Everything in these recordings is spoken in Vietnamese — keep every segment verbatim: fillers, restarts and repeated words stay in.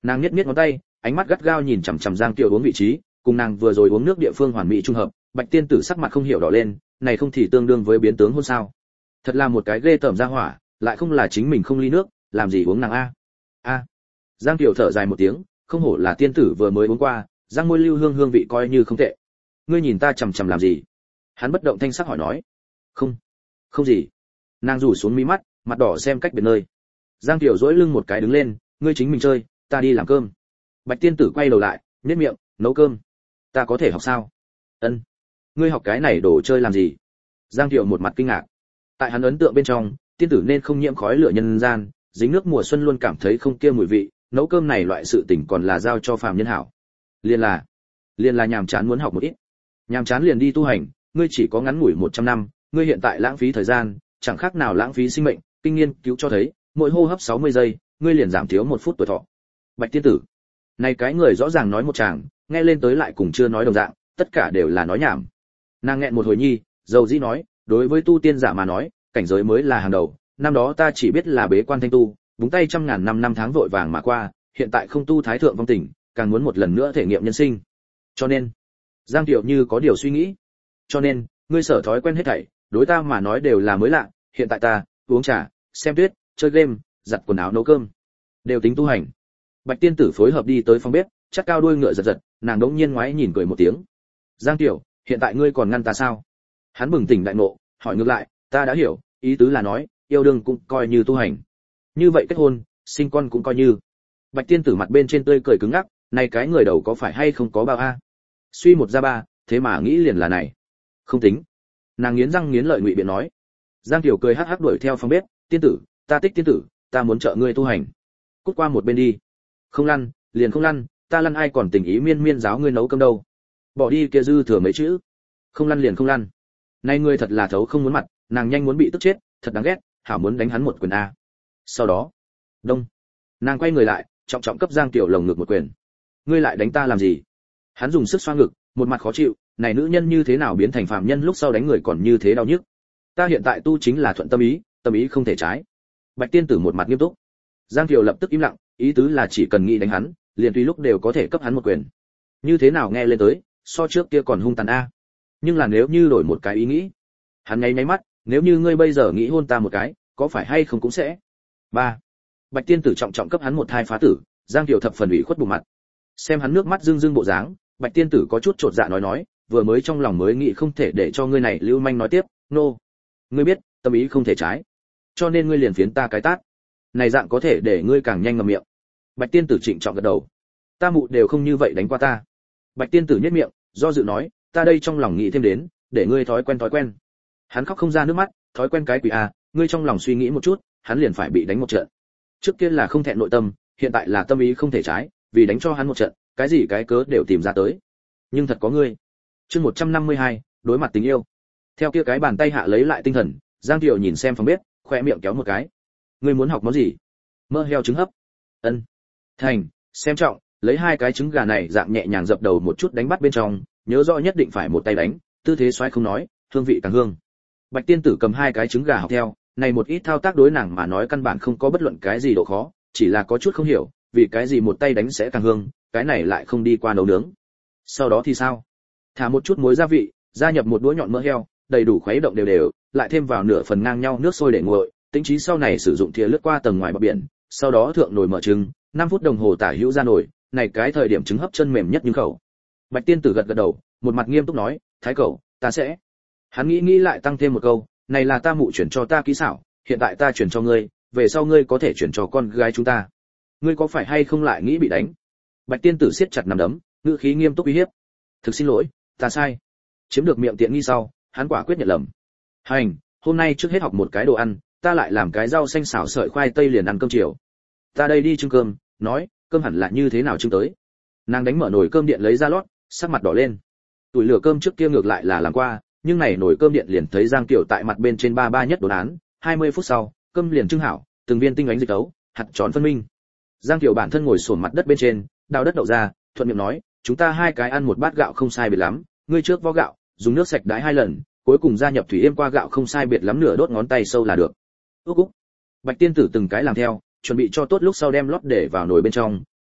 Nàng nhếch nhếch ngón tay, ánh mắt gắt gao nhìn chằm chằm Giang Tiểu uống vị trí, cùng nàng vừa rồi uống nước địa phương hoàn mỹ trung hợp. Bạch tiên tử sắc mặt không hiểu đỏ lên, này không thì tương đương với biến tướng hôn sao? Thật là một cái ghê tởm ra hỏa, lại không là chính mình không ly nước, làm gì uống nàng a? A. Giang Tiểu thở dài một tiếng, không hổ là tiên tử vừa mới uống qua, răng môi lưu hương hương vị coi như không tệ. Ngươi nhìn ta chằm chằm làm gì? Hắn bất động thanh sắc hỏi nói. Không, không gì. Nàng rủ xuống mí mắt, mặt đỏ xem cách biệt nơi. Giang Tiểu duỗi lưng một cái đứng lên, ngươi chính mình chơi, ta đi làm cơm. Bạch tiên tử quay đầu lại, nhếch miệng, nấu cơm. Ta có thể học sao? Ân. Ngươi học cái này đồ chơi làm gì? Giang Tiểu một mặt kinh ngạc. Tại hắn ấn tượng bên trong, tiên tử nên không nhiễm khói lửa nhân gian, dính nước mùa xuân luôn cảm thấy không kia mùi vị, nấu cơm này loại sự tình còn là giao cho phàm nhân hảo. Liên là, liên là nhàm chán muốn học một ít. Nhàm chán liền đi tu hành, ngươi chỉ có ngắn ngủi một trăm năm, ngươi hiện tại lãng phí thời gian, chẳng khác nào lãng phí sinh mệnh, kinh nghiên cứu cho thấy, mỗi hô hấp sáu mươi giây, ngươi liền giảm thiếu một phút tuổi thọ. Bạch tiên tử, này cái người rõ ràng nói một tràng, nghe lên tới lại cùng chưa nói đồng dạng, tất cả đều là nói nhảm. Nàng nghẹn một hồi nhi, dầu dĩ nói, đối với tu tiên giả mà nói, cảnh giới mới là hàng đầu, năm đó ta chỉ biết là bế quan thanh tu, búng tay trăm ngàn năm năm tháng vội vàng mà qua, hiện tại không tu thái thượng vong tình, càng muốn một lần nữa thể nghiệm nhân sinh. Cho nên, Giang Tiểu như có điều suy nghĩ. Cho nên, ngươi sở thói quen hết thảy, đối ta mà nói đều là mới lạ, hiện tại ta, uống trà, xem tuyết, chơi game, giặt quần áo nấu cơm, đều tính tu hành. Bạch tiên tử phối hợp đi tới phòng bếp, chắc cao đuôi ngựa giật giật, nàng đống nhiên ngoái nhìn cười một tiếng. Giang Tiểu, hiện tại ngươi còn ngăn ta sao? Hắn bừng tỉnh đại ngộ, hỏi ngược lại, ta đã hiểu, ý tứ là nói, yêu đương cũng coi như tu hành. Như vậy kết hôn, sinh con cũng coi như. Bạch tiên tử mặt bên trên tươi cười cứng ngắc, này cái người đầu có phải hay không có bao a? Suy một ra ba, thế mà nghĩ liền là này. Không tính. Nàng nghiến răng nghiến lợi ngụy biện nói. Giang Tiểu cười hắc hắc đuổi theo phòng bếp, tiên tử, ta tích tiên tử, ta muốn trợ ngươi tu hành. Cút qua một bên đi. Không lăn, liền không lăn, ta lăn ai còn tình ý miên miên giáo ngươi nấu cơm đâu. Bỏ đi kia dư thừa mấy chữ. Không lăn liền không lăn. Này ngươi thật là thấu không muốn mặt, nàng nhanh muốn bị tức chết, thật đáng ghét, hảo muốn đánh hắn một quyền a. Sau đó, đông. Nàng quay người lại, trọng trọng cấp Giang Tiểu lồng ngực một quyền. Ngươi lại đánh ta làm gì? Hắn dùng sức xoa ngực, một mặt khó chịu, này nữ nhân như thế nào biến thành phàm nhân lúc sau đánh người còn như thế đau nhức. Ta hiện tại tu chính là thuận tâm ý, tâm ý không thể trái. Bạch tiên tử một mặt nghiêm túc. Giang Kiều lập tức im lặng, ý tứ là chỉ cần nghĩ đánh hắn, liền tùy lúc đều có thể cấp hắn một quyền. Như thế nào nghe lên tới, so trước kia còn hung tàn a. Nhưng là nếu như đổi một cái ý nghĩ, hắn nháy nháy mắt, nếu như ngươi bây giờ nghĩ hôn ta một cái, có phải hay không cũng sẽ. Ba. Bạch tiên tử trọng trọng cấp hắn một thai phá tử, Giang Kiều thập phần ủy khuất bụng mặt. Xem hắn nước mắt rưng rưng bộ dáng, Bạch tiên tử có chút chột dạ nói nói, vừa mới trong lòng mới nghĩ không thể để cho ngươi này lưu manh nói tiếp, nô. No. Ngươi biết, tâm ý không thể trái. Cho nên ngươi liền phiến ta cái tát. Này dạng có thể để ngươi càng nhanh ngậm miệng. Bạch tiên tử trịnh trọng gật đầu. Ta mụ đều không như vậy đánh qua ta. Bạch tiên tử nhếch miệng, do dự nói, ta đây trong lòng nghĩ thêm đến, để ngươi thói quen thói quen. Hắn khóc không ra nước mắt, thói quen cái quỷ à, ngươi trong lòng suy nghĩ một chút, hắn liền phải bị đánh một trận. Trước kia là không thẹn nội tâm, hiện tại là tâm ý không thể trái, vì đánh cho hắn một trận, cái gì cái cớ đều tìm ra tới. Nhưng thật có ngươi. Chương một trăm năm mươi hai, đối mặt tình yêu. Theo kia cái bàn tay hạ lấy lại tinh thần, Giang Kiều nhìn xem phòng bếp, khoe miệng kéo một cái. Ngươi muốn học món gì? Mỡ heo trứng hấp. Ân. Thành, xem trọng, lấy hai cái trứng gà này dạng nhẹ nhàng dập đầu một chút đánh bắt bên trong, nhớ rõ nhất định phải một tay đánh, tư thế xoay không nói, hương vị càng hương. Bạch tiên tử cầm hai cái trứng gà học theo, này một ít thao tác đối nàng mà nói căn bản không có bất luận cái gì độ khó, chỉ là có chút không hiểu, vì cái gì một tay đánh sẽ càng hương, cái này lại không đi qua nấu nướng. Sau đó thì sao? Thả một chút muối gia vị, gia nhập một đũa nhọn mỡ heo, đầy đủ khuấy động đều đều, lại thêm vào nửa phần ngang nhau nước sôi để nguội, tính trí sau này sử dụng thìa lướt qua tầng ngoài bọt biển, sau đó thượng nồi mở trứng, năm phút đồng hồ tả hữu ra nồi, này cái thời điểm trứng hấp chân mềm nhất nhưng khẩu. Bạch tiên tử gật gật đầu, một mặt nghiêm túc nói, thái cậu, ta sẽ. Hắn nghĩ nghĩ lại tăng thêm một câu, này là ta mụ chuyển cho ta kỹ xảo, hiện tại ta chuyển cho ngươi, về sau ngươi có thể chuyển cho con gái chúng ta. Ngươi có phải hay không lại nghĩ bị đánh? Bạch tiên tử siết chặt nắm đấm, ngữ khí nghiêm túc uy hiếp. Thực xin lỗi, ta sai. Chiếm được miệng tiện nghi sau, hắn quả quyết nhận lầm. Hành, hôm nay trước hết học một cái đồ ăn, ta lại làm cái rau xanh xào sợi khoai tây liền ăn cơm chiều. Ta đây đi trưng cơm, nói, cơm hẳn là như thế nào trưng tới. Nàng đánh mở nồi cơm điện lấy ra lót, sắc mặt đỏ lên. Tuổi lửa cơm trước kia ngược lại là làm qua, nhưng này nồi cơm điện liền thấy Giang Kiều tại mặt bên trên ba ba nhất đồ án, hai mươi phút sau, cơm liền trưng hảo, từng viên tinh ánh dịch tấu, hạt tròn phân minh. Giang Kiều bản thân ngồi xổm mặt đất bên trên, đào đất đậu ra, thuận miệng nói, chúng ta hai cái ăn một bát gạo không sai biệt lắm, ngươi trước vo gạo, dùng nước sạch đãi hai lần, cuối cùng gia nhập thủy yêm qua gạo không sai biệt lắm nửa đốt ngón tay sâu là được. Úc úc. Bạch tiên tử từng cái làm theo, chuẩn bị cho tốt lúc sau đem lót để vào nồi bên trong,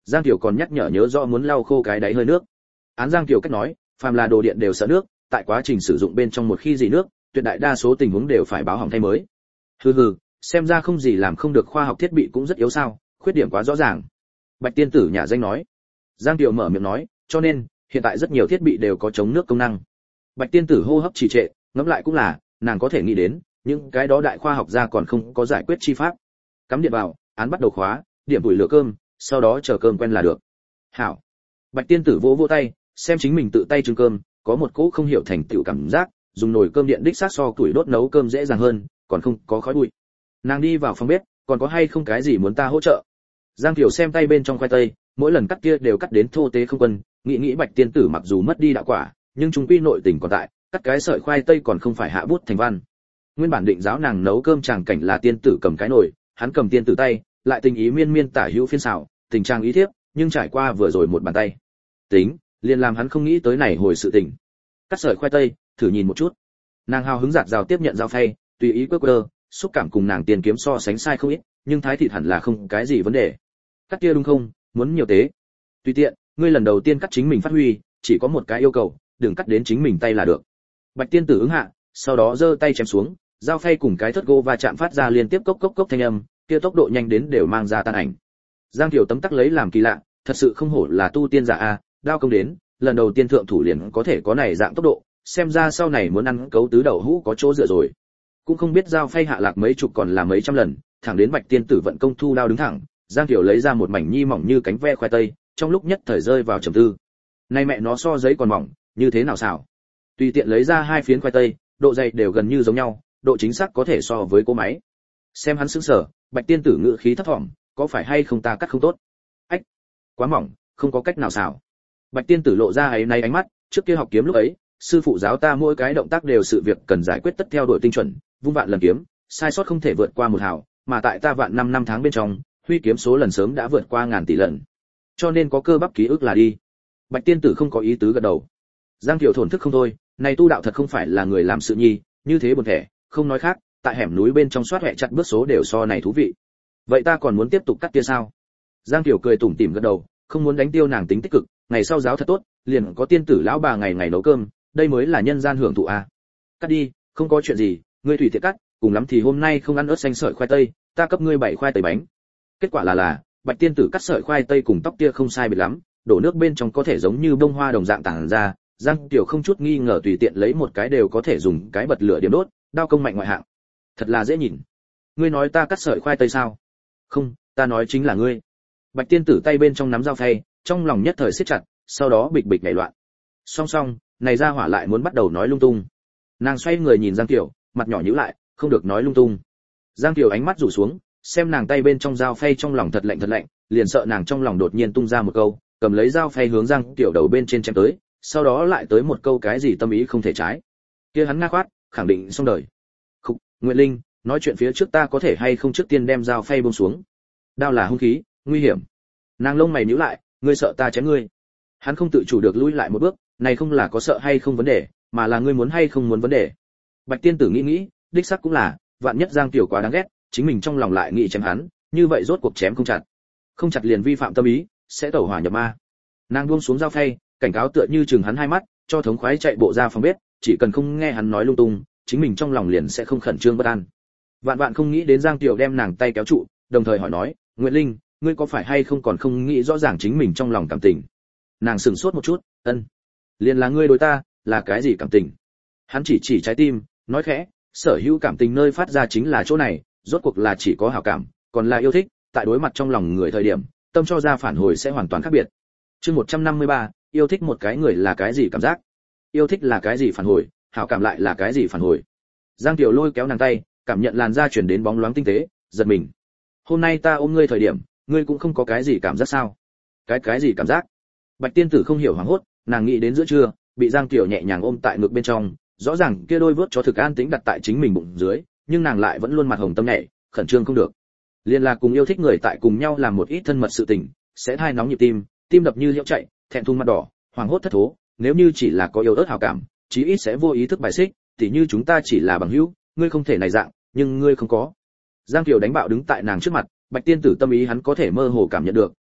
Giang Tiểu còn nhắc nhở nhớ rõ muốn lau khô cái đáy hơi nước. Án Giang Tiểu cách nói, phàm là đồ điện đều sợ nước, tại quá trình sử dụng bên trong một khi dì nước, tuyệt đại đa số tình huống đều phải báo hỏng thay mới. Hừ hừ, xem ra không gì làm không được, khoa học thiết bị cũng rất yếu sao, khuyết điểm quá rõ ràng. Bạch tiên tử nhà danh nói. Giang Tiểu mở miệng nói, cho nên hiện tại rất nhiều thiết bị đều có chống nước công năng. Bạch tiên tử hô hấp trì trệ, ngẫm lại cũng là, nàng có thể nghĩ đến, những cái đó đại khoa học gia còn không có giải quyết chi pháp. Cắm điện vào, án bắt đầu khóa, điểm củi lửa cơm, sau đó chờ cơm quen là được. Hảo. Bạch tiên tử vỗ vỗ tay, xem chính mình tự tay trưng cơm, có một cỗ không hiểu thành tựu cảm giác, dùng nồi cơm điện đích xác so tuổi đốt nấu cơm dễ dàng hơn, còn không có khói bụi. Nàng đi vào phòng bếp, còn có hay không cái gì muốn ta hỗ trợ? Giang Tiểu xem tay bên trong khoai tây, mỗi lần cắt kia đều cắt đến thô tế không quân, nghĩ nghĩ Bạch tiên tử mặc dù mất đi đạo quả, nhưng chúng quy nội tình còn tại, cắt cái sợi khoai tây còn không phải hạ bút thành văn. Nguyên bản định giáo nàng nấu cơm tràng cảnh là tiên tử cầm cái nồi, hắn cầm tiên tử tay, lại tình ý miên miên tả hữu phiên xảo, tình trạng ý thiếp, nhưng trải qua vừa rồi một bàn tay. Tính, liền làm hắn không nghĩ tới này hồi sự tình. Cắt sợi khoai tây, thử nhìn một chút. Nàng hào hứng giạt rào tiếp nhận dao phay, tùy ý quơ quơ, xúc cảm cùng nàng tiền kiếm so sánh sai không ít, nhưng thái thịt hẳn là không cái gì vấn đề. Cắt kia đúng không, muốn nhiều tế. Tùy tiện, ngươi lần đầu tiên cắt chính mình phát huy, chỉ có một cái yêu cầu, đừng cắt đến chính mình tay là được. Bạch tiên tử ứng hạ, sau đó giơ tay chém xuống, dao phay cùng cái thớt gỗ va chạm phát ra liên tiếp cốc cốc cốc thanh âm, kia tốc độ nhanh đến đều mang ra tan ảnh. Giang Kiều tấm tắc lấy làm kỳ lạ, thật sự không hổ là tu tiên giả a, đao công đến, lần đầu tiên thượng thủ liền có thể có này dạng tốc độ, xem ra sau này muốn ăn cấu tứ đậu hũ có chỗ dựa rồi. Cũng không biết dao phay hạ lạc mấy chục còn là mấy trăm lần, thẳng đến Bạch tiên tử vận công thu đao đứng thẳng, Giang Kiều lấy ra một mảnh nhi mỏng như cánh ve khoai tây, trong lúc nhất thời rơi vào trầm tư. Nay mẹ nó so giấy còn mỏng, như thế nào xào? Tùy tiện lấy ra hai phiến khoai tây, độ dày đều gần như giống nhau, độ chính xác có thể so với cỗ máy. Xem hắn sững sờ, Bạch tiên tử ngữ khí thấp thỏm, có phải hay không ta cắt không tốt? Ách, quá mỏng, không có cách nào xào. Bạch tiên tử lộ ra ấy nay ánh mắt, trước kia học kiếm lúc ấy, sư phụ giáo ta mỗi cái động tác đều sự việc cần giải quyết tất theo đội tinh chuẩn, vung vạn lần kiếm, sai sót không thể vượt qua một hào, mà tại ta vạn năm năm tháng bên trong, huy kiếm số lần sớm đã vượt qua ngàn tỷ lần. Cho nên có cơ bắp ký ức là đi. Bạch tiên tử không có ý tứ gật đầu. Giang Kiều thổn thức không thôi, này tu đạo thật không phải là người làm sự nhi, như thế buồn thẻ, không nói khác, tại hẻm núi bên trong soát hẹ chặt bước số đều so này thú vị. Vậy ta còn muốn tiếp tục cắt kia sao? Giang Kiều cười tủm tỉm gật đầu, không muốn đánh tiêu nàng tính tích cực, ngày sau giáo thật tốt, liền có tiên tử lão bà ngày ngày nấu cơm, đây mới là nhân gian hưởng thụ a. À. Cắt đi, không có chuyện gì, ngươi tùy tiện cắt, cùng lắm thì hôm nay không ăn ớt xanh sợi khoai tây, ta cấp ngươi bảy khoai tây bánh. Kết quả là là, Bạch tiên tử cắt sợi khoai tây cùng tóc kia không sai biệt lắm, đổ nước bên trong có thể giống như bông hoa đồng dạng tản ra, Giang Kiều không chút nghi ngờ tùy tiện lấy một cái đều có thể dùng cái bật lửa điểm đốt, đao công mạnh ngoại hạng. Thật là dễ nhìn. Ngươi nói ta cắt sợi khoai tây sao? Không, ta nói chính là ngươi. Bạch tiên tử tay bên trong nắm dao phay, trong lòng nhất thời siết chặt, sau đó bịch bịch nhảy loạn. Song song, này ra hỏa lại muốn bắt đầu nói lung tung. Nàng xoay người nhìn Giang Kiều, mặt nhỏ nhíu lại, không được nói lung tung. Giang Kiều ánh mắt rủ xuống, xem nàng tay bên trong dao phay trong lòng thật lạnh thật lạnh, liền sợ nàng trong lòng đột nhiên tung ra một câu, cầm lấy dao phay hướng Giang Kiều đầu bên trên chém tới, sau đó lại tới một câu cái gì tâm ý không thể trái. Kia hắn nga khoát, khẳng định xong đời. Khục, Nguyệt Linh, nói chuyện phía trước ta có thể hay không trước tiên đem dao phay buông xuống. Đao là hung khí, nguy hiểm. Nàng lông mày nhíu lại, ngươi sợ ta chém ngươi. Hắn không tự chủ được lùi lại một bước, này không là có sợ hay không vấn đề, mà là ngươi muốn hay không muốn vấn đề. Bạch tiên tử nghĩ nghĩ, đích xác cũng là, vạn nhất Giang Tiểu quá đáng ghét, chính mình trong lòng lại nghĩ chém hắn, như vậy rốt cuộc chém không chặt. Không chặt liền vi phạm tâm ý, sẽ tẩu hỏa nhập ma. Nàng buông xuống dao phay, cảnh cáo tựa như chừng hắn hai mắt, cho thống khoái chạy bộ ra phòng bếp, chỉ cần không nghe hắn nói lung tung, chính mình trong lòng liền sẽ không khẩn trương bất an. Vạn vạn không nghĩ đến Giang Tiểu đem nàng tay kéo trụ, đồng thời hỏi nói, Nguyệt Linh, ngươi có phải hay không còn không nghĩ rõ ràng chính mình trong lòng cảm tình? Nàng sững sốt một chút, ân, liền là ngươi đối ta, là cái gì cảm tình? Hắn chỉ chỉ trái tim, nói khẽ, sở hữu cảm tình nơi phát ra chính là chỗ này, rốt cuộc là chỉ có hảo cảm, còn là yêu thích, tại đối mặt trong lòng người thời điểm, tâm cho ra phản hồi sẽ hoàn toàn khác biệt. Chương một trăm năm mươi ba, yêu thích một cái người là cái gì cảm giác? Yêu thích là cái gì phản hồi, hảo cảm lại là cái gì phản hồi? Giang Tiểu lôi kéo nàng tay, cảm nhận làn da chuyển đến bóng loáng tinh tế, giật mình. Hôm nay ta ôm ngươi thời điểm, ngươi cũng không có cái gì cảm giác sao? Cái cái gì cảm giác? Bạch tiên tử không hiểu hoảng hốt, nàng nghĩ đến giữa trưa, bị Giang Tiểu nhẹ nhàng ôm tại ngực bên trong, rõ ràng kia đôi vớt cho thực an tĩnh đặt tại chính mình bụng dưới, nhưng nàng lại vẫn luôn mặt hồng tâm nhảy, khẩn trương không được. Liên là cùng yêu thích người tại cùng nhau làm một ít thân mật sự tình, sẽ thai nóng nhịp tim, tim đập như liễu chạy, thẹn thùng mặt đỏ, hoảng hốt thất thố, nếu như chỉ là có yêu ớt hảo cảm, chí ít sẽ vô ý thức bài xích, tỉ như chúng ta chỉ là bằng hữu, ngươi không thể này dạng, nhưng ngươi không có. Giang Kiều đánh bạo đứng tại nàng trước mặt, Bạch tiên tử tâm ý hắn có thể mơ hồ cảm nhận được,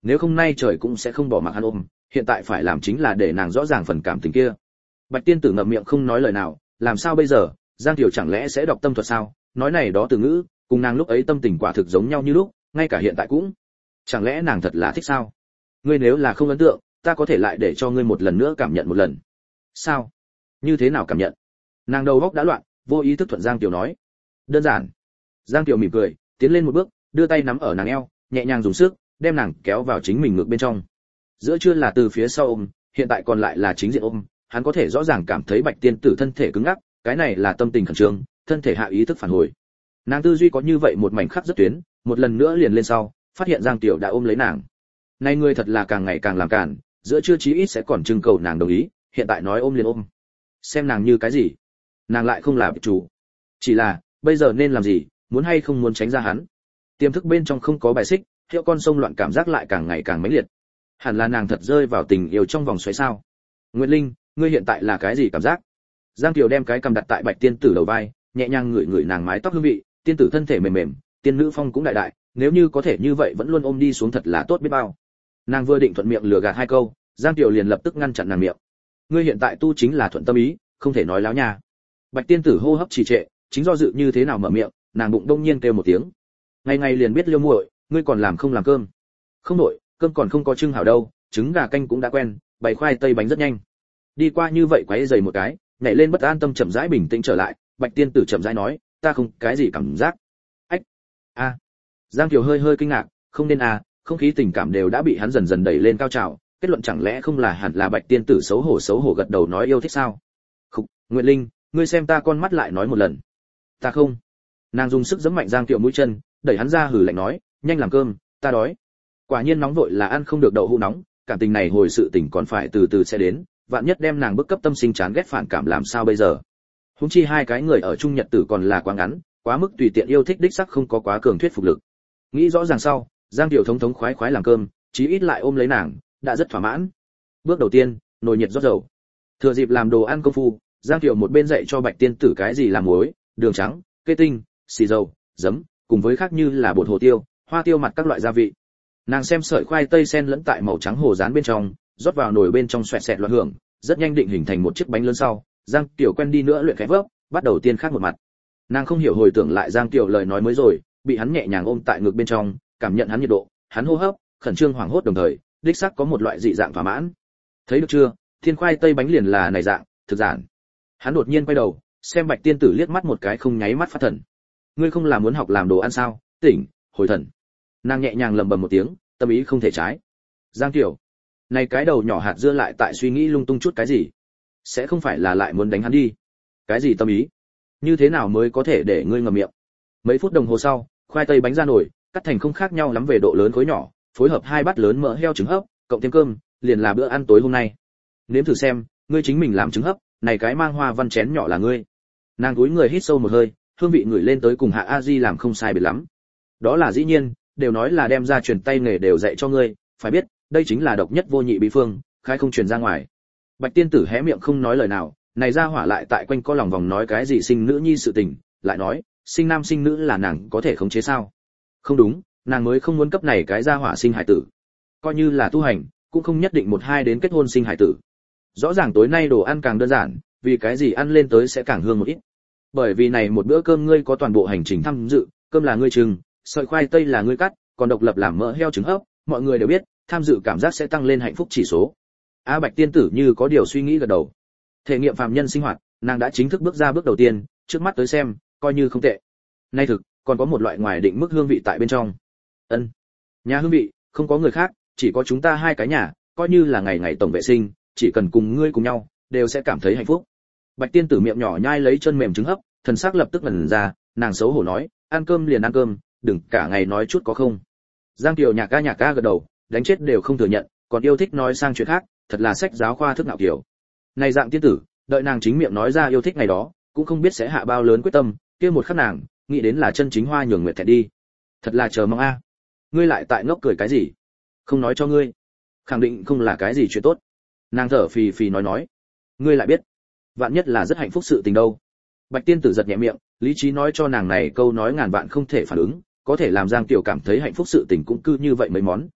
nếu không nay trời cũng sẽ không bỏ mặc hắn ôm, hiện tại phải làm chính là để nàng rõ ràng phần cảm tình kia. Bạch tiên tử ngậm miệng không nói lời nào, làm sao bây giờ, Giang Tiểu chẳng lẽ sẽ đọc tâm thuật sao? Nói này đó từ ngữ, cùng nàng lúc ấy tâm tình quả thực giống nhau như lúc, ngay cả hiện tại cũng. Chẳng lẽ nàng thật là thích sao? Ngươi nếu là không ấn tượng, ta có thể lại để cho ngươi một lần nữa cảm nhận một lần. Sao? Như thế nào cảm nhận? Nàng đầu óc đã loạn, vô ý thức thuận Giang Tiểu nói. Đơn giản. Giang Tiểu mỉm cười, tiến lên một bước, đưa tay nắm ở nàng eo, nhẹ nhàng dùng sức, đem nàng kéo vào chính mình ngực bên trong. Giữa chưa là từ phía sau ôm, hiện tại còn lại là chính diện ôm, hắn có thể rõ ràng cảm thấy Bạch tiên tử thân thể cứng ngắc, cái này là tâm tình khẩn trương, thân thể hạ ý thức phản hồi. Nàng tư duy có như vậy một mảnh khắc rất tuyến, một lần nữa liền lên sau, phát hiện Giang Tiểu đã ôm lấy nàng. Này người thật là càng ngày càng làm cản, giữa chưa chí ít sẽ còn trưng cầu nàng đồng ý, hiện tại nói ôm liền ôm. Xem nàng như cái gì? Nàng lại không là chủ. Chỉ là, bây giờ nên làm gì, muốn hay không muốn tránh ra hắn. Tiềm thức bên trong không có bài xích, hiệu con sông loạn cảm giác lại càng ngày càng mãnh liệt. Hẳn là nàng thật rơi vào tình yêu trong vòng xoáy sao? Nguyệt Linh, ngươi hiện tại là cái gì cảm giác? Giang Kiều đem cái cầm đặt tại Bạch tiên tử đầu vai, nhẹ nhàng ngửi ngửi nàng mái tóc hương vị, tiên tử thân thể mềm mềm, tiên nữ phong cũng đại đại, nếu như có thể như vậy vẫn luôn ôm đi xuống thật là tốt biết bao. Nàng vừa định thuận miệng lừa gạt hai câu, Giang Kiều liền lập tức ngăn chặn nàng miệng. Ngươi hiện tại tu chính là thuận tâm ý, không thể nói láo nha. Bạch tiên tử hô hấp trì trệ, chính do dự như thế nào mở miệng, nàng bụng đông nhiên kêu một tiếng. Ngày ngày liền biết liêu muội, ngươi còn làm không làm cơm? Không nội, cơm còn không có trưng hảo đâu, trứng gà canh cũng đã quen, bày khoai tây bánh rất nhanh. Đi qua như vậy quấy giày một cái, nhảy lên bất an tâm chậm rãi bình tĩnh trở lại, Bạch tiên tử chậm rãi nói, ta không cái gì cảm giác. Ách, a. À. Giang Kiều hơi hơi kinh ngạc, không nên à, không khí tình cảm đều đã bị hắn dần dần đẩy lên cao trào, kết luận chẳng lẽ không là hẳn là Bạch tiên tử xấu hổ xấu hổ gật đầu nói yêu thích sao? Khục, Nguyệt Linh, ngươi xem ta con mắt lại nói một lần. Ta không. Nàng dùng sức giẫm mạnh Giang Kiều mũi chân, đẩy hắn ra hừ lạnh nói, nhanh làm cơm, ta đói. Quả nhiên nóng vội là ăn không được đậu hũ nóng, cảm tình này hồi sự tình còn phải từ từ sẽ đến, vạn nhất đem nàng bức cấp tâm sinh chán ghét phản cảm làm sao bây giờ? Huống chi hai cái người ở chung nhật tử còn là quá ngắn, quá mức tùy tiện yêu thích đích sắc không có quá cường thuyết phục lực. Nghĩ rõ ràng sau, Giang Kiều thống thống khoái khoái làm cơm, chí ít lại ôm lấy nàng, đã rất thỏa mãn. Bước đầu tiên, nồi nhiệt rót dầu. Thừa dịp làm đồ ăn công phu, Giang Kiều một bên dạy cho Bạch tiên tử cái gì làm muối, đường trắng, cây tinh, xì dầu, giấm, cùng với khác như là bột hồ tiêu, hoa tiêu mặt các loại gia vị. Nàng xem sợi khoai tây sen lẫn tại màu trắng hồ rán bên trong, rót vào nồi bên trong xoẹt xẹt loạn hưởng, rất nhanh định hình thành một chiếc bánh lớn sau. Giang Kiều quen đi nữa luyện khẽ vấp, bắt đầu tiên khác một mặt. Nàng không hiểu hồi tưởng lại Giang Kiều lời nói mới rồi, bị hắn nhẹ nhàng ôm tại ngực bên trong, cảm nhận hắn nhiệt độ, hắn hô hấp, khẩn trương hoảng hốt đồng thời, đích xác có một loại dị dạng thỏa mãn. Thấy được chưa, thiên khoai tây bánh liền là này dạng, thực giản. Hắn đột nhiên quay đầu, xem Bạch tiên tử liếc mắt một cái không nháy mắt phát thần. Ngươi không là muốn học làm đồ ăn sao? Tỉnh, hồi thần. Nàng nhẹ nhàng lẩm bẩm một tiếng, tâm ý không thể trái. Giang Kiều, này cái đầu nhỏ hạt dưa lại tại suy nghĩ lung tung chút cái gì? Sẽ không phải là lại muốn đánh hắn đi? Cái gì tâm ý? Như thế nào mới có thể để ngươi ngậm miệng? Mấy phút đồng hồ sau, khoai tây bánh ra nồi, cắt thành không khác nhau lắm về độ lớn khối nhỏ, phối hợp hai bát lớn mỡ heo trứng hấp, cộng thêm cơm, liền là bữa ăn tối hôm nay. Nếm thử xem, ngươi chính mình làm trứng hấp, này cái mang hoa văn chén nhỏ là ngươi. Nàng cúi người hít sâu một hơi, hương vị ngửi lên tới cùng Hạ A Di làm không sai biệt lắm. Đó là dĩ nhiên, đều nói là đem ra truyền tay nghề đều dạy cho ngươi, phải biết, đây chính là độc nhất vô nhị bí phương, khai không truyền ra ngoài. Bạch tiên tử hé miệng không nói lời nào, này ra hỏa lại tại quanh co lòng vòng nói cái gì sinh nữ nhi sự tình, lại nói, sinh nam sinh nữ là nàng có thể khống chế sao? Không đúng, nàng mới không muốn cấp này cái ra hỏa sinh hải tử. Coi như là tu hành, cũng không nhất định một hai đến kết hôn sinh hải tử. Rõ ràng tối nay đồ ăn càng đơn giản, vì cái gì ăn lên tới sẽ càng hương một ít. Bởi vì này một bữa cơm ngươi có toàn bộ hành trình tham dự, cơm là ngươi trưng, sợi khoai tây là ngươi cắt, còn độc lập làm mỡ heo trứng hấp, mọi người đều biết, tham dự cảm giác sẽ tăng lên hạnh phúc chỉ số. A Bạch tiên tử như có điều suy nghĩ gật đầu. Thể nghiệm phàm nhân sinh hoạt, nàng đã chính thức bước ra bước đầu tiên, trước mắt tới xem, coi như không tệ. Nay thực, còn có một loại ngoài định mức hương vị tại bên trong. Ân. Nhà hương vị, không có người khác, chỉ có chúng ta hai cái nhà, coi như là ngày ngày tổng vệ sinh, chỉ cần cùng ngươi cùng nhau, đều sẽ cảm thấy hạnh phúc. Bạch tiên tử miệng nhỏ nhai lấy chân mềm trứng hấp, thần sắc lập tức ngẩn ra, nàng xấu hổ nói, ăn cơm liền ăn cơm, đừng cả ngày nói chút có không. Giang Kiều nhạc ca nhạc ca gật đầu, đánh chết đều không thừa nhận, còn yêu thích nói sang chuyện khác, thật là sách giáo khoa thức nào kiểu. Này dạng tiên tử, đợi nàng chính miệng nói ra yêu thích ngày đó, cũng không biết sẽ hạ bao lớn quyết tâm, kia một khắc nàng, nghĩ đến là chân chính hoa nhường nguyệt thẹn đi. Thật là chờ mong a. Ngươi lại tại ngốc cười cái gì? Không nói cho ngươi, khẳng định không là cái gì chuyện tốt. Nàng thở phì phì nói nói, ngươi lại biết, vạn nhất là rất hạnh phúc sự tình đâu. Bạch tiên tử giật nhẹ miệng, lý trí nói cho nàng này câu nói ngàn vạn không thể phản ứng, có thể làm Giang Tiểu cảm thấy hạnh phúc sự tình cũng cứ như vậy mấy món,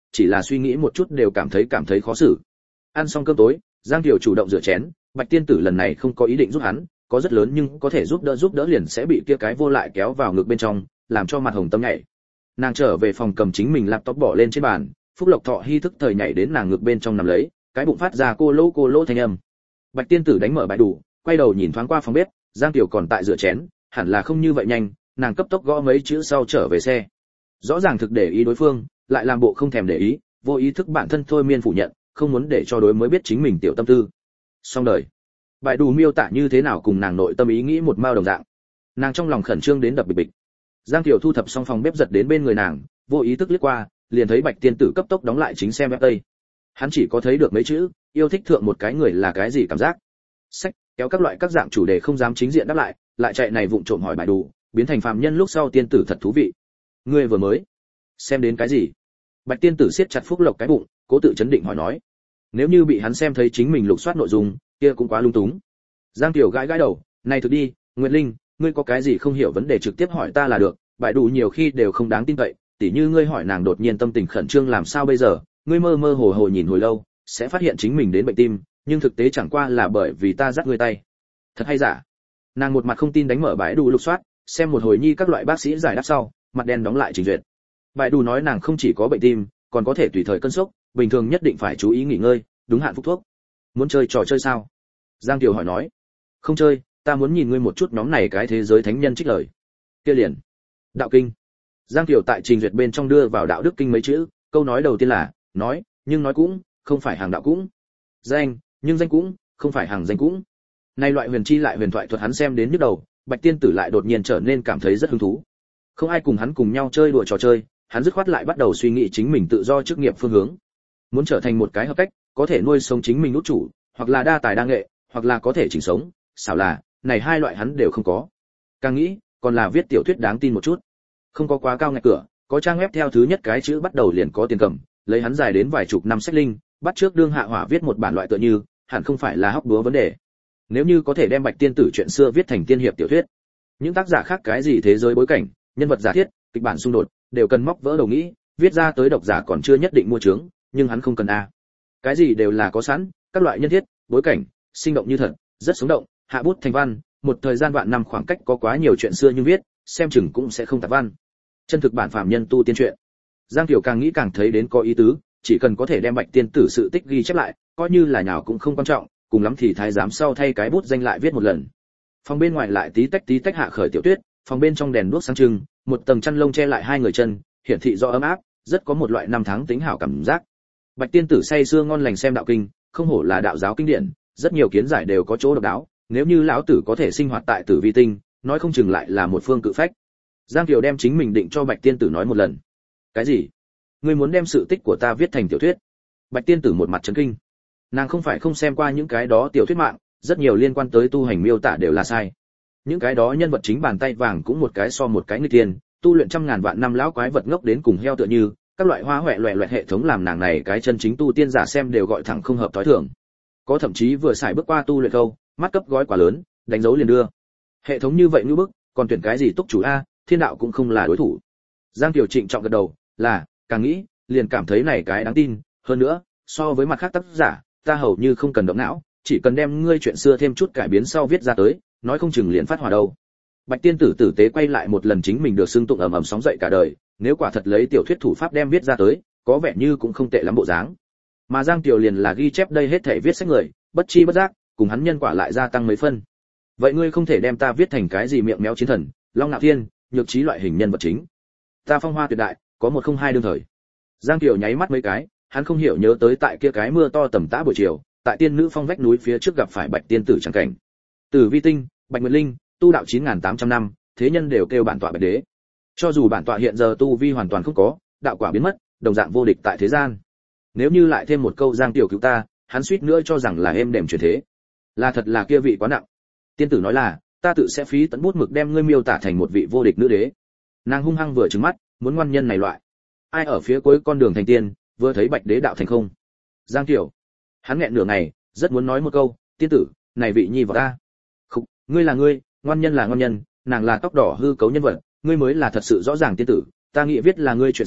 chỉ là suy nghĩ một chút đều cảm thấy cảm thấy khó xử. Ăn xong cơm tối, Giang Kiều chủ động rửa chén, Bạch tiên tử lần này không có ý định giúp hắn, có rất lớn nhưng có thể giúp đỡ giúp đỡ liền sẽ bị kia cái vô lại kéo vào ngực bên trong, làm cho mặt hồng tâm nhảy. Nàng trở về phòng cầm chính mình laptop bỏ lên trên bàn, Phúc Lộc Thọ hy thức thời nhảy đến nàng ngực bên trong nằm lấy, cái bụng phát ra cô lỗ cô lỗ thanh âm. Bạch tiên tử đánh mở bài đủ, quay đầu nhìn thoáng qua phòng bếp, Giang Kiều còn tại rửa chén, hẳn là không như vậy nhanh, nàng cấp tốc gõ mấy chữ sau trở về xe. Rõ ràng thực để ý đối phương, lại làm bộ không thèm để ý, vô ý thức bản thân thôi miên phủ nhận, không muốn để cho đối mới biết chính mình tiểu tâm tư. Xong đời. Bài đủ miêu tả như thế nào cùng nàng nội tâm ý nghĩ một mao đồng dạng. Nàng trong lòng khẩn trương đến đập bịch bịch. Giang Kiều thu thập xong phòng bếp giật đến bên người nàng, vô ý thức liếc qua, liền thấy Bạch tiên tử cấp tốc đóng lại chính xem web tây. Hắn chỉ có thấy được mấy chữ, yêu thích thượng một cái người là cái gì cảm giác. Sách, kéo các loại các dạng chủ đề không dám chính diện đáp lại, lại chạy này vụng trộm hỏi bài đủ, biến thành phàm nhân lúc sau tiên tử thật thú vị. Ngươi vừa mới xem đến cái gì? Bạch tiên tử siết chặt Phúc Lộc cái bụng, cố tự chấn định hỏi nói. Nếu như bị hắn xem thấy chính mình lục soát nội dung, kia cũng quá lung túng. Giang Kiều gãi gãi đầu, này thực đi, Nguyệt Linh, ngươi có cái gì không hiểu vấn đề trực tiếp hỏi ta là được, bài đủ nhiều khi đều không đáng tin cậy, tỉ như ngươi hỏi nàng đột nhiên tâm tình khẩn trương làm sao bây giờ, ngươi mơ mơ hồ hồ nhìn hồi lâu, sẽ phát hiện chính mình đến bệnh tim, nhưng thực tế chẳng qua là bởi vì ta dắt ngươi tay. Thật hay giả? Nàng một mặt không tin đánh mở bài đủ lục soát, xem một hồi nhi các loại bác sĩ giải đáp sau, mặt đen đóng lại trình duyệt. Bài đủ nói nàng không chỉ có bệnh tim, còn có thể tùy thời cơn sốc, bình thường nhất định phải chú ý nghỉ ngơi, đúng hạn phục thuốc. Muốn chơi trò chơi sao? Giang Kiều hỏi nói. Không chơi, ta muốn nhìn ngươi một chút nhóm này cái thế giới thánh nhân trích lời. Kia liền. Đạo kinh. Giang Kiều tại trình duyệt bên trong đưa vào đạo đức kinh mấy chữ, câu nói đầu tiên là, nói, nhưng nói cũng, không phải hàng đạo cũng. Danh, nhưng danh cũng, không phải hàng danh cũng. Này loại huyền chi lại huyền thoại thuật hắn xem đến nhức đầu, Bạch tiên tử lại đột nhiên trở nên cảm thấy rất hứng thú. Không ai cùng hắn cùng nhau chơi đùa trò chơi, hắn dứt khoát lại bắt đầu suy nghĩ chính mình tự do chức nghiệp phương hướng. Muốn trở thành một cái hợp cách, có thể nuôi sống chính mình nút chủ, hoặc là đa tài đa nghệ, hoặc là có thể chỉnh sống, xảo là, này hai loại hắn đều không có. Càng nghĩ, còn là viết tiểu thuyết đáng tin một chút. Không có quá cao ngạch cửa, có trang web theo thứ nhất cái chữ bắt đầu liền có tiền cầm, lấy hắn dài đến vài chục năm sách linh, bắt trước đương hạ hỏa viết một bản loại tựa như, hẳn không phải là hóc búa vấn đề. Nếu như có thể đem Bạch tiên tử chuyện xưa viết thành tiên hiệp tiểu thuyết, những tác giả khác cái gì thế giới bối cảnh, nhân vật giả thiết, kịch bản xung đột, đều cần móc vỡ đầu nghĩ, viết ra tới độc giả còn chưa nhất định mua chứng, nhưng hắn không cần a. Cái gì đều là có sẵn, các loại nhân thiết, bối cảnh, sinh động như thật, rất sống động, hạ bút thành văn, một thời gian vạn năm khoảng cách có quá nhiều chuyện xưa nhưng viết, xem chừng cũng sẽ không tạp văn. Chân thực bản phàm nhân tu tiên truyện. Giang Kiều càng nghĩ càng thấy đến có ý tứ, chỉ cần có thể đem Bạch tiên tử sự tích ghi chép lại, coi như là nhào cũng không quan trọng, cùng lắm thì thái giám sau thay cái bút danh lại viết một lần. Phòng bên ngoài lại tí tách tí tách hạ khởi tiểu tuyết, phòng bên trong đèn đuốc sáng trưng, một tầng chăn lông che lại hai người chân, hiển thị do ấm áp, rất có một loại năm tháng tính hảo cảm giác. Bạch tiên tử say sưa ngon lành xem đạo kinh, không hổ là đạo giáo kinh điển, rất nhiều kiến giải đều có chỗ độc đáo, nếu như lão tử có thể sinh hoạt tại Tử Vi tinh, nói không chừng lại là một phương cự phách. Giang Kiều đem chính mình định cho Bạch tiên tử nói một lần. Cái gì? Ngươi muốn đem sự tích của ta viết thành tiểu thuyết? Bạch tiên tử một mặt chấn kinh. Nàng không phải không xem qua những cái đó tiểu thuyết mạng, rất nhiều liên quan tới tu hành miêu tả đều là sai. Những cái đó nhân vật chính bàn tay vàng cũng một cái so một cái nguy tiên, tu luyện trăm ngàn vạn năm lão quái vật ngốc đến cùng heo tựa như, các loại hoa hoẹ loẹ loẹt hệ thống làm nàng này cái chân chính tu tiên giả xem đều gọi thẳng không hợp thói thường. Có thậm chí vừa xài bước qua tu luyện câu, mắt cấp gói quả lớn, đánh dấu liền đưa. Hệ thống như vậy như bức, còn tuyển cái gì túc chủ a, thiên đạo cũng không là đối thủ. Giang Tiểu Trịnh trọng gật đầu, là, càng nghĩ, liền cảm thấy này cái đáng tin, hơn nữa, so với mặt khác tác giả, ta hầu như không cần động não, chỉ cần đem ngươi chuyện xưa thêm chút cải biến sau viết ra tới, nói không chừng liền phát hỏa đâu. Bạch tiên tử tử tế quay lại một lần chính mình được xưng tụng ầm ầm sóng dậy cả đời, nếu quả thật lấy tiểu thuyết thủ pháp đem viết ra tới, có vẻ như cũng không tệ lắm bộ dáng. Mà Giang Tiểu liền là ghi chép đây hết thảy viết sách người, bất chi bất giác, cùng hắn nhân quả lại gia tăng mấy phân. Vậy ngươi không thể đem ta viết thành cái gì miệng méo chiến thần, long nạo thiên, nhược trí loại hình nhân vật chính. Ta phong hoa tuyệt đại, có một không hai đương thời. Giang Tiểu nháy mắt mấy cái, hắn không hiểu nhớ tới tại kia cái mưa to tầm tã buổi chiều, tại tiên nữ phong vách núi phía trước gặp phải Bạch tiên tử chẳng cảnh. Tử Vi tinh, Bạch Nguyệt Linh, tu đạo chín nghìn tám trăm năm, thế nhân đều kêu bản tọa Bạch đế. Cho dù bản tọa hiện giờ tu vi hoàn toàn không có, đạo quả biến mất, đồng dạng vô địch tại thế gian. Nếu như lại thêm một câu Giang Tiểu cứu ta, hắn suýt nữa cho rằng là êm đềm truyền thế. Là thật là kia vị quá nặng. Tiên tử nói là, ta tự sẽ phí tận bút mực đem ngươi miêu tả thành một vị vô địch nữ đế. Nàng hung hăng vừa trừng mắt, muốn ngoan nhân này loại. Ai ở phía cuối con đường thành tiên, vừa thấy Bạch đế đạo thành không. Giang Tiểu, hắn nghẹn nửa ngày, rất muốn nói một câu, tiên tử, này vị nhi vào ta. Khục, ngươi là ngươi, ngoan nhân là ngoan nhân, nàng là tóc đỏ hư cấu nhân vật, ngươi mới là thật sự rõ ràng tiên tử, ta nghĩ viết là ngươi chuyện xưa,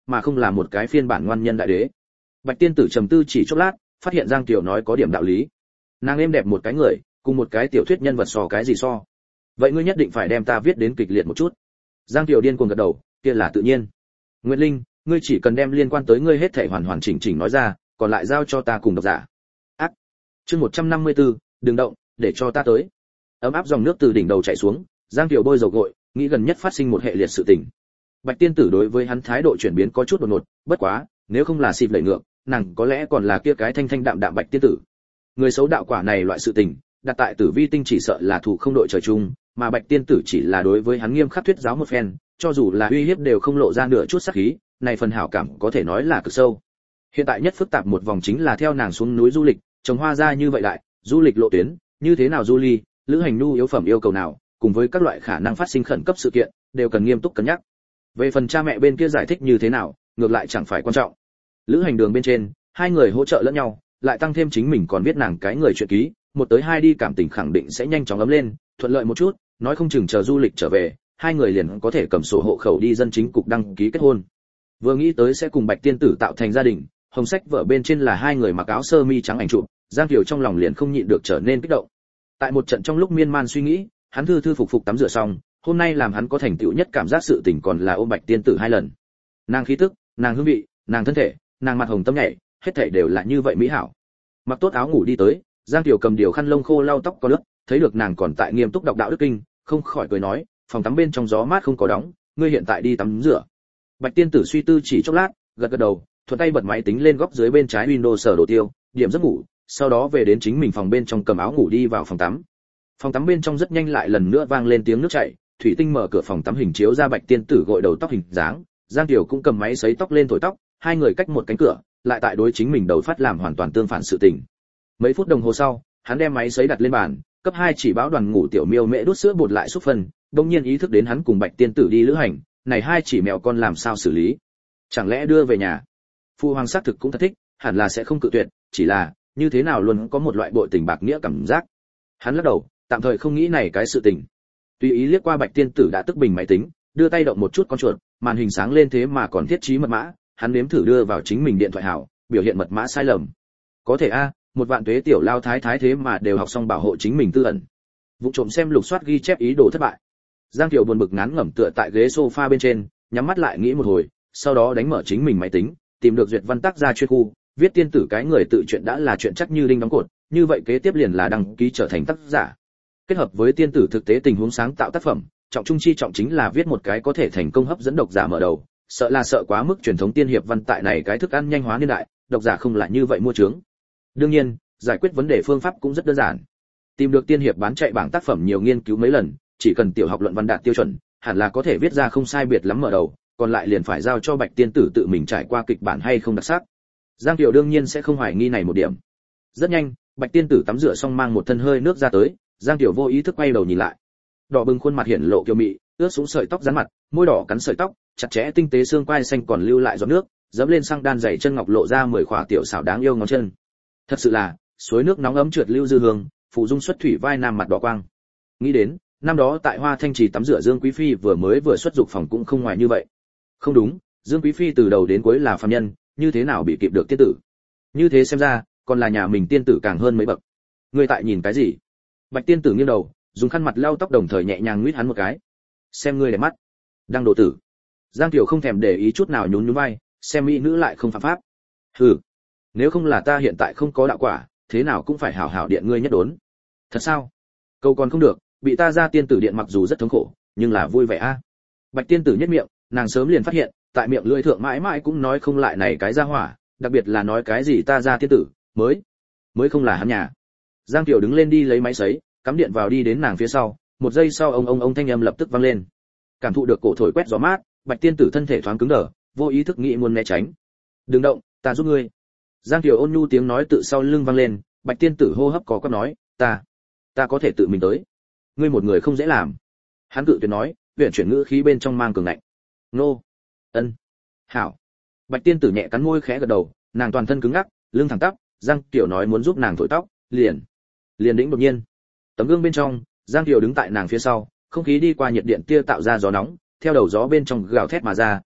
mà không là một cái phiên bản ngoan nhân đại đế. Bạch tiên tử trầm tư chỉ chốc lát, phát hiện Giang Kiều nói có điểm đạo lý. Nàng êm đẹp một cái người, cùng một cái tiểu thuyết nhân vật so cái gì so? Vậy ngươi nhất định phải đem ta viết đến kịch liệt một chút. Giang Kiều điên cuồng gật đầu, kia là tự nhiên. Nguyệt Linh, ngươi chỉ cần đem liên quan tới ngươi hết thảy hoàn hoàn chỉnh chỉnh nói ra, còn lại giao cho ta cùng độc giả. Ác. Chương một trăm năm mươi tư, đừng động, để cho ta tới. Ấm áp dòng nước từ đỉnh đầu chảy xuống, Giang Kiều bôi dầu gội, nghĩ gần nhất phát sinh một hệ liệt sự tình. Bạch tiên tử đối với hắn thái độ chuyển biến có chút đột ngột, bất quá, nếu không là xịp lệ ngược, nàng có lẽ còn là kia cái thanh thanh đạm đạm Bạch tiên tử. Người xấu đạo quả này loại sự tình, đặt tại Tử Vi tinh chỉ sợ là thủ không đội trời chung, mà Bạch tiên tử chỉ là đối với hắn nghiêm khắc thuyết giáo một phen, cho dù là uy hiếp đều không lộ ra nửa chút sát khí, này phần hảo cảm có thể nói là cực sâu. Hiện tại nhất phức tạp một vòng chính là theo nàng xuống núi du lịch, trồng hoa ra như vậy đại, du lịch lộ tuyến, như thế nào du ly, lữ hành nhu yếu phẩm yêu cầu nào, cùng với các loại khả năng phát sinh khẩn cấp sự kiện, đều cần nghiêm túc cân nhắc. Về phần cha mẹ bên kia giải thích như thế nào, ngược lại chẳng phải quan trọng. Lữ hành đường bên trên, hai người hỗ trợ lẫn nhau, lại tăng thêm chính mình còn biết nàng cái người chuyện ký, một tới hai đi cảm tình khẳng định sẽ nhanh chóng ấm lên, thuận lợi một chút, nói không chừng chờ du lịch trở về, hai người liền có thể cầm sổ hộ khẩu đi dân chính cục đăng ký kết hôn. Vừa nghĩ tới sẽ cùng Bạch tiên tử tạo thành gia đình, hồng sách vở bên trên là hai người mặc áo sơ mi trắng ảnh chụp, Giang Kiều trong lòng liền không nhịn được trở nên kích động. Tại một trận trong lúc miên man suy nghĩ, hắn thư thư phục phục tắm rửa xong, hôm nay làm hắn có thành tựu nhất cảm giác sự tình còn là ôm Bạch tiên tử hai lần. Nàng khí tức, nàng hương vị, nàng thân thể, nàng mặt hồng tâm nhảy, hết thảy đều là như vậy mỹ hảo. Mặc tốt áo ngủ đi tới, Giang Kiều cầm điều khăn lông khô lau tóc có nước, thấy được nàng còn tại nghiêm túc đọc đạo đức kinh, không khỏi cười nói, phòng tắm bên trong gió mát không có đóng, ngươi hiện tại đi tắm rửa. Bạch tiên tử suy tư chỉ chốc lát, gật gật đầu, thuận tay bật máy tính lên góc dưới bên trái Windows sở đồ tiêu, điểm giấc ngủ, sau đó về đến chính mình phòng bên trong cầm áo ngủ đi vào phòng tắm. Phòng tắm bên trong rất nhanh lại lần nữa vang lên tiếng nước chảy, thủy tinh mở cửa phòng tắm hình chiếu ra Bạch tiên tử gội đầu tóc hình dáng, Giang Kiều cũng cầm máy sấy tóc lên thổi tóc, hai người cách một cánh cửa, lại tại đối chính mình đầu phát làm hoàn toàn tương phản sự tình. Mấy phút đồng hồ sau, hắn đem máy sấy đặt lên bàn, cấp hai chỉ báo đoàn ngủ tiểu miêu mẹ đút sữa bột lại xúc phân, đột nhiên ý thức đến hắn cùng Bạch tiên tử đi lữ hành, này hai chỉ mèo con làm sao xử lý? Chẳng lẽ đưa về nhà? Phu hoàng xác thực cũng thật thích, hẳn là sẽ không cự tuyệt, chỉ là, như thế nào luôn có một loại bội tình bạc nghĩa cảm giác. Hắn lắc đầu, tạm thời không nghĩ này cái sự tình. Tùy ý liếc qua Bạch tiên tử đã tức bình máy tính, đưa tay động một chút con chuột, màn hình sáng lên thế mà còn thiết trí mật mã, hắn nếm thử đưa vào chính mình điện thoại hảo, biểu hiện mật mã sai lầm. Có thể a, một vạn tuế tiểu lao thái thái thế mà đều học xong bảo hộ chính mình tư ẩn. Vụ trộm xem lục soát ghi chép ý đồ thất bại. Giang Kiều buồn bực ngán ngẩm tựa tại ghế sofa bên trên, nhắm mắt lại nghĩ một hồi, sau đó đánh mở chính mình máy tính, tìm được duyệt văn tác gia chuyên khu, viết tiên tử cái người tự truyện đã là chuyện chắc như đinh đóng cột, như vậy kế tiếp liền là đăng ký trở thành tác giả. Kết hợp với tiên tử thực tế tình huống sáng tạo tác phẩm, trọng trung chi trọng chính là viết một cái có thể thành công hấp dẫn độc giả mở đầu, sợ là sợ quá mức truyền thống tiên hiệp văn tại này cái thức ăn nhanh hóa niên đại, độc giả không lại như vậy mua trướng. Đương nhiên, giải quyết vấn đề phương pháp cũng rất đơn giản. Tìm được tiên hiệp bán chạy bảng tác phẩm nhiều nghiên cứu mấy lần, chỉ cần tiểu học luận văn đạt tiêu chuẩn, hẳn là có thể viết ra không sai biệt lắm mở đầu, còn lại liền phải giao cho Bạch tiên tử tự mình trải qua kịch bản hay không đặc sắc. Giang Kiều đương nhiên sẽ không hoài nghi này một điểm. Rất nhanh, Bạch tiên tử tắm rửa xong mang một thân hơi nước ra tới, Giang Kiều vô ý thức quay đầu nhìn lại. Đỏ bừng khuôn mặt hiển lộ kiều mị, ướt xuống sợi tóc rắn mặt, môi đỏ cắn sợi tóc, chặt chẽ tinh tế xương quai xanh còn lưu lại giọt nước, dẫm lên sang đan giày chân ngọc lộ ra mười khỏa tiểu xảo đáng yêu ngón chân. Thật sự là, suối nước nóng ấm trượt lưu dư hương, phụ dung xuất thủy vai nam mặt đỏ quang. Nghĩ đến, năm đó tại Hoa Thanh Trì tắm rửa Dương Quý phi vừa mới vừa xuất dục phòng cũng không ngoài như vậy. Không đúng, Dương Quý phi từ đầu đến cuối là phàm nhân, như thế nào bị kịp được tiên tử? Như thế xem ra, còn là nhà mình tiên tử càng hơn mấy bậc. Ngươi tại nhìn cái gì? Bạch tiên tử nghiêng đầu, dùng khăn mặt lau tóc đồng thời nhẹ nhàng nguyết hắn một cái. Xem ngươi đẹp mắt. Đang độ tử. Giang Kiều không thèm để ý chút nào nhún nhún vai, xem mỹ nữ lại không phạm pháp. Hừ, nếu không là ta hiện tại không có đạo quả, thế nào cũng phải hảo hảo điện ngươi nhất đốn. Thật sao? Câu còn không được, bị ta ra tiên tử điện mặc dù rất thống khổ, nhưng là vui vẻ a. Bạch tiên tử nhất miệng, nàng sớm liền phát hiện, tại miệng lưỡi thượng mãi mãi cũng nói không lại này cái ra hỏa, đặc biệt là nói cái gì ta ra tiên tử, mới, mới không là hắn nhà. Giang Kiều đứng lên đi lấy máy sấy, cắm điện vào đi đến nàng phía sau, một giây sau ông ông ông thanh âm lập tức vang lên. Cảm thụ được cổ thổi quét gió mát, Bạch tiên tử thân thể thoáng cứng đờ, vô ý thức nghĩ muốn né tránh. Đừng động, ta giúp ngươi. Giang Kiều ôn nhu tiếng nói tự sau lưng vang lên, Bạch tiên tử hô hấp có quắp nói, ta, ta có thể tự mình tới. Ngươi một người không dễ làm. Hắn cự tuyệt nói, uyển chuyển ngữ khí bên trong mang cường ngạnh. Nô, ân, hảo. Bạch tiên tử nhẹ cắn môi khẽ gật đầu, nàng toàn thân cứng ngắc, lưng thẳng tắp. Giang Kiều nói muốn giúp nàng thổi tóc, liền, liền đĩnh đột nhiên. Tấm gương bên trong, Giang Kiều đứng tại nàng phía sau, không khí đi qua nhiệt điện tia tạo ra gió nóng, theo đầu gió bên trong gào thét mà ra,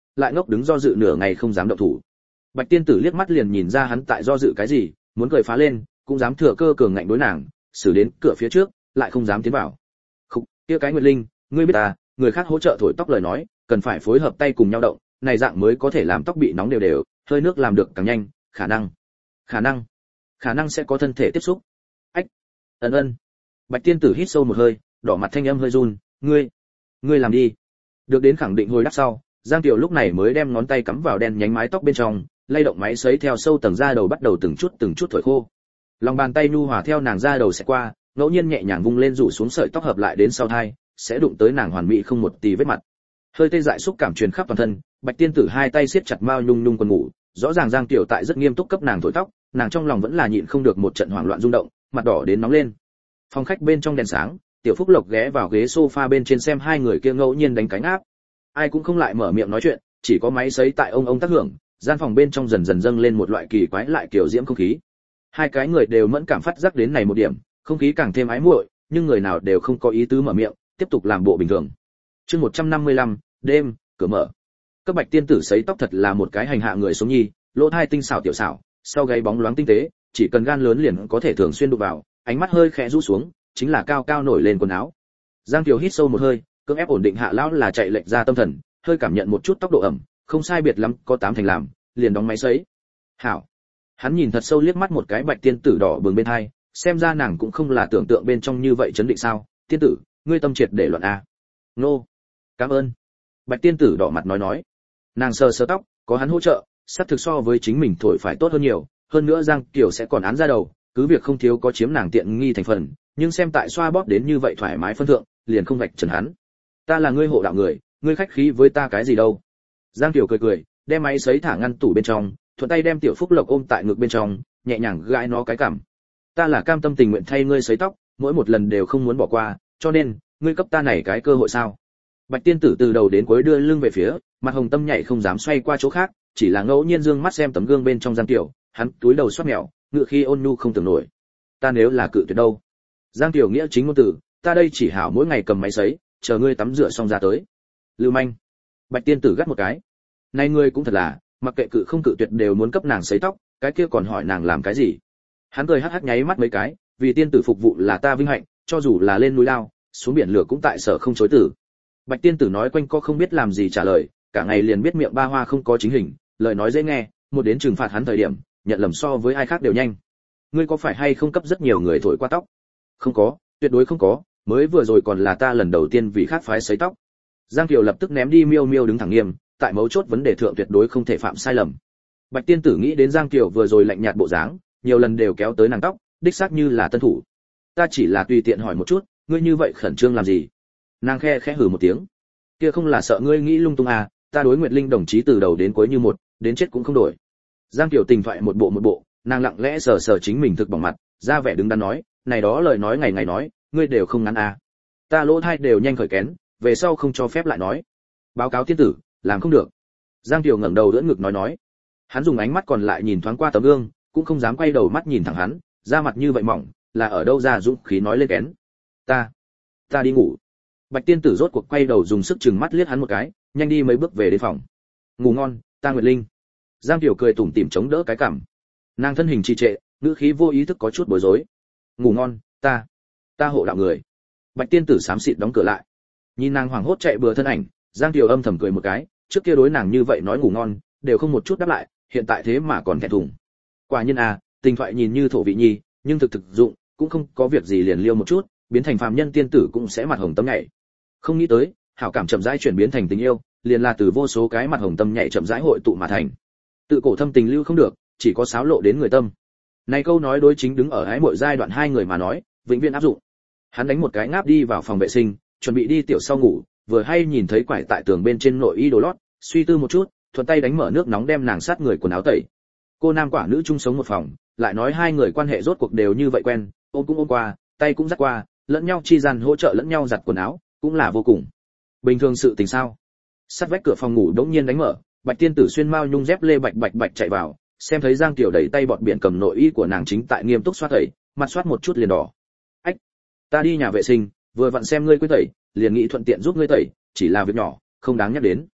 lại ngốc đứng do dự nửa ngày không dám động thủ. Bạch tiên tử liếc mắt liền nhìn ra hắn tại do dự cái gì, muốn cười phá lên, cũng dám thừa cơ cường ngạnh đối nàng, xử đến cửa phía trước, lại không dám tiến vào. Khục, kia cái Nguyệt Linh, ngươi biết ta, người khác hỗ trợ thổi tóc lời nói, cần phải phối hợp tay cùng nhau động, này dạng mới có thể làm tóc bị nóng đều đều, hơi nước làm được càng nhanh, khả năng, khả năng, khả năng sẽ có thân thể tiếp xúc. Ách, ân ân. Bạch tiên tử hít sâu một hơi, đỏ mặt thanh âm hơi run, ngươi, ngươi làm đi. Được đến khẳng định hồi đáp sau, Giang Tiểu lúc này mới đem ngón tay cắm vào đen nhánh mái tóc bên trong, lay động máy sấy theo sâu tầng da đầu bắt đầu từng chút từng chút thổi khô. Lòng bàn tay nhu hòa theo nàng da đầu sẽ qua, ngẫu nhiên nhẹ nhàng vung lên rủ xuống sợi tóc hợp lại đến sau tai, sẽ đụng tới nàng hoàn mỹ không một tì vết mặt. Hơi tê dại xúc cảm truyền khắp toàn thân, Bạch tiên tử hai tay siết chặt mao nhung nhung quần ngủ, rõ ràng Giang Tiểu tại rất nghiêm túc cấp nàng thổi tóc, nàng trong lòng vẫn là nhịn không được một trận hoảng loạn rung động, mặt đỏ đến nóng lên. Phòng khách bên trong đèn sáng, Tiểu Phúc Lộc ghé vào ghế sofa bên trên xem hai người kia ngẫu nhiên đánh cánh áp. Ai cũng không lại mở miệng nói chuyện, chỉ có máy sấy tại ông ông tác hưởng, gian phòng bên trong dần dần dâng lên một loại kỳ quái lại kiểu diễm không khí. Hai cái người đều mẫn cảm phát giác đến này một điểm, không khí càng thêm ái muội, nhưng người nào đều không có ý tứ mở miệng, tiếp tục làm bộ bình thường. Chương một trăm năm mươi lăm, đêm, cửa mở. Các Bạch tiên tử sấy tóc thật là một cái hành hạ người sống nhi, lỗ tai tinh xảo tiểu xảo, sau gáy bóng loáng tinh tế, chỉ cần gan lớn liền có thể thường xuyên đụng vào, ánh mắt hơi khẽ rũ xuống, chính là cao cao nổi lên quần áo. Giang Kiều hít sâu một hơi, cưỡng ép ổn định hạ lão là chạy lệch ra tâm thần, hơi cảm nhận một chút tốc độ ẩm, không sai biệt lắm, có tám thành làm, liền đóng máy sấy. Hảo. Hắn nhìn thật sâu liếc mắt một cái Bạch tiên tử đỏ bừng bên hai, xem ra nàng cũng không là tưởng tượng bên trong như vậy chấn định sao? Tiên tử, ngươi tâm triệt để luận a. Nô. Cảm ơn. Bạch tiên tử đỏ mặt nói nói. Nàng sờ sờ tóc, có hắn hỗ trợ, sắp thực so với chính mình thổi phải tốt hơn nhiều, hơn nữa Giang Kiều sẽ còn án ra đầu, cứ việc không thiếu có chiếm nàng tiện nghi thành phần, nhưng xem tại xoa bóp đến như vậy thoải mái phân thượng, liền không vạch trần hắn. Ta là ngươi hộ đạo người, ngươi khách khí với ta cái gì đâu? Giang Kiều cười cười, đem máy sấy thả ngăn tủ bên trong, thuận tay đem Tiểu Phúc Lộc ôm tại ngực bên trong, nhẹ nhàng gãi nó cái cằm. Ta là cam tâm tình nguyện thay ngươi sấy tóc, mỗi một lần đều không muốn bỏ qua, cho nên, ngươi cấp ta này cái cơ hội sao? Bạch tiên tử từ đầu đến cuối đưa lưng về phía, mặt hồng tâm nhảy không dám xoay qua chỗ khác, chỉ là ngẫu nhiên dương mắt xem tấm gương bên trong Giang Kiều, hắn túi đầu xoát mèo, ngựa khi ôn nhu không tưởng nổi. Ta nếu là cự tuyệt đâu? Giang Kiều nghĩa chính ngôn từ, ta đây chỉ hảo mỗi ngày cầm máy sấy, chờ ngươi tắm rửa xong ra tới. Lưu manh. Bạch tiên tử gắt một cái. Này ngươi cũng thật là, mặc kệ cự không cự tuyệt đều muốn cấp nàng sấy tóc, cái kia còn hỏi nàng làm cái gì? Hắn cười hắc hắc nháy mắt mấy cái, vì tiên tử phục vụ là ta vinh hạnh, cho dù là lên núi lao, xuống biển lửa cũng tại sở không chối từ. Bạch tiên tử nói quanh co không biết làm gì trả lời, cả ngày liền biết miệng ba hoa không có chính hình, lời nói dễ nghe, một đến trừng phạt hắn thời điểm, nhận lầm so với ai khác đều nhanh. Ngươi có phải hay không cấp rất nhiều người thổi qua tóc? Không có, tuyệt đối không có, mới vừa rồi còn là ta lần đầu tiên vì khác phái sấy tóc. Giang Kiều lập tức ném đi miêu miêu đứng thẳng nghiêm, tại mấu chốt vấn đề thượng tuyệt đối không thể phạm sai lầm. Bạch tiên tử nghĩ đến Giang Kiều vừa rồi lạnh nhạt bộ dáng, nhiều lần đều kéo tới nàng tóc, đích xác như là tân thủ. Ta chỉ là tùy tiện hỏi một chút, ngươi như vậy khẩn trương làm gì? Nàng khe khẽ hừ một tiếng. Kia không là sợ ngươi nghĩ lung tung à, ta đối Nguyệt Linh đồng chí từ đầu đến cuối như một, đến chết cũng không đổi. Giang Kiều tình thoại một bộ một bộ, nàng lặng lẽ sờ sờ chính mình thực bỏng mặt, ra vẻ đứng đắn nói, này đó lời nói ngày ngày nói, ngươi đều không ngắn à. Ta lỗ thai đều nhanh khởi kén, về sau không cho phép lại nói. Báo cáo tiên tử, làm không được. Giang Kiều ngẩng đầu đỡ ngực nói nói. Hắn dùng ánh mắt còn lại nhìn thoáng qua tấm gương, cũng không dám quay đầu mắt nhìn thẳng hắn, da mặt như vậy mỏng, là ở đâu ra dũng khí nói lên kén. Ta, ta đi ngủ. Bạch tiên tử rốt cuộc quay đầu dùng sức chừng mắt liếc hắn một cái, nhanh đi mấy bước về đến phòng. Ngủ ngon, ta Nguyệt Linh. Giang Kiều cười tủm tỉm chống đỡ cái cằm. Nàng thân hình trì trệ, ngữ khí vô ý thức có chút bối rối. Ngủ ngon, ta, ta hộ đạo người. Bạch tiên tử xám xịt đóng cửa lại. Nhìn nàng hoảng hốt chạy bừa thân ảnh, Giang Kiều âm thầm cười một cái, trước kia đối nàng như vậy nói ngủ ngon, đều không một chút đáp lại, hiện tại thế mà còn thẹn thùng. Quả nhiên à, tình thoại nhìn như thổ vị nhi, nhưng thực thực dụng, cũng không có việc gì liền liêu một chút, biến thành phàm nhân tiên tử cũng sẽ mặt hồng tâm nhảy. Không nghĩ tới, hảo cảm chậm rãi chuyển biến thành tình yêu, liền là từ vô số cái mặt hồng tâm nhảy chậm rãi hội tụ mà thành. Tự cổ thâm tình lưu không được, chỉ có xáo lộ đến người tâm. Này câu nói đối chính đứng ở ái muội giai đoạn hai người mà nói, vĩnh viễn áp dụng. Hắn đánh một cái ngáp đi vào phòng vệ sinh, chuẩn bị đi tiểu sau ngủ, vừa hay nhìn thấy quải tại tường bên trên nội y đồ lót, suy tư một chút, thuận tay đánh mở nước nóng đem nàng sát người quần áo tẩy. Cô nam quả nữ chung sống một phòng, lại nói hai người quan hệ rốt cuộc đều như vậy quen, ôm cũng ôm qua, tay cũng dắt qua, lẫn nhau chi gian hỗ trợ lẫn nhau giặt quần áo, cũng là vô cùng bình thường sự tình sao. Sát vách cửa phòng ngủ đống nhiên đánh mở, Bạch tiên tử xuyên mao nhung dép lê bạch bạch bạch chạy vào, xem thấy Giang Kiều đẩy tay bọt biển cầm nội y của nàng chính tại nghiêm túc xoát tẩy, mặt xoát một chút liền đỏ. Ách, ta đi nhà vệ sinh, vừa vặn xem ngươi quên tẩy, liền nghĩ thuận tiện giúp ngươi tẩy, chỉ là việc nhỏ, không đáng nhắc đến.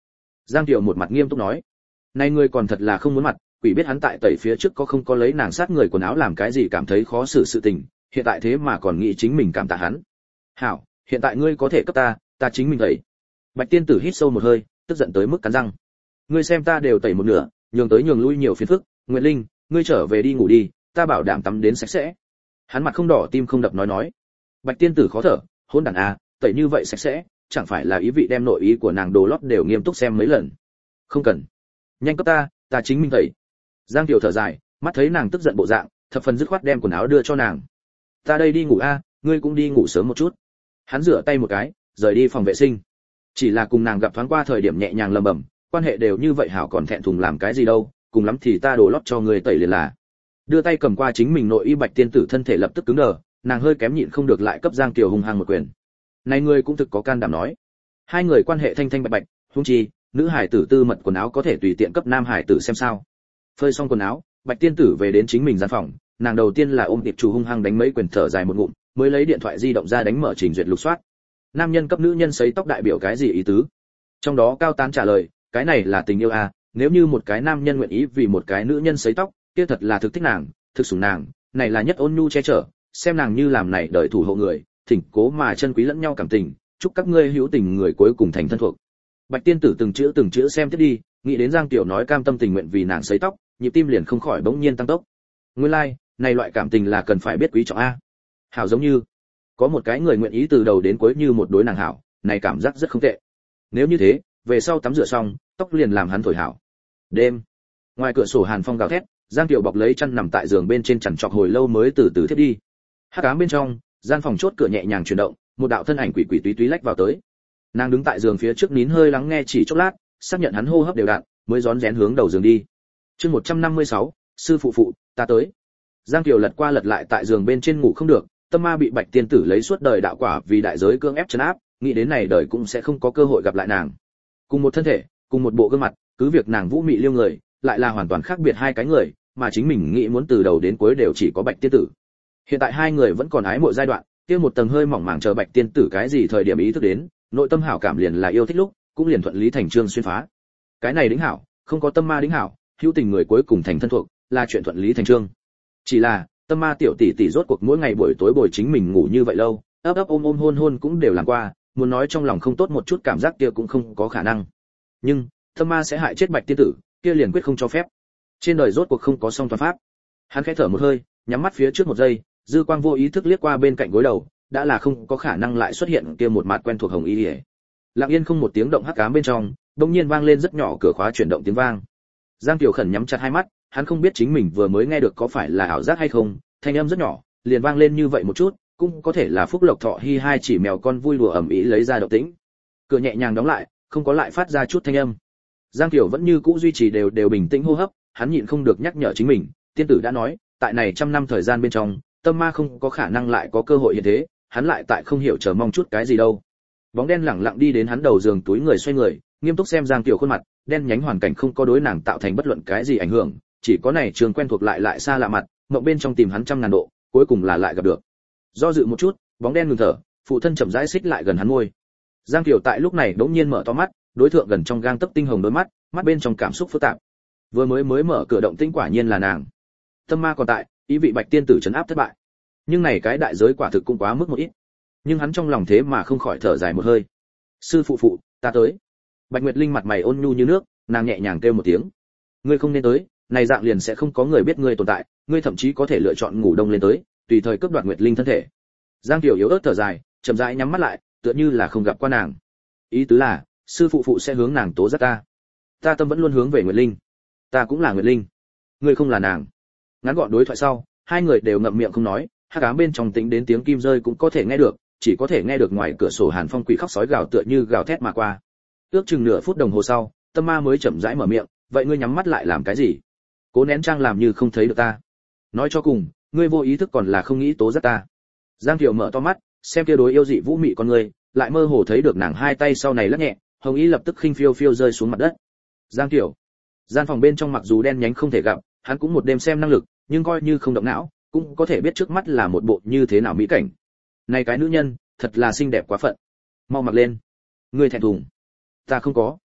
Giang Tiểu một mặt nghiêm túc nói, này ngươi còn thật là không muốn mặt, quỷ biết hắn tại tẩy phía trước có không có lấy nàng sát người quần áo làm cái gì cảm thấy khó xử sự tình, hiện tại thế mà còn nghĩ chính mình cảm tạ hắn. Hảo, hiện tại ngươi có thể cấp ta, ta chính mình tẩy. Bạch tiên tử hít sâu một hơi, tức giận tới mức cắn răng. Ngươi xem ta đều tẩy một nửa, nhường tới nhường lui nhiều phiền phức, Nguyệt Linh, ngươi trở về đi ngủ đi, ta bảo đảm tắm đến sạch sẽ. Hắn mặt không đỏ tim không đập nói nói. Bạch tiên tử khó thở, hỗn đản a, tẩy như vậy sạch sẽ, chẳng phải là ý vị đem nội ý của nàng đồ lót đều nghiêm túc xem mấy lần. Không cần, nhanh cấp ta, ta chính mình tẩy. Giang Tiểu thở dài, mắt thấy nàng tức giận bộ dạng, thập phần dứt khoát đem quần áo đưa cho nàng. Ta đây đi ngủ a, ngươi cũng đi ngủ sớm một chút. Hắn rửa tay một cái, rời đi phòng vệ sinh. Chỉ là cùng nàng gặp thoáng qua thời điểm nhẹ nhàng lầm bầm, quan hệ đều như vậy hảo còn thẹn thùng làm cái gì đâu, cùng lắm thì ta đổ lót cho người tẩy liền là. Đưa tay cầm qua chính mình nội y Bạch tiên tử thân thể lập tức cứng đờ, nàng hơi kém nhịn không được lại cấp Giang Kiều hung hăng một quyền. Này ngươi cũng thực có can đảm nói. Hai người quan hệ thanh thanh bạch bạch, huống chi, nữ hải tử tư mật quần áo có thể tùy tiện cấp nam hải tử xem sao. Phơi xong quần áo, Bạch tiên tử về đến chính mình gian phòng, nàng đầu tiên là ôm tiệp chủ hung hăng đánh mấy quyền thở dài một ngụm, mới lấy điện thoại di động ra đánh mở trình duyệt lục soát. Nam nhân cấp nữ nhân sấy tóc đại biểu cái gì ý tứ? Trong đó Cao Tán trả lời, cái này là tình yêu à, nếu như một cái nam nhân nguyện ý vì một cái nữ nhân sấy tóc, kia thật là thực thích nàng, thực sủng nàng, này là nhất ôn nhu che chở, xem nàng như làm này đợi thủ hộ người, thỉnh cố mà chân quý lẫn nhau cảm tình, chúc các ngươi hữu tình người cuối cùng thành thân thuộc. Bạch tiên tử từng chữ từng chữ xem tiếp đi, nghĩ đến Giang Tiểu nói cam tâm tình nguyện vì nàng sấy tóc, nhịp tim liền không khỏi bỗng nhiên tăng tốc. Nguyên lai, like, này loại cảm tình là cần phải biết quý trọng a. Hảo giống như có một cái người nguyện ý từ đầu đến cuối như một đối nàng hảo, này cảm giác rất không tệ. Nếu như thế, về sau tắm rửa xong, tóc liền làm hắn thổi hảo. Đêm, ngoài cửa sổ hàn phong gào thét, Giang Tiểu bọc lấy chăn nằm tại giường bên trên chằn trọc hồi lâu mới từ từ thiết đi. Hắc ám bên trong, gian phòng chốt cửa nhẹ nhàng chuyển động, một đạo thân ảnh quỷ quỷ túy túy lách vào tới. Nàng đứng tại giường phía trước nín hơi lắng nghe chỉ chốc lát, xác nhận hắn hô hấp đều đặn, mới rón rén hướng đầu giường đi. Chương một trăm năm mươi sáu, sư phụ phụ, ta tới. Giang Kiều lật qua lật lại tại giường bên trên ngủ không được, tâm ma bị Bạch tiên tử lấy suốt đời đạo quả vì đại giới cưỡng ép trấn áp, nghĩ đến này đời cũng sẽ không có cơ hội gặp lại nàng. Cùng một thân thể, cùng một bộ gương mặt, cứ việc nàng vũ mị liêu người, lại là hoàn toàn khác biệt hai cái người, mà chính mình nghĩ muốn từ đầu đến cuối đều chỉ có Bạch tiên tử. Hiện tại hai người vẫn còn ái mộ giai đoạn, kia một tầng hơi mỏng màng chờ Bạch tiên tử cái gì thời điểm ý thức đến, nội tâm hảo cảm liền là yêu thích lúc, cũng liền thuận lý thành chương xuyên phá. Cái này đính hảo, không có tâm ma đính hảo, hữu tình người cuối cùng thành thân thuộc, là chuyện thuận lý thành chương. Chỉ là, tâm ma tiểu tỷ tỷ rốt cuộc mỗi ngày buổi tối bồi chính mình ngủ như vậy lâu, ấp ấp ôm ôm hôn hôn cũng đều làm qua, muốn nói trong lòng không tốt một chút cảm giác kia cũng không có khả năng. Nhưng, tâm ma sẽ hại chết Bạch tiên tử, kia liền quyết không cho phép. Trên đời rốt cuộc không có song toàn pháp. Hắn khẽ thở một hơi, nhắm mắt phía trước một giây, dư quang vô ý thức liếc qua bên cạnh gối đầu, đã là không có khả năng lại xuất hiện kia một mặt quen thuộc hồng y liễu. Lặng yên không một tiếng động hắc ám bên trong, đột nhiên vang lên rất nhỏ cửa khóa chuyển động tiếng vang. Giang Tiểu Khẩn nhắm chặt hai mắt, hắn không biết chính mình vừa mới nghe được có phải là ảo giác hay không, thanh âm rất nhỏ, liền vang lên như vậy một chút, cũng có thể là Phúc Lộc Thọ Hi hai chỉ mèo con vui đùa ầm ĩ lấy ra động tĩnh. Cửa nhẹ nhàng đóng lại, không có lại phát ra chút thanh âm. Giang Tiểu vẫn như cũ duy trì đều đều bình tĩnh hô hấp, hắn nhịn không được nhắc nhở chính mình, tiên tử đã nói, tại này trăm năm thời gian bên trong, tâm ma không có khả năng lại có cơ hội hiện thế, hắn lại tại không hiểu chờ mong chút cái gì đâu. Bóng đen lẳng lặng đi đến hắn đầu giường túi người xoay người, nghiêm túc xem Giang Tiểu khuôn mặt, đen nhánh hoàn cảnh không có đối nàng tạo thành bất luận cái gì ảnh hưởng, chỉ có này trường quen thuộc lại lại xa lạ mặt, mộng bên trong tìm hắn trăm ngàn độ, cuối cùng là lại gặp được. Do dự một chút, bóng đen ngừng thở, phụ thân chậm rãi xích lại gần hắn môi. Giang Tiểu tại lúc này đống nhiên mở to mắt, đối tượng gần trong gang tấc tinh hồng đôi mắt, mắt bên trong cảm xúc phức tạp. Vừa mới mới mở cửa động tĩnh quả nhiên là nàng. Tâm ma còn tại, ý vị Bạch tiên tử trấn áp thất bại. Nhưng này cái đại giới quả thực cũng quá mức một ít. Nhưng hắn trong lòng thế mà không khỏi thở dài một hơi. Sư phụ phụ, ta tới. Bạch Nguyệt Linh mặt mày ôn nhu như nước, nàng nhẹ nhàng kêu một tiếng. Ngươi không nên tới, này dạng liền sẽ không có người biết ngươi tồn tại, ngươi thậm chí có thể lựa chọn ngủ đông lên tới, tùy thời cướp đoạt Nguyệt Linh thân thể. Giang Tiểu yếu ớt thở dài, chậm rãi nhắm mắt lại, tựa như là không gặp qua nàng. Ý tứ là, sư phụ phụ sẽ hướng nàng tố giác ta. Ta tâm vẫn luôn hướng về Nguyệt Linh. Ta cũng là Nguyệt Linh. Ngươi không là nàng. Ngắn gọn đối thoại sau, hai người đều ngậm miệng không nói, hắc ám bên trong tĩnh đến tiếng kim rơi cũng có thể nghe được, chỉ có thể nghe được ngoài cửa sổ hàn phong quỷ khóc sói gào tựa như gào thét mà qua. Ước chừng nửa phút đồng hồ sau, tâm ma mới chậm rãi mở miệng, vậy ngươi nhắm mắt lại làm cái gì? Cố nén trang làm như không thấy được ta. Nói cho cùng, ngươi vô ý thức còn là không nghĩ tố giác ta. Giang Kiều mở to mắt, xem kia đối yêu dị vũ mị con ngươi, lại mơ hồ thấy được nàng hai tay sau này lắc nhẹ, hồng ý lập tức khinh phiêu phiêu rơi xuống mặt đất. Giang Kiều. Gian phòng bên trong mặc dù đen nhánh không thể gặp, hắn cũng một đêm xem năng lực, nhưng coi như không động não, cũng có thể biết trước mắt là một bộ như thế nào mỹ cảnh. Này cái nữ nhân, thật là xinh đẹp quá phận. Mau mặc lên. Ngươi thẹn thùng. Ta không có.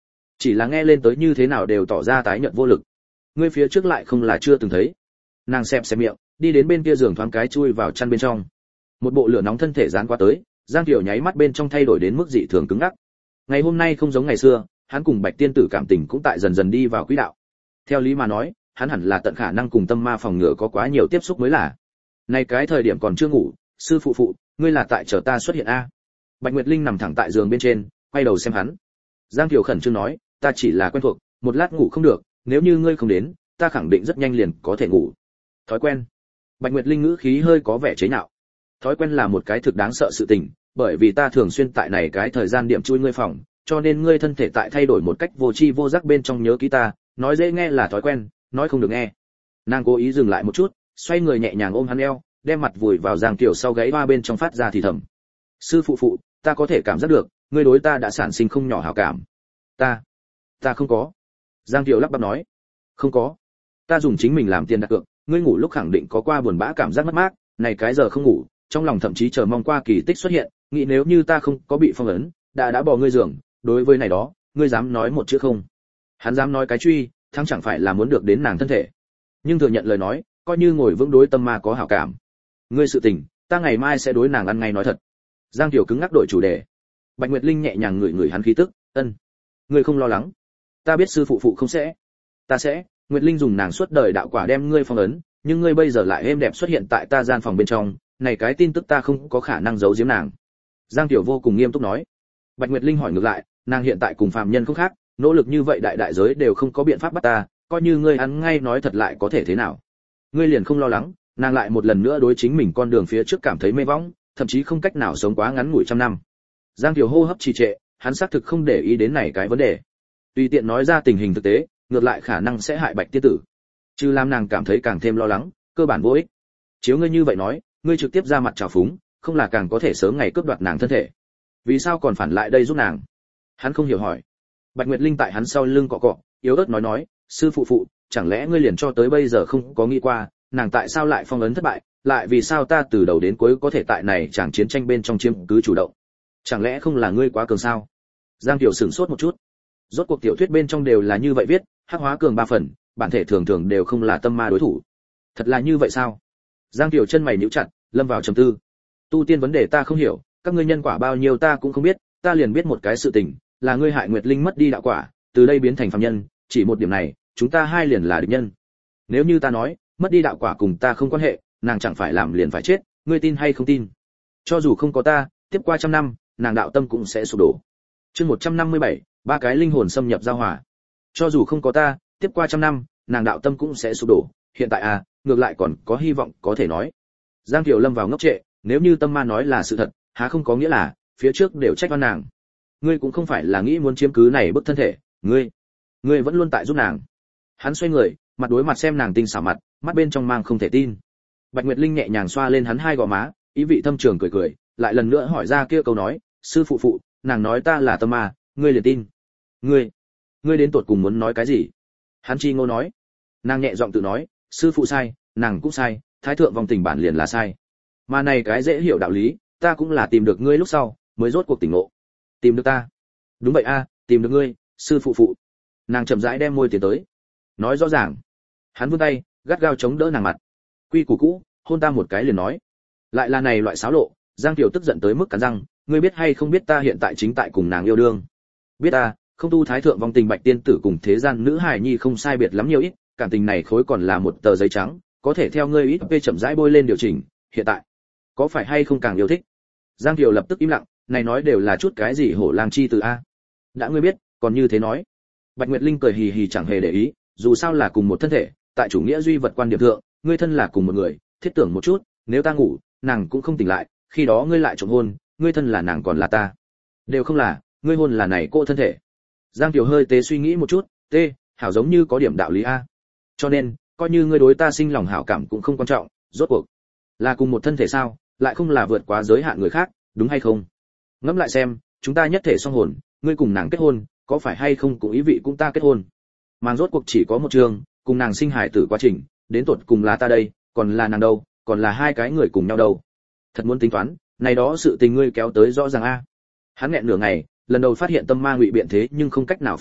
chỉ là nghe lên tới như thế nào đều tỏ ra tái nhợt vô lực. Ngươi phía trước lại không là chưa từng thấy. Nàng xẹp xẹp miệng, đi đến bên kia giường thoáng cái chui vào chăn bên trong. Một bộ lửa nóng thân thể dán qua tới, Giang Kiều nháy mắt bên trong thay đổi đến mức dị thường cứng ngắc. Ngày hôm nay không giống ngày xưa, hắn cùng Bạch Tiên tử cảm tình cũng tại dần dần đi vào quỹ đạo. Theo lý mà nói, hắn hẳn là tận khả năng cùng tâm ma phòng ngừa có quá nhiều tiếp xúc mới là. Này cái thời điểm còn chưa ngủ, sư phụ phụ, ngươi là tại chờ ta xuất hiện a? Bạch Nguyệt Linh nằm thẳng tại giường bên trên, quay đầu xem hắn. Giang Kiều khẩn trương nói, ta chỉ là quen thuộc, một lát ngủ không được, nếu như ngươi không đến, ta khẳng định rất nhanh liền có thể ngủ. Thói quen. Bạch Nguyệt Linh ngữ khí hơi có vẻ chế nhạo. Thói quen là một cái thực đáng sợ sự tình, bởi vì ta thường xuyên tại này cái thời gian điểm chui ngươi phòng, cho nên ngươi thân thể tại thay đổi một cách vô tri vô giác bên trong nhớ ký ta, nói dễ nghe là thói quen, nói không được nghe. Nàng cố ý dừng lại một chút, xoay người nhẹ nhàng ôm hắn eo, đem mặt vùi vào Giang Kiều sau gáy hoa bên trong phát ra thì thầm. Sư phụ phụ, ta có thể cảm giác được, ngươi đối ta đã sản sinh không nhỏ hảo cảm. Ta, ta không có. Giang Kiều lắp bắp nói. Không có. Ta dùng chính mình làm tiền đặt cược, ngươi ngủ lúc khẳng định có qua buồn bã cảm giác mất mát, này cái giờ không ngủ, trong lòng thậm chí chờ mong qua kỳ tích xuất hiện, nghĩ nếu như ta không có bị phong ấn, đã đã bỏ ngươi giường, đối với này đó, ngươi dám nói một chữ không? Hắn dám nói cái truy, thắng chẳng phải là muốn được đến nàng thân thể. Nhưng thừa nhận lời nói, coi như ngồi vững đối tâm ma có hảo cảm. Ngươi sự tình, ta ngày mai sẽ đối nàng ăn ngay nói thật. Giang Kiều cứng ngắc đổi chủ đề. Bạch Nguyệt Linh nhẹ nhàng ngửi ngửi hắn khí tức, ân, ngươi không lo lắng. Ta biết sư phụ phụ không sẽ. Ta sẽ. Nguyệt Linh dùng nàng suốt đời đạo quả đem ngươi phong ấn, nhưng ngươi bây giờ lại êm đẹp xuất hiện tại ta gian phòng bên trong, này cái tin tức ta không có khả năng giấu giếm nàng. Giang Kiều vô cùng nghiêm túc nói. Bạch Nguyệt Linh hỏi ngược lại, nàng hiện tại cùng phàm nhân không khác, nỗ lực như vậy đại đại giới đều không có biện pháp bắt ta, coi như ngươi ăn ngay nói thật lại có thể thế nào? Ngươi liền không lo lắng? Nàng lại một lần nữa đối chính mình con đường phía trước cảm thấy mê võng, thậm chí không cách nào sống quá ngắn ngủi trăm năm. Giang Kiều hô hấp trì trệ, hắn xác thực không để ý đến này cái vấn đề. Tùy tiện nói ra tình hình thực tế, ngược lại khả năng sẽ hại Bạch tiên tử. Chứ làm nàng cảm thấy càng thêm lo lắng, cơ bản vô ích. Chiếu ngươi như vậy nói, ngươi trực tiếp ra mặt trào phúng, không là càng có thể sớm ngày cướp đoạt nàng thân thể. Vì sao còn phản lại đây giúp nàng? Hắn không hiểu hỏi. Bạch Nguyệt Linh tại hắn sau lưng cọ cọ, yếu ớt nói nói, sư phụ phụ, chẳng lẽ ngươi liền cho tới bây giờ không có nghĩ qua, nàng tại sao lại phong ấn thất bại, lại vì sao ta từ đầu đến cuối có thể tại này chẳng chiến tranh bên trong chiếm cứ chủ động? Chẳng lẽ không là ngươi quá cường sao? Giang Kiều sửng sốt một chút. Rốt cuộc tiểu thuyết bên trong đều là như vậy viết, hắc hóa cường ba phần, bản thể thường thường đều không là tâm ma đối thủ. Thật là như vậy sao? Giang Kiều chân mày nhíu chặt, lâm vào trầm tư. Tu tiên vấn đề ta không hiểu, các ngươi nhân quả bao nhiêu ta cũng không biết, ta liền biết một cái sự tình, là ngươi hại Nguyệt Linh mất đi đạo quả, từ đây biến thành phàm nhân, chỉ một điểm này, chúng ta hai liền là địch nhân. Nếu như ta nói, mất đi đạo quả cùng ta không quan hệ, nàng chẳng phải làm liền phải chết, ngươi tin hay không tin? Cho dù không có ta, tiếp qua trăm năm, nàng đạo tâm cũng sẽ sụp đổ. Chương một trăm năm mươi bảy, ba cái linh hồn xâm nhập giao hòa. Cho dù không có ta, tiếp qua trăm năm, nàng đạo tâm cũng sẽ sụp đổ, hiện tại à, ngược lại còn có hy vọng có thể nói. Giang Kiều lâm vào ngốc trệ, nếu như tâm ma nói là sự thật, há không có nghĩa là phía trước đều trách oan nàng. Ngươi cũng không phải là nghĩ muốn chiếm cứ này bức thân thể, ngươi, ngươi vẫn luôn tại giúp nàng. Hắn xoay người, mặt đối mặt xem nàng tinh xảo mặt, mắt bên trong mang không thể tin. Bạch Nguyệt Linh nhẹ nhàng xoa lên hắn hai gò má, ý vị thâm trường cười cười, lại lần nữa hỏi ra kia câu nói, sư phụ phụ, nàng nói ta là tâm ma, ngươi liền tin? Ngươi, ngươi đến tột cùng muốn nói cái gì? Hắn chi ngô nói. Nàng nhẹ giọng tự nói, sư phụ sai, nàng cũng sai, thái thượng vòng tình bản liền là sai. Mà này cái dễ hiểu đạo lý, ta cũng là tìm được ngươi lúc sau, mới rốt cuộc tỉnh ngộ. Tìm được ta? Đúng vậy a, tìm được ngươi, sư phụ phụ. Nàng chậm rãi đem môi tiến tới. Nói rõ ràng. Hắn vươn tay, gắt gao chống đỡ nàng mặt. Quy củ cũ, hôn ta một cái liền nói. Lại là này loại xáo lộ, Giang Kiều tức giận tới mức cắn răng, ngươi biết hay không biết ta hiện tại chính tại cùng nàng yêu đương? Biết ta, không tu thái thượng vong tình Bạch tiên tử cùng thế gian nữ hài nhi không sai biệt lắm nhiều ít, cảm tình này khối còn là một tờ giấy trắng, có thể theo ngươi ít phê chậm rãi bôi lên điều chỉnh, hiện tại có phải hay không càng yêu thích? Giang Kiều lập tức im lặng, này nói đều là chút cái gì hổ lang chi từ a? Đã ngươi biết, còn như thế nói. Bạch Nguyệt Linh cười hì hì chẳng hề để ý, dù sao là cùng một thân thể, tại chủ nghĩa duy vật quan điểm thượng, ngươi thân là cùng một người, thiết tưởng một chút, nếu ta ngủ, nàng cũng không tỉnh lại, khi đó ngươi lại trộm hôn, ngươi thân là nàng còn là ta? Đều không là, ngươi hôn là này cô thân thể. Giang Kiều hơi tế suy nghĩ một chút, tê, hảo giống như có điểm đạo lý a. Cho nên, coi như ngươi đối ta sinh lòng hảo cảm cũng không quan trọng, rốt cuộc là cùng một thân thể sao, lại không là vượt quá giới hạn người khác, đúng hay không? Ngẫm lại xem, chúng ta nhất thể song hồn, ngươi cùng nàng kết hôn, có phải hay không cũng ý vị cũng ta kết hôn. Mà rốt cuộc chỉ có một trường, cùng nàng sinh hải tử quá trình, đến tột cùng là ta đây, còn là nàng đâu, còn là hai cái người cùng nhau đâu. Thật muốn tính toán, này đó sự tình ngươi kéo tới rõ ràng a. Hắn nghẹn nửa ngày, lần đầu phát hiện tâm ma ngụy biện thế nhưng không cách nào phản bác,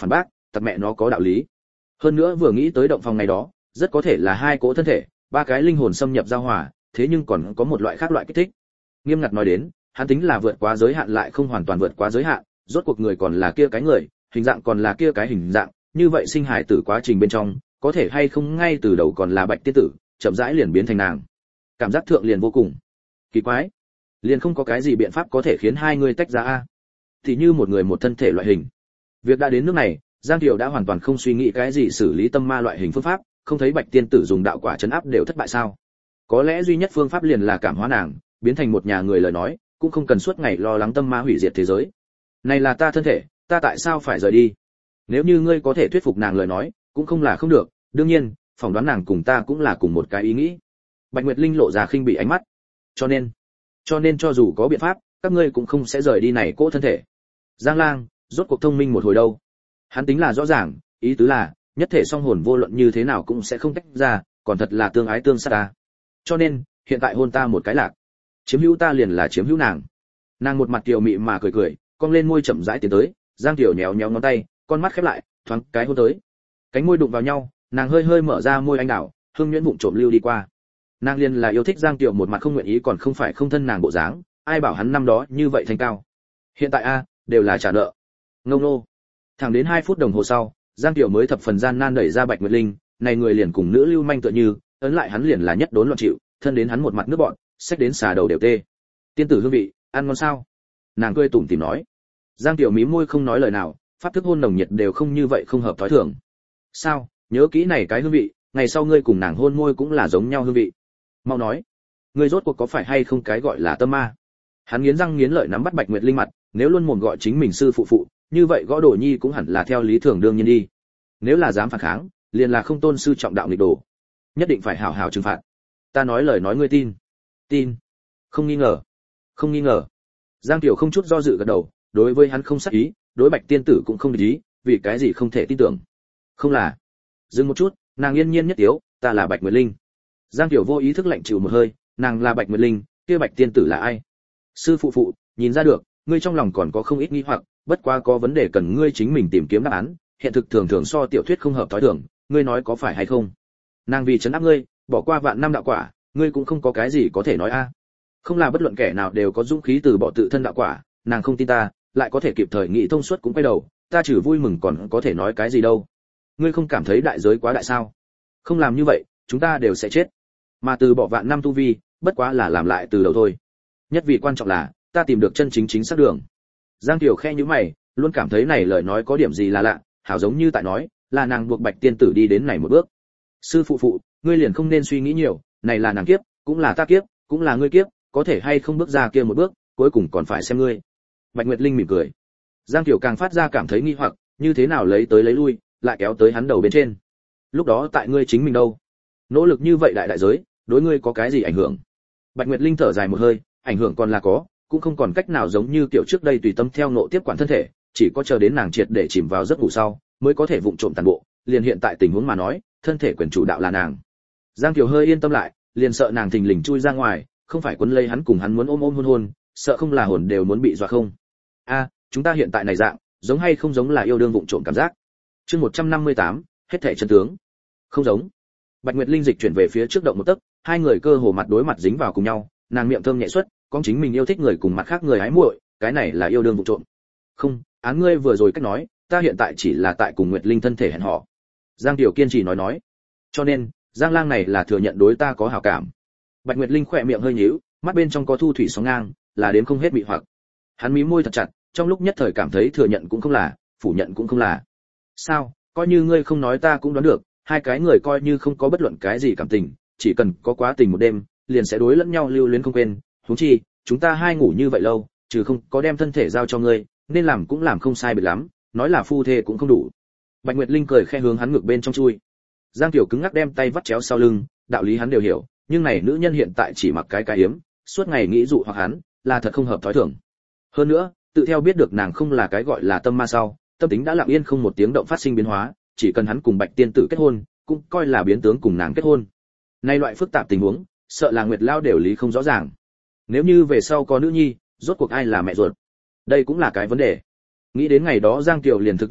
thật mẹ nó có đạo lý. Hơn nữa vừa nghĩ tới động phòng ngày đó, rất có thể là hai cỗ thân thể, ba cái linh hồn xâm nhập giao hòa, thế nhưng còn có một loại khác loại kích thích. Nghiêm ngặt nói đến, hắn tính là vượt quá giới hạn lại không hoàn toàn vượt quá giới hạn, rốt cuộc người còn là kia cái người, hình dạng còn là kia cái hình dạng, như vậy sinh hải tử quá trình bên trong, có thể hay không ngay từ đầu còn là Bạch tiên tử, chậm rãi liền biến thành nàng. Cảm giác thượng liền vô cùng kỳ quái, liền không có cái gì biện pháp có thể khiến hai người tách ra a. Thì như một người một thân thể loại hình. Việc đã đến nước này, Giang Kiều đã hoàn toàn không suy nghĩ cái gì xử lý tâm ma loại hình phương pháp, không thấy Bạch tiên tử dùng đạo quả trấn áp đều thất bại sao? Có lẽ duy nhất phương pháp liền là cảm hóa nàng, biến thành một nhà người lời nói, cũng không cần suốt ngày lo lắng tâm ma hủy diệt thế giới. Này là ta thân thể, ta tại sao phải rời đi? Nếu như ngươi có thể thuyết phục nàng lời nói, cũng không là không được, đương nhiên, phỏng đoán nàng cùng ta cũng là cùng một cái ý nghĩ. Bạch Nguyệt Linh lộ ra khinh bị ánh mắt. Cho nên, cho nên cho dù có biện pháp, các ngươi cũng không sẽ rời đi này cỗ thân thể. Giang Lang, rốt cuộc thông minh một hồi đâu. Hắn tính là rõ ràng, ý tứ là, nhất thể song hồn vô luận như thế nào cũng sẽ không tách ra, còn thật là tương ái tương sát ta. Cho nên, hiện tại hôn ta một cái lạc, chiếm hữu ta liền là chiếm hữu nàng. Nàng một mặt kiều mị mà cười cười, cong lên môi chậm rãi tiến tới, Giang Tiểu nhéo nhéo ngón tay, con mắt khép lại, thoáng cái hôn tới. Cánh môi đụng vào nhau, nàng hơi hơi mở ra môi anh đào, hương nhuyễn vụng trộm lưu đi qua. Nàng liền là yêu thích Giang Tiểu một mặt không nguyện ý còn không phải không thân nàng bộ dáng, ai bảo hắn năm đó như vậy thanh cao. Hiện tại a, đều là trả nợ. Ngông nô. Thẳng đến hai phút đồng hồ sau, Giang Tiểu mới thập phần gian nan đẩy ra Bạch Nguyệt Linh, này người liền cùng nữ lưu manh tựa như, ấn lại hắn liền là nhất đốn loạn chịu, thân đến hắn một mặt nước bọn, xách đến xà đầu đều tê. Tiên tử hương vị, ăn ngon sao? Nàng cười tủm tỉm nói. Giang Tiểu mím môi không nói lời nào, pháp thức hôn nồng nhiệt đều không như vậy không hợp thói thường. Sao? Nhớ kỹ này cái hương vị, ngày sau ngươi cùng nàng hôn môi cũng là giống nhau hương vị. Mau nói, ngươi rốt cuộc có phải hay không cái gọi là tâm ma? Hắn nghiến răng nghiến lợi nắm bắt Bạch Nguyệt Linh mặt, nếu luôn mồm gọi chính mình sư phụ phụ, như vậy gõ đồ nhi cũng hẳn là theo lý thường đương nhiên đi. Nếu là dám phản kháng, liền là không tôn sư trọng đạo nghịch đồ, nhất định phải hảo hảo trừng phạt. Ta nói lời nói ngươi tin? Tin? Không nghi ngờ. Không nghi ngờ. Giang Tiểu không chút do dự gật đầu, đối với hắn không sát ý, đối Bạch tiên tử cũng không để ý, vì cái gì không thể tin tưởng? Không là. Dừng một chút, nàng yên nhiên nhất tiếu, ta là Bạch Nguyệt Linh. Giang Tiểu vô ý thức lạnh chịu một hơi, nàng là Bạch Nguyệt Linh, kia Bạch tiên tử là ai? Sư phụ phụ, nhìn ra được, ngươi trong lòng còn có không ít nghi hoặc, bất quá có vấn đề cần ngươi chính mình tìm kiếm đáp án, hiện thực thường thường so tiểu thuyết không hợp thói thường, ngươi nói có phải hay không? Nàng vì trấn áp ngươi, bỏ qua vạn năm đạo quả, ngươi cũng không có cái gì có thể nói a. Không là bất luận kẻ nào đều có dũng khí từ bỏ tự thân đạo quả, nàng không tin ta, lại có thể kịp thời nghĩ thông suốt cũng quay đầu, ta trừ vui mừng còn có thể nói cái gì đâu. Ngươi không cảm thấy đại giới quá đại sao? Không làm như vậy, chúng ta đều sẽ chết. Mà từ bỏ vạn năm tu vi, bất quá là làm lại từ đầu thôi. Nhất vì quan trọng là, ta tìm được chân chính chính xác đường. Giang Kiều khe nhíu mày, luôn cảm thấy này lời nói có điểm gì là lạ, hảo giống như tại nói, là nàng buộc Bạch tiên tử đi đến này một bước. Sư phụ phụ, ngươi liền không nên suy nghĩ nhiều, này là nàng kiếp, cũng là ta kiếp, cũng là ngươi kiếp, có thể hay không bước ra kia một bước, cuối cùng còn phải xem ngươi. Bạch Nguyệt Linh mỉm cười. Giang Kiều càng phát ra cảm thấy nghi hoặc, như thế nào lấy tới lấy lui, lại kéo tới hắn đầu bên trên. Lúc đó tại ngươi chính mình đâu? Nỗ lực như vậy đại đại giới, đối ngươi có cái gì ảnh hưởng? Bạch Nguyệt Linh thở dài một hơi, ảnh hưởng còn là có, cũng không còn cách nào giống như kiểu trước đây tùy tâm theo nộ tiếp quản thân thể, chỉ có chờ đến nàng triệt để chìm vào giấc ngủ sau, mới có thể vụng trộm toàn bộ, liền hiện tại tình huống mà nói, thân thể quyền chủ đạo là nàng. Giang Kiều hơi yên tâm lại, liền sợ nàng thình lình chui ra ngoài, không phải quấn lấy hắn cùng hắn muốn ôm ôm hôn hôn, sợ không là hồn đều muốn bị dọa không. A, chúng ta hiện tại này dạng, giống hay không giống là yêu đương vụng trộm cảm giác. Chương một trăm năm mươi tám, hết thảy chân tướng. Không giống. Bạch Nguyệt Linh dịch chuyển về phía trước động một tấc, hai người cơ hồ mặt đối mặt dính vào cùng nhau, nàng miệng thơm nhẹ xuất, con chính mình yêu thích người cùng mặt khác người hái muội, cái này là yêu đương vụng trộm. Không, án ngươi vừa rồi cách nói, ta hiện tại chỉ là tại cùng Nguyệt Linh thân thể hẹn hò. Giang Tiểu kiên trì nói nói. Cho nên, Giang Lang này là thừa nhận đối ta có hảo cảm. Bạch Nguyệt Linh khỏe miệng hơi nhíu, mắt bên trong có thu thủy sóng ngang, là đến không hết bị hoặc. Hắn mí môi thật chặt, trong lúc nhất thời cảm thấy thừa nhận cũng không là, phủ nhận cũng không là. Sao, coi như ngươi không nói ta cũng đoán được, hai cái người coi như không có bất luận cái gì cảm tình, chỉ cần có quá tình một đêm, liền sẽ đối lẫn nhau lưu luyến không quên, huống chi, chúng ta hai ngủ như vậy lâu, trừ không có đem thân thể giao cho ngươi, nên làm cũng làm không sai biệt lắm, nói là phu thê cũng không đủ. Bạch Nguyệt Linh cười khẽ hướng hắn ngực bên trong chui. Giang Tiểu cứng ngắc đem tay vắt chéo sau lưng, đạo lý hắn đều hiểu, nhưng này nữ nhân hiện tại chỉ mặc cái cái yếm, suốt ngày nghĩ dụ hoặc hắn, là thật không hợp thói thường. Hơn nữa, tự theo biết được nàng không là cái gọi là tâm ma sau, tâm tính đã lặng yên không một tiếng động phát sinh biến hóa, chỉ cần hắn cùng Bạch tiên tử kết hôn, cũng coi là biến tướng cùng nàng kết hôn. Nay loại phức tạp tình huống, sợ là Nguyệt Lao đều lý không rõ ràng. Nếu như về sau có nữ nhi, rốt cuộc ai là mẹ ruột? Đây cũng là cái vấn đề. Nghĩ đến ngày đó Giang Kiều liền thực nhức đầu,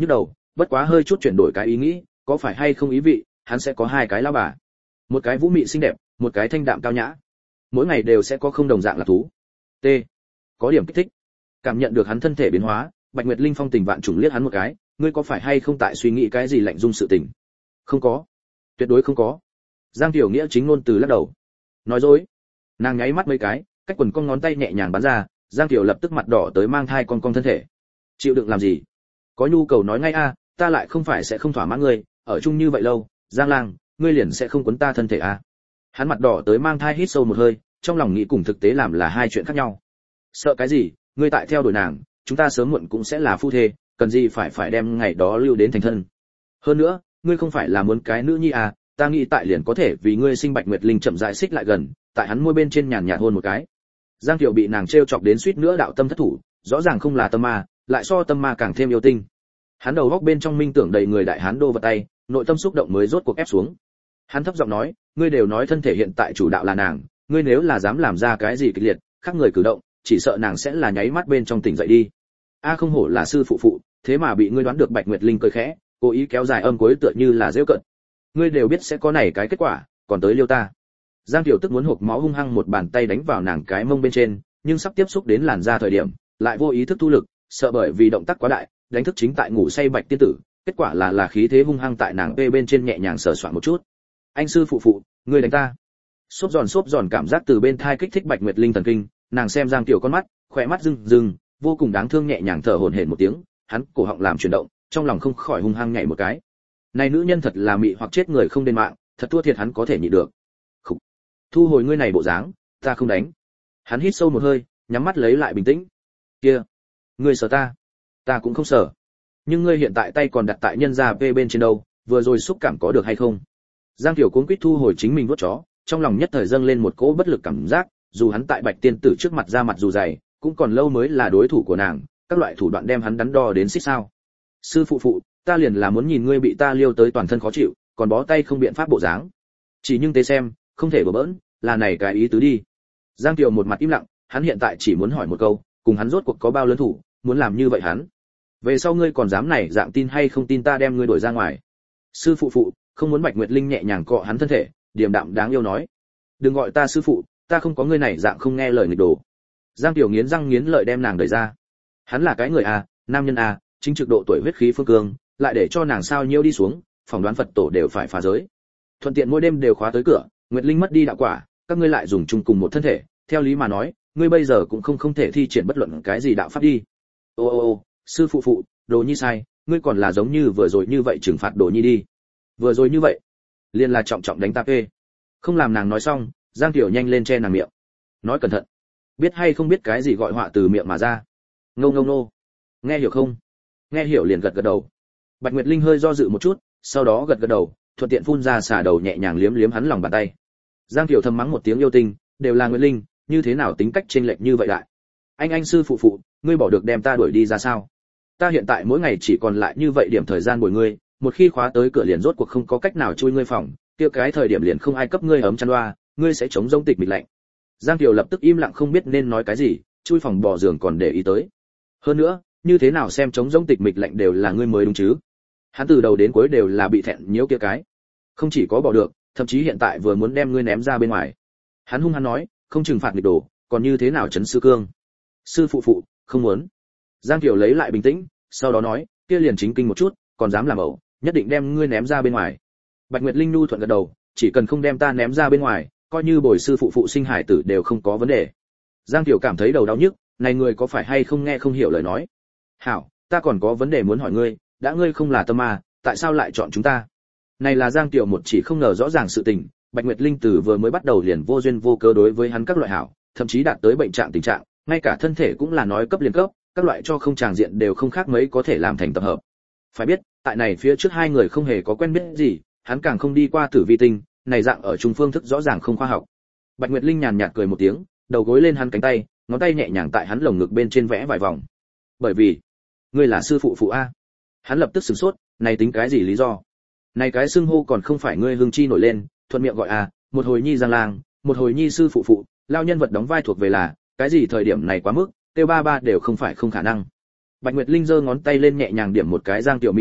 bất quá hơi chút chuyển đổi cái ý nghĩ, có phải hay không ý vị hắn sẽ có hai cái lão bà, một cái vũ mị xinh đẹp, một cái thanh đạm cao nhã, mỗi ngày đều sẽ có không đồng dạng là thú. T. Có điểm kích thích. Cảm nhận được hắn thân thể biến hóa, Bạch Nguyệt Linh phong tình vạn trùng liếc hắn một cái, ngươi có phải hay không tại suy nghĩ cái gì lạnh dung sự tình? Không có, tuyệt đối không có. Giang Tiểu Nghĩa chính ngôn từ lắc đầu. Nói dối. Nàng nháy mắt mấy cái, cách quần cong ngón tay nhẹ nhàng bắn ra, Giang Tiểu lập tức mặt đỏ tới mang thai con cong thân thể. Chịu đựng làm gì? Có nhu cầu nói ngay a, ta lại không phải sẽ không thỏa mãn ngươi, ở chung như vậy lâu, Giang Lang, ngươi liền sẽ không quấn ta thân thể a. Hắn mặt đỏ tới mang thai hít sâu một hơi, trong lòng nghĩ cùng thực tế làm là hai chuyện khác nhau. Sợ cái gì, ngươi tại theo đuổi nàng, chúng ta sớm muộn cũng sẽ là phu thê, cần gì phải phải đem ngày đó lưu đến thành thân. Hơn nữa, ngươi không phải là muốn cái nữ nhi à, ta nghĩ tại liền có thể vì ngươi sinh Bạch Nguyệt Linh chậm rãi xích lại gần, tại hắn môi bên trên nhàn nhạt hôn một cái. Giang Tiểu bị nàng trêu chọc đến suýt nữa đạo tâm thất thủ, rõ ràng không là tâm ma, lại so tâm ma càng thêm yêu tinh. Hắn đầu góc bên trong minh tưởng đầy người đại hán đô vật tay, nội tâm xúc động mới rốt cuộc ép xuống. Hắn thấp giọng nói, ngươi đều nói thân thể hiện tại chủ đạo là nàng, ngươi nếu là dám làm ra cái gì kịch liệt, khác người cử động, chỉ sợ nàng sẽ là nháy mắt bên trong tỉnh dậy đi. A không hổ là sư phụ phụ, thế mà bị ngươi đoán được. Bạch Nguyệt Linh cười khẽ, cố ý kéo dài âm cuối tựa như là giễu cợt. Ngươi đều biết sẽ có này cái kết quả, còn tới liêu ta. Giang Tiểu tức muốn hộc máu hung hăng một bàn tay đánh vào nàng cái mông bên trên, nhưng sắp tiếp xúc đến làn da thời điểm, lại vô ý thức thu lực, sợ bởi vì động tác quá đại, đánh thức chính tại ngủ say Bạch tiên tử, kết quả là là khí thế hung hăng tại nàng p bên trên nhẹ nhàng sờ soạn một chút. Anh sư phụ phụ, ngươi đánh ta. Xốp giòn xốp giòn cảm giác từ bên thai kích thích Bạch Nguyệt Linh thần kinh, nàng xem Giang Tiểu con mắt, khỏe mắt rưng rưng, vô cùng đáng thương nhẹ nhàng thở hổn hển một tiếng, hắn cổ họng làm chuyển động, trong lòng không khỏi hung hăng nhảy một cái. Này nữ nhân thật là mị hoặc chết người không đền mạng, thật thua thiệt hắn có thể nhịn được. Khủ. Thu hồi ngươi này bộ dáng, ta không đánh. Hắn hít sâu một hơi, nhắm mắt lấy lại bình tĩnh. Kia, ngươi sợ ta? Ta cũng không sợ. Nhưng ngươi hiện tại tay còn đặt tại nhân gia p bên trên đâu, vừa rồi xúc cảm có được hay không? Giang Tiểu cuống quýt thu hồi chính mình vuốt chó, trong lòng nhất thời dâng lên một cỗ bất lực cảm giác, dù hắn tại Bạch tiên tử trước mặt ra mặt dù dày, cũng còn lâu mới là đối thủ của nàng, các loại thủ đoạn đem hắn đắn đo đến xích sao. Sư phụ phụ, ta liền là muốn nhìn ngươi bị ta liêu tới toàn thân khó chịu, còn bó tay không biện pháp bộ dáng. Chỉ nhưng tế xem, không thể bừa bỡn, là này cái ý tứ đi. Giang Tiểu một mặt im lặng, hắn hiện tại chỉ muốn hỏi một câu, cùng hắn rốt cuộc có bao lớn thủ, muốn làm như vậy hắn. Về sau ngươi còn dám này dạng tin hay không tin ta đem ngươi đuổi ra ngoài. Sư phụ phụ, không muốn. Bạch Nguyệt Linh nhẹ nhàng cọ hắn thân thể, điềm đạm đáng yêu nói, đừng gọi ta sư phụ, ta không có ngươi này dạng không nghe lời nghịch đồ. Giang Tiểu nghiến răng nghiến lợi đem nàng đẩy ra. Hắn là cái người à, nam nhân à, chính trực độ tuổi huyết khí phương cương, lại để cho nàng sao nhiêu đi xuống, phỏng đoán Phật tổ đều phải phá giới. Thuận tiện mỗi đêm đều khóa tới cửa, Nguyệt Linh mất đi đạo quả, các ngươi lại dùng chung cùng một thân thể, theo lý mà nói, ngươi bây giờ cũng không không thể thi triển bất luận cái gì đạo pháp đi. Ô ô ô, sư phụ phụ, đồ nhi sai, ngươi còn là giống như vừa rồi như vậy trừng phạt đồ nhi đi. Vừa rồi như vậy, liền là trọng trọng đánh ta phê. Không làm nàng nói xong, Giang Tiểu nhanh lên che nàng miệng. Nói cẩn thận, biết hay không biết cái gì gọi họa từ miệng mà ra. Ngô ngô nô, nghe hiểu không? Nghe hiểu liền gật gật đầu. Bạch Nguyệt Linh hơi do dự một chút, sau đó gật gật đầu, thuận tiện phun ra xả đầu nhẹ nhàng liếm liếm hắn lòng bàn tay. Giang Tiểu thầm mắng một tiếng yêu tinh, đều là Nguyệt Linh, như thế nào tính cách chênh lệch như vậy lại? Anh anh sư phụ phụ, ngươi bỏ được đem ta đuổi đi ra sao? Ta hiện tại mỗi ngày chỉ còn lại như vậy điểm thời gian bồi ngươi, một khi khóa tới cửa liền rốt cuộc không có cách nào chui ngươi phòng, kia cái thời điểm liền không ai cấp ngươi ấm chăn loa, ngươi sẽ chống rông tịch mịch lạnh. Giang Kiều lập tức im lặng không biết nên nói cái gì, chui phòng bỏ giường còn để ý tới. Hơn nữa, như thế nào xem chống rông tịch mịch lạnh đều là ngươi mới đúng chứ? Hắn từ đầu đến cuối đều là bị thẹn nhiễu kia cái. Không chỉ có bỏ được, thậm chí hiện tại vừa muốn đem ngươi ném ra bên ngoài. Hắn hung hăng nói, không trừng phạt nghịch đồ, còn như thế nào trấn sư cương? Sư phụ phụ, không muốn. Giang Kiều lấy lại bình tĩnh, sau đó nói, kia liền chính kinh một chút, còn dám làm ẩu, nhất định đem ngươi ném ra bên ngoài. Bạch Nguyệt Linh nu thuận gật đầu, chỉ cần không đem ta ném ra bên ngoài, coi như bồi sư phụ phụ sinh hải tử đều không có vấn đề. Giang Kiều cảm thấy đầu đau nhức, này người có phải hay không nghe không hiểu lời nói. Hảo, ta còn có vấn đề muốn hỏi ngươi, đã ngươi không là tâm ma, tại sao lại chọn chúng ta? Này là Giang Kiều một chỉ không ngờ rõ ràng sự tình, Bạch Nguyệt Linh từ vừa mới bắt đầu liền vô duyên vô cớ đối với hắn các loại hảo, thậm chí đạt tới bệnh trạng tình trạng, ngay cả thân thể cũng là nói cấp liền cấp, các loại cho không tràng diện đều không khác mấy có thể làm thành tập hợp. Phải biết, tại này phía trước hai người không hề có quen biết gì, hắn càng không đi qua tử vi tinh, này dạng ở trung phương thức rõ ràng không khoa học. Bạch Nguyệt Linh nhàn nhạt cười một tiếng, đầu gối lên hắn cánh tay, ngón tay nhẹ nhàng tại hắn lồng ngực bên trên vẽ vài vòng. Bởi vì, ngươi là sư phụ phụ a. Hắn lập tức sửng sốt, này tính cái gì lý do? Này cái xưng hô còn không phải ngươi hưng chi nổi lên, thuận miệng gọi a, một hồi nhi Giang Lang, một hồi nhi sư phụ phụ, lao nhân vật đóng vai thuộc về là, cái gì thời điểm này quá mức, tiêu ba ba đều không phải không khả năng. Bạch Nguyệt Linh giơ ngón tay lên nhẹ nhàng điểm một cái Giang Tiểu mi tâm,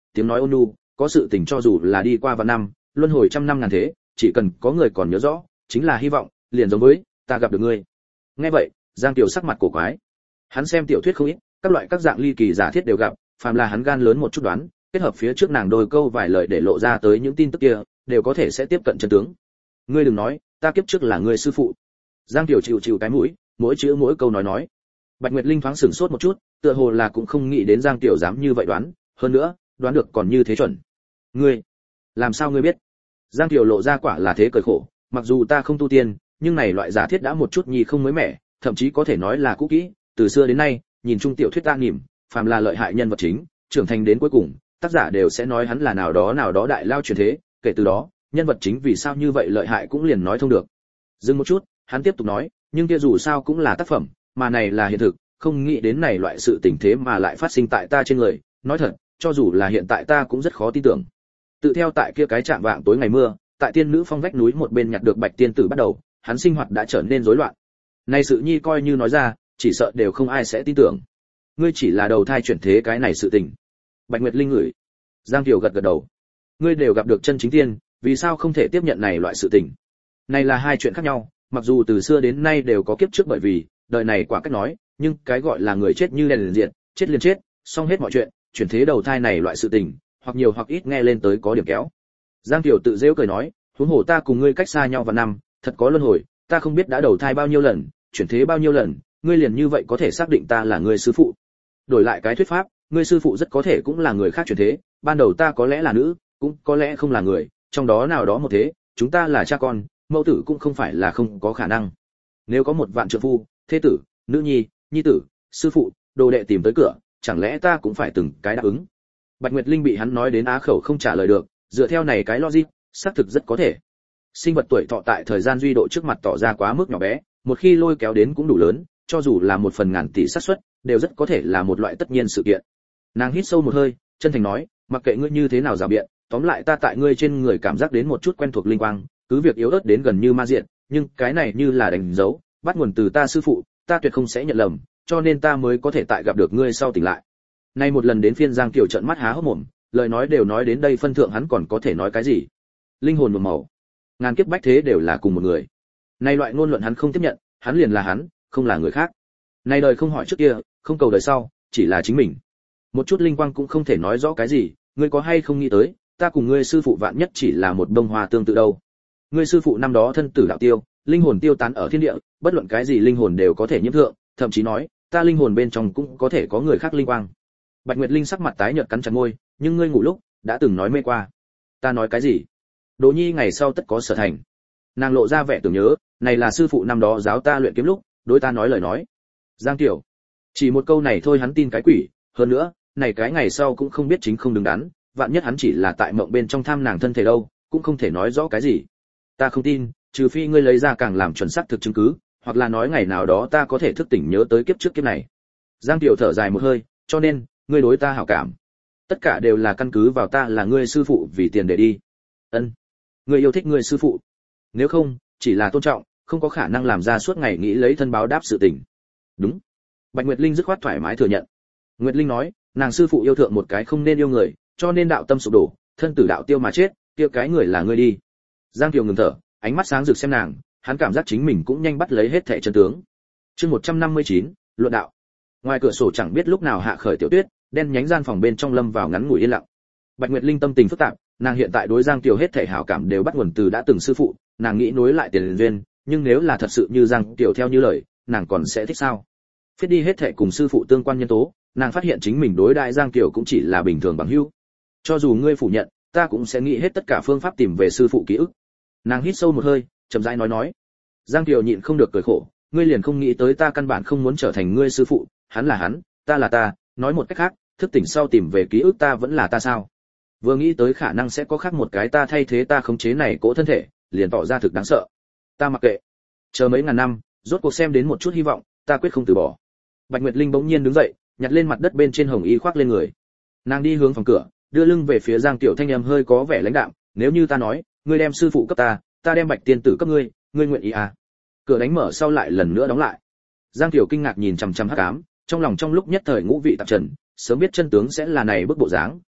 tiếng nói ôn nhu, có sự tình cho dù là đi qua vạn năm, luân hồi trăm năm ngàn thế, chỉ cần có người còn nhớ rõ, chính là hy vọng, liền giống với ta gặp được ngươi. Nghe vậy, Giang Tiểu sắc mặt cổ quái. Hắn xem tiểu thuyết không ít, các loại các dạng ly kỳ giả thiết đều gặp, phàm là hắn gan lớn một chút đoán, kết hợp phía trước nàng đôi câu vài lời để lộ ra tới những tin tức kia, đều có thể sẽ tiếp cận chân tướng. Ngươi đừng nói, ta kiếp trước là ngươi sư phụ. Giang Tiểu chịu chịu cái mũi, mỗi chữ mỗi câu nói nói. Bạch Nguyệt Linh thoáng sửng sốt một chút, tựa hồ là cũng không nghĩ đến Giang Tiểu dám như vậy đoán, hơn nữa, đoán được còn như thế chuẩn. Ngươi, làm sao ngươi biết? Giang Tiểu lộ ra quả là thế cười khổ, mặc dù ta không tu tiên, nhưng này loại giả thiết đã một chút nhi không mới mẻ, thậm chí có thể nói là cũ kỹ, từ xưa đến nay, nhìn chung tiểu thuyết ta niệm, phàm là lợi hại nhân vật chính, trưởng thành đến cuối cùng, tác giả đều sẽ nói hắn là nào đó nào đó đại lao truyền thế, kể từ đó, nhân vật chính vì sao như vậy lợi hại cũng liền nói thông được. Dừng một chút, hắn tiếp tục nói, nhưng kia dù sao cũng là tác phẩm, mà này là hiện thực, không nghĩ đến này loại sự tình thế mà lại phát sinh tại ta trên người, nói thật, cho dù là hiện tại ta cũng rất khó tin tưởng. Tự theo tại kia cái trạm vạng tối ngày mưa, tại tiên nữ phong vách núi một bên nhặt được bạch tiên tử bắt đầu, hắn sinh hoạt đã trở nên rối loạn. Nay sự nhi coi như nói ra, chỉ sợ đều không ai sẽ tin tưởng. Ngươi chỉ là đầu thai chuyển thế cái này sự tình. Bạch Nguyệt Linh ngửi. Giang Kiều gật gật đầu. Ngươi đều gặp được chân chính tiên, vì sao không thể tiếp nhận này loại sự tình? Này là hai chuyện khác nhau, mặc dù từ xưa đến nay đều có kiếp trước bởi vì, đời này quả cách nói, nhưng cái gọi là người chết như đèn liền diệt, chết liền chết, xong hết mọi chuyện, chuyển thế đầu thai này loại sự tình, hoặc nhiều hoặc ít nghe lên tới có điểm kéo. Giang Kiều tự giễu cười nói, huống hồ ta cùng ngươi cách xa nhau vạn năm, thật có luân hồi, ta không biết đã đầu thai bao nhiêu lần, chuyển thế bao nhiêu lần, ngươi liền như vậy có thể xác định ta là ngươi sư phụ. Đổi lại cái thuyết pháp, ngươi sư phụ rất có thể cũng là người khác chuyển thế, ban đầu ta có lẽ là nữ, cũng có lẽ không là người, trong đó nào đó một thế, chúng ta là cha con, mẫu tử cũng không phải là không có khả năng. Nếu có một vạn trượng phu, thế tử, nữ nhi, nhi tử, sư phụ, đồ đệ tìm tới cửa, chẳng lẽ ta cũng phải từng cái đáp ứng? Bạch Nguyệt Linh bị hắn nói đến á khẩu không trả lời được, dựa theo này cái logic, xác thực rất có thể. Sinh vật tuổi thọ tại thời gian duy độ trước mặt tỏ ra quá mức nhỏ bé, một khi lôi kéo đến cũng đủ lớn, cho dù là một phần ngàn tỷ xác suất, đều rất có thể là một loại tất nhiên sự kiện. Nàng hít sâu một hơi, chân thành nói, mặc kệ ngươi như thế nào rào biện, tóm lại ta tại ngươi trên người cảm giác đến một chút quen thuộc linh quang, cứ việc yếu ớt đến gần như ma diện, nhưng cái này như là đánh dấu, bắt nguồn từ ta sư phụ, ta tuyệt không sẽ nhận lầm, cho nên ta mới có thể tại gặp được ngươi sau tỉnh lại. Nay một lần đến phiên Giang Kiều trợn mắt há hốc mồm, lời nói đều nói đến đây phân thượng hắn còn có thể nói cái gì? Linh hồn một màu, ngàn kiếp bách thế đều là cùng một người. Nay loại ngôn luận hắn không tiếp nhận, hắn liền là hắn, không là người khác. Nay đời không hỏi trước kia, không cầu đời sau, chỉ là chính mình. Một chút linh quang cũng không thể nói rõ cái gì, ngươi có hay không nghĩ tới, ta cùng ngươi sư phụ vạn nhất chỉ là một bông hoa tương tự đâu. Ngươi sư phụ năm đó thân tử đạo tiêu, linh hồn tiêu tán ở thiên địa, bất luận cái gì linh hồn đều có thể nhiễm thượng, thậm chí nói, ta linh hồn bên trong cũng có thể có người khác linh quang. Bạch Nguyệt Linh sắc mặt tái nhợt cắn chặt môi, nhưng ngươi ngủ lúc đã từng nói mê qua. Ta nói cái gì? Đỗ Nhi ngày sau tất có sở thành. Nàng lộ ra vẻ tưởng nhớ, này là sư phụ năm đó giáo ta luyện kiếm lúc, đối ta nói lời nói. Giang Tiểu, chỉ một câu này thôi hắn tin cái quỷ, hơn nữa, này cái ngày sau cũng không biết chính không đứng đắn, vạn nhất hắn chỉ là tại mộng bên trong tham nàng thân thể đâu, cũng không thể nói rõ cái gì. Ta không tin, trừ phi ngươi lấy ra càng làm chuẩn xác thực chứng cứ, hoặc là nói ngày nào đó ta có thể thức tỉnh nhớ tới kiếp trước kiếp này. Giang Tiểu thở dài một hơi, cho nên, ngươi đối ta hảo cảm, tất cả đều là căn cứ vào ta là ngươi sư phụ vì tiền để đi. Ân, ngươi yêu thích ngươi sư phụ, nếu không, chỉ là tôn trọng, không có khả năng làm ra suốt ngày nghĩ lấy thân báo đáp sự tình. Đúng. Bạch Nguyệt Linh dứt khoát thoải mái thừa nhận. Nguyệt Linh nói, nàng sư phụ yêu thượng một cái không nên yêu người, cho nên đạo tâm sụp đổ, thân tử đạo tiêu mà chết, kia cái người là ngươi đi. Giang Kiều ngừng thở, ánh mắt sáng rực xem nàng, hắn cảm giác chính mình cũng nhanh bắt lấy hết thảy chân tướng. Chương một trăm năm mươi chín, luận đạo. Ngoài cửa sổ chẳng biết lúc nào hạ khởi tiểu tuyết, đen nhánh gian phòng bên trong lâm vào ngắn ngủi yên lặng. Bạch Nguyệt Linh tâm tình phức tạp, nàng hiện tại đối Giang Kiều hết thảy hảo cảm đều bắt nguồn từ đã từng sư phụ, nàng nghĩ nối lại tiền duyên, nhưng nếu là thật sự như Giang Kiều theo như lời, nàng còn sẽ thích sao? Phiết đi hết thảy cùng sư phụ tương quan nhân tố, nàng phát hiện chính mình đối đại Giang Kiều cũng chỉ là bình thường bằng hữu. Cho dù ngươi phủ nhận, ta cũng sẽ nghĩ hết tất cả phương pháp tìm về sư phụ ký ức. Nàng hít sâu một hơi, chậm rãi nói nói. Giang Kiều nhịn không được cười khổ, ngươi liền không nghĩ tới ta căn bản không muốn trở thành ngươi sư phụ, hắn là hắn, ta là ta, nói một cách khác, thức tỉnh sau tìm về ký ức ta vẫn là ta sao? Vừa nghĩ tới khả năng sẽ có khác một cái ta thay thế ta khống chế này cỗ thân thể, liền tỏ ra thực đáng sợ. Ta mặc kệ, chờ mấy ngàn năm, rốt cuộc xem đến một chút hy vọng, ta quyết không từ bỏ. Bạch Nguyệt Linh bỗng nhiên đứng dậy, nhặt lên mặt đất bên trên hồng y khoác lên người. Nàng đi hướng phòng cửa, đưa lưng về phía Giang Tiểu Thanh em hơi có vẻ lãnh đạm, nếu như ta nói, ngươi đem sư phụ cấp ta, ta đem Bạch tiên tử cấp ngươi, ngươi nguyện ý à? Cửa đánh mở sau lại lần nữa đóng lại. Giang Tiểu kinh ngạc nhìn chằm chằm hắc ám, trong lòng trong lúc nhất thời ngũ vị tạp trần, sớm biết chân tướng sẽ là này bức bộ dáng,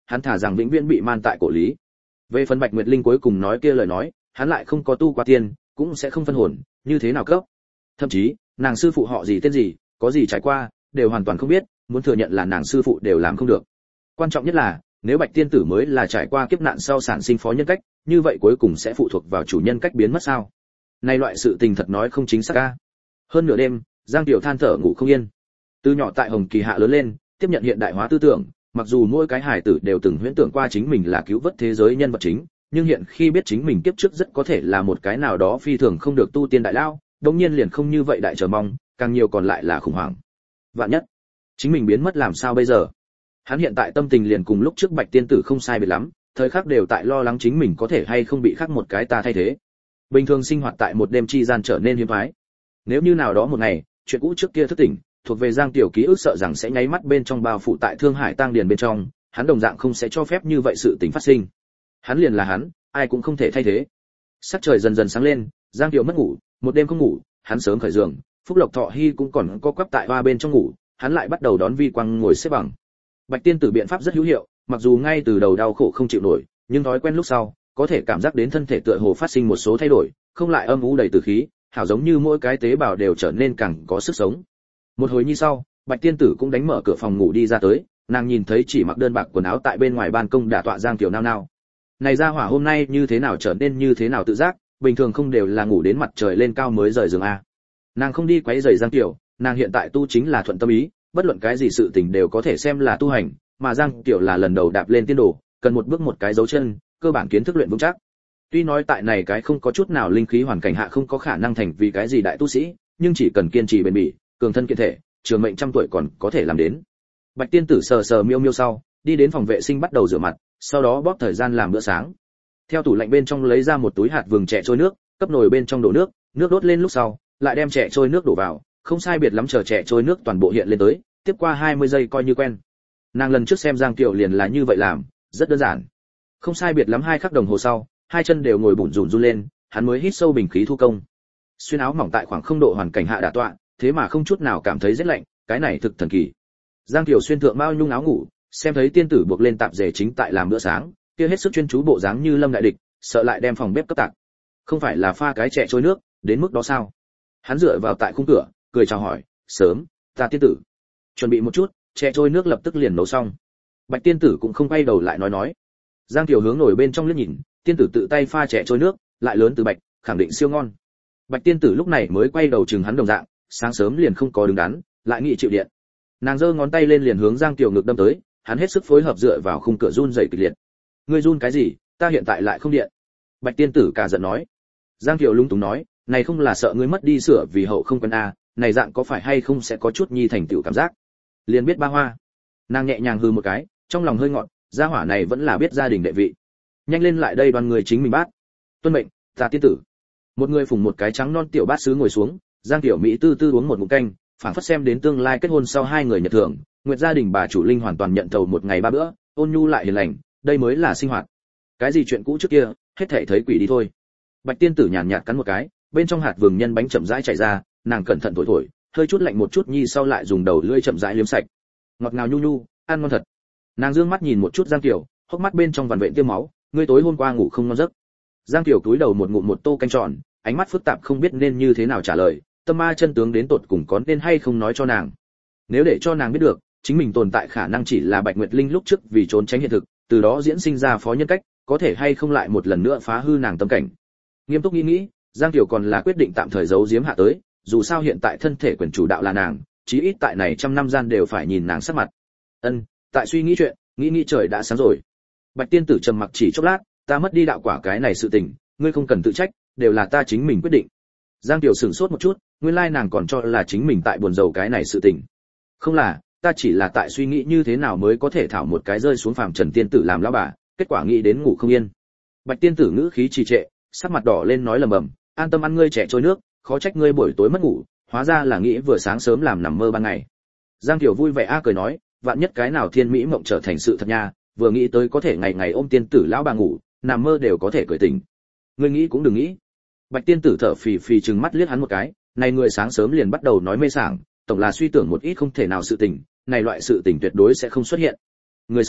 hắn thả rằng vĩnh viễn bị man tại cổ lý. Về phần Bạch Nguyệt Linh cuối cùng nói kia lời nói, hắn lại không có tu qua tiên, cũng sẽ không phân hồn, như thế nào cấp. Thậm chí, nàng sư phụ họ gì tên gì, có gì trải qua, đều hoàn toàn không biết, muốn thừa nhận là nàng sư phụ đều làm không được. Quan trọng nhất là, nếu Bạch tiên tử mới là trải qua kiếp nạn sau sản sinh phó nhân cách, như vậy cuối cùng sẽ phụ thuộc vào chủ nhân cách biến mất sao? Này loại sự tình thật nói không chính xác a. Hơn nửa đêm, Giang Tiểu than thở ngủ không yên. Từ nhỏ tại Hồng Kỳ hạ lớn lên, tiếp nhận hiện đại hóa tư tưởng, mặc dù mỗi cái hài tử đều từng huyễn tưởng qua chính mình là cứu vớt thế giới nhân vật chính, nhưng hiện khi biết chính mình kiếp trước rất có thể là một cái nào đó phi thường không được tu tiên đại lao, đương nhiên liền không như vậy đại chờ mong, càng nhiều còn lại là khủng hoảng. Vạn nhất, chính mình biến mất làm sao bây giờ? Hắn hiện tại tâm tình liền cùng lúc trước Bạch tiên tử không sai biệt lắm, thời khắc đều tại lo lắng chính mình có thể hay không bị khác một cái ta thay thế. Bình thường sinh hoạt tại một đêm chi gian trở nên hiếm phái. Nếu như nào đó một ngày, chuyện cũ trước kia thức tỉnh, thuộc về Giang Tiểu ký ức sợ rằng sẽ nháy mắt bên trong bao phủ tại Thương Hải Tang Điền bên trong, hắn đồng dạng không sẽ cho phép như vậy sự tình phát sinh. Hắn liền là hắn, ai cũng không thể thay thế. Sắc trời dần dần sáng lên, Giang Tiểu mất ngủ, một đêm không ngủ, hắn sớm khởi giường, Phúc Lộc Thọ Hy cũng còn co quắp tại hoa bên trong ngủ, hắn lại bắt đầu đón Vi Quang ngồi xếp bằng. Bạch tiên tử biện pháp rất hữu hiệu, mặc dù ngay từ đầu đau khổ không chịu nổi, nhưng thói quen lúc sau, có thể cảm giác đến thân thể tựa hồ phát sinh một số thay đổi, không lại âm u đầy tử khí, hảo giống như mỗi cái tế bào đều trở nên càng có sức sống. Một hồi như sau, Bạch tiên tử cũng đánh mở cửa phòng ngủ đi ra tới, nàng nhìn thấy chỉ mặc đơn bạc quần áo tại bên ngoài ban công đả tọa Giang Tiểu nao nao. Này ra hỏa hôm nay như thế nào trở nên như thế nào tự giác, bình thường không đều là ngủ đến mặt trời lên cao mới rời giường a. Nàng không đi quấy rầy Giang Tiểu, nàng hiện tại tu chính là thuận tâm ý, bất luận cái gì sự tình đều có thể xem là tu hành, mà Giang Tiểu là lần đầu đạp lên tiên đồ, cần một bước một cái dấu chân, cơ bản kiến thức luyện vững chắc. Tuy nói tại này cái không có chút nào linh khí hoàn cảnh hạ không có khả năng thành vì cái gì đại tu sĩ, nhưng chỉ cần kiên trì bền bỉ, cường thân kiện thể, trường mệnh trăm tuổi còn có thể làm đến. Bạch tiên tử sờ sờ miêu miêu sau, đi đến phòng vệ sinh bắt đầu rửa mặt, sau đó bóp thời gian làm bữa sáng. Theo tủ lạnh bên trong lấy ra một túi hạt vừng chè trôi nước, cấp nồi bên trong đổ nước, nước đốt lên lúc sau, lại đem chè trôi nước đổ vào, không sai biệt lắm chờ chè trôi nước toàn bộ hiện lên tới, tiếp qua hai mươi giây coi như quen. Nàng lần trước xem Giang Kiều liền là như vậy làm, rất đơn giản. Không sai biệt lắm hai khắc đồng hồ sau, hai chân đều ngồi bủn rủn run lên, hắn mới hít sâu bình khí thu công. Xuyên áo mỏng tại khoảng không độ hoàn cảnh hạ đả tọa, thế mà không chút nào cảm thấy rét lạnh, cái này thực thần kỳ. Giang Kiều xuyên thượng mao nhung áo ngủ, xem thấy tiên tử buộc lên tạp dề chính tại làm bữa sáng, kia hết sức chuyên chú bộ dáng như lâm đại địch, sợ lại đem phòng bếp cấp tạc. Không phải là pha cái chè trôi nước, đến mức đó sao? Hắn dựa vào tại khung cửa, cười chào hỏi, "Sớm, ta tiên tử." Chuẩn bị một chút, chè trôi nước lập tức liền nấu xong. Bạch tiên tử cũng không quay đầu lại nói nói. Giang Kiều hướng nổi bên trong liếc nhìn, tiên tử tự tay pha chè trôi nước, lại lớn từ bạch, khẳng định siêu ngon. Bạch tiên tử lúc này mới quay đầu chừng hắn đồng dạng, sáng sớm liền không có đứng đắn, lại nghị chịu điện. Nàng giơ ngón tay lên liền hướng Giang Kiều ngực đâm tới, hắn hết sức phối hợp dựa vào khung cửa run rẩy kịch liệt. "Ngươi run cái gì, ta hiện tại lại không điện." Bạch tiên tử cả giận nói. Giang Kiều lung túng nói, "Này không là sợ ngươi mất đi sửa vì hậu không quen a, này dạng có phải hay không sẽ có chút nhi thành tựu cảm giác." Liền biết ba hoa. Nàng nhẹ nhàng hừ một cái, trong lòng hơi ngọt, gia hỏa này vẫn là biết gia đình đệ vị. Nhanh lên lại đây đoàn người chính mình bát. Tuân mệnh, ta tiên tử. Một người phùng một cái trắng non tiểu bát sứ ngồi xuống, Giang Tiểu Mỹ tư tư uống một ngụm canh, phảng phất xem đến tương lai kết hôn sau hai người nhật thường, nguyệt gia đình bà chủ linh hoàn toàn nhận thầu một ngày ba bữa, ôn nhu lại hiền lành, đây mới là sinh hoạt. Cái gì chuyện cũ trước kia, hết thảy thấy quỷ đi thôi. Bạch tiên tử nhàn nhạt cắn một cái, bên trong hạt vừng nhân bánh chậm rãi chảy ra, nàng cẩn thận thổi thổi, hơi chút lạnh một chút nhi sau lại dùng đầu lưỡi chậm rãi liếm sạch. Ngọt ngào nhu nhu, ăn ngon thật. Nàng dương mắt nhìn một chút Giang Tiểu, hốc mắt bên trong vằn vện tiêm máu, ngươi tối hôm qua ngủ không ngon giấc. Giang Tiểu cúi đầu một ngụm một tô canh tròn, ánh mắt phức tạp không biết nên như thế nào trả lời, tâm ma chân tướng đến tột cùng có nên hay không nói cho nàng. Nếu để cho nàng biết được, chính mình tồn tại khả năng chỉ là Bạch Nguyệt Linh lúc trước vì trốn tránh hiện thực, từ đó diễn sinh ra phó nhân cách, có thể hay không lại một lần nữa phá hư nàng tâm cảnh. Nghiêm túc nghĩ nghĩ, Giang Tiểu còn là quyết định tạm thời giấu giếm hạ tới, dù sao hiện tại thân thể quyền chủ đạo là nàng, chí ít tại này trăm năm gian đều phải nhìn nàng sắc mặt. Ân, tại suy nghĩ chuyện, nghĩ nghĩ trời đã sáng rồi. Bạch tiên tử trầm mặc chỉ chốc lát, ta mất đi đạo quả cái này sự tình, ngươi không cần tự trách, đều là ta chính mình quyết định. Giang Tiểu sửng sốt một chút, nguyên lai nàng còn cho là chính mình tại buồn rầu cái này sự tình. Không là, ta chỉ là tại suy nghĩ như thế nào mới có thể thảo một cái rơi xuống phàm trần tiên tử làm lão bà, kết quả nghĩ đến ngủ không yên. Bạch tiên tử ngữ khí trì trệ, sắc mặt đỏ lên nói lầm bầm, an tâm ăn ngươi trẻ trôi nước, khó trách ngươi buổi tối mất ngủ, hóa ra là nghĩ vừa sáng sớm làm nằm mơ ban ngày. Giang Tiểu vui vẻ a cười nói, vạn nhất cái nào thiên mỹ mộng trở thành sự thật nha, vừa nghĩ tới có thể ngày ngày ôm tiên tử lão bà ngủ, nằm mơ đều có thể cười tỉnh. Ngươi nghĩ cũng đừng nghĩ. Bạch tiên tử thở phì phì trừng mắt liếc hắn một cái, này người sáng sớm liền bắt đầu nói mê sảng, tổng là suy tưởng một ít không thể nào sự tình, này loại sự tình tuyệt đối sẽ không xuất hiện. Người sao,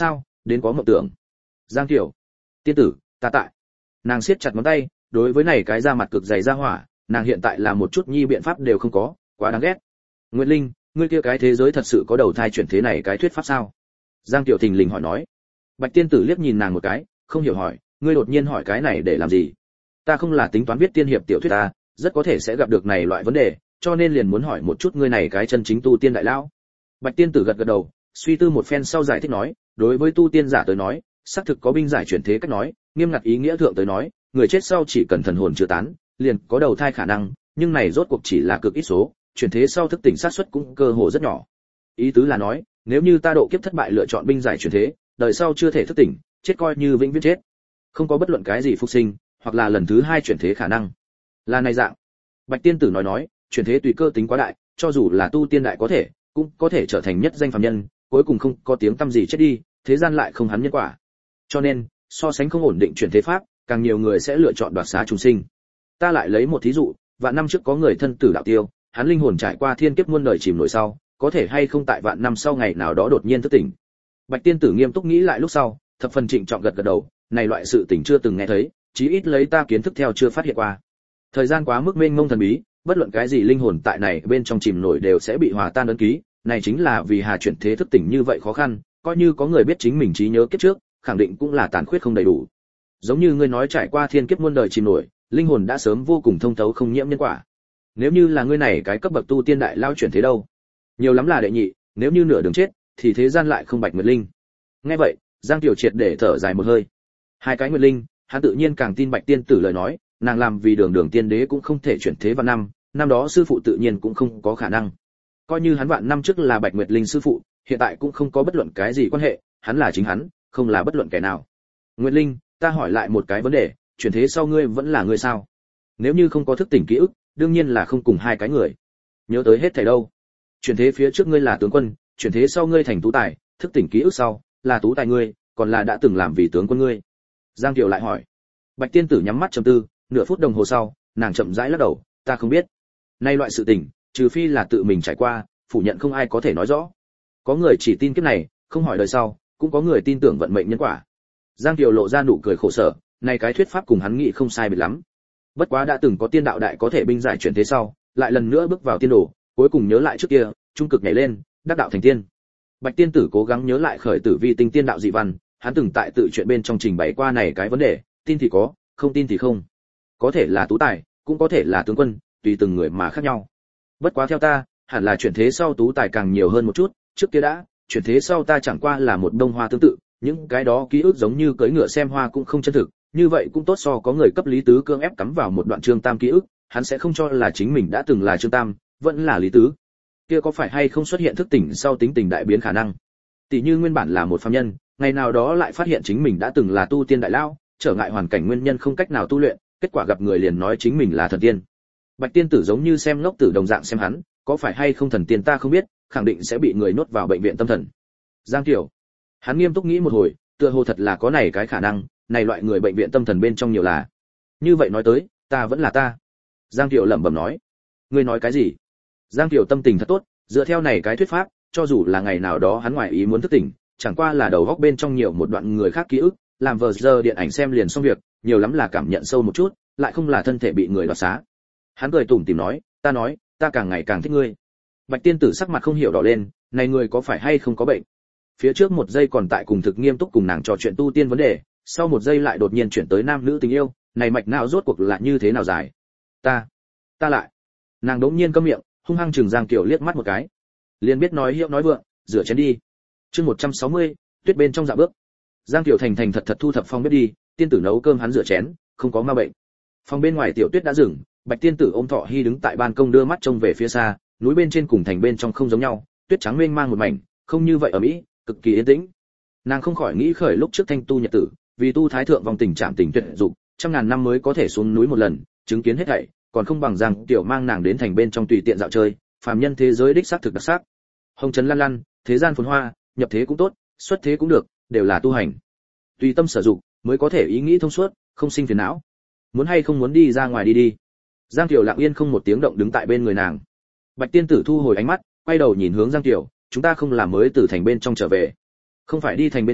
đến có mộng tưởng. Giang Tiểu, tiên tử, ta tại. Nàng siết chặt ngón tay, đối với này cái da mặt cực dày ra hỏa, nàng hiện tại là một chút nhi biện pháp đều không có, quá đáng ghét. Nguyệt Linh, ngươi kia cái thế giới thật sự có đầu thai chuyển thế này cái thuyết pháp sao? Giang Tiểu thình lình hỏi nói. Bạch tiên tử liếc nhìn nàng một cái, không hiểu hỏi, ngươi đột nhiên hỏi cái này để làm gì? Ta không là tính toán viết tiên hiệp tiểu thuyết ta, rất có thể sẽ gặp được này loại vấn đề, cho nên liền muốn hỏi một chút ngươi này cái chân chính tu tiên đại lão. Bạch tiên tử gật gật đầu, suy tư một phen sau giải thích nói, đối với tu tiên giả tới nói, xác thực có binh giải chuyển thế cách nói, nghiêm ngặt ý nghĩa thượng tới nói, người chết sau chỉ cần thần hồn chưa tán, liền có đầu thai khả năng, nhưng này rốt cuộc chỉ là cực ít số, chuyển thế sau thức tỉnh xác suất cũng cơ hồ rất nhỏ. Ý tứ là nói, nếu như ta độ kiếp thất bại lựa chọn binh giải chuyển thế, đời sau chưa thể thức tỉnh, chết coi như vĩnh viễn chết, không có bất luận cái gì phục sinh, hoặc là lần thứ hai chuyển thế khả năng. Là này dạng. Bạch tiên tử nói nói, chuyển thế tùy cơ tính quá đại, cho dù là tu tiên đại có thể, cũng có thể trở thành nhất danh phàm nhân, cuối cùng không có tiếng tăm gì chết đi, thế gian lại không hắn nhân quả. Cho nên, so sánh không ổn định chuyển thế pháp, càng nhiều người sẽ lựa chọn đoạt xá trùng sinh. Ta lại lấy một thí dụ, vạn năm trước có người thân tử đạo tiêu, hắn linh hồn trải qua thiên kiếp muôn đời chìm nổi sau, có thể hay không tại vạn năm sau ngày nào đó đột nhiên thức tỉnh. Bạch tiên tử nghiêm túc nghĩ lại lúc sau, thập phần trịnh trọng gật gật đầu, này loại sự tình chưa từng nghe thấy, chí ít lấy ta kiến thức theo chưa phát hiện qua. Thời gian quá mức mênh mông thần bí, bất luận cái gì linh hồn tại này bên trong chìm nổi đều sẽ bị hòa tan ấn ký, này chính là vì hà chuyển thế thức tỉnh như vậy khó khăn, coi như có người biết chính mình trí nhớ kiếp trước, khẳng định cũng là tàn khuyết không đầy đủ. Giống như ngươi nói trải qua thiên kiếp muôn đời chìm nổi, linh hồn đã sớm vô cùng thông thấu không nhiễm nhân quả. Nếu như là ngươi này cái cấp bậc tu tiên đại lao chuyển thế đâu, nhiều lắm là đệ nhị, nếu như nửa đường chết, thì thế gian lại không bạch nguyệt linh. Nghe vậy, Giang Tiểu Triệt để thở dài một hơi. Hai cái nguyệt linh, hắn tự nhiên càng tin Bạch tiên tử lời nói, nàng làm vì đường đường tiên đế cũng không thể chuyển thế vạn năm, năm đó sư phụ tự nhiên cũng không có khả năng. Coi như hắn vạn năm trước là Bạch Nguyệt Linh sư phụ, hiện tại cũng không có bất luận cái gì quan hệ, hắn là chính hắn, không là bất luận kẻ nào. Nguyệt Linh, ta hỏi lại một cái vấn đề, chuyển thế sau ngươi vẫn là ngươi sao? Nếu như không có thức tỉnh ký ức, đương nhiên là không cùng hai cái người. Nhớ tới hết thảy đâu? Chuyển thế phía trước ngươi là tướng quân, chuyển thế sau ngươi thành tú tài, thức tỉnh ký ức sau, là tú tài ngươi, còn là đã từng làm vì tướng quân ngươi. Giang Kiều lại hỏi. Bạch tiên tử nhắm mắt trầm tư, nửa phút đồng hồ sau, nàng chậm rãi lắc đầu, ta không biết. Nay loại sự tình, trừ phi là tự mình trải qua, phủ nhận không ai có thể nói rõ. Có người chỉ tin kiếp này, không hỏi đời sau, cũng có người tin tưởng vận mệnh nhân quả. Giang Kiều lộ ra nụ cười khổ sở, này cái thuyết pháp cùng hắn nghĩ không sai biệt lắm. Bất quá đã từng có tiên đạo đại có thể binh giải chuyển thế sau, lại lần nữa bước vào tiên đồ, cuối cùng nhớ lại trước kia, trung cực nhảy lên, đắc đạo thành tiên. Bạch tiên tử cố gắng nhớ lại khởi tử vi tinh tiên đạo dị văn, hắn từng tại tự chuyện bên trong trình bày qua này cái vấn đề, tin thì có, không tin thì không. Có thể là tú tài, cũng có thể là tướng quân, tùy từng người mà khác nhau. Bất quá theo ta, hẳn là chuyển thế sau tú tài càng nhiều hơn một chút, trước kia đã, chuyển thế sau ta chẳng qua là một đông hoa tương tự, những cái đó ký ức giống như cưỡi ngựa xem hoa cũng không chân thực, như vậy cũng tốt so có người cấp Lý Tứ cương ép cắm vào một đoạn Trương Tam ký ức, hắn sẽ không cho là chính mình đã từng là Trương Tam, vẫn là Lý Tứ. Kia có phải hay không xuất hiện thức tỉnh sau tính tình đại biến khả năng? Tỷ như nguyên bản là một phàm nhân, ngày nào đó lại phát hiện chính mình đã từng là tu tiên đại lao, trở ngại hoàn cảnh nguyên nhân không cách nào tu luyện, kết quả gặp người liền nói chính mình là thần tiên. Bạch tiên tử giống như xem ngốc tử đồng dạng xem hắn, có phải hay không thần tiên ta không biết, khẳng định sẽ bị người nhốt vào bệnh viện tâm thần. Giang Tiểu, hắn nghiêm túc nghĩ một hồi, tựa hồ thật là có này cái khả năng, này loại người bệnh viện tâm thần bên trong nhiều là. Như vậy nói tới, ta vẫn là ta. Giang Tiểu lẩm bẩm nói. Ngươi nói cái gì? Giang Tiểu tâm tình thật tốt, dựa theo này cái thuyết pháp, cho dù là ngày nào đó hắn ngoài ý muốn thức tỉnh, chẳng qua là đầu góc bên trong nhiều một đoạn người khác ký ức, làm vờ giờ điện ảnh xem liền xong việc, nhiều lắm là cảm nhận sâu một chút, lại không là thân thể bị người đoạt xá. Hắn cười tủm tỉm nói, ta nói, ta càng ngày càng thích ngươi. Bạch tiên tử sắc mặt không hiểu đỏ lên, này người có phải hay không có bệnh? Phía trước một giây còn tại cùng thực nghiêm túc cùng nàng trò chuyện tu tiên vấn đề, sau một giây lại đột nhiên chuyển tới nam nữ tình yêu, này mạch não rốt cuộc là như thế nào dài? Ta, ta lại. Nàng đống nhiên câm miệng, hung hăng chừng Giang Kiều liếc mắt một cái. Liền biết nói hiệu nói vượng, rửa chén đi. Chương một trăm sáu mươi, tuyết bên trong dạ bước. Giang Kiều thành thành thật thật thu thập phòng bếp đi, tiên tử nấu cơm hắn rửa chén, không có ma bệnh. Phòng bên ngoài tiểu tuyết đã dừng, Bạch tiên tử ôm Thọ Hy đứng tại ban công đưa mắt trông về phía xa, núi bên trên cùng thành bên trong không giống nhau, tuyết trắng mênh mang một mảnh, không như vậy ở Mỹ, cực kỳ yên tĩnh. Nàng không khỏi nghĩ khởi lúc trước thanh tu nhật tử, vì tu thái thượng vòng tình trạng tình tuyệt dục, trăm ngàn năm mới có thể xuống núi một lần, chứng kiến hết thảy, còn không bằng rằng tiểu mang nàng đến thành bên trong tùy tiện dạo chơi, phàm nhân thế giới đích xác thực đặc sắc. Hồng trần lăn lăn, thế gian phồn hoa, nhập thế cũng tốt, xuất thế cũng được, đều là tu hành. Tùy tâm sở dụng, mới có thể ý nghĩ thông suốt, không sinh phiền não. Muốn hay không muốn đi ra ngoài đi đi. Giang Kiều lặng yên không một tiếng động đứng tại bên người nàng. Bạch tiên tử thu hồi ánh mắt, quay đầu nhìn hướng Giang Kiều, chúng ta không làm mới từ thành bên trong trở về. Không phải đi thành bên trong,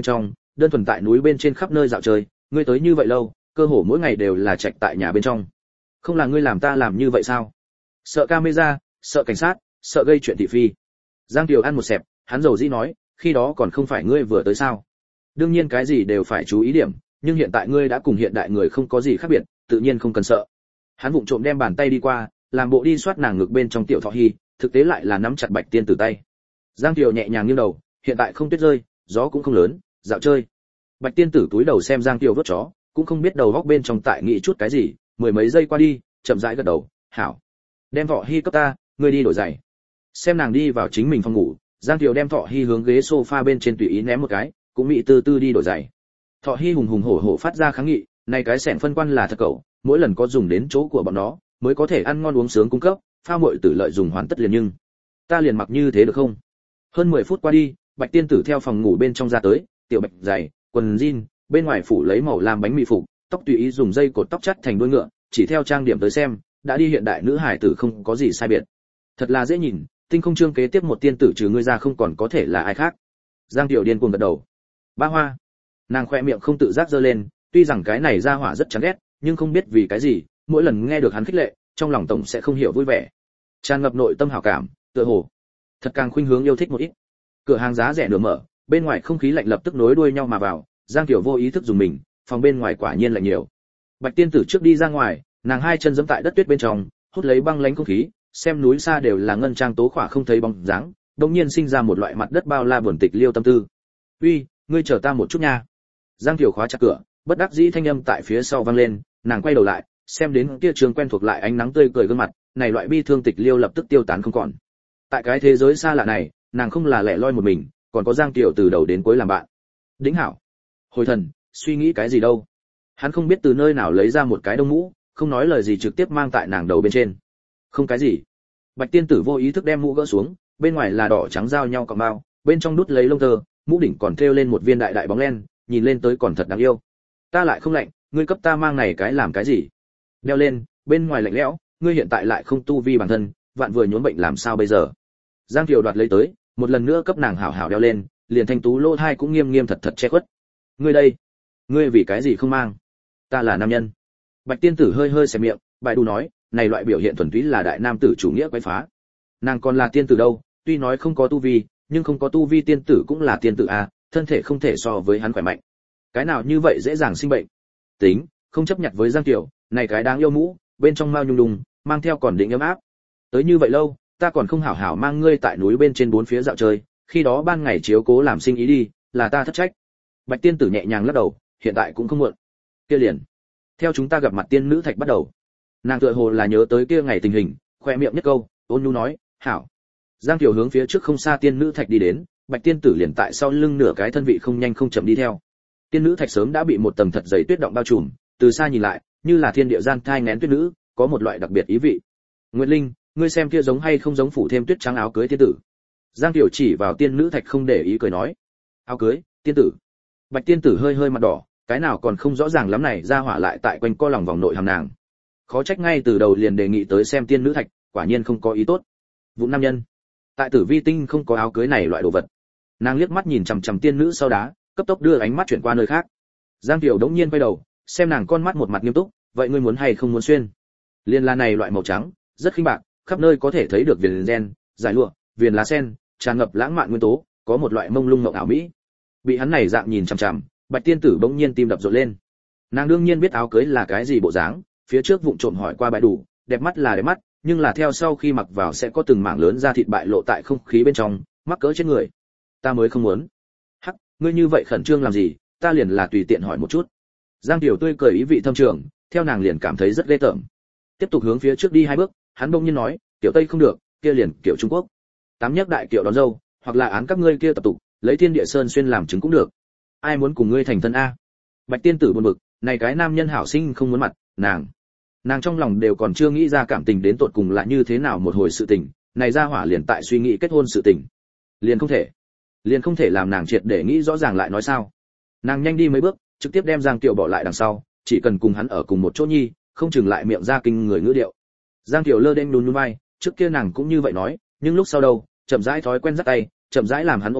đơn thuần tại núi bên trên khắp nơi dạo chơi, ngươi tới như vậy lâu, cơ hồ mỗi ngày đều là trạch tại nhà bên trong. Không là ngươi làm ta làm như vậy sao? Sợ camera, sợ cảnh sát, sợ gây chuyện thị phi. Giang Kiều ăn một xẹp, hắn dầu dĩ nói, khi đó còn không phải ngươi vừa tới sao? Đương nhiên cái gì đều phải chú ý điểm, nhưng hiện tại ngươi đã cùng hiện đại người không có gì khác biệt, tự nhiên không cần sợ. Hắn vụng trộm đem bàn tay đi qua, làm bộ đi xoát nàng ngực bên trong tiểu thọ hy, thực tế lại là nắm chặt Bạch Tiên Tử tay. Giang Kiều nhẹ nhàng nghiêng đầu, hiện tại không tuyết rơi, gió cũng không lớn, dạo chơi. Bạch Tiên Tử túi đầu xem Giang Kiều vớt chó, cũng không biết đầu góc bên trong tại nghĩ chút cái gì, mười mấy giây qua đi, chậm rãi gật đầu, hảo. Đem thọ hy cấp ta, ngươi đi đổi giày. Xem nàng đi vào chính mình phòng ngủ, Giang Kiều đem thọ hy hướng ghế sofa bên trên tùy ý ném một cái, cũng mị từ từ đi đổi giày. Thọ hy hùng hùng hổ hổ phát ra kháng nghị, này cái xẻng phân quan là thật cậu, mỗi lần có dùng đến chỗ của bọn nó, mới có thể ăn ngon uống sướng cung cấp, pha muội tử lợi dùng hoàn tất liền nhưng. Ta liền mặc như thế được không? Hơn mười phút qua đi, Bạch Tiên Tử theo phòng ngủ bên trong ra tới, tiểu bạch giày, quần jean, bên ngoài phủ lấy màu làm bánh mì phục, tóc tùy ý dùng dây cột tóc chắt thành đuôi ngựa, chỉ theo trang điểm tới xem, đã đi hiện đại nữ hài tử không có gì sai biệt. Thật là dễ nhìn, tinh không chương kế tiếp một tiên tử trừ ngươi ra không còn có thể là ai khác. Giang Tiểu điên cuồng gật đầu. Ba hoa. Nàng khoe miệng không tự giác giơ lên, tuy rằng cái này ra hỏa rất chán ghét, nhưng không biết vì cái gì, mỗi lần nghe được hắn khích lệ, trong lòng tổng sẽ không hiểu vui vẻ. Tràn ngập nội tâm hảo cảm, tựa hồ thật càng khuynh hướng yêu thích một ít. Cửa hàng giá rẻ nửa mở, bên ngoài không khí lạnh lập tức nối đuôi nhau mà vào, Giang Tiểu vô ý thức dùng mình, phòng bên ngoài quả nhiên lạnh nhiều. Bạch Tiên Tử trước đi ra ngoài, nàng hai chân giẫm tại đất tuyết bên trong, hút lấy băng lãnh không khí, xem núi xa đều là ngân trang tố khỏa không thấy bóng dáng, đột nhiên sinh ra một loại mặt đất bao la buồn tịch liêu tâm tư. "Uy, ngươi chờ ta một chút nha." Giang Tiểu khóa chặt cửa, bất đắc dĩ thanh âm tại phía sau vang lên, nàng quay đầu lại, xem đến kia trường quen thuộc lại ánh nắng tươi cười gương mặt, này loại bi thương tịch liêu lập tức tiêu tán không còn. Tại cái thế giới xa lạ này, nàng không là lẻ loi một mình, còn có Giang Tiểu từ đầu đến cuối làm bạn. Đĩnh hảo. Hồi thần, suy nghĩ cái gì đâu? Hắn không biết từ nơi nào lấy ra một cái đông mũ, không nói lời gì trực tiếp mang tại nàng đầu bên trên. Không cái gì. Bạch Tiên Tử vô ý thức đem mũ gỡ xuống, bên ngoài là đỏ trắng giao nhau cọng bao, bên trong đút lấy lông tơ, mũ đỉnh còn treo lên một viên đại đại bóng len, nhìn lên tới còn thật đáng yêu. Ta lại không lạnh, ngươi cấp ta mang này cái làm cái gì? Đeo lên, bên ngoài lạnh lẽo, ngươi hiện tại lại không tu vi bản thân, vạn vừa nhốn bệnh làm sao bây giờ? Giang Kiều đoạt lấy tới, một lần nữa cấp nàng hảo hảo đeo lên, liền thanh tú lô thai cũng nghiêm nghiêm thật thật che khuất. Ngươi đây, ngươi vì cái gì không mang? Ta là nam nhân. Bạch Tiên Tử hơi hơi xẻ miệng, bài đù nói, này loại biểu hiện thuần túy là đại nam tử chủ nghĩa quái phá. Nàng còn là tiên tử đâu, tuy nói không có tu vi, nhưng không có tu vi tiên tử cũng là tiên tử a, thân thể không thể so với hắn khỏe mạnh. Cái nào như vậy dễ dàng sinh bệnh. Tính, không chấp nhận với Giang Kiều, này cái đáng yêu mũ, bên trong mao nhung đùng, mang theo còn định ấm áp. Tới như vậy lâu, ta còn không hảo hảo mang ngươi tại núi bên trên bốn phía dạo chơi, khi đó ban ngày chiếu cố làm sinh ý đi, là ta thất trách. Bạch Tiên Tử nhẹ nhàng lắc đầu, hiện tại cũng không muộn. Kia liền, theo chúng ta gặp mặt tiên nữ thạch bắt đầu. Nàng tựa hồ là nhớ tới kia ngày tình hình, khoe miệng nhất câu, ôn nhu nói, hảo. Giang Kiều hướng phía trước không xa tiên nữ thạch đi đến, Bạch Tiên Tử liền tại sau lưng nửa cái thân vị không nhanh không chậm đi theo. Tiên nữ thạch sớm đã bị một tầng thật dày tuyết động bao trùm, từ xa nhìn lại, như là thiên địa gian thai nghén tuyết nữ, có một loại đặc biệt ý vị. Nguyệt Linh, ngươi xem kia giống hay không giống phủ thêm tuyết trắng áo cưới tiên tử? Giang Kiều chỉ vào tiên nữ thạch không để ý cười nói, áo cưới, tiên tử. Bạch Tiên Tử hơi hơi mặt đỏ, cái nào còn không rõ ràng lắm này ra hỏa lại tại quanh co lòng vòng nội hàm nàng. Khó trách ngay từ đầu liền đề nghị tới xem tiên nữ thạch, quả nhiên không có ý tốt. Vụ nam nhân, tại Tử Vi Tinh không có áo cưới này loại đồ vật. Nàng liếc mắt nhìn chằm chằm tiên nữ sau đá, cấp tốc đưa ánh mắt chuyển qua nơi khác. Giang Kiều đống nhiên quay đầu, xem nàng con mắt một mặt nghiêm túc, vậy ngươi muốn hay không muốn xuyên? Liên la này loại màu trắng, rất khinh bạc, khắp nơi có thể thấy được viền gen, giải lụa, viền lá sen, tràn ngập lãng mạn nguyên tố, có một loại mông lung mộng ảo mỹ. Bị hắn này dạng nhìn chằm chằm, Bạch Tiên Tử bỗng nhiên tim đập rộn lên. Nàng đương nhiên biết áo cưới là cái gì bộ dáng, phía trước vụng trộm hỏi qua bãi đủ, đẹp mắt là đẹp mắt, nhưng là theo sau khi mặc vào sẽ có từng mảng lớn da thịt bại lộ tại không khí bên trong, mắc cỡ trên người. Ta mới không muốn. Hắc, ngươi như vậy khẩn trương làm gì, ta liền là tùy tiện hỏi một chút. Giang Tiểu tươi cười ý vị thâm trường, theo nàng liền cảm thấy rất ghê tởm. Tiếp tục hướng phía trước đi hai bước, hắn bỗng nhiên nói, kiểu Tây không được, kia liền kiểu Trung Quốc. Tám nhất đại kiểu đón dâu, hoặc là án các ngươi kia tập tục, lấy Thiên Địa Sơn xuyên làm chứng cũng được. Ai muốn cùng ngươi thành thân a? Bạch Tiên Tử buồn bực, này cái nam nhân hảo sinh không muốn mặt, nàng. Nàng trong lòng đều còn chưa nghĩ ra cảm tình đến tột cùng là như thế nào một hồi sự tình, này ra hỏa liền tại suy nghĩ kết hôn sự tình. Liền không thể. Liền không thể làm nàng triệt để nghĩ rõ ràng lại nói sao? Nàng nhanh đi mấy bước, trực tiếp đem Giang Kiều bỏ lại đằng sau, chỉ cần cùng hắn ở cùng một chỗ nhi, không chừng lại miệng ra kinh người ngữ điệu. Giang Kiều lơ đễnh nhún nhún vai, trước kia nàng cũng như vậy nói, nhưng lúc sau đâu, chậm rãi thói quen dắt tay, chậm rãi làm hắn ôm ôm,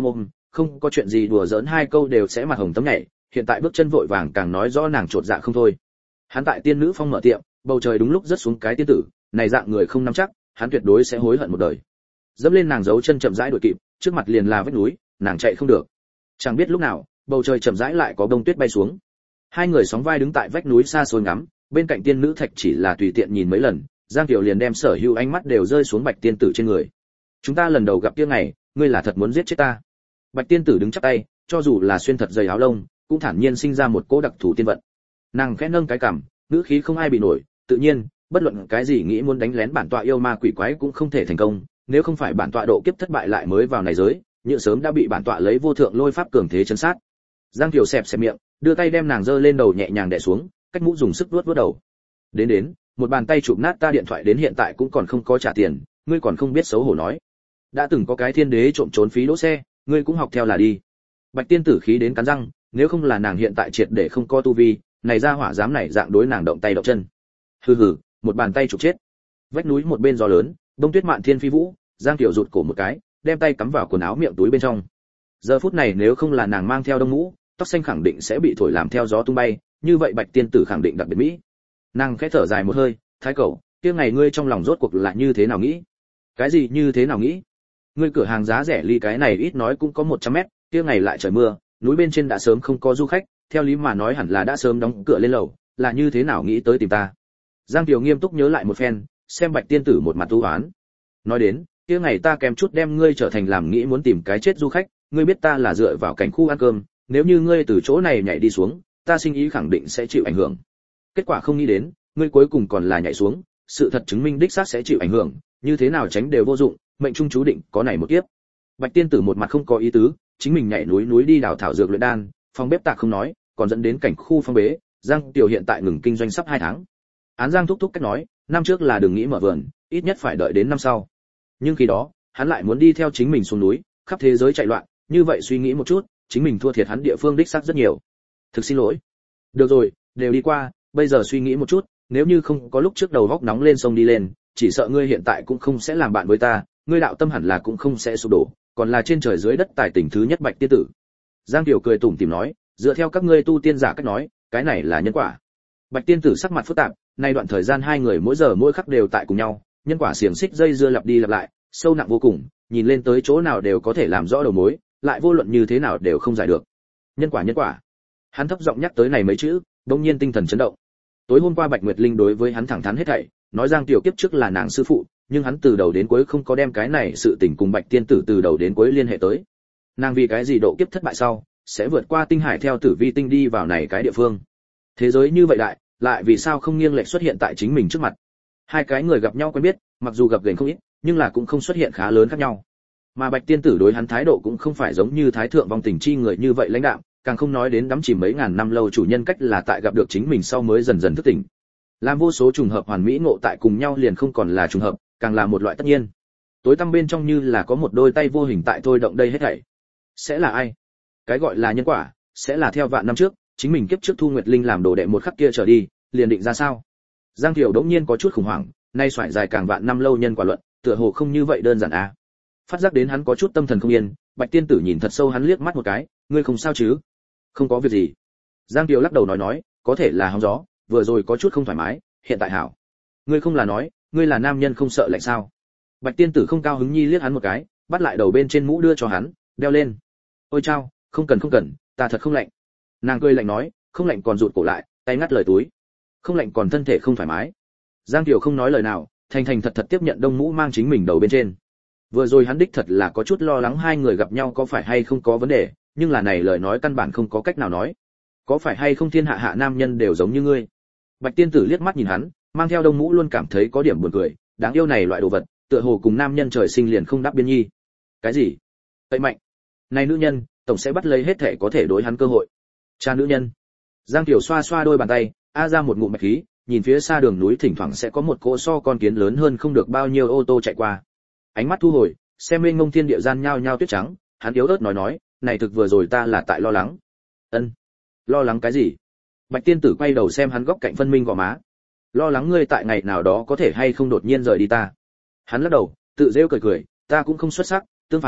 không có chuyện gì đùa giỡn hai câu đều sẽ mặt hồng tấm nhảy, hiện tại bước chân vội vàng càng nói rõ nàng trột dạ không thôi. Hắn tại tiên nữ phong mở tiệm, bầu trời đúng lúc rớt xuống cái tiên tử, này dạng người không nắm chắc, hắn tuyệt đối sẽ hối hận một đời. Dẫm lên nàng giấu chân chậm rãi đuổi kịp, trước mặt liền là vách núi, nàng chạy không được. Chẳng biết lúc nào, bầu trời chậm rãi lại có bông tuyết bay xuống. Hai người sóng vai đứng tại vách núi xa xôi ngắm, bên cạnh tiên nữ thạch chỉ là tùy tiện nhìn mấy lần, Giang Kiều liền đem sở hữu ánh mắt đều rơi xuống Bạch tiên tử trên người. Chúng ta lần đầu gặp kia ngày, ngươi là thật muốn giết chết ta. Bạch tiên tử đứng chắp tay, cho dù là xuyên thật dày áo lông, cũng thản nhiên sinh ra một cỗ đặc thù tiên vận. Nàng khẽ nâng cái cằm, ngữ khí không ai bị nổi, tự nhiên, bất luận cái gì nghĩ muốn đánh lén bản tọa yêu ma quỷ quái cũng không thể thành công, nếu không phải bản tọa độ kiếp thất bại lại mới vào này giới, nhựa sớm đã bị bản tọa lấy vô thượng lôi pháp cường thế chấn sát. Giang Kiều xẹp xẹp miệng, đưa tay đem nàng giơ lên đầu nhẹ nhàng đè xuống, cách mũ dùng sức vuốt vuốt đầu. Đến đến, một bàn tay chụp nát ta điện thoại đến hiện tại cũng còn không có trả tiền, ngươi còn không biết xấu hổ nói. Đã từng có cái thiên đế trộm trốn phí đỗ xe, ngươi cũng học theo là đi. Bạch tiên tử khí đến cắn răng, nếu không là nàng hiện tại triệt để không có tu vi, này ra hỏa dám này dạng đối nàng động tay động chân. Hừ hừ, một bàn tay chụp chết. Vách núi một bên gió lớn, đông tuyết mạn thiên phi vũ, Giang Kiều rụt cổ một cái, đem tay cắm vào quần áo miệng túi bên trong. Giờ phút này nếu không là nàng mang theo đông mũ, tóc xanh khẳng định sẽ bị thổi làm theo gió tung bay, như vậy Bạch tiên tử khẳng định đặc biệt mỹ. Nàng khẽ thở dài một hơi, thái cẩu, kia ngày ngươi trong lòng rốt cuộc là như thế nào nghĩ? Cái gì như thế nào nghĩ? Ngươi cửa hàng giá rẻ ly cái này ít nói cũng có một trăm mét, kia ngày lại trời mưa, núi bên trên đã sớm không có du khách, theo lý mà nói hẳn là đã sớm đóng cửa lên lầu, là như thế nào nghĩ tới tìm ta? Giang Kiều nghiêm túc nhớ lại một phen, xem Bạch tiên tử một mặt u uất. Nói đến, kia ngày ta kèm chút đem ngươi trở thành làm nghĩ muốn tìm cái chết du khách, ngươi biết ta là dựa vào cảnh khu ăn cơm, nếu như ngươi từ chỗ này nhảy đi xuống, ta sinh ý khẳng định sẽ chịu ảnh hưởng. Kết quả không nghĩ đến, ngươi cuối cùng còn là nhảy xuống, sự thật chứng minh đích xác sẽ chịu ảnh hưởng, như thế nào tránh đều vô dụng, mệnh trung chú định có này một kiếp. Bạch tiên tử một mặt không có ý tứ, chính mình nhảy núi núi đi đào thảo dược luyện đan, phòng bếp tạc không nói, còn dẫn đến cảnh khu phong bế, Giang Tiểu hiện tại ngừng kinh doanh sắp hai tháng. Án Giang thúc thúc cách nói, năm trước là đừng nghĩ mở vườn, ít nhất phải đợi đến năm sau. Nhưng khi đó, hắn lại muốn đi theo chính mình xuống núi, khắp thế giới chạy loạn, như vậy suy nghĩ một chút, chính mình thua thiệt hắn địa phương đích xác rất nhiều. Thực xin lỗi. Được rồi, đều đi qua, bây giờ suy nghĩ một chút, nếu như không có lúc trước đầu góc nóng lên sông đi lên, chỉ sợ ngươi hiện tại cũng không sẽ làm bạn với ta, ngươi đạo tâm hẳn là cũng không sẽ sụp đổ, còn là trên trời dưới đất tài tình thứ nhất Bạch tiên tử. Giang Tiểu cười tủm tỉm nói, dựa theo các ngươi tu tiên giả cách nói, cái này là nhân quả. Bạch tiên tử sắc mặt phức tạp, nay đoạn thời gian hai người mỗi giờ mỗi khắc đều tại cùng nhau, nhân quả xiềng xích dây dưa lặp đi lặp lại, sâu nặng vô cùng, nhìn lên tới chỗ nào đều có thể làm rõ đầu mối, lại vô luận như thế nào đều không giải được. Nhân quả nhân quả. Hắn thấp giọng nhắc tới này mấy chữ, đột nhiên tinh thần chấn động. Tối hôm qua Bạch Nguyệt Linh đối với hắn thẳng thắn hết thảy, nói Giang Tiểu kiếp trước là nàng sư phụ, nhưng hắn từ đầu đến cuối không có đem cái này sự tình cùng Bạch tiên tử từ đầu đến cuối liên hệ tới. Nàng vì cái gì độ kiếp thất bại sau, sẽ vượt qua tinh hải theo tử vi tinh đi vào này cái địa phương. Thế giới như vậy đại, lại vì sao không nghiêng lệch xuất hiện tại chính mình trước mặt. Hai cái người gặp nhau quen biết, mặc dù gặp gành không ít, nhưng là cũng không xuất hiện khá lớn khác nhau. Mà Bạch tiên tử đối hắn thái độ cũng không phải giống như thái thượng vong tình chi người như vậy lãnh đạm, càng không nói đến đắm chìm mấy ngàn năm lâu chủ nhân cách là tại gặp được chính mình sau mới dần dần thức tỉnh. Làm vô số trùng hợp hoàn mỹ ngộ tại cùng nhau liền không còn là trùng hợp, càng là một loại tất nhiên. Tối tăm bên trong như là có một đôi tay vô hình tại thôi động đây hết thảy. Sẽ là ai? Cái gọi là nhân quả, sẽ là theo vạn năm trước, chính mình kiếp trước Thu Nguyệt Linh làm đồ đệ một khắc kia trở đi, liền định ra sao? Giang Kiều đống nhiên có chút khủng hoảng, nay xoải dài càng vạn năm lâu nhân quả luận, tựa hồ không như vậy đơn giản à? Phát giác đến hắn có chút tâm thần không yên, Bạch tiên tử nhìn thật sâu hắn liếc mắt một cái, ngươi không sao chứ? Không có việc gì. Giang Kiều lắc đầu nói nói, có thể là hóng gió, vừa rồi có chút không thoải mái, hiện tại hảo. Ngươi không là nói, ngươi là nam nhân không sợ lạnh sao? Bạch tiên tử không cao hứng nhi liếc hắn một cái, bắt lại đầu bên trên mũ đưa cho hắn, đeo lên. Ôi chao, không cần không cần, ta thật không lạnh. Nàng cười lạnh nói, không lạnh còn rụt cổ lại, tay ngắt lời túi. Không lạnh còn thân thể không thoải mái. Giang Kiều không nói lời nào, thành thành thật thật tiếp nhận đông mũ mang chính mình đầu bên trên. Vừa rồi hắn đích thật là có chút lo lắng hai người gặp nhau có phải hay không có vấn đề, nhưng là này lời nói căn bản không có cách nào nói. Có phải hay không thiên hạ hạ nam nhân đều giống như ngươi? Bạch tiên tử liếc mắt nhìn hắn, mang theo đông mũ luôn cảm thấy có điểm buồn cười, đáng yêu này loại đồ vật, tựa hồ cùng nam nhân trời sinh liền không đáp biên nhi. Cái gì? Tây mạnh. Này nữ nhân, tổng sẽ bắt lấy hết thể có thể đối hắn cơ hội. Cha nữ nhân. Giang Kiều xoa xoa đôi bàn tay, a ra một ngụm mạch khí, nhìn phía xa đường núi thỉnh thoảng sẽ có một cỗ so con kiến lớn hơn không được bao nhiêu ô tô chạy qua. Ánh mắt thu hồi, xem mênh mông thiên địa gian nhao nhao tuyết trắng, hắn yếu ớt nói nói, này thực vừa rồi ta là tại lo lắng. Ân. Lo lắng cái gì? Bạch tiên tử quay đầu xem hắn góc cạnh phân minh gò má. Lo lắng ngươi tại ngày nào đó có thể hay không đột nhiên rời đi ta. Hắn lắc đầu, tự rêu cười cười, ta cũng không xuất sắc, tương phản,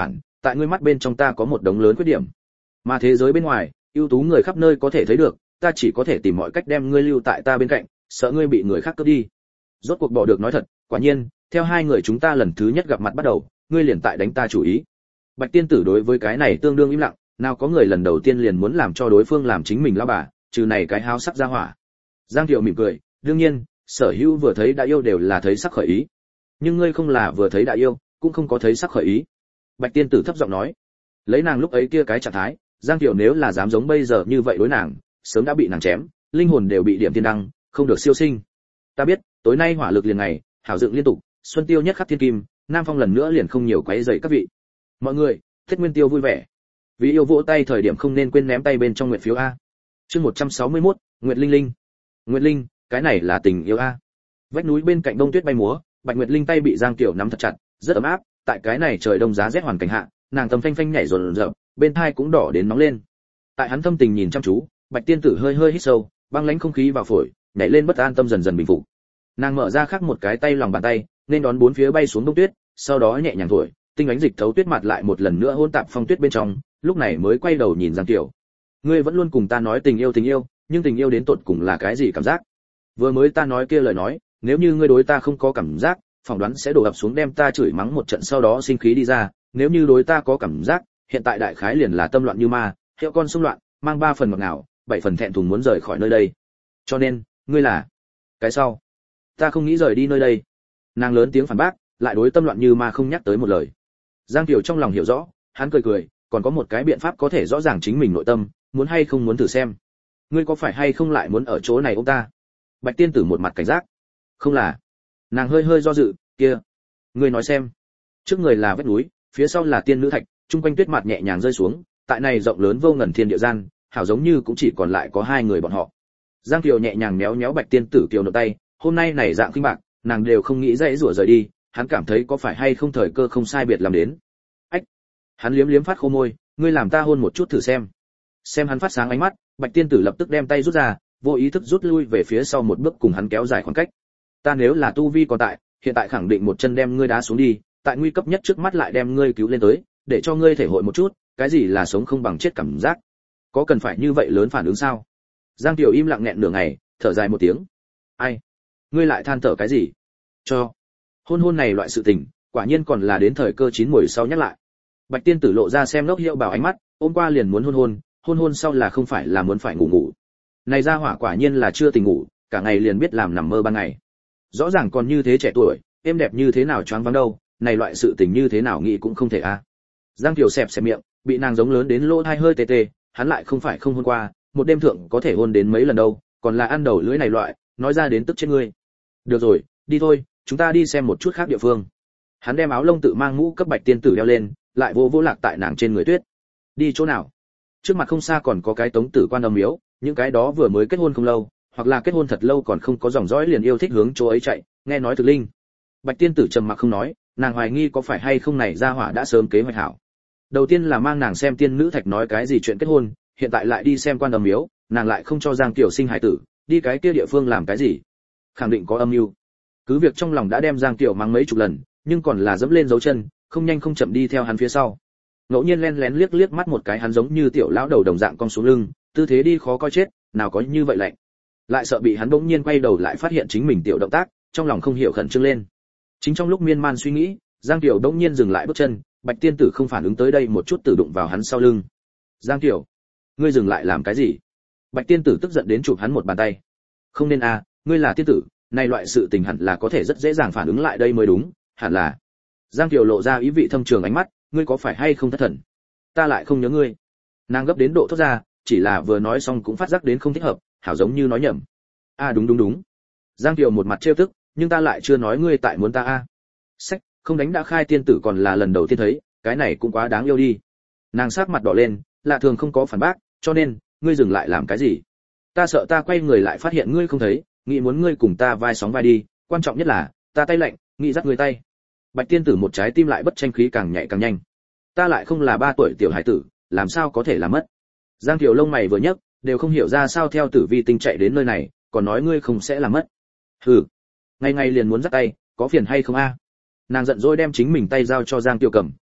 tại ngươi mắt bên trong ta có một đống lớn khuyết điểm, mà thế giới bên ngoài ưu tú người khắp nơi có thể thấy được, ta chỉ có thể tìm mọi cách đem ngươi lưu tại ta bên cạnh, sợ ngươi bị người khác cướp đi. Rốt cuộc bỏ được nói thật, quả nhiên, theo hai người chúng ta lần thứ nhất gặp mặt bắt đầu, ngươi liền tại đánh ta chủ ý. Bạch tiên tử đối với cái này tương đương im lặng, nào có người lần đầu tiên liền muốn làm cho đối phương làm chính mình lão bà, trừ này cái háo sắc ra hỏa. Giang Kiều mỉm cười, đương nhiên, sở hữu vừa thấy đã yêu đều là thấy sắc khởi ý. Nhưng ngươi không là vừa thấy đã yêu, cũng không có thấy sắc khởi ý. Bạch tiên tử thấp giọng nói. Lấy nàng lúc ấy kia cái trạng thái, Giang Kiều nếu là dám giống bây giờ như vậy đối nàng, sớm đã bị nàng chém, linh hồn đều bị điểm thiên đăng, không được siêu sinh. Ta biết, tối nay hỏa lực liền ngày, hảo dựng liên tục, xuân tiêu nhất khắp thiên kim, Nam Phong lần nữa liền không nhiều quấy rầy các vị. Mọi người, Thiết Nguyên Tiêu vui vẻ. Vì yêu vỗ tay thời điểm không nên quên ném tay bên trong nguyện phiếu a. Chương một trăm sáu mươi mốt, Nguyệt Linh Linh. Nguyệt Linh, cái này là tình yêu a. Vách núi bên cạnh đông tuyết bay múa, Bạch Nguyệt Linh tay bị Giang Kiều nắm thật chặt, rất ấm áp, tại cái này trời đông giá rét hoàn cảnh hạ, nàng tâm phanh phanh nhảy rộn rợn, bên tai cũng đỏ đến nóng lên. Tại hắn thâm tình nhìn chăm chú, Bạch tiên tử hơi hơi hít sâu, băng lãnh không khí vào phổi, nhảy lên bất an tâm dần dần bình phục. Nàng mở ra khác một cái tay lòng bàn tay, nên đón bốn phía bay xuống đông tuyết, sau đó nhẹ nhàng thổi, tinh ánh dịch thấu tuyết mặt lại một lần nữa hôn tạp phong tuyết bên trong, lúc này mới quay đầu nhìn Giang Kiều. Ngươi vẫn luôn cùng ta nói tình yêu tình yêu, nhưng tình yêu đến tột cùng là cái gì cảm giác? Vừa mới ta nói kia lời nói, nếu như ngươi đối ta không có cảm giác, phỏng đoán sẽ đổ ập xuống đem ta chửi mắng một trận sau đó sinh khí đi ra, nếu như đối ta có cảm giác, hiện tại đại khái liền là tâm loạn như ma, hiệu con xung loạn, mang ba phần ngọt ngào, bảy phần thẹn thùng muốn rời khỏi nơi đây. Cho nên, ngươi là cái sau. Ta không nghĩ rời đi nơi đây. Nàng lớn tiếng phản bác, lại đối tâm loạn như ma không nhắc tới một lời. Giang Kiều trong lòng hiểu rõ, hắn cười cười, còn có một cái biện pháp có thể rõ ràng chính mình nội tâm, muốn hay không muốn thử xem. Ngươi có phải hay không lại muốn ở chỗ này ôm ta? Bạch tiên tử một mặt cảnh giác. Không là. Nàng hơi hơi do dự, kia, ngươi nói xem. Trước người là vách núi, phía sau là tiên nữ thạch, trung quanh tuyết mặt nhẹ nhàng rơi xuống, tại này rộng lớn vô ngần thiên địa gian, hảo giống như cũng chỉ còn lại có hai người bọn họ. Giang Kiều nhẹ nhàng méo méo Bạch tiên tử kiều nộp tay, hôm nay này dạng khinh bạc, nàng đều không nghĩ dãy rủa rời đi, hắn cảm thấy có phải hay không thời cơ không sai biệt làm đến. Ách. Hắn liếm liếm phát khô môi, ngươi làm ta hôn một chút thử xem. Xem hắn phát sáng ánh mắt, Bạch tiên tử lập tức đem tay rút ra, vô ý thức rút lui về phía sau một bước cùng hắn kéo dài khoảng cách. Ta nếu là tu vi còn tại, hiện tại khẳng định một chân đem ngươi đá xuống đi, tại nguy cấp nhất trước mắt lại đem ngươi cứu lên tới, để cho ngươi thể hội một chút, cái gì là sống không bằng chết cảm giác. Có cần phải như vậy lớn phản ứng sao? Giang Kiều im lặng nghẹn nửa ngày, thở dài một tiếng. Ai? Ngươi lại than thở cái gì? Cho. Hôn hôn này loại sự tình, quả nhiên còn là đến thời cơ chín muồi sau nhắc lại. Bạch tiên tử lộ ra xem ngốc hiệu bảo ánh mắt, ôm qua liền muốn hôn hôn, hôn hôn sau là không phải là muốn phải ngủ ngủ. Này ra hỏa quả nhiên là chưa tỉnh ngủ, cả ngày liền biết làm nằm mơ ban ngày. Rõ ràng còn như thế trẻ tuổi, em đẹp như thế nào choáng váng đâu, này loại sự tình như thế nào nghĩ cũng không thể a. À. Giang Kiều xẹp xẹp miệng, bị nàng giống lớn đến lỗ tai hơi tê tê, hắn lại không phải không hôn qua, một đêm thượng có thể hôn đến mấy lần đâu, còn là ăn đầu lưỡi này loại, nói ra đến tức chết ngươi. Được rồi, đi thôi, chúng ta đi xem một chút khác địa phương. Hắn đem áo lông tự mang mũ cấp Bạch tiên tử đeo lên, lại vô vô lạc tại nàng trên người tuyết. Đi chỗ nào? Trước mặt không xa còn có cái Tống Tử Quan âm miếu, những cái đó vừa mới kết hôn không lâu, hoặc là kết hôn thật lâu còn không có dòng dõi liền yêu thích hướng chỗ ấy chạy, nghe nói thực linh. Bạch tiên tử trầm mặc không nói, nàng hoài nghi có phải hay không này gia hỏa đã sớm kế hoạch hảo. Đầu tiên là mang nàng xem tiên nữ thạch nói cái gì chuyện kết hôn, hiện tại lại đi xem quan âm miếu, nàng lại không cho Giang Tiểu sinh hài tử, đi cái kia địa phương làm cái gì? Khẳng định có âm mưu. Cứ việc trong lòng đã đem Giang Tiểu mang mấy chục lần, nhưng còn là dẫm lên dấu chân, không nhanh không chậm đi theo hắn phía sau. Ngẫu nhiên lén lén liếc liếc mắt một cái hắn giống như tiểu lão đầu đồng dạng cong xuống lưng, tư thế đi khó coi chết, nào có như vậy lạnh. Lại sợ bị hắn bỗng nhiên quay đầu lại phát hiện chính mình tiểu động tác, trong lòng không hiểu khẩn trương lên. Chính trong lúc miên man suy nghĩ, Giang Tiểu bỗng nhiên dừng lại bước chân, Bạch tiên tử không phản ứng tới đây một chút tự đụng vào hắn sau lưng. Giang Tiểu, ngươi dừng lại làm cái gì? Bạch tiên tử tức giận đến chụp hắn một bàn tay. Không nên a, ngươi là tiên tử, này loại sự tình hẳn là có thể rất dễ dàng phản ứng lại đây mới đúng, hẳn là. Giang Tiểu lộ ra ý vị thâm trường ánh mắt, ngươi có phải hay không thất thần? Ta lại không nhớ ngươi. Nàng gấp đến độ thốt ra, chỉ là vừa nói xong cũng phát giác đến không thích hợp, hảo giống như nói nhầm. A à, đúng đúng đúng. Giang Tiểu một mặt trêu tức, nhưng ta lại chưa nói ngươi tại muốn ta a. À. Sách, không đánh đã khai tiên tử còn là lần đầu tiên thấy, cái này cũng quá đáng yêu đi. Nàng sắc mặt đỏ lên, lạ thường không có phản bác, cho nên, ngươi dừng lại làm cái gì? Ta sợ ta quay người lại phát hiện ngươi không thấy, nghĩ muốn ngươi cùng ta vai sóng vai đi, quan trọng nhất là, ta tay lạnh, nghĩ dắt ngươi tay. Bạch tiên tử một trái tim lại bất tranh khí càng nhạy càng nhanh. Ta lại không là ba tuổi tiểu hải tử, làm sao có thể làm mất? Giang Tiểu lông mày vừa nhấc, đều không hiểu ra sao theo Tử Vi tinh chạy đến nơi này, còn nói ngươi không sẽ làm mất. Hừ, ngày ngày liền muốn dắt tay, có phiền hay không a? Nàng giận dỗi đem chính mình tay giao cho Giang Tiểu cầm,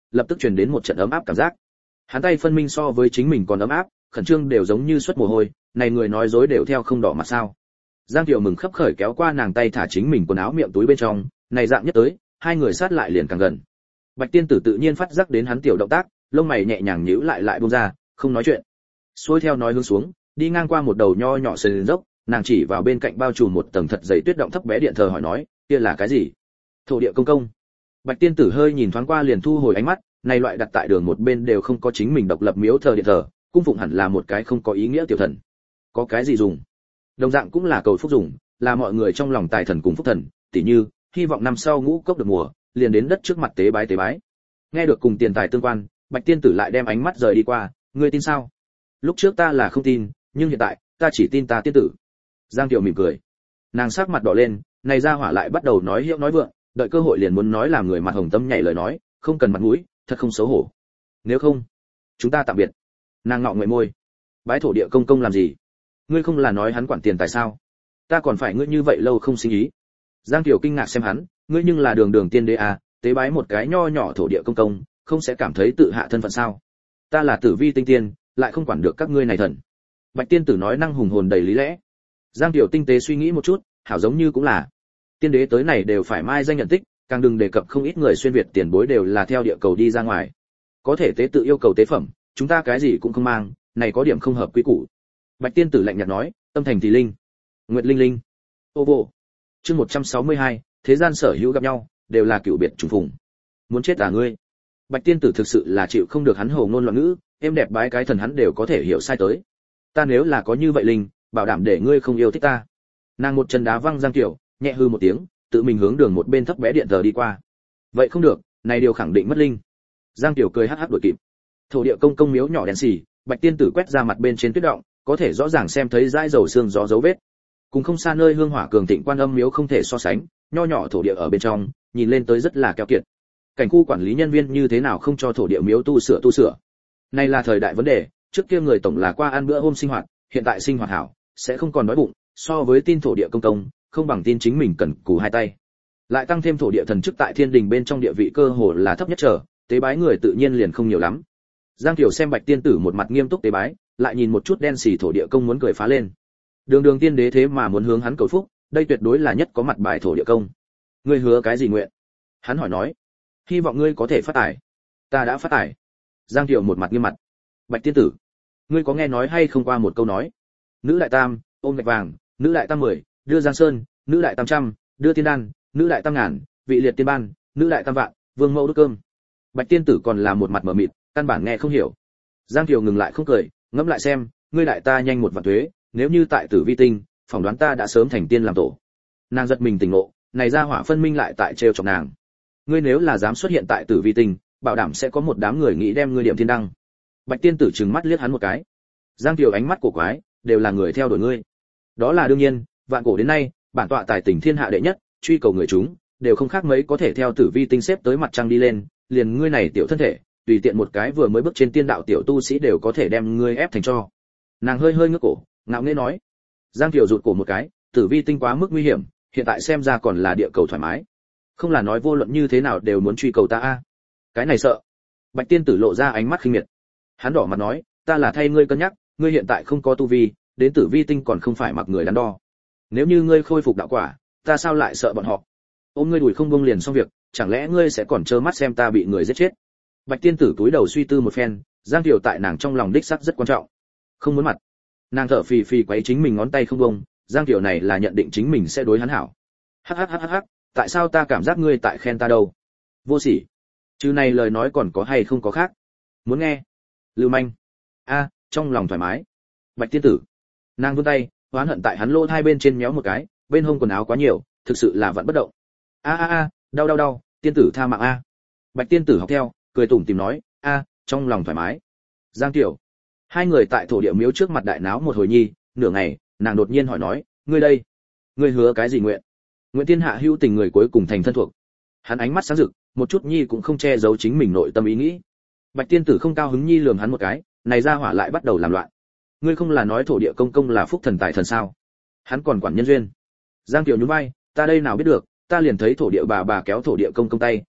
lập tức truyền đến một trận ấm áp cảm giác. Hắn tay phân minh so với chính mình còn ấm áp, khẩn trương đều giống như xuất mồ hôi, này người nói dối đều theo không đỏ mặt sao? Giang Kiều mừng khấp khởi kéo qua nàng tay thả chính mình quần áo miệng túi bên trong, này dạng nhất tới, hai người sát lại liền càng gần. Bạch Tiên Tử tự nhiên phát giác đến hắn tiểu động tác, lông mày nhẹ nhàng nhíu lại lại buông ra, không nói chuyện. Xuôi theo nói hướng xuống, đi ngang qua một đầu nho nhỏ sườn dốc, nàng chỉ vào bên cạnh bao trùm một tầng thật dày tuyết động thấp bé điện thờ hỏi nói, kia là cái gì? Thổ địa công công. Bạch Tiên Tử hơi nhìn thoáng qua liền thu hồi ánh mắt, này loại đặt tại đường một bên đều không có chính mình độc lập miếu thờ điện thờ, cung phụng hẳn là một cái không có ý nghĩa tiểu thần. Có cái gì dùng? Đồng dạng cũng là cầu phúc dùng, là mọi người trong lòng tài thần cùng phúc thần, tỉ như hy vọng năm sau ngũ cốc được mùa, liền đến đất trước mặt tế bái tế bái. Nghe được cùng tiền tài tương quan, Bạch Tiên Tử lại đem ánh mắt rời đi qua, ngươi tin sao? Lúc trước ta là không tin, nhưng hiện tại, ta chỉ tin ta tiên tử. Giang Kiều mỉm cười. Nàng sắc mặt đỏ lên, này ra hỏa lại bắt đầu nói hiệu nói vượng, đợi cơ hội liền muốn nói làm người mặt hồng tâm nhảy lời nói, không cần mặt mũi, thật không xấu hổ. Nếu không, chúng ta tạm biệt. Nàng ngọ nguyện môi. Bái thổ địa công công làm gì? Ngươi không là nói hắn quản tiền tài sao? Ta còn phải ngươi như vậy lâu không sinh ý. Giang Kiều kinh ngạc xem hắn, ngươi nhưng là đường đường tiên đế à, tế bái một cái nho nhỏ thổ địa công công, không sẽ cảm thấy tự hạ thân phận sao? Ta là Tử Vi tinh tiên, lại không quản được các ngươi này thần. Bạch Tiên Tử nói năng hùng hồn đầy lý lẽ. Giang Kiều tinh tế suy nghĩ một chút, hảo giống như cũng là. Tiên đế tới này đều phải mai danh nhận tích, càng đừng đề cập không ít người xuyên việt tiền bối đều là theo địa cầu đi ra ngoài. Có thể tế tự yêu cầu tế phẩm, chúng ta cái gì cũng không mang, này có điểm không hợp quy củ. Bạch Tiên Tử lạnh nhạt nói, tâm thành thì linh. Nguyệt linh linh. Ô vô. Chương một trăm sáu mươi hai, thế gian sở hữu gặp nhau, đều là cựu biệt trùng phùng. Muốn chết à ngươi? Bạch Tiên Tử thực sự là chịu không được hắn hồ ngôn loạn ngữ, em đẹp bái cái thần hắn đều có thể hiểu sai tới. Ta nếu là có như vậy linh, bảo đảm để ngươi không yêu thích ta. Nàng một chân đá văng Giang Kiều, nhẹ hư một tiếng, tự mình hướng đường một bên thấp bé điện thờ đi qua. Vậy không được, này điều khẳng định mất linh. Giang Kiều cười hắc hắc đuổi kịp. Thổ địa công công miếu nhỏ đen xì, Bạch Tiên Tử quét ra mặt bên trên tuyết động, có thể rõ ràng xem thấy dãi dầu xương gió dấu vết. Cùng không xa nơi hương hỏa cường thịnh Quan Âm miếu không thể so sánh, nho nhỏ thổ địa ở bên trong, nhìn lên tới rất là keo kiệt. Cảnh khu quản lý nhân viên như thế nào không cho thổ địa miếu tu sửa tu sửa? Nay là thời đại vấn đề, trước kia người tổng là qua ăn bữa hôm sinh hoạt, hiện tại sinh hoạt hảo, sẽ không còn đói bụng, so với tin thổ địa công công, không bằng tin chính mình cần cù hai tay. Lại tăng thêm thổ địa thần chức tại thiên đình bên trong địa vị cơ hồ là thấp nhất trở, tế bái người tự nhiên liền không nhiều lắm. Giang Kiều xem Bạch Tiên Tử một mặt nghiêm túc tế bái, lại nhìn một chút đen xì thổ địa công muốn cười phá lên. Đường đường tiên đế thế mà muốn hướng hắn cầu phúc, đây tuyệt đối là nhất có mặt bài thổ địa công. Ngươi hứa cái gì nguyện? Hắn hỏi nói. Hy vọng ngươi có thể phát tài. Ta đã phát tài. Giang Kiều một mặt nghiêm mặt. Bạch Tiên Tử, ngươi có nghe nói hay không qua một câu nói? Nữ đại tam, ôm gạch vàng, nữ đại tam mười, đưa Giang Sơn, nữ đại tam trăm, đưa tiên đan, nữ đại tam ngàn, vị liệt tiên ban, nữ đại tam vạn, vương mẫu đốt cơm. Bạch Tiên Tử còn là một mặt mờ mịt, căn bản nghe không hiểu. Giang Kiều ngừng lại không cười, ngẫm lại xem, ngươi đại ta nhanh một vạn thuế, nếu như tại Tử Vi tinh, phỏng đoán ta đã sớm thành tiên làm tổ. Nàng giật mình tỉnh ngộ, này ra hỏa phân minh lại tại trêu chọc nàng. Ngươi nếu là dám xuất hiện tại Tử Vi tinh, bảo đảm sẽ có một đám người nghĩ đem ngươi điểm thiên đăng. Bạch Tiên Tử trừng mắt liếc hắn một cái. Giang Kiều ánh mắt của quái, đều là người theo đuổi ngươi. Đó là đương nhiên, vạn cổ đến nay, bản tọa tài tình thiên hạ đệ nhất, truy cầu người chúng, đều không khác mấy có thể theo Tử Vi tinh xếp tới mặt trăng đi lên, liền ngươi này tiểu thân thể, tùy tiện một cái vừa mới bước trên tiên đạo tiểu tu sĩ đều có thể đem ngươi ép thành cho. Nàng hơi hơi ngước cổ, ngạo nghễ nói. Giang Kiều rụt cổ một cái, Tử Vi tinh quá mức nguy hiểm, hiện tại xem ra còn là địa cầu thoải mái. Không là nói vô luận như thế nào đều muốn truy cầu ta a. Cái này sợ. Bạch Tiên Tử lộ ra ánh mắt khinh miệt. Hắn đỏ mặt nói, ta là thay ngươi cân nhắc, ngươi hiện tại không có tu vi, đến Tử Vi tinh còn không phải mặc người đắn đo. Nếu như ngươi khôi phục đạo quả, ta sao lại sợ bọn họ? Ôm ngươi đuổi không buông liền xong việc, chẳng lẽ ngươi sẽ còn trơ mắt xem ta bị người giết chết? Bạch Tiên Tử túi đầu suy tư một phen, Giang Kiều tại nàng trong lòng đích sắc rất quan trọng. Không muốn mặt. Nàng thở phì phì quấy chính mình ngón tay không buông, Giang Kiều này là nhận định chính mình sẽ đối hắn hảo. Hắc hắc hắc hắc hắc, tại sao ta cảm giác ngươi tại khen ta đâu? Vô sỉ. Chứ này lời nói còn có hay không có khác? Muốn nghe? Lưu manh. A, trong lòng thoải mái. Bạch Tiên Tử. Nàng vươn tay, oán hận tại hắn lỗ hai bên trên méo một cái, bên hông quần áo quá nhiều, thực sự là vẫn bất động. A a a, đau đau đau, tiên tử tha mạng a. Bạch Tiên Tử học theo, cười tủm tỉm nói, a, trong lòng thoải mái. Giang Kiều. Hai người tại thổ địa miếu trước mặt đại náo một hồi nhi, nửa ngày, nàng đột nhiên hỏi nói, ngươi đây, ngươi hứa cái gì nguyện? Nguyện thiên hạ hữu tình người cuối cùng thành thân thuộc. Hắn ánh mắt sáng rực, một chút nhi cũng không che giấu chính mình nội tâm ý nghĩ. Bạch Tiên Tử không cao hứng nhi lườm hắn một cái, này ra hỏa lại bắt đầu làm loạn. Ngươi không là nói thổ địa công công là phúc thần tài thần sao? Hắn còn quản nhân duyên. Giang Kiều nhún vai, ta đây nào biết được, ta liền thấy thổ địa bà bà kéo thổ địa công công tay,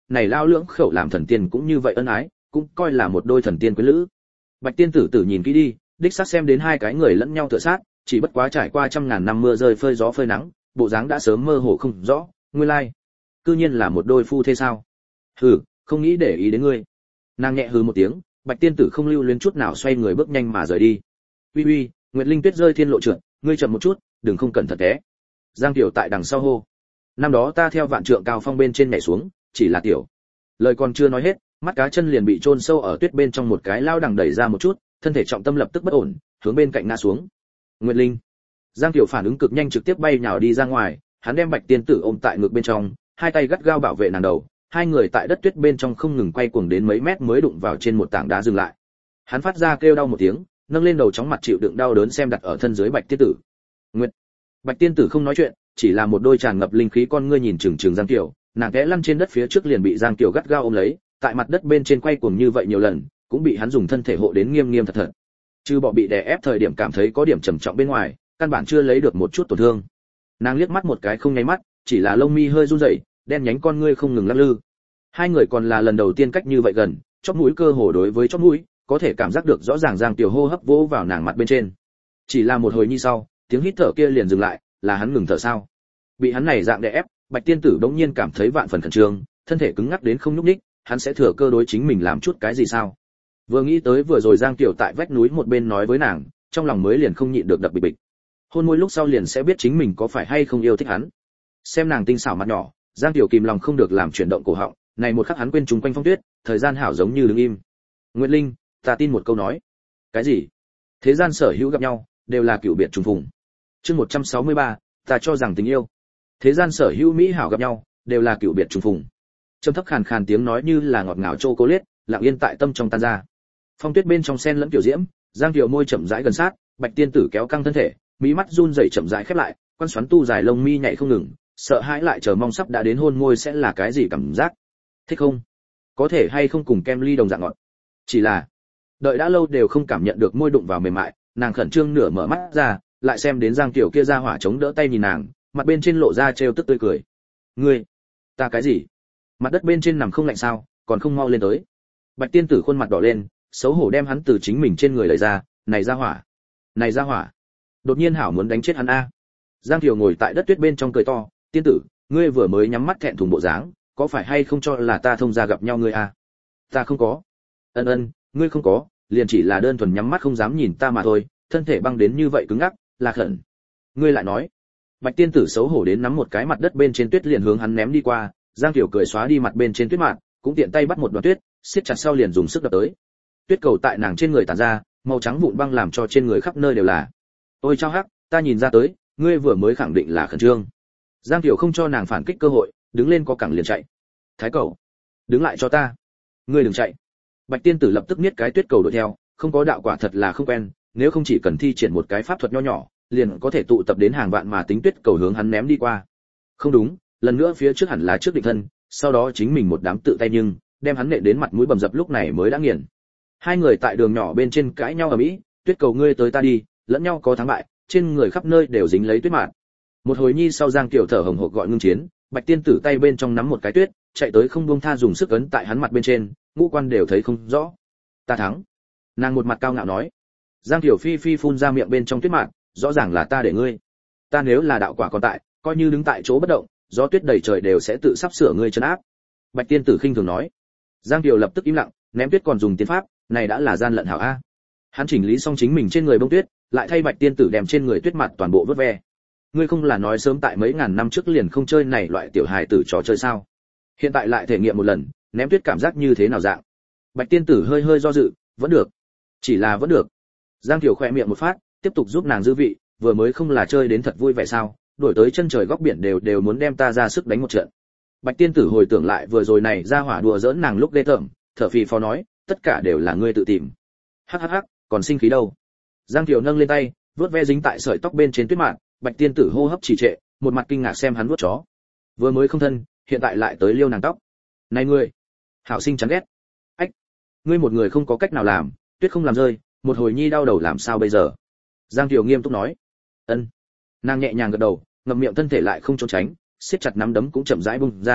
này lao lưỡng khẩu làm thần tiên cũng như vậy ân ái, cũng coi là một đôi thần tiên quyến lữ. Bạch tiên tử tử nhìn kỹ đi, đích xác xem đến hai cái người lẫn nhau tựa sát, chỉ bất quá trải qua trăm ngàn năm mưa rơi phơi gió phơi nắng, bộ dáng đã sớm mơ hồ không rõ, nguyên lai, like. Cư nhiên là một đôi phu thế sao? Hừ, không nghĩ để ý đến ngươi. Nàng nhẹ hừ một tiếng, Bạch tiên tử không lưu luyến chút nào xoay người bước nhanh mà rời đi. Uy uy, Nguyệt Linh Tuyết rơi thiên lộ trượt, ngươi chậm một chút, đừng không cẩn thận té. Giang Tiểu tại đằng sau hô. Năm đó ta theo vạn trượng cao phong bên trên nhảy xuống, chỉ là tiểu. Lời còn chưa nói hết, mắt cá chân liền bị chôn sâu ở tuyết bên trong một cái lao đằng đẩy ra một chút, thân thể trọng tâm lập tức bất ổn, hướng bên cạnh ngã xuống. Nguyệt Linh. Giang Tiểu phản ứng cực nhanh trực tiếp bay nhào đi ra ngoài, hắn đem Bạch tiên tử ôm tại ngực bên trong, hai tay gắt gao bảo vệ nàng đầu, hai người tại đất tuyết bên trong không ngừng quay cuồng đến mấy mét mới đụng vào trên một tảng đá dừng lại. Hắn phát ra kêu đau một tiếng, nâng lên đầu chóng mặt chịu đựng đau đớn xem đặt ở thân dưới Bạch tiên tử. Nguyệt. Bạch tiên tử không nói chuyện, chỉ là một đôi tràn ngập linh khí con ngươi nhìn chừng chừng Giang Tiểu, nàng té lăn trên đất phía trước liền bị Giang Tiểu gắt gao ôm lấy, tại mặt đất bên trên quay cuồng như vậy nhiều lần, cũng bị hắn dùng thân thể hộ đến nghiêm nghiêm thật thật. Chứ bỏ bị đè ép thời điểm cảm thấy có điểm trầm trọng bên ngoài, căn bản chưa lấy được một chút tổn thương. Nàng liếc mắt một cái không nháy mắt, chỉ là lông mi hơi run rẩy, đen nhánh con ngươi không ngừng lắc lư. Hai người còn là lần đầu tiên cách như vậy gần, chóp mũi cơ hồ đối với chóp mũi, có thể cảm giác được rõ ràng Giang Tiểu hô hấp vỗ vào nàng mặt bên trên. Chỉ là một hồi như sau, tiếng hít thở kia liền dừng lại, là hắn ngừng thở sao? Bị hắn này dạng đè ép, Bạch tiên tử đống nhiên cảm thấy vạn phần khẩn trương, thân thể cứng ngắc đến không nhúc nhích, hắn sẽ thừa cơ đối chính mình làm chút cái gì sao? Vừa nghĩ tới vừa rồi Giang Tiểu tại vách núi một bên nói với nàng, trong lòng mới liền không nhịn được đập bịch bịch. Hôn môi lúc sau liền sẽ biết chính mình có phải hay không yêu thích hắn. Xem nàng tinh xảo mặt nhỏ, Giang Tiểu kìm lòng không được làm chuyển động cổ họng, này một khắc hắn quên chúng quanh phong tuyết, thời gian hảo giống như đứng im. Nguyệt Linh, ta tin một câu nói. Cái gì? Thế gian sở hữu gặp nhau, đều là cựu biệt trùng phùng. Chương một trăm sáu mươi ba, ta cho rằng tình yêu. Thế gian sở hữu mỹ hảo gặp nhau, đều là cựu biệt trùng phùng. Trầm thấp khàn khàn tiếng nói như là ngọt ngào chocolate, lặng yên tại tâm trong tan ra. Phong tuyết bên trong sen lẫn kiểu diễm, Giang Tiểu môi chậm rãi gần sát, Bạch tiên tử kéo căng thân thể, mí mắt run rẩy chậm rãi khép lại, quan xoắn tu dài lông mi nhảy không ngừng, sợ hãi lại chờ mong sắp đã đến hôn môi sẽ là cái gì cảm giác. Thích không? Có thể hay không cùng kem ly đồng dạng ngọt. Chỉ là, đợi đã lâu đều không cảm nhận được môi đụng vào mềm mại, nàng khẩn trương nửa mở mắt ra, lại xem đến Giang Tiểu kia ra hỏa chống đỡ tay nhìn nàng, mặt bên trên lộ ra trêu tức tươi cười. Ngươi, ta cái gì? Mặt đất bên trên nằm không lạnh sao, còn không mau lên tới. Bạch tiên tử khuôn mặt đỏ lên, xấu hổ đem hắn từ chính mình trên người lấy ra, này ra hỏa, này ra hỏa. Đột nhiên hảo muốn đánh chết hắn a. Giang Tiểu ngồi tại đất tuyết bên trong cười to, tiên tử, ngươi vừa mới nhắm mắt thẹn thùng bộ dáng, có phải hay không cho là ta thông ra gặp nhau ngươi a? Ta không có. Ân ân, ngươi không có, liền chỉ là đơn thuần nhắm mắt không dám nhìn ta mà thôi, thân thể băng đến như vậy cứng ngắc, là khẩn. Ngươi lại nói. Bạch tiên tử xấu hổ đến nắm một cái mặt đất bên trên tuyết liền hướng hắn ném đi qua, Giang Tiểu cười xóa đi mặt bên trên tuyết mạn, cũng tiện tay bắt một đoạn tuyết, siết chặt sau liền dùng sức đập tới. Tuyết cầu tại nàng trên người tản ra, màu trắng vụn băng làm cho trên người khắp nơi đều là. Ôi chao hắc, ta nhìn ra tới, ngươi vừa mới khẳng định là khẩn trương. Giang Tiểu không cho nàng phản kích cơ hội, đứng lên có cẳng liền chạy. Thái cầu, đứng lại cho ta. Ngươi đừng chạy. Bạch tiên tử lập tức niết cái tuyết cầu đuổi theo, không có đạo quả thật là không quen, nếu không chỉ cần thi triển một cái pháp thuật nho nhỏ, liền có thể tụ tập đến hàng vạn mà tính tuyết cầu hướng hắn ném đi qua. Không đúng, lần nữa phía trước hẳn là trước định thân, sau đó chính mình một đám tự tay nhưng đem hắn nện đến mặt mũi bầm dập lúc này mới đã nghiền. Hai người tại đường nhỏ bên trên cãi nhau ở mỹ, tuyết cầu ngươi tới ta đi, lẫn nhau có thắng bại, trên người khắp nơi đều dính lấy tuyết mạn. Một hồi nhi sau Giang Tiểu thở hồng hộc gọi ngưng chiến, Bạch tiên tử tay bên trong nắm một cái tuyết, chạy tới không buông tha dùng sức ấn tại hắn mặt bên trên, ngũ quan đều thấy không rõ. Ta thắng. Nàng một mặt cao ngạo nói. Giang Tiểu phi phi phun ra miệng bên trong tuyết mạn, rõ ràng là ta để ngươi. Ta nếu là đạo quả còn tại, coi như đứng tại chỗ bất động, gió tuyết đầy trời đều sẽ tự sắp sửa ngươi trấn áp. Bạch tiên tử khinh thường nói. Giang Tiểu lập tức im lặng, ném tuyết còn dùng tiến pháp, này đã là gian lận hảo a. Hắn chỉnh lý xong chính mình trên người bông tuyết, lại thay Bạch tiên tử đem trên người tuyết mặt toàn bộ vớt ve. Ngươi không là nói sớm tại mấy ngàn năm trước liền không chơi này loại tiểu hài tử trò chơi sao? Hiện tại lại thể nghiệm một lần, ném tuyết cảm giác như thế nào dạng? Bạch tiên tử hơi hơi do dự, vẫn được. Chỉ là vẫn được. Giang Tiểu khẽ miệng một phát, tiếp tục giúp nàng dư vị, vừa mới không là chơi đến thật vui vẻ sao? Đổi tới chân trời góc biển đều đều muốn đem ta ra sức đánh một trận. Bạch tiên tử hồi tưởng lại vừa rồi này ra hỏa đùa giỡn nàng lúc ghê tởm, thở phì phò nói, tất cả đều là ngươi tự tìm. Hắc hắc hắc, còn sinh khí đâu? Giang Tiểu nâng lên tay, vuốt ve dính tại sợi tóc bên trên tuyết mạn, Bạch tiên tử hô hấp trì trệ, một mặt kinh ngạc xem hắn vuốt chó. Vừa mới không thân, hiện tại lại tới liêu nàng tóc. Này ngươi, hảo sinh chán ghét. Ách, ngươi một người không có cách nào làm, tuyết không làm rơi, một hồi nhi đau đầu làm sao bây giờ? Giang Tiểu nghiêm túc nói. Ân. Nàng nhẹ nhàng gật đầu, ngậm miệng thân thể lại không trốn tránh, siết chặt nắm đấm cũng chậm rãi bung ra,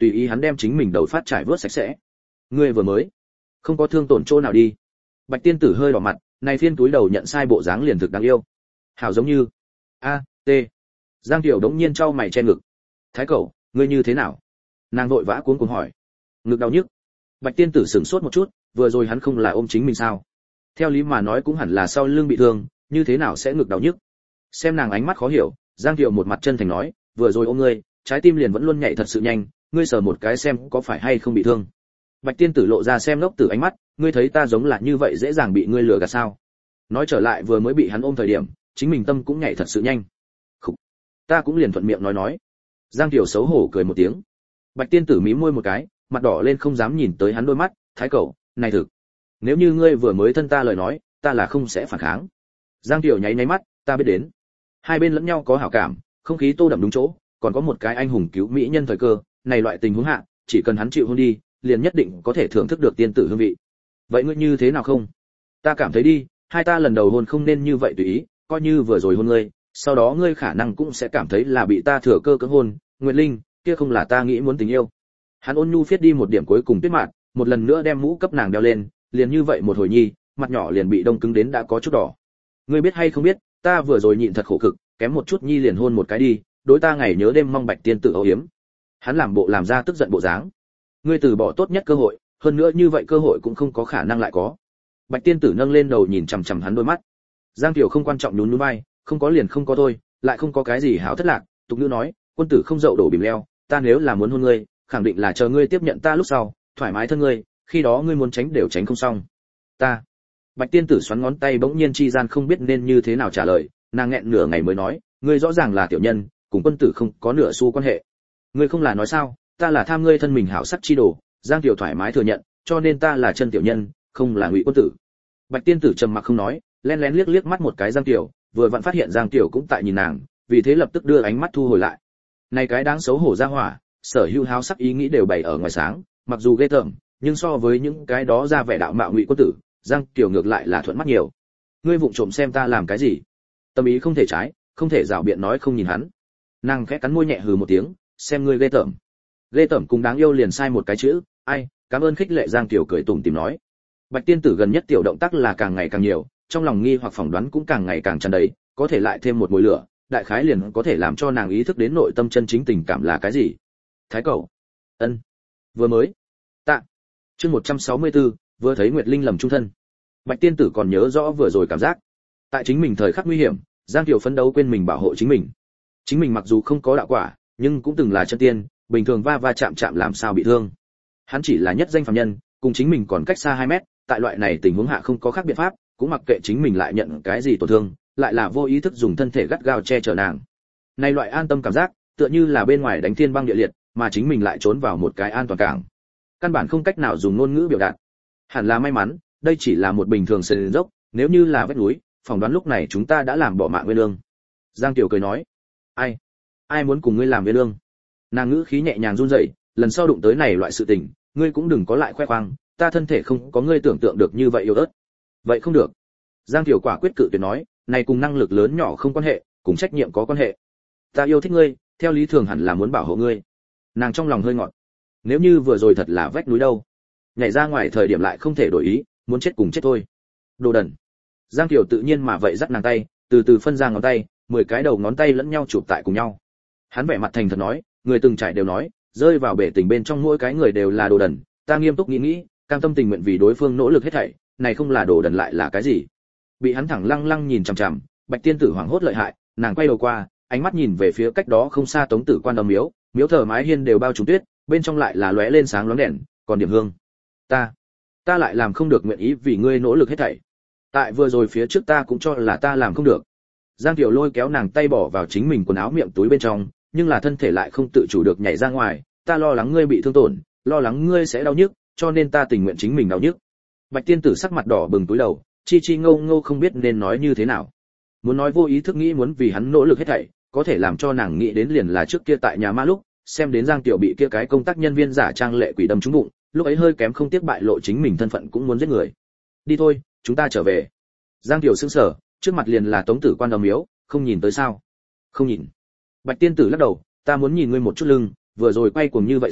tùy ý hắn đem chính mình đầu phát trải vớt sạch sẽ. Ngươi vừa mới không có thương tổn chỗ nào đi. Bạch tiên tử hơi đỏ mặt, này phiên túi đầu nhận sai bộ dáng liền thực đáng yêu. Hảo giống như a t. Giang Tiểu đống nhiên trao mày che ngực. Thái cẩu, ngươi như thế nào? Nàng vội vã cuống cuồng hỏi. Ngực đau nhức. Bạch tiên tử sửng sốt một chút, vừa rồi hắn không là ôm chính mình sao? Theo lý mà nói cũng hẳn là sau lưng bị thương, như thế nào sẽ ngực đau nhức? Xem nàng ánh mắt khó hiểu, Giang Tiểu một mặt chân thành nói, vừa rồi ôm ngươi, trái tim liền vẫn luôn nhảy thật sự nhanh, ngươi sờ một cái xem có phải hay không bị thương. Bạch tiên tử lộ ra xem ngốc tử ánh mắt, ngươi thấy ta giống là như vậy dễ dàng bị ngươi lừa gạt sao? Nói trở lại vừa mới bị hắn ôm thời điểm, chính mình tâm cũng nhảy thật sự nhanh. Khục. Ta cũng liền thuận miệng nói nói. Giang Tiểu xấu hổ cười một tiếng. Bạch tiên tử mím môi một cái, mặt đỏ lên không dám nhìn tới hắn đôi mắt, thái cẩu, này thực. Nếu như ngươi vừa mới thân ta lời nói, ta là không sẽ phản kháng. Giang Tiểu nháy nháy mắt, ta biết đến. Hai bên lẫn nhau có hảo cảm, không khí tô đậm đúng chỗ, còn có một cái anh hùng cứu mỹ nhân thời cơ, này loại tình huống hạ, chỉ cần hắn chịu hôn đi, liền nhất định có thể thưởng thức được tiên tử hương vị. Vậy ngươi như thế nào không? Ta cảm thấy đi, hai ta lần đầu hôn không nên như vậy tùy ý, coi như vừa rồi hôn ngươi, sau đó ngươi khả năng cũng sẽ cảm thấy là bị ta thừa cơ cưỡng hôn, Nguyệt Linh, kia không là ta nghĩ muốn tình yêu. Hắn ôn nhu viết đi một điểm cuối cùng tuyết mạn, một lần nữa đem mũ cấp nàng đeo lên, liền như vậy một hồi nhi, mặt nhỏ liền bị đông cứng đến đã có chút đỏ. Ngươi biết hay không biết, ta vừa rồi nhịn thật khổ cực, kém một chút nhi liền hôn một cái đi, đối ta ngày nhớ đêm mong Bạch tiên tử âu yếm. Hắn làm bộ làm ra tức giận bộ dáng. Ngươi từ bỏ tốt nhất cơ hội, hơn nữa như vậy cơ hội cũng không có khả năng lại có. Bạch tiên tử nâng lên đầu nhìn chằm chằm hắn đôi mắt. Giang Tiểu không quan trọng nhún nhún vai, không có liền không có thôi, lại không có cái gì hảo thất lạc, tục nữ nói, quân tử không dậu đổ bìm leo, ta nếu là muốn hôn ngươi, khẳng định là chờ ngươi tiếp nhận ta lúc sau, thoải mái thân ngươi, khi đó ngươi muốn tránh đều tránh không xong. Ta. Bạch tiên tử xoắn ngón tay bỗng nhiên chi gian không biết nên như thế nào trả lời, nàng nghẹn nửa ngày mới nói, ngươi rõ ràng là tiểu nhân, cùng quân tử không có nửa xu quan hệ. Ngươi không là nói sao, ta là tham ngươi thân mình hảo sắc chi đồ, Giang Tiểu thoải mái thừa nhận, cho nên ta là chân tiểu nhân, không là ngụy quân tử. Bạch tiên tử trầm mặc không nói, lén lén liếc liếc mắt một cái Giang Tiểu, vừa vặn phát hiện Giang Tiểu cũng tại nhìn nàng, vì thế lập tức đưa ánh mắt thu hồi lại. Này cái đáng xấu hổ ra hỏa, sở hữu háo sắc ý nghĩ đều bày ở ngoài sáng, mặc dù ghê tởm, nhưng so với những cái đó ra vẻ đạo mạo ngụy quân tử, Giang Tiểu ngược lại là thuận mắt nhiều. Ngươi vụng trộm xem ta làm cái gì? Tâm ý không thể trái, không thể rảo biện nói không nhìn hắn. Nàng khẽ cắn môi nhẹ hừ một tiếng, xem ngươi ghê tởm. Ghê tởm cùng đáng yêu liền sai một cái chữ, ai, cảm ơn khích lệ. Giang Tiểu cười tủm tỉm nói. Bạch tiên tử gần nhất tiểu động tác là càng ngày càng nhiều, trong lòng nghi hoặc phỏng đoán cũng càng ngày càng tràn đầy, có thể lại thêm một mùi lửa, đại khái liền có thể làm cho nàng ý thức đến nội tâm chân chính tình cảm là cái gì. Thái cẩu. Ân. Vừa mới. Tạ. Chương một trăm sáu mươi tư, vừa thấy Nguyệt Linh lầm trung thân. Bạch tiên tử còn nhớ rõ vừa rồi cảm giác. Tại chính mình thời khắc nguy hiểm, Giang Tiểu phấn đấu quên mình bảo hộ chính mình. Chính mình mặc dù không có đạo quả, nhưng cũng từng là chân tiên, bình thường va va chạm chạm làm sao bị thương. Hắn chỉ là nhất danh phàm nhân, cùng chính mình còn cách xa hai mét, tại loại này tình huống hạ không có khác biện pháp, cũng mặc kệ chính mình lại nhận cái gì tổn thương, lại là vô ý thức dùng thân thể gắt gao che chở nàng. Này loại an tâm cảm giác, tựa như là bên ngoài đánh thiên băng địa liệt, mà chính mình lại trốn vào một cái an toàn cảng. Căn bản không cách nào dùng ngôn ngữ biểu đạt. Hẳn là may mắn, đây chỉ là một bình thường sườn dốc, nếu như là vách núi, phỏng đoán lúc này chúng ta đã làm bỏ mạng với lương. Giang Tiểu cười nói, ai, ai muốn cùng ngươi làm với lương? Nàng ngữ khí nhẹ nhàng run rẩy, lần sau đụng tới này loại sự tình, ngươi cũng đừng có lại khoe khoang, ta thân thể không có ngươi tưởng tượng được như vậy yếu ớt. Vậy không được. Giang Tiểu quả quyết cự tuyệt nói, này cùng năng lực lớn nhỏ không quan hệ, cùng trách nhiệm có quan hệ. Ta yêu thích ngươi, theo lý thường hẳn là muốn bảo hộ ngươi. Nàng trong lòng hơi ngọt. Nếu như vừa rồi thật là vách núi đâu, nhảy ra ngoài thời điểm lại không thể đổi ý, muốn chết cùng chết thôi. Đồ đần. Giang Tiểu tự nhiên mà vậy dắt nàng tay, từ từ phân ra ngón tay, mười cái đầu ngón tay lẫn nhau chụp tại cùng nhau. Hắn vẻ mặt thành thật nói, người từng trải đều nói, rơi vào bể tình bên trong mỗi cái người đều là đồ đần, ta nghiêm túc nghĩ nghĩ, cam tâm tình nguyện vì đối phương nỗ lực hết thảy, này không là đồ đần lại là cái gì? Bị hắn thẳng lăng lăng nhìn chằm chằm, Bạch tiên tử hoảng hốt lợi hại, nàng quay đầu qua, ánh mắt nhìn về phía cách đó không xa Tống Tử Quan âm miếu, miếu thờ mái hiên đều bao trùm tuyết, bên trong lại là lóe lên sáng loáng đèn, còn điểm hương. Ta, ta lại làm không được nguyện ý vì ngươi nỗ lực hết thảy. Tại vừa rồi phía trước ta cũng cho là ta làm không được. Giang Tiểu lôi kéo nàng tay bỏ vào chính mình quần áo miệng túi bên trong, nhưng là thân thể lại không tự chủ được nhảy ra ngoài, ta lo lắng ngươi bị thương tổn, lo lắng ngươi sẽ đau nhức, cho nên ta tình nguyện chính mình đau nhức. Bạch tiên tử sắc mặt đỏ bừng túi đầu, chi chi ngâu ngâu không biết nên nói như thế nào. Muốn nói vô ý thức nghĩ muốn vì hắn nỗ lực hết thảy, có thể làm cho nàng nghĩ đến liền là trước kia tại nhà ma lúc, xem đến Giang Tiểu bị kia cái công tác nhân viên giả trang lệ quỷ đâm trúng bụng, lúc ấy hơi kém không tiếc bại lộ chính mình thân phận cũng muốn giết người. Đi thôi, chúng ta trở về. Giang Tiểu sững sờ, trước mặt liền là Tống Tử Quan âm miếu, không nhìn tới sao? Không nhìn. Bạch tiên tử lắc đầu, ta muốn nhìn ngươi một chút lưng, vừa rồi quay cuồng như vậy xa,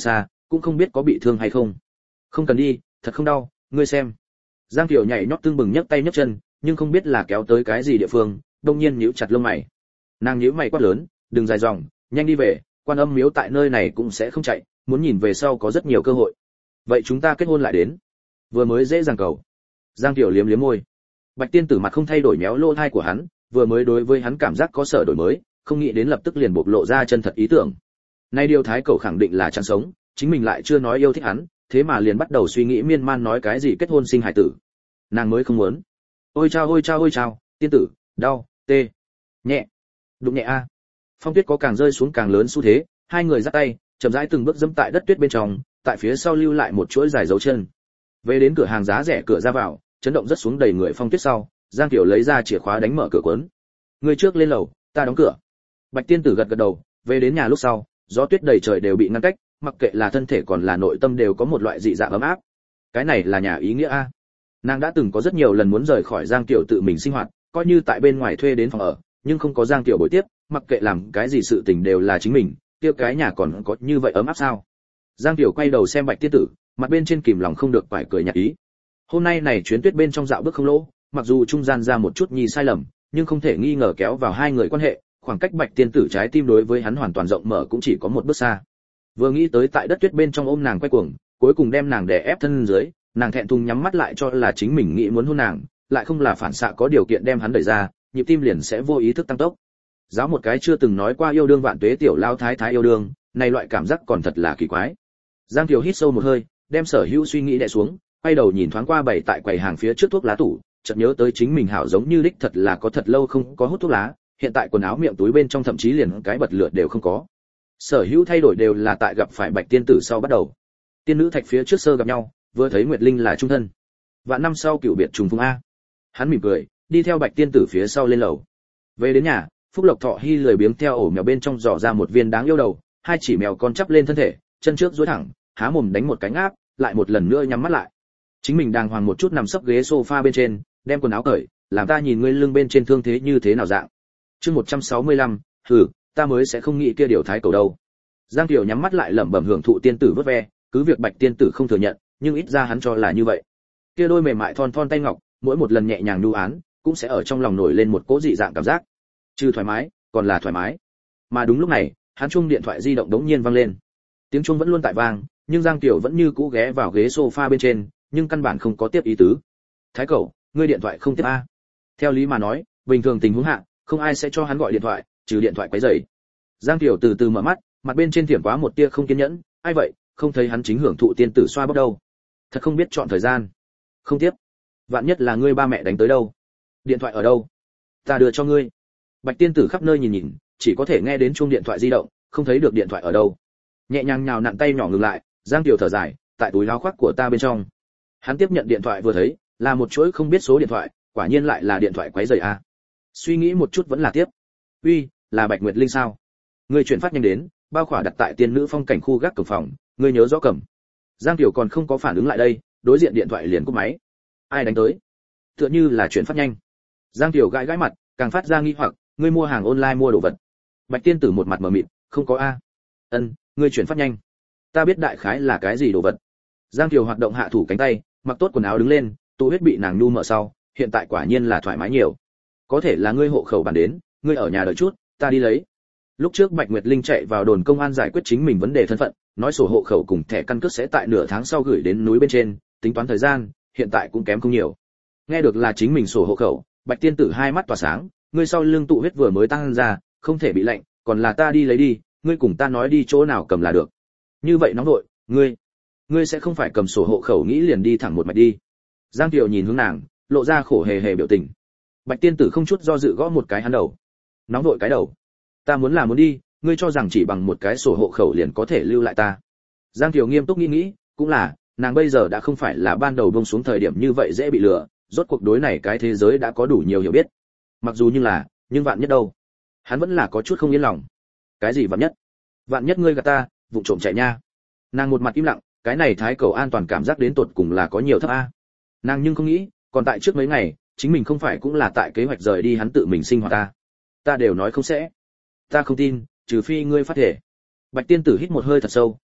cũng không biết có bị thương hay không. Không cần đi, thật không đau, ngươi xem. Giang Kiều nhảy nhót tương bừng nhấc tay nhấc chân, nhưng không biết là kéo tới cái gì địa phương, đông nhiên nhíu chặt lông mày. Nàng nhíu mày quát lớn, đừng dài dòng, nhanh đi về, Quan Âm miếu tại nơi này cũng sẽ không chạy, muốn nhìn về sau có rất nhiều cơ hội. Vậy chúng ta kết hôn lại đến. Vừa mới dễ dàng cầu. Giang Kiều liếm liếm môi. Bạch Tiên Tử mặt không thay đổi méo lỗ tai của hắn, vừa mới đối với hắn cảm giác có sở đổi mới, không nghĩ đến lập tức liền bộc lộ ra chân thật ý tưởng. Nay điều thái cẩu khẳng định là chẳng sống, chính mình lại chưa nói yêu thích hắn, thế mà liền bắt đầu suy nghĩ miên man nói cái gì kết hôn sinh hải tử. Nàng mới không muốn. Ôi chao ôi chao ôi chao, tiên tử, đau, tê, nhẹ, đụng nhẹ a. Phong tuyết có càng rơi xuống càng lớn xu thế, hai người giắt tay, chậm rãi từng bước dẫm tại đất tuyết bên trong, tại phía sau lưu lại một chuỗi dài dấu chân. Về đến cửa hàng giá rẻ cửa ra vào, chấn động rất xuống đầy người phong tuyết sau, Giang Kiều lấy ra chìa khóa đánh mở cửa cuốn. Người trước lên lầu, ta đóng cửa. Bạch Tiên Tử gật gật đầu, về đến nhà lúc sau, gió tuyết đầy trời đều bị ngăn cách, mặc kệ là thân thể còn là nội tâm đều có một loại dị dạng ấm áp. Cái này là nhà ý nghĩa a. Nàng đã từng có rất nhiều lần muốn rời khỏi Giang Kiều tự mình sinh hoạt, coi như tại bên ngoài thuê đến phòng ở, nhưng không có Giang Kiều bồi tiếp, mặc kệ làm cái gì sự tình đều là chính mình, kia cái nhà còn có như vậy ấm áp sao? Giang Kiều quay đầu xem Bạch Tiên Tử, mặt bên trên kìm lòng không được phải cười nhạt ý. Hôm nay này chuyến tuyết bên trong dạo bước không lỗ, mặc dù trung gian ra một chút nhi sai lầm, nhưng không thể nghi ngờ kéo vào hai người quan hệ, khoảng cách Bạch Tiên Tử trái tim đối với hắn hoàn toàn rộng mở cũng chỉ có một bước xa. Vừa nghĩ tới tại đất tuyết bên trong ôm nàng quay cuồng, cuối cùng đem nàng đè ép thân dưới, nàng thẹn thùng nhắm mắt lại cho là chính mình nghĩ muốn hôn nàng, lại không là phản xạ có điều kiện đem hắn đẩy ra, nhịp tim liền sẽ vô ý thức tăng tốc. Giáo một cái chưa từng nói qua yêu đương vạn tuế tiểu lao thái thái yêu đương, này loại cảm giác còn thật là kỳ quái. Giang Kiều hít sâu một hơi, đem sở hữu suy nghĩ đè xuống, quay đầu nhìn thoáng qua bày tại quầy hàng phía trước thuốc lá tủ, chợt nhớ tới chính mình hảo giống như đích thật là có thật lâu không có hút thuốc lá, hiện tại quần áo miệng túi bên trong thậm chí liền cái bật lửa đều không có. Sở hữu thay đổi đều là tại gặp phải Bạch Tiên Tử sau bắt đầu. Tiên nữ thạch phía trước sơ gặp nhau, vừa thấy Nguyệt Linh là trung thân. Vạn năm sau cựu biệt trùng phùng a. Hắn mỉm cười, đi theo Bạch Tiên Tử phía sau lên lầu. Về đến nhà, Phúc Lộc Thọ Hy lười biếng theo ổ mèo bên trong dò ra một viên đáng yêu đầu, hai chỉ mèo con chắp lên thân thể, chân trước duỗi thẳng, há mồm đánh một cái ngáp, lại một lần nữa nhắm mắt lại. Chính mình đàng hoàng một chút nằm sấp ghế sofa bên trên, đem quần áo cởi, làm ta nhìn ngươi lưng bên trên thương thế như thế nào dạng. Chương một trăm sáu mươi lăm, hừ, ta mới sẽ không nghĩ kia điều thái cầu đâu. Giang Kiều nhắm mắt lại lẩm bẩm hưởng thụ tiên tử vớt ve, cứ việc Bạch Tiên Tử không thừa nhận, nhưng ít ra hắn cho là như vậy. Kia đôi mềm mại thon thon tay ngọc, mỗi một lần nhẹ nhàng nhu án, cũng sẽ ở trong lòng nổi lên một cỗ dị dạng cảm giác. Trừ thoải mái, còn là thoải mái. Mà đúng lúc này, hắn chuông điện thoại di động đống nhiên vang lên. Tiếng chuông vẫn luôn tại vang, nhưng Giang Kiều vẫn như cũ ghé vào ghế sofa bên trên, nhưng căn bản không có tiếp ý tứ. Thái cẩu, ngươi điện thoại không tiếp a? Theo lý mà nói, bình thường tình huống hạ, không ai sẽ cho hắn gọi điện thoại, trừ điện thoại quấy rầy. Giang Kiều từ từ mở mắt, mặt bên trên thiểm quá một tia không kiên nhẫn, ai vậy, không thấy hắn chính hưởng thụ tiên tử xoa bóp đâu. Thật không biết chọn thời gian. Không tiếp. Vạn nhất là ngươi ba mẹ đánh tới đâu? Điện thoại ở đâu? Ta đưa cho ngươi. Bạch Tiên Tử khắp nơi nhìn nhìn, chỉ có thể nghe đến chuông điện thoại di động, không thấy được điện thoại ở đâu. Nhẹ nhàng nhào nặn tay nhỏ ngừng lại, Giang Kiều thở dài, tại túi áo khoác của ta bên trong. Hắn tiếp nhận điện thoại vừa thấy, là một chuỗi không biết số điện thoại, quả nhiên lại là điện thoại quấy rầy a. Suy nghĩ một chút vẫn là tiếp. Uy, là Bạch Nguyệt Linh sao? Ngươi chuyển phát nhanh đến, bao khỏa đặt tại tiên nữ phong cảnh khu gác cổng phòng, ngươi nhớ rõ cầm. Giang Kiều còn không có phản ứng lại đây, đối diện điện thoại liền cúp máy. Ai đánh tới? Tựa như là chuyển phát nhanh. Giang Kiều gãi gãi mặt, càng phát ra nghi hoặc, ngươi mua hàng online mua đồ vật. Bạch Tiên Tử một mặt mờ mịt, không có a. Ân, ngươi chuyển phát nhanh. Ta biết đại khái là cái gì đồ vật. Giang Kiều hoạt động hạ thủ cánh tay, mặc tốt quần áo đứng lên, tụ huyết bị nàng nhu mở sau, hiện tại quả nhiên là thoải mái nhiều. Có thể là ngươi hộ khẩu bản đến, ngươi ở nhà đợi chút, ta đi lấy. Lúc trước Bạch Nguyệt Linh chạy vào đồn công an giải quyết chính mình vấn đề thân phận, nói sổ hộ khẩu cùng thẻ căn cước sẽ tại nửa tháng sau gửi đến núi bên trên, tính toán thời gian, hiện tại cũng kém không nhiều. Nghe được là chính mình sổ hộ khẩu, Bạch Tiên Tử hai mắt tỏa sáng, ngươi sau lưng tụ huyết vừa mới tăng ra, không thể bị lạnh, còn là ta đi lấy đi, ngươi cùng ta nói đi chỗ nào cầm là được. Như vậy nóng vội, ngươi, ngươi sẽ không phải cầm sổ hộ khẩu nghĩ liền đi thẳng một mạch đi. Giang Kiều nhìn hướng nàng, lộ ra khổ hề hề biểu tình. Bạch Tiên Tử không chút do dự gõ một cái hắn đầu. Nóng vội cái đầu. Ta muốn là muốn đi, ngươi cho rằng chỉ bằng một cái sổ hộ khẩu liền có thể lưu lại ta. Giang Kiều nghiêm túc nghĩ nghĩ, cũng là, nàng bây giờ đã không phải là ban đầu buông xuống thời điểm như vậy dễ bị lừa, rốt cuộc đối này cái thế giới đã có đủ nhiều hiểu biết. Mặc dù như là, nhưng vạn nhất đâu? Hắn vẫn là có chút không yên lòng. Cái gì vạn nhất? Vạn nhất ngươi gạt ta, vụng trộm chạy nha. Nàng một mặt im lặng, cái này thái cầu an toàn cảm giác đến tột cùng là có nhiều thấp a. Nàng nhưng không nghĩ, còn tại trước mấy ngày, chính mình không phải cũng là tại kế hoạch rời đi hắn tự mình sinh hoạt ta. Ta đều nói không sẽ. Ta không tin, trừ phi ngươi phát thể. Bạch Tiên Tử hít một hơi thật sâu,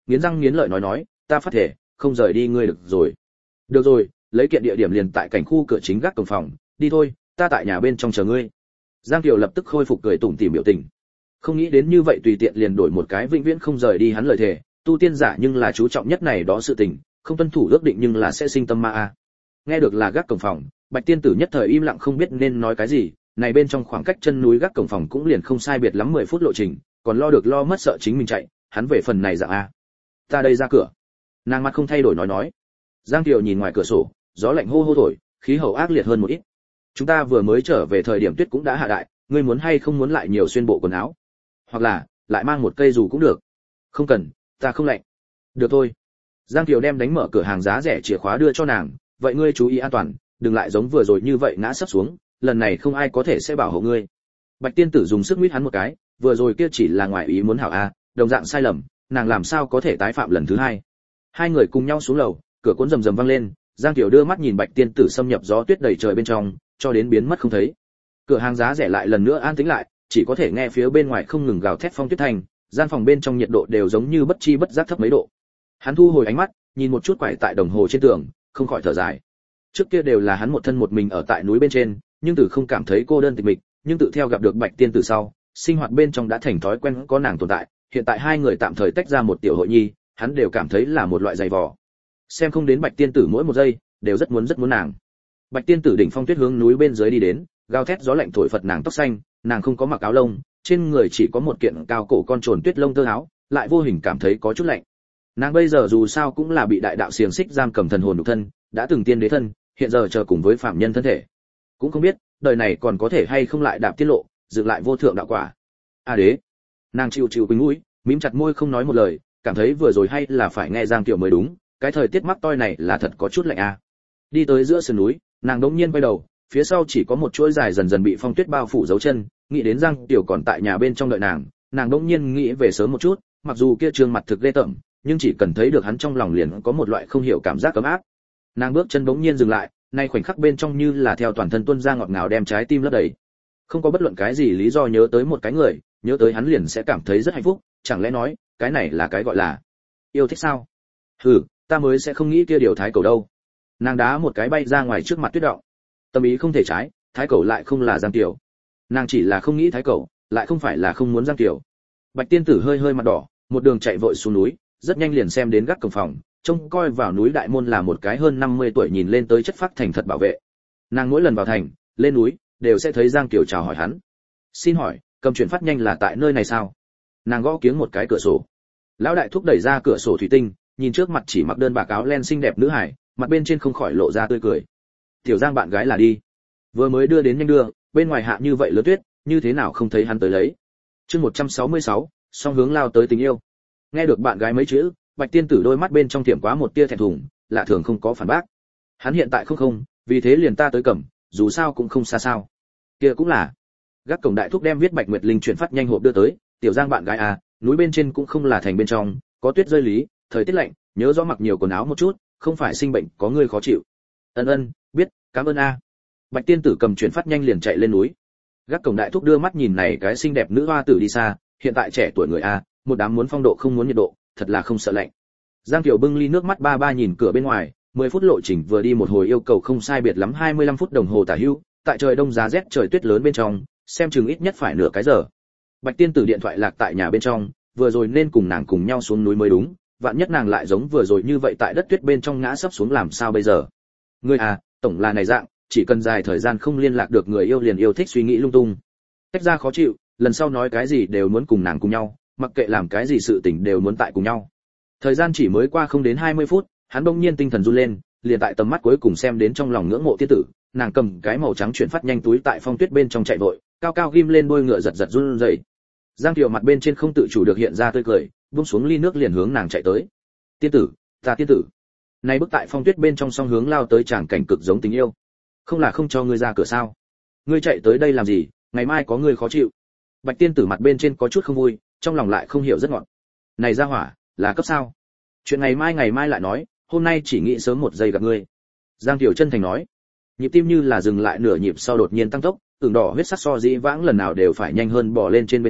nghiến răng nghiến lợi nói nói, ta phát thể không rời đi ngươi được rồi. Được rồi, lấy kiện địa điểm liền tại cảnh khu cửa chính gác cổng phòng, đi thôi, ta tại nhà bên trong chờ ngươi. Giang Kiều lập tức khôi phục cười tủm tỉm biểu tình. Không nghĩ đến như vậy tùy tiện liền đổi một cái vĩnh viễn không rời đi hắn lời thề, tu tiên giả nhưng là chú trọng nhất này đó sự tình, không tuân thủ ước định nhưng là sẽ sinh tâm ma a. Nghe được là gác cổng phòng, Bạch tiên tử nhất thời im lặng không biết nên nói cái gì, này bên trong khoảng cách chân núi gác cổng phòng cũng liền không sai biệt lắm mười phút lộ trình, còn lo được lo mất sợ chính mình chạy, hắn về phần này dạng a. Ta đây ra cửa. Nàng mặt không thay đổi nói nói. Giang Kiều nhìn ngoài cửa sổ, gió lạnh hô hô thổi, khí hậu ác liệt hơn một ít. Chúng ta vừa mới trở về thời điểm tuyết cũng đã hạ đại, ngươi muốn hay không muốn lại nhiều xuyên bộ quần áo, hoặc là lại mang một cây dù cũng được. Không cần, ta không lạnh. Được thôi. Giang Kiều đem đánh mở cửa hàng giá rẻ chìa khóa đưa cho nàng, vậy ngươi chú ý an toàn, đừng lại giống vừa rồi như vậy ngã sấp xuống, lần này không ai có thể sẽ bảo hộ ngươi. Bạch tiên tử dùng sức mít hắn một cái, vừa rồi kia chỉ là ngoài ý muốn hảo a, đồng dạng sai lầm, nàng làm sao có thể tái phạm lần thứ hai. Hai người cùng nhau xuống lầu, cửa cuốn rầm rầm vang lên, Giang Kiều đưa mắt nhìn Bạch tiên tử xâm nhập gió tuyết đầy trời bên trong, cho đến biến mất không thấy. Cửa hàng giá rẻ lại lần nữa an tĩnh lại, chỉ có thể nghe phía bên ngoài không ngừng gào thét phong tuyết thành, gian phòng bên trong nhiệt độ đều giống như bất chi bất giác thấp mấy độ. Hắn thu hồi ánh mắt, nhìn một chút quải tại đồng hồ trên tường, không khỏi thở dài. Trước kia đều là hắn một thân một mình ở tại núi bên trên, nhưng từ không cảm thấy cô đơn tịch mịch, nhưng tự theo gặp được Bạch tiên tử sau, sinh hoạt bên trong đã thành thói quen có nàng tồn tại, hiện tại hai người tạm thời tách ra một tiểu hội nhi, hắn đều cảm thấy là một loại dày vò. Xem không đến Bạch tiên tử mỗi một giây, đều rất muốn rất muốn nàng. Bạch tiên tử đỉnh phong tuyết hướng núi bên dưới đi đến, gào thét gió lạnh thổi phật nàng tóc xanh, nàng không có mặc áo lông, trên người chỉ có một kiện cao cổ con trồn tuyết lông tơ áo, lại vô hình cảm thấy có chút lạnh. Nàng bây giờ dù sao cũng là bị đại đạo xiềng xích giam cầm thần hồn nhục thân, đã từng tiên đế thân, hiện giờ chờ cùng với phạm nhân thân thể. Cũng không biết, đời này còn có thể hay không lại đạp tiết lộ, dựng lại vô thượng đạo quả. A đế. Nàng chịu chịu quỳnh mũi, mím chặt môi không nói một lời, cảm thấy vừa rồi hay là phải nghe Giang Tiểu mới đúng, cái thời tiết mắc toi này là thật có chút lạnh a. Đi tới giữa sườn núi, nàng đống nhiên quay đầu, phía sau chỉ có một chuỗi dài dần dần bị phong tuyết bao phủ dấu chân, nghĩ đến Giang Tiểu còn tại nhà bên trong đợi nàng, nàng đống nhiên nghĩ về sớm một chút, mặc dù kia trương mặt thực ghê tởm, nhưng chỉ cần thấy được hắn trong lòng liền có một loại không hiểu cảm giác ấm áp. Nàng bước chân đống nhiên dừng lại, nay khoảnh khắc bên trong như là theo toàn thân tuôn ra ngọt ngào đem trái tim lấp đầy. Không có bất luận cái gì lý do nhớ tới một cái người, nhớ tới hắn liền sẽ cảm thấy rất hạnh phúc, chẳng lẽ nói, cái này là cái gọi là yêu thích sao? Hừ, ta mới sẽ không nghĩ kia điều thái cầu đâu. Nàng đá một cái bay ra ngoài trước mặt tuyết động. Tâm ý không thể trái, thái cầu lại không là Giang Tiểu. Nàng chỉ là không nghĩ thái cầu, lại không phải là không muốn Giang Tiểu. Bạch tiên tử hơi hơi mặt đỏ, một đường chạy vội xuống núi, rất nhanh liền xem đến gác cổng phòng, trông coi vào núi đại môn là một cái hơn năm mươi tuổi nhìn lên tới chất phác thành thật bảo vệ. Nàng mỗi lần vào thành, lên núi, đều sẽ thấy Giang Kiều chào hỏi hắn. Xin hỏi, cầm chuyển phát nhanh là tại nơi này sao? Nàng gõ kiếng một cái cửa sổ. Lão đại thúc đẩy ra cửa sổ thủy tinh, nhìn trước mặt chỉ mặc đơn bạc áo len xinh đẹp nữ hải, mặt bên trên không khỏi lộ ra tươi cười. Tiểu Giang bạn gái là đi. Vừa mới đưa đến nhanh đưa, bên ngoài hạ như vậy lớn tuyết, như thế nào không thấy hắn tới lấy. Chương một trăm sáu mươi sáu, song hướng lao tới tình yêu. Nghe được bạn gái mấy chữ, Bạch tiên tử đôi mắt bên trong tiệm quá một tia thẹn thùng, lạ thường không có phản bác. Hắn hiện tại không không, vì thế liền ta tới cầm, dù sao cũng không xa sao. Kia cũng là. Gác cổng đại thúc đem viết Bạch Nguyệt Linh chuyển phát nhanh hộp đưa tới, Tiểu Giang bạn gái à, núi bên trên cũng không là thành bên trong, có tuyết rơi lý, thời tiết lạnh, nhớ rõ mặc nhiều quần áo một chút, không phải sinh bệnh có người khó chịu. Ân ân, biết, cảm ơn a. Bạch tiên tử cầm chuyển phát nhanh liền chạy lên núi. Gác cổng đại thúc đưa mắt nhìn này cái xinh đẹp nữ hoa tử đi xa, hiện tại trẻ tuổi người a, một đám muốn phong độ không muốn nhiệt độ, thật là không sợ lạnh. Giang Kiều bưng ly nước mắt ba ba nhìn cửa bên ngoài, mười phút lộ trình vừa đi một hồi yêu cầu không sai biệt lắm hai mươi lăm phút đồng hồ tả hữu, tại trời đông giá rét trời tuyết lớn bên trong, xem chừng ít nhất phải nửa cái giờ. Bạch tiên tử điện thoại lạc tại nhà bên trong, vừa rồi nên cùng nàng cùng nhau xuống núi mới đúng, vạn nhất nàng lại giống vừa rồi như vậy tại đất tuyết bên trong ngã sấp xuống làm sao bây giờ? Ngươi à, tổng là này dạng, chỉ cần dài thời gian không liên lạc được người yêu liền yêu thích suy nghĩ lung tung. Tách ra khó chịu, lần sau nói cái gì đều muốn cùng nàng cùng nhau, mặc kệ làm cái gì sự tình đều muốn tại cùng nhau. Thời gian chỉ mới qua không đến hai mươi phút, hắn bỗng nhiên tinh thần run lên, liền tại tầm mắt cuối cùng xem đến trong lòng ngưỡng mộ tiên tử, nàng cầm cái màu trắng chuyển phát nhanh túi tại phong tuyết bên trong chạy vội, cao cao ghim lên đôi ngựa giật giật run rẩy. Giang Kiều mặt bên trên không tự chủ được hiện ra tươi cười, buông xuống ly nước liền hướng nàng chạy tới. Tiên tử, ta tiên tử. Này bước tại phong tuyết bên trong song hướng lao tới chàng cảnh cực giống tình yêu. Không là không cho ngươi ra cửa sao? Ngươi chạy tới đây làm gì? Ngày mai có ngươi khó chịu. Bạch tiên tử mặt bên trên có chút không vui, trong lòng lại không hiểu rất ngọt. Này ra hỏa, là cấp sao? Chuyện ngày mai ngày mai lại nói, hôm nay chỉ nghĩ sớm một giây gặp ngươi. Giang Kiều chân thành nói. Nhịp tim như là dừng lại nửa nhịp sau đột nhiên tăng tốc, ửng đỏ huyết sắc so dĩ vãng lần nào đều phải nhanh hơn bò lên trên bên hai,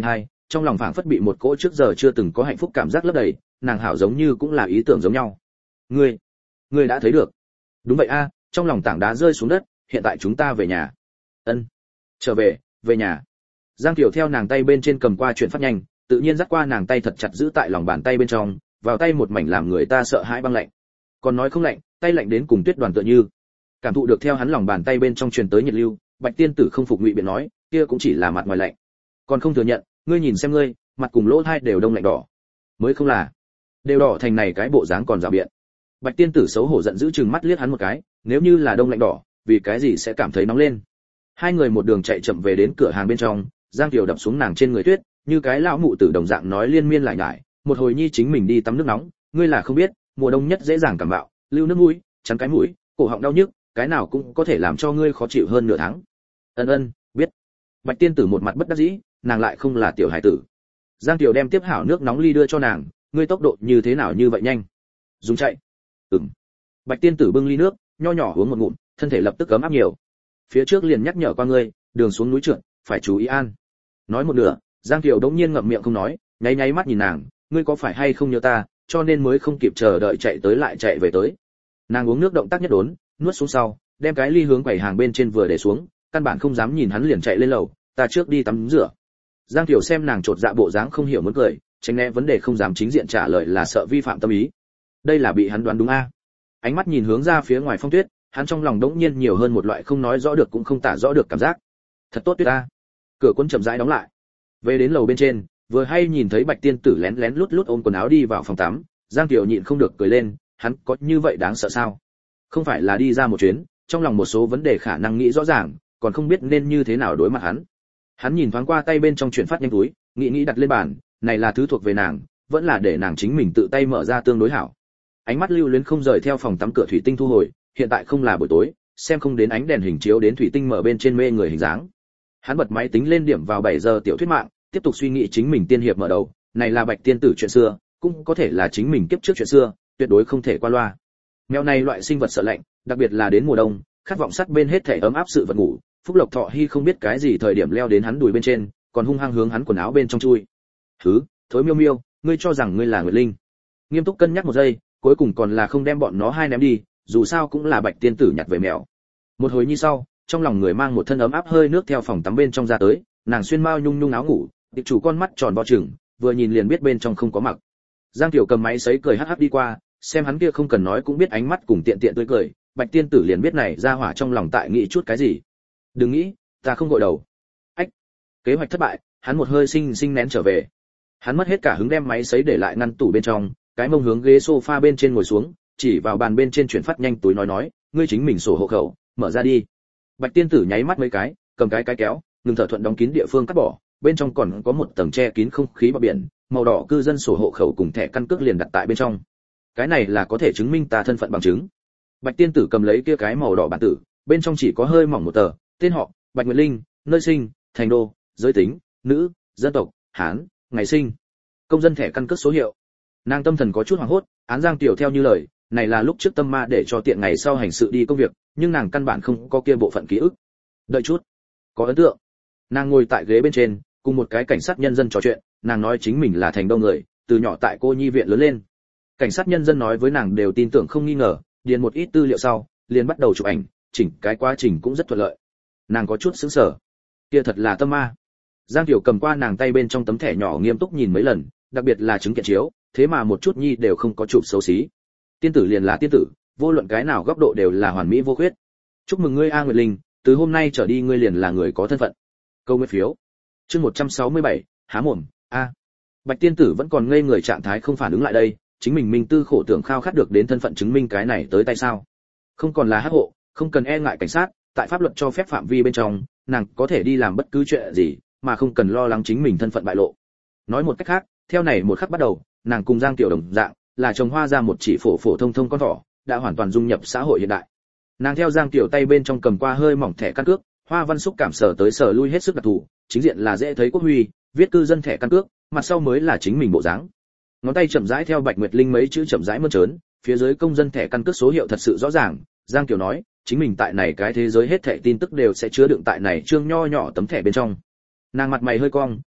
trong lòng phảng phất bị một cỗ trước giờ chưa từng có hạnh phúc cảm giác lấp đầy, nàng hảo giống như cũng là ý tưởng giống nhau. Ngươi, ngươi đã thấy được? Đúng vậy a, trong lòng tảng đá rơi xuống đất, hiện tại chúng ta về nhà. Ân, trở về, về nhà. Giang Kiều theo nàng tay bên trên cầm qua chuyện phát nhanh, tự nhiên dắt qua nàng tay thật chặt giữ tại lòng bàn tay bên trong, vào tay một mảnh làm người ta sợ hãi băng lạnh. Còn nói không lạnh, tay lạnh đến cùng tuyết đoàn tựa như. Cảm thụ được theo hắn lòng bàn tay bên trong truyền tới nhiệt lưu, Bạch Tiên Tử không phục ngụy biện nói, kia cũng chỉ là mặt ngoài lạnh. Còn không thừa nhận, ngươi nhìn xem ngươi, mặt cùng lỗ hai đều đông lạnh đỏ. Mới không là, đều đỏ thành này cái bộ dáng còn rào biện. Bạch Tiên Tử xấu hổ giận dữ chừng mắt liếc hắn một cái, nếu như là đông lạnh đỏ, vì cái gì sẽ cảm thấy nóng lên. Hai người một đường chạy chậm về đến cửa hàng bên trong, Giang Kiều đập xuống nàng trên người tuyết, như cái lão mụ tử đồng dạng nói liên miên lại nhải, một hồi nhi chính mình đi tắm nước nóng, ngươi là không biết, mùa đông nhất dễ dàng cảm mạo, lưu nước mũi, chắn cái mũi, cổ họng đau nhức, cái nào cũng có thể làm cho ngươi khó chịu hơn nửa tháng. Ân ân, biết. Bạch Tiên Tử một mặt bất đắc dĩ, nàng lại không là tiểu hải tử. Giang Kiều đem tiếp hảo nước nóng ly đưa cho nàng, ngươi tốc độ như thế nào như vậy nhanh? Dùng chạy. Ừm. Bạch Tiên Tử bưng ly nước, nho nhỏ uống một ngụm, thân thể lập tức ấm áp nhiều. Phía trước liền nhắc nhở qua ngươi, đường xuống núi trượt, phải chú ý an. Nói một nửa, Giang Kiều đống nhiên ngậm miệng không nói, nháy nháy mắt nhìn nàng, ngươi có phải hay không nhớ ta, cho nên mới không kịp chờ đợi chạy tới lại chạy về tới. Nàng uống nước động tác nhất đốn, nuốt xuống sau, đem cái ly hướng quầy hàng bên trên vừa để xuống, căn bản không dám nhìn hắn liền chạy lên lầu, ta trước đi tắm rửa. Giang Kiều xem nàng trột dạ bộ dáng không hiểu muốn cười, tránh né vấn đề không dám chính diện trả lời là sợ vi phạm tâm ý. Đây là bị hắn đoán đúng a. Ánh mắt nhìn hướng ra phía ngoài phong tuyết, hắn trong lòng đống nhiên nhiều hơn một loại không nói rõ được cũng không tả rõ được cảm giác. Thật tốt tuyết a. Cửa quân chậm rãi đóng lại. Về đến lầu bên trên, vừa hay nhìn thấy Bạch Tiên Tử lén lén lút lút ôm quần áo đi vào phòng tắm, Giang Kiều nhịn không được cười lên, hắn có như vậy đáng sợ sao? Không phải là đi ra một chuyến, trong lòng một số vấn đề khả năng nghĩ rõ ràng, còn không biết nên như thế nào đối mặt hắn. Hắn nhìn thoáng qua tay bên trong chuyển phát nhanh túi, nghĩ nghĩ đặt lên bàn, này là thứ thuộc về nàng, vẫn là để nàng chính mình tự tay mở ra tương đối hảo. Ánh mắt lưu luyến không rời theo phòng tắm cửa thủy tinh thu hồi, hiện tại không là buổi tối, xem không đến ánh đèn hình chiếu đến thủy tinh mở bên trên mê người hình dáng. Hắn bật máy tính lên điểm vào bảy giờ tiểu thuyết mạng, tiếp tục suy nghĩ chính mình tiên hiệp mở đầu, này là Bạch Tiên Tử chuyện xưa, cũng có thể là chính mình kiếp trước chuyện xưa, tuyệt đối không thể qua loa. Mèo này loại sinh vật sợ lạnh, đặc biệt là đến mùa đông, khát vọng sát bên hết thể ấm áp sự vật ngủ, Phúc Lộc Thọ Hy không biết cái gì thời điểm leo đến hắn đùi bên trên, còn hung hăng hướng hắn quần áo bên trong chui. Thứ, thối miêu miêu, ngươi cho rằng ngươi là Nguyệt Linh? Nghiêm túc cân nhắc một giây, cuối cùng còn là không đem bọn nó hai ném đi, dù sao cũng là Bạch Tiên Tử nhặt về mèo. Một hồi như sau, trong lòng người mang một thân ấm áp hơi nước theo phòng tắm bên trong ra tới, nàng xuyên mao nhung nhung áo ngủ, tiệp chủ con mắt tròn vo chừng, vừa nhìn liền biết bên trong không có mặc. Giang Tiểu cầm máy sấy cười hắc hắc đi qua, xem hắn kia không cần nói cũng biết ánh mắt cùng tiện tiện tươi cười, Bạch Tiên Tử liền biết này ra hỏa trong lòng tại nghĩ chút cái gì. Đừng nghĩ, ta không gội đầu. Ách, kế hoạch thất bại, hắn một hơi sinh sinh nén trở về. Hắn mất hết cả hứng đem máy sấy để lại ngăn tủ bên trong, cái mông hướng ghế sofa bên trên ngồi xuống, chỉ vào bàn bên trên chuyển phát nhanh túi nói nói, ngươi chính mình sổ hộ khẩu, mở ra đi. Bạch Tiên Tử nháy mắt mấy cái, cầm cái cái kéo, ngừng thở thuận đóng kín địa phương cắt bỏ, bên trong còn có một tầng che kín không khí bọt biển, màu đỏ cư dân sổ hộ khẩu cùng thẻ căn cước liền đặt tại bên trong. Cái này là có thể chứng minh ta thân phận bằng chứng. Bạch Tiên Tử cầm lấy kia cái màu đỏ bản tử, bên trong chỉ có hơi mỏng một tờ, tên họ, Bạch Nguyệt Linh, nơi sinh, thành đô, giới tính, nữ, dân tộc, Hán, ngày sinh, công dân thẻ căn cước số hiệu. Nàng tâm thần có chút hoảng hốt, án Giang Tiểu theo như lời, này là lúc trước tâm ma để cho tiện ngày sau hành sự đi công việc, nhưng nàng căn bản không có kia bộ phận ký ức. Đợi chút, có ấn tượng. Nàng ngồi tại ghế bên trên, cùng một cái cảnh sát nhân dân trò chuyện, nàng nói chính mình là thành đô người, từ nhỏ tại cô nhi viện lớn lên. Cảnh sát nhân dân nói với nàng đều tin tưởng không nghi ngờ, điền một ít tư liệu sau, liền bắt đầu chụp ảnh, chỉnh cái quá trình cũng rất thuận lợi. Nàng có chút sững sờ. Kia thật là tâm ma. Giang Tiểu cầm qua nàng tay bên trong tấm thẻ nhỏ nghiêm túc nhìn mấy lần, đặc biệt là chứng kiện chiếu, thế mà một chút nhi đều không có chụp xấu xí. Tiên tử liền là tiên tử, vô luận cái nào góc độ đều là hoàn mỹ vô khuyết. Chúc mừng ngươi A Nguyệt Linh, từ hôm nay trở đi ngươi liền là người có thân phận. Câu nguyên phiếu. Chương một trăm sáu mươi bảy, há mồm, a. Bạch Tiên Tử vẫn còn ngây người trạng thái không phản ứng lại đây, chính mình minh tư khổ tưởng khao khát được đến thân phận chứng minh cái này tới tay sao? Không còn là hắc hộ, không cần e ngại cảnh sát, tại pháp luật cho phép phạm vi bên trong, nàng có thể đi làm bất cứ chuyện gì, mà không cần lo lắng chính mình thân phận bại lộ. Nói một cách khác, theo này một khắc bắt đầu, nàng cùng Giang Tiểu đồng dạng, là trồng hoa ra một chỉ phổ phổ thông thông con thỏ, đã hoàn toàn dung nhập xã hội hiện đại. Nàng theo Giang Tiểu tay bên trong cầm qua hơi mỏng thẻ căn cước, hoa văn xúc cảm sở tới sở lui hết sức đặc thù, chính diện là dễ thấy quốc huy, viết cư dân thẻ căn cước, mặt sau mới là chính mình bộ dáng. Ngón tay chậm rãi theo Bạch Nguyệt Linh mấy chữ chậm rãi mơn trớn, phía dưới công dân thẻ căn cước số hiệu thật sự rõ ràng, Giang Kiều nói, chính mình tại này cái thế giới hết thẻ tin tức đều sẽ chứa đựng tại này chương nho nhỏ tấm thẻ bên trong. Nàng mặt mày hơi cong,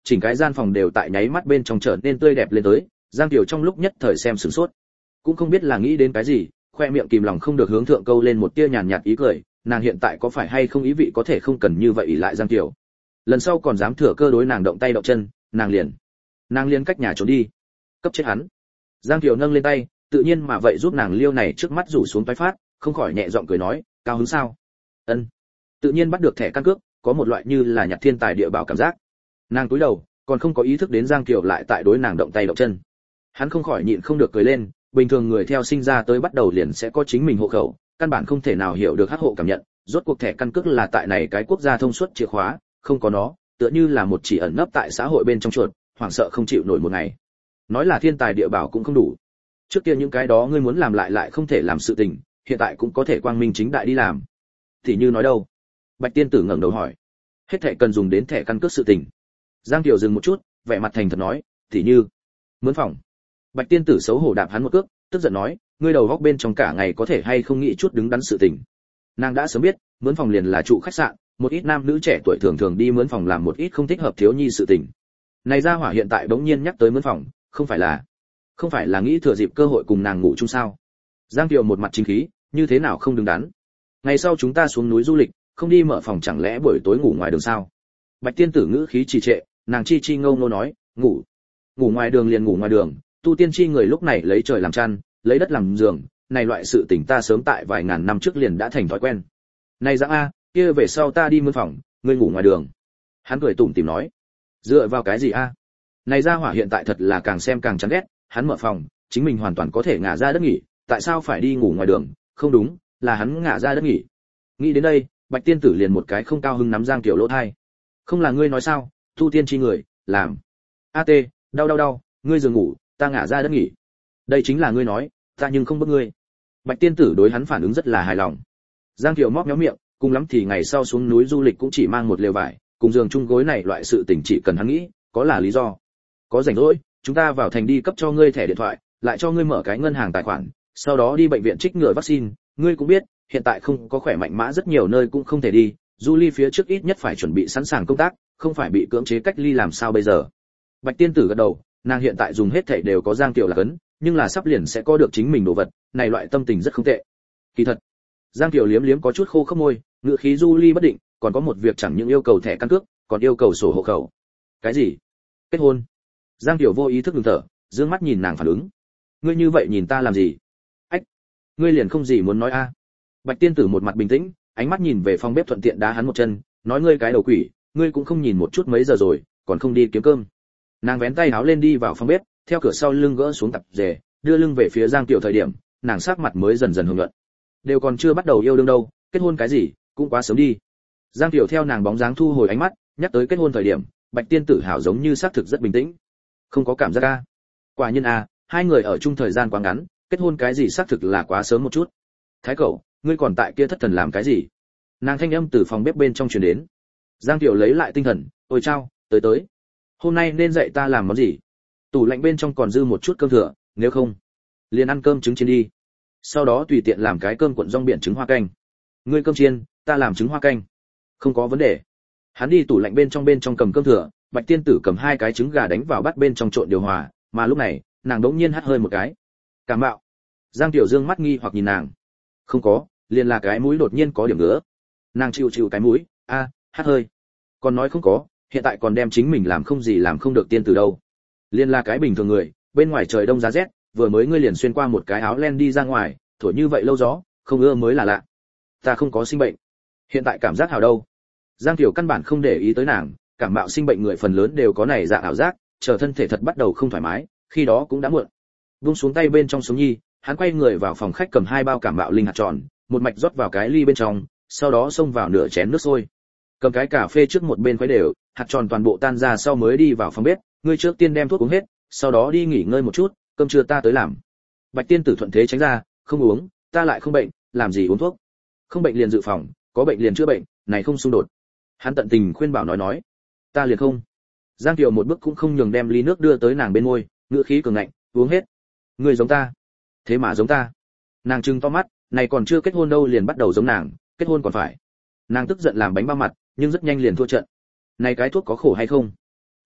chỉnh cái gian phòng đều tại nháy mắt bên trong trở nên tươi đẹp lên tới. Giang Kiều trong lúc nhất thời xem sửng sốt, cũng không biết là nghĩ đến cái gì, khoe miệng kìm lòng không được hướng thượng câu lên một tia nhàn nhạt ý cười. Nàng hiện tại có phải hay không ý vị có thể không cần như vậy ỷ lại Giang Kiều, lần sau còn dám thừa cơ đối nàng động tay động chân, nàng liền nàng liền cách nhà trốn đi, cấp chết hắn. Giang Kiều nâng lên tay, tự nhiên mà vậy giúp nàng liêu này trước mắt rủ xuống toái phát, không khỏi nhẹ giọng cười nói, cao hứng sao? Ân. Tự nhiên bắt được thẻ căn cước, có một loại như là nhặt thiên tài địa bảo cảm giác. Nàng cúi đầu, còn không có ý thức đến Giang Kiều lại tại đối nàng động tay động chân. Hắn không khỏi nhịn không được cười lên, bình thường người theo sinh ra tới bắt đầu liền sẽ có chính mình hộ khẩu, căn bản không thể nào hiểu được hắc hộ cảm nhận, rốt cuộc thẻ căn cước là tại này cái quốc gia thông suốt chìa khóa, không có nó, tựa như là một chỉ ẩn nấp tại xã hội bên trong chuột, hoảng sợ không chịu nổi một ngày. Nói là thiên tài địa bảo cũng không đủ. Trước kia những cái đó ngươi muốn làm lại lại không thể làm sự tình, hiện tại cũng có thể quang minh chính đại đi làm. Thì như nói đâu? Bạch tiên tử ngẩng đầu hỏi. Hết thảy cần dùng đến thẻ căn cước sự tình. Giang Kiều dừng một chút, vẻ mặt thành thật nói, thì như mướn phòng. Bạch tiên tử xấu hổ đạp hắn một cước, tức giận nói, ngươi đầu góc bên trong cả ngày có thể hay không nghĩ chút đứng đắn sự tình. Nàng đã sớm biết, mướn phòng liền là trụ khách sạn, một ít nam nữ trẻ tuổi thường thường đi mướn phòng làm một ít không thích hợp thiếu nhi sự tình. Này gia hỏa hiện tại bỗng nhiên nhắc tới mướn phòng, không phải là không phải là nghĩ thừa dịp cơ hội cùng nàng ngủ chung sao? Giang Kiều một mặt chính khí, như thế nào không đứng đắn. Ngày sau chúng ta xuống núi du lịch, không đi mở phòng chẳng lẽ buổi tối ngủ ngoài đường sao? Bạch tiên tử ngữ khí trì trệ, nàng chi chi ngâu ngô nói, ngủ ngủ ngoài đường liền ngủ ngoài đường, tu tiên chi người lúc này lấy trời làm chăn, lấy đất làm giường, này loại sự tình ta sớm tại vài ngàn năm trước liền đã thành thói quen. Này Giang a, kia về sau ta đi mướn phòng, ngươi ngủ ngoài đường. Hắn cười tủm tỉm nói, dựa vào cái gì a? Này gia hỏa hiện tại thật là càng xem càng chán ghét, hắn mở phòng, chính mình hoàn toàn có thể ngả ra đất nghỉ, tại sao phải đi ngủ ngoài đường? Không đúng, là hắn ngả ra đất nghỉ. Nghĩ đến đây, Bạch tiên tử liền một cái không cao hứng nắm Giang Kiều lỗ tai. Không là ngươi nói sao, tu tiên chi người, làm. A tê, đau đau đau, ngươi giường ngủ, ta ngả ra đất nghỉ. Đây chính là ngươi nói, ta nhưng không bức ngươi. Bạch tiên tử đối hắn phản ứng rất là hài lòng. Giang Kiều móc méo miệng, cùng lắm thì ngày sau xuống núi du lịch cũng chỉ mang một lều vải, cùng giường chung gối này loại sự tình chỉ cần hắn nghĩ, có là lý do. Có rảnh rỗi, chúng ta vào thành đi cấp cho ngươi thẻ điện thoại, lại cho ngươi mở cái ngân hàng tài khoản, sau đó đi bệnh viện trích ngừa vaccine, ngươi cũng biết, hiện tại không có khỏe mạnh mã rất nhiều nơi cũng không thể đi, du ly phía trước ít nhất phải chuẩn bị sẵn sàng công tác, không phải bị cưỡng chế cách ly làm sao bây giờ. Bạch tiên tử gật đầu, nàng hiện tại dùng hết thảy đều có Giang Kiều là cấn, nhưng là sắp liền sẽ có được chính mình đồ vật, này loại tâm tình rất không tệ. Kỳ thật, Giang Kiều liếm liếm có chút khô khốc môi, ngữ khí du ly bất định, còn có một việc chẳng những yêu cầu thẻ căn cước, còn yêu cầu sổ hộ khẩu. Cái gì? Kết hôn? Giang Kiều vô ý thức ngừng thở, dương mắt nhìn nàng phản ứng. Ngươi như vậy nhìn ta làm gì? Ách, ngươi liền không gì muốn nói a? À? Bạch tiên tử một mặt bình tĩnh, ánh mắt nhìn về phòng bếp thuận tiện đá hắn một chân, nói ngươi cái đầu quỷ, ngươi cũng không nhìn một chút mấy giờ rồi, còn không đi kiếm cơm. Nàng vén tay áo lên đi vào phòng bếp, theo cửa sau lưng gỡ xuống tập dề, đưa lưng về phía Giang Kiều thời điểm, nàng sắc mặt mới dần dần hưởng nhuận. Đều còn chưa bắt đầu yêu đương đâu, kết hôn cái gì, cũng quá sớm đi. Giang Kiều theo nàng bóng dáng thu hồi ánh mắt, nhắc tới kết hôn thời điểm, Bạch tiên tử hảo giống như xác thực rất bình tĩnh. Không có cảm giác a. Quả nhiên a, hai người ở chung thời gian quá ngắn, kết hôn cái gì xác thực là quá sớm một chút. Thái cậu, ngươi còn tại kia thất thần làm cái gì? Nàng thanh âm từ phòng bếp bên trong truyền đến. Giang Kiều lấy lại tinh thần, ôi chao, tới tới. Hôm nay nên dạy ta làm món gì? Tủ lạnh bên trong còn dư một chút cơm thừa, nếu không, liền ăn cơm trứng chiên đi. Sau đó tùy tiện làm cái cơm cuộn rong biển trứng hoa canh. Ngươi cơm chiên, ta làm trứng hoa canh. Không có vấn đề. Hắn đi tủ lạnh bên trong bên trong cầm cơm thừa, Bạch tiên tử cầm hai cái trứng gà đánh vào bát bên trong trộn điều hòa, mà lúc này, nàng đống nhiên hắt hơi một cái. Cảm mạo. Giang Tiểu Dương mắt nghi hoặc nhìn nàng. Không có, liền là cái mũi đột nhiên có điểm ngứa. Nàng chịu chịu cái mũi, a, à, hắt hơi. Còn nói không có, hiện tại còn đem chính mình làm không gì làm không được tiên tử đâu. Liên là cái bình thường người, bên ngoài trời đông giá rét, vừa mới ngươi liền xuyên qua một cái áo len đi ra ngoài, thổi như vậy lâu gió, không ưa mới là lạ. Ta không có sinh bệnh, hiện tại cảm giác hảo đâu. Giang Tiểu căn bản không để ý tới nàng, cảm mạo sinh bệnh người phần lớn đều có này dạng ảo giác, chờ thân thể thật bắt đầu không thoải mái, khi đó cũng đã muộn. Buông xuống tay bên trong sống nhi, hắn quay người vào phòng khách cầm hai bao cảm mạo linh hạt tròn, một mạch rót vào cái ly bên trong, sau đó xông vào nửa chén nước sôi. Cầm cái cà phê trước một bên khuấy đều, hạt tròn toàn bộ tan ra sau mới đi vào phòng bếp, ngươi trước tiên đem thuốc uống hết, sau đó đi nghỉ ngơi một chút, cơm trưa ta tới làm. Bạch tiên tử thuận thế tránh ra, không uống, ta lại không bệnh, làm gì uống thuốc? Không bệnh liền dự phòng, có bệnh liền chữa bệnh, này không xung đột. Hắn tận tình khuyên bảo nói nói, ta liền không. Giang Kiều một bước cũng không nhường đem ly nước đưa tới nàng bên môi, ngữ khí cường ngạnh, uống hết. Ngươi giống ta, thế mà giống ta. Nàng trừng to mắt, này còn chưa kết hôn đâu liền bắt đầu giống nàng, kết hôn còn phải. Nàng tức giận làm bánh bao mặt, nhưng rất nhanh liền thua trận. Này cái thuốc có khổ hay không?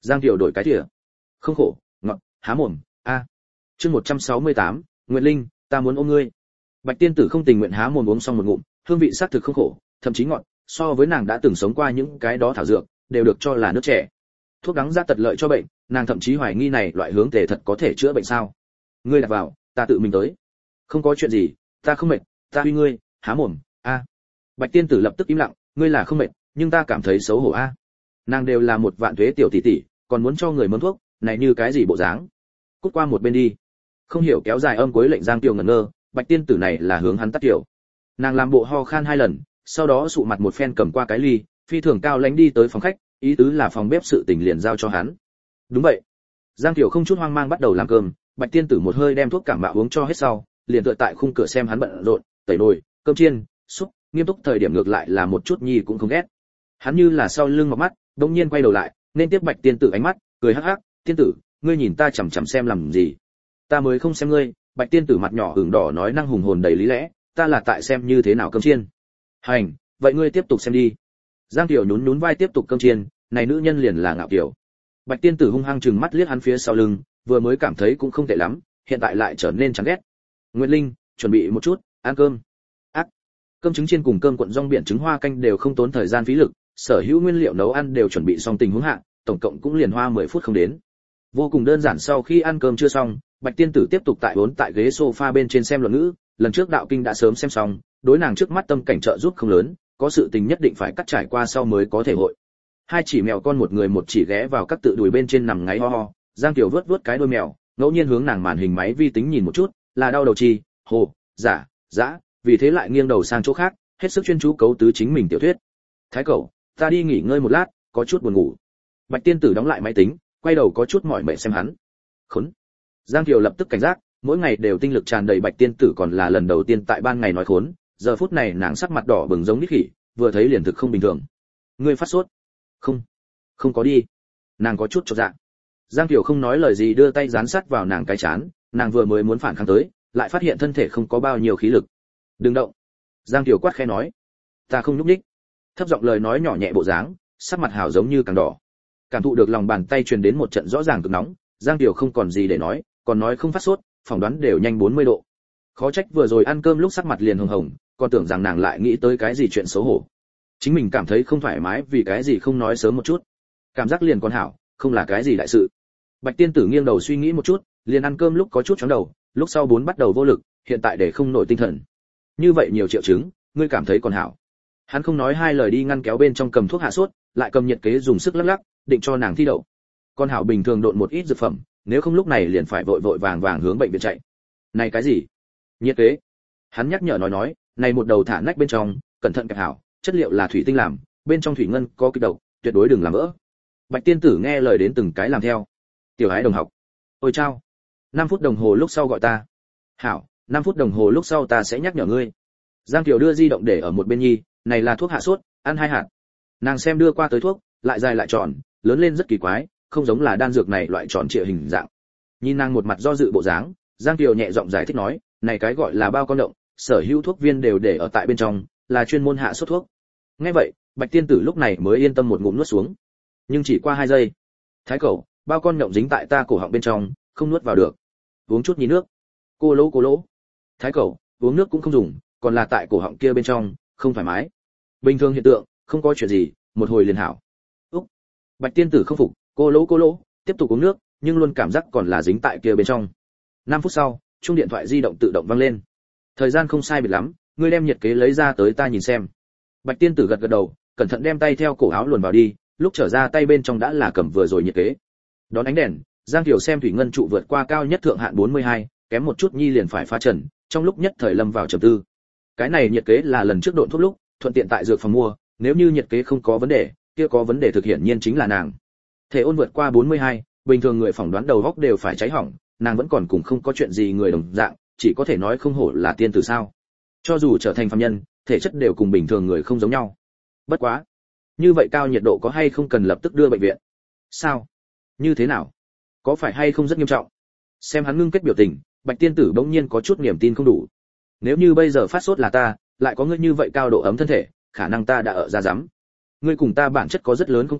Giang Kiều đổi cái thìa. Không khổ, ngọt, há mồm, a. À. Chương một trăm sáu mươi tám, Nguyệt Linh, ta muốn ôm ngươi. Bạch tiên tử không tình nguyện há mồm uống xong một ngụm, hương vị xác thực không khổ, thậm chí ngọt, so với nàng đã từng sống qua những cái đó thảo dược, đều được cho là nước trẻ. Thuốc đắng ra tật lợi cho bệnh, nàng thậm chí hoài nghi này loại hướng tề thật có thể chữa bệnh sao? Ngươi đặt vào, ta tự mình tới. Không có chuyện gì, ta không mệt, ta uy ngươi, há mồm, a. À. Bạch tiên tử lập tức im lặng, ngươi là không mệt, nhưng ta cảm thấy xấu hổ a. À. Nàng đều là một vạn tuế tiểu tỷ tỷ, còn muốn cho người mớm thuốc, này như cái gì bộ dáng? Cút qua một bên đi. Không hiểu kéo dài âm cuối lệnh Giang Kiều ngẩn ngơ, Bạch tiên tử này là hướng hắn tắt tiểu. Nàng làm bộ ho khan hai lần, sau đó sụ mặt một phen cầm qua cái ly, phi thường cao lãnh đi tới phòng khách, ý tứ là phòng bếp sự tình liền giao cho hắn. Đúng vậy. Giang Kiều không chút hoang mang bắt đầu làm cơm, Bạch tiên tử một hơi đem thuốc cảm mạo uống cho hết sau, liền tựa tại khung cửa xem hắn bận rộn, tẩy nồi, cơm chiên, xúc, nghiêm túc thời điểm ngược lại là một chút nhi cũng không ghét. Hắn như là sau lưng một mắt, đột nhiên quay đầu lại, nên tiếp Bạch tiên tử ánh mắt, cười hắc hắc, "Tiên tử, ngươi nhìn ta chằm chằm xem làm gì?" "Ta mới không xem ngươi." Bạch tiên tử mặt nhỏ ửng đỏ nói năng hùng hồn đầy lý lẽ, "Ta là tại xem như thế nào cơm chiên." "Hành, vậy ngươi tiếp tục xem đi." Giang Kiều nhún nhún vai tiếp tục cơm chiên, này nữ nhân liền là ngạo kiều. Bạch tiên tử hung hăng trừng mắt liếc hắn phía sau lưng, vừa mới cảm thấy cũng không tệ lắm, hiện tại lại trở nên chán ghét. "Nguyệt Linh, chuẩn bị một chút, ăn cơm." Ác. Cơm trứng chiên cùng cơm cuộn rong biển trứng hoa canh đều không tốn thời gian phí lực, sở hữu nguyên liệu nấu ăn đều chuẩn bị xong tình huống hạ, tổng cộng cũng liền hoa mười phút không đến. Vô cùng đơn giản. Sau khi ăn cơm chưa xong, Bạch tiên tử tiếp tục tại vốn tại ghế sofa bên trên xem luận ngữ, lần trước đạo kinh đã sớm xem xong, đối nàng trước mắt tâm cảnh trợ giúp không lớn, có sự tình nhất định phải cắt trải qua sau mới có thể hội. Hai chỉ mèo con một người một chỉ ghé vào các tự đùi bên trên nằm ngáy ho ho, Giang Kiều vớt vớt cái đuôi mèo, ngẫu nhiên hướng nàng màn hình máy vi tính nhìn một chút, là đau đầu chi, hồ, giả, dã, vì thế lại nghiêng đầu sang chỗ khác, hết sức chuyên chú cấu tứ chính mình tiểu thuyết. "Thái cẩu, ta đi nghỉ ngơi một lát, có chút buồn ngủ." Bạch tiên tử đóng lại máy tính, quay đầu có chút mỏi mệt xem hắn. Khốn. Giang Kiều lập tức cảnh giác, mỗi ngày đều tinh lực tràn đầy Bạch tiên tử còn là lần đầu tiên tại ban ngày nói khốn, giờ phút này nàng sắc mặt đỏ bừng giống nít khỉ, vừa thấy liền thực không bình thường. "Ngươi phát sốt?" "Không, không có đi." Nàng có chút chột dạ. Giang Kiều không nói lời gì đưa tay dán sát vào nàng cái chán, nàng vừa mới muốn phản kháng tới, lại phát hiện thân thể không có bao nhiêu khí lực. "Đừng động." Giang Kiều quát khẽ nói. "Ta không nhúc nhích." Thấp giọng lời nói nhỏ nhẹ bộ dáng, sắc mặt hào giống như càng đỏ. Cảm thụ được lòng bàn tay truyền đến một trận rõ ràng cực nóng, Giang Kiều không còn gì để nói, còn nói không phát sốt, phỏng đoán đều nhanh bốn mươi độ. Khó trách vừa rồi ăn cơm lúc sắc mặt liền hồng hồng, còn tưởng rằng nàng lại nghĩ tới cái gì chuyện xấu hổ. Chính mình cảm thấy không thoải mái vì cái gì không nói sớm một chút. Cảm giác liền còn hảo, không là cái gì đại sự. Bạch tiên tử nghiêng đầu suy nghĩ một chút, liền ăn cơm lúc có chút chóng đầu, lúc sau bốn bắt đầu vô lực, hiện tại để không nổi tinh thần. Như vậy nhiều triệu chứng, ngươi cảm thấy còn hảo. Hắn không nói hai lời đi ngăn kéo bên trong cầm thuốc hạ sốt, lại cầm nhiệt kế dùng sức lắc lắc, định cho nàng thi đậu. Con hảo bình thường độn một ít dược phẩm, nếu không lúc này liền phải vội vội vàng vàng hướng bệnh viện chạy. Này cái gì? Nhiệt kế? Hắn nhắc nhở nói nói, này một đầu thả nách bên trong, cẩn thận kẹp hảo, chất liệu là thủy tinh làm, bên trong thủy ngân có kịch độc, tuyệt đối đừng làm vỡ. Bạch tiên tử nghe lời đến từng cái làm theo. Tiểu Ái đồng học, ôi chao, năm phút đồng hồ lúc sau gọi ta. Hảo, năm phút đồng hồ lúc sau ta sẽ nhắc nhở ngươi. Giang Kiều đưa di động để ở một bên nhi, này là thuốc hạ sốt, ăn hai hạt. Nàng xem đưa qua tới thuốc, lại dài lại tròn, lớn lên rất kỳ quái, không giống là đan dược này loại tròn trịa hình dạng. Nhìn nàng một mặt do dự bộ dáng, Giang Kiều nhẹ giọng giải thích nói, này cái gọi là bao con động, sở hữu thuốc viên đều để ở tại bên trong, là chuyên môn hạ sốt thuốc. Nghe vậy, Bạch tiên tử lúc này mới yên tâm một ngụm nuốt xuống. Nhưng chỉ qua hai giây, Thái cẩu, bao con nhộng dính tại ta cổ họng bên trong, không nuốt vào được. Uống chút nhí nước. Cô lỗ cô lỗ. Thái cẩu, uống nước cũng không dùng, còn là tại cổ họng kia bên trong, không thoải mái. Bình thường hiện tượng, không có chuyện gì, một hồi liền hảo. Úc. Bạch tiên tử không phục, cô lỗ cô lỗ, tiếp tục uống nước, nhưng luôn cảm giác còn là dính tại kia bên trong. năm phút sau, chuông điện thoại di động tự động vang lên. Thời gian không sai biệt lắm, ngươi đem nhiệt kế lấy ra tới ta nhìn xem. Bạch tiên tử gật gật đầu, cẩn thận đem tay theo cổ áo luồn vào đi, lúc trở ra tay bên trong đã là cầm vừa rồi nhiệt kế. Đón ánh đèn, Giang Kiều xem thủy ngân trụ vượt qua cao nhất thượng hạn bốn mươi hai, kém một chút nhi liền phải phá trần, trong lúc nhất thời lâm vào trầm tư. Cái này nhiệt kế là lần trước độn thuốc lúc, thuận tiện tại dược phòng mua, nếu như nhiệt kế không có vấn đề, kia có vấn đề thực hiện nhiên chính là nàng. Thể ôn vượt qua bốn mươi hai, bình thường người phỏng đoán đầu góc đều phải cháy hỏng, nàng vẫn còn cùng không có chuyện gì người đồng dạng, chỉ có thể nói không hổ là tiên tử sao. Cho dù trở thành phàm nhân, thể chất đều cùng bình thường người không giống nhau. Bất quá, như vậy cao nhiệt độ có hay không cần lập tức đưa bệnh viện? Sao? Như thế nào? Có phải hay không rất nghiêm trọng? Xem hắn ngưng kết biểu tình, Bạch tiên tử bỗng nhiên có chút niềm tin không đủ. Nếu như bây giờ phát sốt là ta, lại có ngươi như vậy cao độ ấm thân thể, khả năng ta đã ở ra rắm. Ngươi cùng ta bản chất có rất lớn không cùng,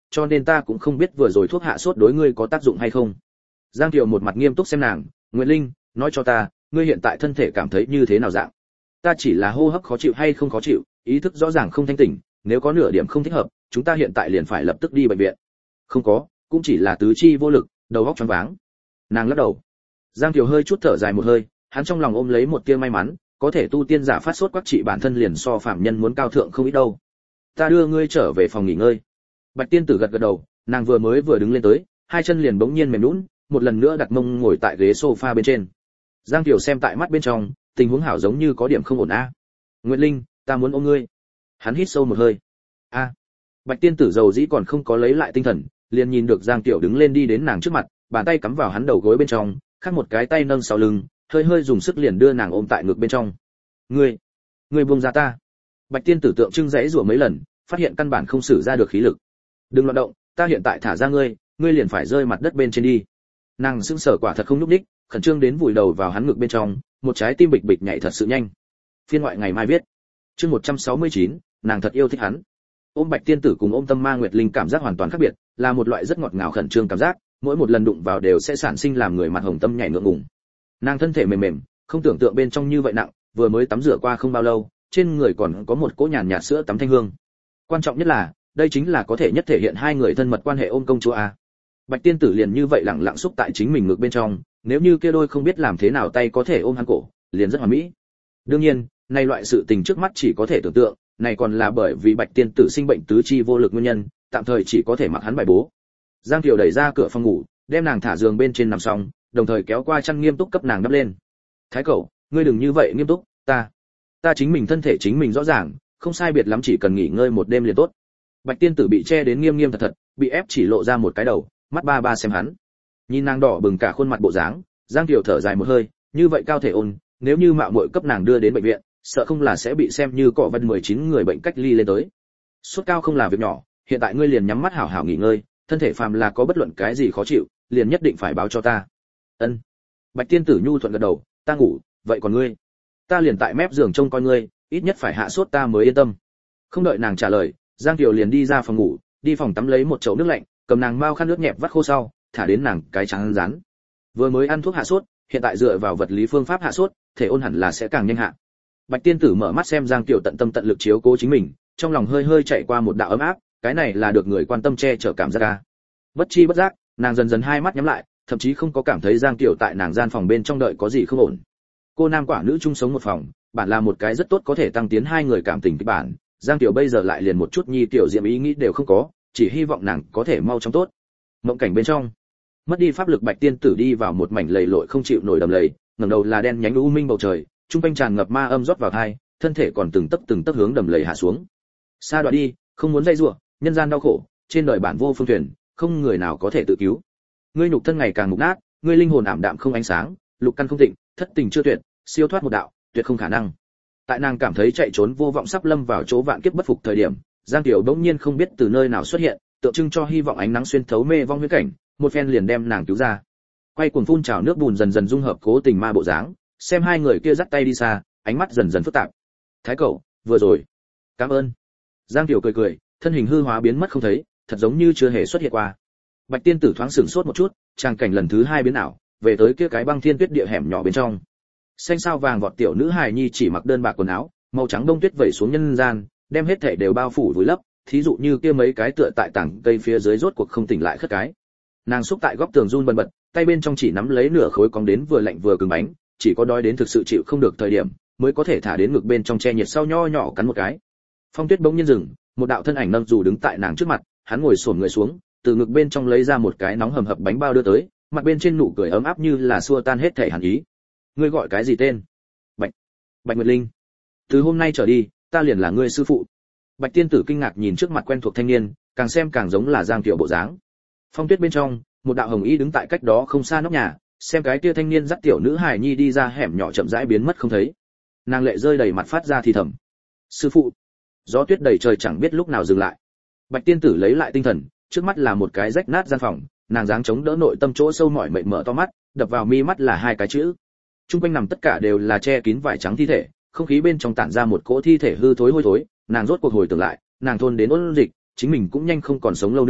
cho nên ta cũng không biết vừa rồi thuốc hạ sốt đối ngươi có tác dụng hay không. Giang Kiều một mặt nghiêm túc xem nàng, Nguyệt Linh, nói cho ta, ngươi hiện tại thân thể cảm thấy như thế nào dạng? Ta chỉ là hô hấp khó chịu hay không khó chịu, ý thức rõ ràng không thanh tỉnh, nếu có nửa điểm không thích hợp, chúng ta hiện tại liền phải lập tức đi bệnh viện. Không có, cũng chỉ là tứ chi vô lực, đầu óc choáng váng. Nàng lắc đầu. Giang Kiều hơi chút thở dài một hơi, hắn trong lòng ôm lấy một tia may mắn, có thể tu tiên giả phát sốt quắc trị bản thân liền so phạm nhân muốn cao thượng không ít đâu. Ta đưa ngươi trở về phòng nghỉ ngơi. Bạch tiên tử gật gật đầu, nàng vừa mới vừa đứng lên tới, hai chân liền bỗng nhiên mềm nhũn, một lần nữa đặt mông ngồi tại ghế sofa bên trên. Giang Kiều xem tại mắt bên trong, tình huống hảo giống như có điểm không ổn a. À. Nguyệt Linh, ta muốn ôm ngươi. Hắn hít sâu một hơi. A. À. Bạch tiên tử dầu dĩ còn không có lấy lại tinh thần, liền nhìn được Giang Kiều đứng lên đi đến nàng trước mặt, bàn tay cắm vào hắn đầu gối bên trong, khác một cái tay nâng sau lưng, hơi hơi dùng sức liền đưa nàng ôm tại ngực bên trong. Ngươi, ngươi buông ra ta. Bạch tiên tử tượng trưng rẽ rủa mấy lần, phát hiện căn bản không sử ra được khí lực. Đừng loạn động, ta hiện tại thả ra ngươi, ngươi liền phải rơi mặt đất bên trên đi. Nàng sững sờ quả thật không nhúc nhích, khẩn trương đến vùi đầu vào hắn ngực bên trong, một trái tim bịch bịch nhảy thật sự nhanh. Phiên ngoại ngày mai viết. Chương một trăm sáu mươi chín, nàng thật yêu thích hắn. Ôm Bạch tiên tử cùng ôm Tâm Ma Nguyệt Linh cảm giác hoàn toàn khác biệt, là một loại rất ngọt ngào khẩn trương cảm giác, mỗi một lần đụng vào đều sẽ sản sinh làm người mặt hồng tâm nhảy ngượng ngùng. Nàng thân thể mềm mềm, không tưởng tượng bên trong như vậy nặng, vừa mới tắm rửa qua không bao lâu, trên người còn có một cỗ nhàn nhạt sữa tắm thanh hương. Quan trọng nhất là, đây chính là có thể nhất thể hiện hai người thân mật quan hệ ôm công chúa a. Bạch tiên tử liền như vậy lặng lặng xúc tại chính mình ngực bên trong, nếu như kia đôi không biết làm thế nào tay có thể ôm hắn cổ, liền rất hoàn mỹ. Đương nhiên, này loại sự tình trước mắt chỉ có thể tưởng tượng, này còn là bởi vì Bạch tiên tử sinh bệnh tứ chi vô lực nguyên nhân, tạm thời chỉ có thể mặc hắn bài bố. Giang Kiều đẩy ra cửa phòng ngủ, đem nàng thả giường bên trên nằm xong, đồng thời kéo qua chăn nghiêm túc cấp nàng đắp lên. Thái cậu, ngươi đừng như vậy nghiêm túc, ta, ta chính mình thân thể chính mình rõ ràng, không sai biệt lắm chỉ cần nghỉ ngơi một đêm liền tốt. Bạch tiên tử bị che đến nghiêm nghiêm thật thật, bị ép chỉ lộ ra một cái đầu, mắt ba ba xem hắn. Nhìn nàng đỏ bừng cả khuôn mặt bộ dáng, Giang Kiều thở dài một hơi, như vậy cao thể ôn, nếu như mạo muội cấp nàng đưa đến bệnh viện, sợ không là sẽ bị xem như cọ văn mười chín người bệnh cách ly lên tới. Sốt cao không là việc nhỏ, hiện tại ngươi liền nhắm mắt hảo hảo nghỉ ngơi, thân thể phàm là có bất luận cái gì khó chịu, liền nhất định phải báo cho ta. Ân. Bạch tiên tử nhu thuận gật đầu, ta ngủ, vậy còn ngươi? Ta liền tại mép giường trông coi ngươi, ít nhất phải hạ sốt ta mới yên tâm. Không đợi nàng trả lời, Giang Kiều liền đi ra phòng ngủ, đi phòng tắm lấy một chậu nước lạnh, cầm nàng mau khăn nước nhẹp vắt khô sau, thả đến nàng cái trắng rán. Vừa mới ăn thuốc hạ sốt, hiện tại dựa vào vật lý phương pháp hạ sốt, thể ôn hẳn là sẽ càng nhanh hạ. Bạch tiên tử mở mắt xem Giang Kiều tận tâm tận lực chiếu cố chính mình, trong lòng hơi hơi chạy qua một đạo ấm áp, cái này là được người quan tâm che chở cảm giác a. Bất chi bất giác, nàng dần dần hai mắt nhắm lại, thậm chí không có cảm thấy Giang Kiều tại nàng gian phòng bên trong đợi có gì không ổn. Cô nam quả nữ chung sống một phòng, bản là một cái rất tốt có thể tăng tiến hai người cảm tình kịch bản, Giang Kiều bây giờ lại liền một chút nhi tiểu diệm ý nghĩ đều không có, chỉ hy vọng nàng có thể mau chóng tốt. Mộng cảnh bên trong, mất đi pháp lực Bạch tiên tử đi vào một mảnh lầy lội không chịu nổi đầm lầy, ngẩng đầu là đen nhánh u minh bầu trời, trung quanh tràn ngập ma âm rót vào tai, thân thể còn từng tấc từng tấc hướng đầm lầy hạ xuống. Xa đoạn đi, không muốn dây rủa, nhân gian đau khổ, trên đời bản vô phương thuyền, không người nào có thể tự cứu. Ngươi nhục thân ngày càng mục nát, ngươi linh hồn ảm đạm không ánh sáng, lục căn không tịnh, thất tình chưa tuyệt, siêu thoát một đạo, tuyệt không khả năng. Tại nàng cảm thấy chạy trốn vô vọng sắp lâm vào chỗ vạn kiếp bất phục thời điểm, Giang Kiều bỗng nhiên không biết từ nơi nào xuất hiện, tượng trưng cho hy vọng ánh nắng xuyên thấu mê vong huyễn cảnh, một phen liền đem nàng cứu ra. Quay cuồng phun trào nước bùn dần dần dung hợp cố tình ma bộ dáng, xem hai người kia dắt tay đi xa, ánh mắt dần dần phức tạp. Thái cậu, vừa rồi, cảm ơn. Giang Kiều cười cười, thân hình hư hóa biến mất không thấy, thật giống như chưa hề xuất hiện qua. Bạch tiên tử thoáng sửng sốt một chút, trang cảnh lần thứ hai biến ảo, về tới kia cái băng thiên tuyết địa hẻm nhỏ bên trong. Xanh sao vàng vọt tiểu nữ hài nhi chỉ mặc đơn bạc quần áo, màu trắng bông tuyết vẩy xuống nhân gian, đem hết thảy đều bao phủ vùi lấp, thí dụ như kia mấy cái tựa tại tảng cây phía dưới rốt cuộc không tỉnh lại khất cái. Nàng xúc tại góc tường run bần bật, tay bên trong chỉ nắm lấy nửa khối cong đến vừa lạnh vừa cứng bánh, chỉ có đói đến thực sự chịu không được thời điểm, mới có thể thả đến ngực bên trong che nhiệt sau nho nhỏ cắn một cái. Phong tuyết bỗng nhiên dừng, một đạo thân ảnh nâng dù đứng tại nàng trước mặt, hắn ngồi xổm người xuống, từ ngực bên trong lấy ra một cái nóng hầm hập bánh bao đưa tới, mặt bên trên nụ cười ấm áp như là xua tan hết thể hàn ý. Ngươi gọi cái gì tên? Bạch Bạch Nguyệt Linh. Từ hôm nay trở đi, ta liền là ngươi sư phụ. Bạch tiên tử kinh ngạc nhìn trước mặt quen thuộc thanh niên, càng xem càng giống là Giang Kiều bộ dáng. Phong tuyết bên trong, một đạo hồng y đứng tại cách đó không xa nóc nhà, xem cái kia thanh niên dắt tiểu nữ hài nhi đi ra hẻm nhỏ chậm rãi biến mất không thấy. Nàng lệ rơi đầy mặt phát ra thì thầm. Sư phụ. Gió tuyết đầy trời chẳng biết lúc nào dừng lại. Bạch tiên tử lấy lại tinh thần, trước mắt là một cái rách nát gian phòng, nàng dáng chống đỡ nội tâm chỗ sâu mỏi mệt mở to mắt, đập vào mi mắt là hai cái chữ. Trung quanh nằm tất cả đều là che kín vải trắng thi thể, không khí bên trong tản ra một cỗ thi thể hư thối hôi thối, nàng rốt cuộc hồi tưởng lại, nàng thôn đến ôn dịch, chính mình cũng nhanh không còn sống lâu nữa,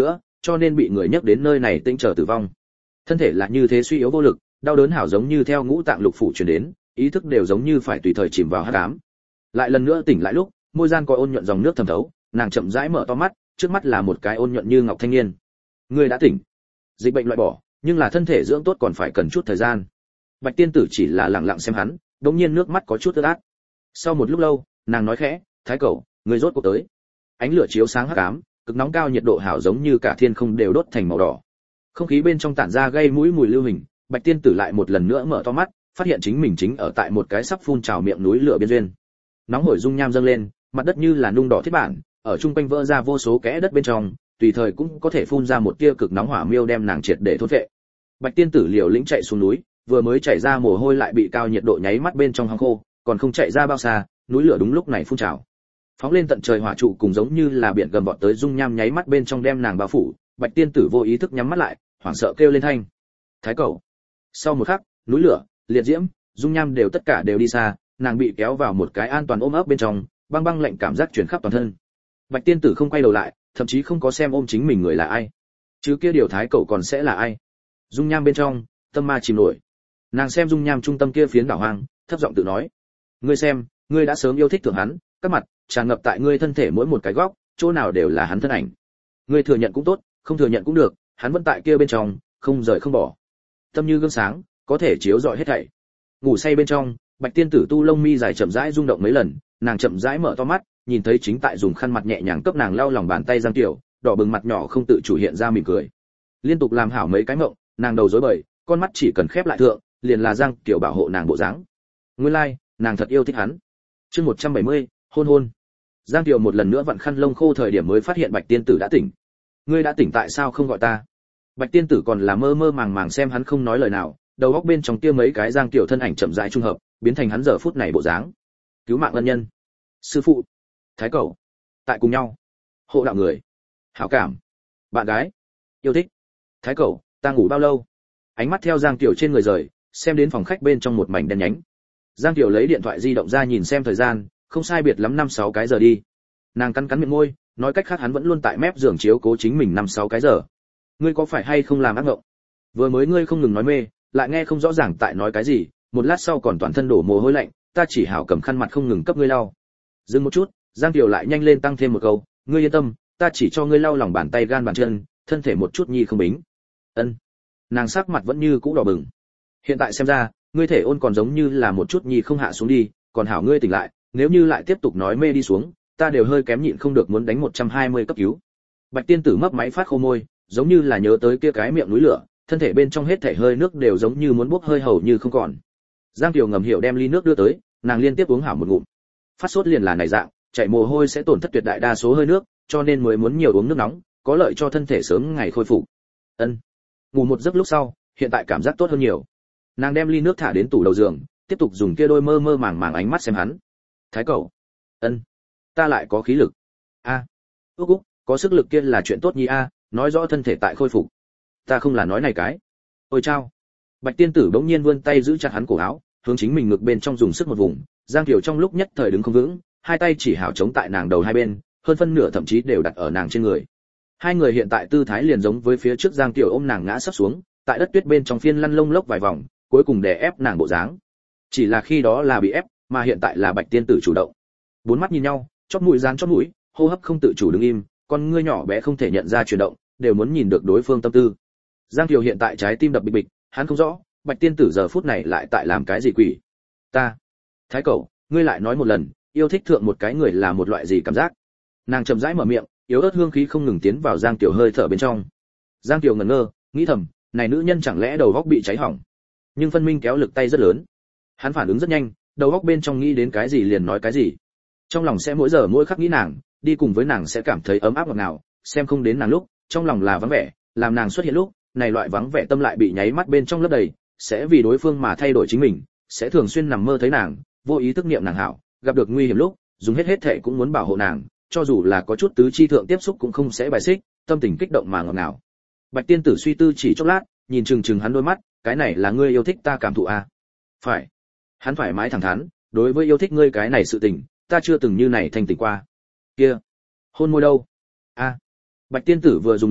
cho nên bị người nhấc đến nơi này tĩnh chờ tử vong. Thân thể là như thế suy yếu vô lực, đau đớn hảo giống như theo ngũ tạng lục phủ truyền đến, ý thức đều giống như phải tùy thời chìm vào hắc ám. Lại lần nữa tỉnh lại lúc, môi gian có ôn nhuận dòng nước thẩm thấu, nàng chậm rãi mở to mắt, trước mắt là một cái ôn nhuận như ngọc thanh niên. Ngươi đã tỉnh. Dịch bệnh loại bỏ, nhưng là thân thể dưỡng tốt còn phải cần chút thời gian. Bạch tiên tử chỉ là lặng lặng xem hắn, đột nhiên nước mắt có chút ướt át. Sau một lúc lâu, nàng nói khẽ, "Thái cẩu, ngươi rốt cuộc tới." Ánh lửa chiếu sáng hắc ám, cực nóng cao nhiệt độ hảo giống như cả thiên không đều đốt thành màu đỏ. Không khí bên trong tản ra gây mũi mùi lưu hình, Bạch tiên tử lại một lần nữa mở to mắt, phát hiện chính mình chính ở tại một cái sắp phun trào miệng núi lửa biên duyên. Nóng hổi dung nham dâng lên, mặt đất như là nung đỏ thiết bản, ở trung quanh vỡ ra vô số kẽ đất bên trong, tùy thời cũng có thể phun ra một tia cực nóng hỏa miêu đem nàng triệt để thôn phệ. Bạch tiên tử liều lĩnh chạy xuống núi, vừa mới chạy ra mồ hôi lại bị cao nhiệt độ nháy mắt bên trong hang khô, còn không chạy ra bao xa, núi lửa đúng lúc này phun trào. Phóng lên tận trời hỏa trụ cùng giống như là biển gầm vọt tới dung nham nháy mắt bên trong đem nàng bao phủ, Bạch tiên tử vô ý thức nhắm mắt lại, hoảng sợ kêu lên thanh. Thái cẩu. Sau một khắc, núi lửa, liệt diễm, dung nham đều tất cả đều đi xa, nàng bị kéo vào một cái an toàn ôm ấp bên trong, băng băng lạnh cảm giác truyền khắp toàn thân. Bạch tiên tử không quay đầu lại, thậm chí không có xem ôm chính mình người là ai, chứ kia điều thái cẩu còn sẽ là ai. Dung nham bên trong, tâm ma chìm nổi. Nàng xem dung nham trung tâm kia phiến đảo hoang, thấp giọng tự nói: "Ngươi xem, ngươi đã sớm yêu thích thượng hắn, các mặt tràn ngập tại ngươi thân thể mỗi một cái góc, chỗ nào đều là hắn thân ảnh. Ngươi thừa nhận cũng tốt, không thừa nhận cũng được, hắn vẫn tại kia bên trong, không rời không bỏ. Tâm như gương sáng, có thể chiếu rọi hết thảy." Ngủ say bên trong, Bạch tiên tử tu lông mi dài chậm rãi rung động mấy lần, nàng chậm rãi mở to mắt, nhìn thấy chính tại dùng khăn mặt nhẹ nhàng cấp nàng lau lòng bàn tay Giang Tiểu, đỏ bừng mặt nhỏ không tự chủ hiện ra mỉm cười. Liên tục làm hảo mấy cái mộng, nàng đầu rối bời, con mắt chỉ cần khép lại thượng, liền là Giang Tiểu bảo hộ nàng bộ dáng. Nguyên lai, like, nàng thật yêu thích hắn. Chương một trăm bảy mươi, hôn hôn. Giang Tiểu một lần nữa vặn khăn lông khô thời điểm mới phát hiện Bạch tiên tử đã tỉnh. Ngươi đã tỉnh tại sao không gọi ta? Bạch tiên tử còn là mơ mơ màng màng xem hắn không nói lời nào, đầu óc bên trong kia mấy cái Giang Tiểu thân ảnh chậm rãi trung hợp, biến thành hắn giờ phút này bộ dáng. Cứu mạng ân nhân, sư phụ, thái cẩu, tại cùng nhau, hộ đạo người, hảo cảm, bạn gái, yêu thích. Thái cẩu, ta ngủ bao lâu? Ánh mắt theo Giang Tiểu trên người rời, xem đến phòng khách bên trong một mảnh đen nhánh. Giang Tiểu lấy điện thoại di động ra nhìn xem thời gian, không sai biệt lắm năm sáu cái giờ đi. Nàng cắn cắn miệng môi, nói cách khác hắn vẫn luôn tại mép giường chiếu cố chính mình năm sáu cái giờ. Ngươi có phải hay không làm ác mộng? Vừa mới ngươi không ngừng nói mê, lại nghe không rõ ràng tại nói cái gì, một lát sau còn toàn thân đổ mồ hôi lạnh, ta chỉ hảo cầm khăn mặt không ngừng cấp ngươi lau. Dừng một chút, Giang Tiểu lại nhanh lên tăng thêm một câu, ngươi yên tâm, ta chỉ cho ngươi lau lòng bàn tay gan bàn chân, thân thể một chút nhi không bính. Ân. Nàng sắc mặt vẫn như cũ đỏ bừng. Hiện tại xem ra, ngươi thể ôn còn giống như là một chút nhi không hạ xuống đi, còn hảo ngươi tỉnh lại, nếu như lại tiếp tục nói mê đi xuống, ta đều hơi kém nhịn không được muốn đánh một trăm hai mươi cấp cứu. Bạch tiên tử mấp máy phát khô môi, giống như là nhớ tới kia cái miệng núi lửa, thân thể bên trong hết thảy hơi nước đều giống như muốn bốc hơi hầu như không còn. Giang Kiều ngầm hiểu đem ly nước đưa tới, nàng liên tiếp uống hảo một ngụm. Phát sốt liền là này dạng, chảy mồ hôi sẽ tổn thất tuyệt đại đa số hơi nước, cho nên mới muốn nhiều uống nước nóng, có lợi cho thân thể sớm ngày khôi phục. Ân. Ngủ một giấc lúc sau, hiện tại cảm giác tốt hơn nhiều. Nàng đem ly nước thả đến tủ đầu giường, tiếp tục dùng kia đôi mơ mơ màng màng ánh mắt xem hắn. Thái cẩu. Ân. Ta lại có khí lực. A. À. Úc úc, có sức lực kia là chuyện tốt nhi a, nói rõ thân thể tại khôi phục. Ta không là nói này cái. Ôi chao. Bạch tiên tử bỗng nhiên vươn tay giữ chặt hắn cổ áo, hướng chính mình ngực bên trong dùng sức một vùng. Giang Kiều trong lúc nhất thời đứng không vững, hai tay chỉ hảo chống tại nàng đầu hai bên, hơn phân nửa thậm chí đều đặt ở nàng trên người. Hai người hiện tại tư thái liền giống với phía trước Giang Kiều ôm nàng ngã sắp xuống, tại đất tuyết bên trong phiên lăn lông lốc vài vòng, cuối cùng đè ép nàng bộ dáng. Chỉ là khi đó là bị ép, mà hiện tại là Bạch tiên tử chủ động. Bốn mắt nhìn nhau, chóp mũi dán chóp mũi, hô hấp không tự chủ đứng im, con ngươi nhỏ bé không thể nhận ra chuyển động, đều muốn nhìn được đối phương tâm tư. Giang Kiều hiện tại trái tim đập bịch bịch, hắn không rõ, Bạch tiên tử giờ phút này lại tại làm cái gì quỷ. Ta, Thái cẩu, ngươi lại nói một lần, yêu thích thượng một cái người là một loại gì cảm giác? Nàng chậm rãi mở miệng, yếu ớt hương khí không ngừng tiến vào Giang Kiều hơi thở bên trong. Giang Kiều ngẩn ngơ, nghĩ thầm, này nữ nhân chẳng lẽ đầu óc bị cháy hỏng? Nhưng phân minh kéo lực tay rất lớn. Hắn phản ứng rất nhanh, đầu óc bên trong nghĩ đến cái gì liền nói cái gì. Trong lòng sẽ mỗi giờ mỗi khắc nghĩ nàng, đi cùng với nàng sẽ cảm thấy ấm áp ngọt ngào, xem không đến nàng lúc, trong lòng là vắng vẻ, làm nàng xuất hiện lúc, này loại vắng vẻ tâm lại bị nháy mắt bên trong lấp đầy, sẽ vì đối phương mà thay đổi chính mình, sẽ thường xuyên nằm mơ thấy nàng, vô ý thức niệm nàng hảo, gặp được nguy hiểm lúc, dùng hết hết thể cũng muốn bảo hộ nàng, cho dù là có chút tứ chi thượng tiếp xúc cũng không sẽ bài xích, tâm tình kích động mà ngọt ngào. Bạch tiên tử suy tư chỉ chốc lát, nhìn chừng chừng hắn đôi mắt, cái này là ngươi yêu thích ta cảm thụ à? Phải. Hắn phải mãi thẳng thắn, đối với yêu thích ngươi cái này sự tình, ta chưa từng như này thành tình qua. Kia, hôn môi đâu? A. À. Bạch tiên tử vừa dùng lực,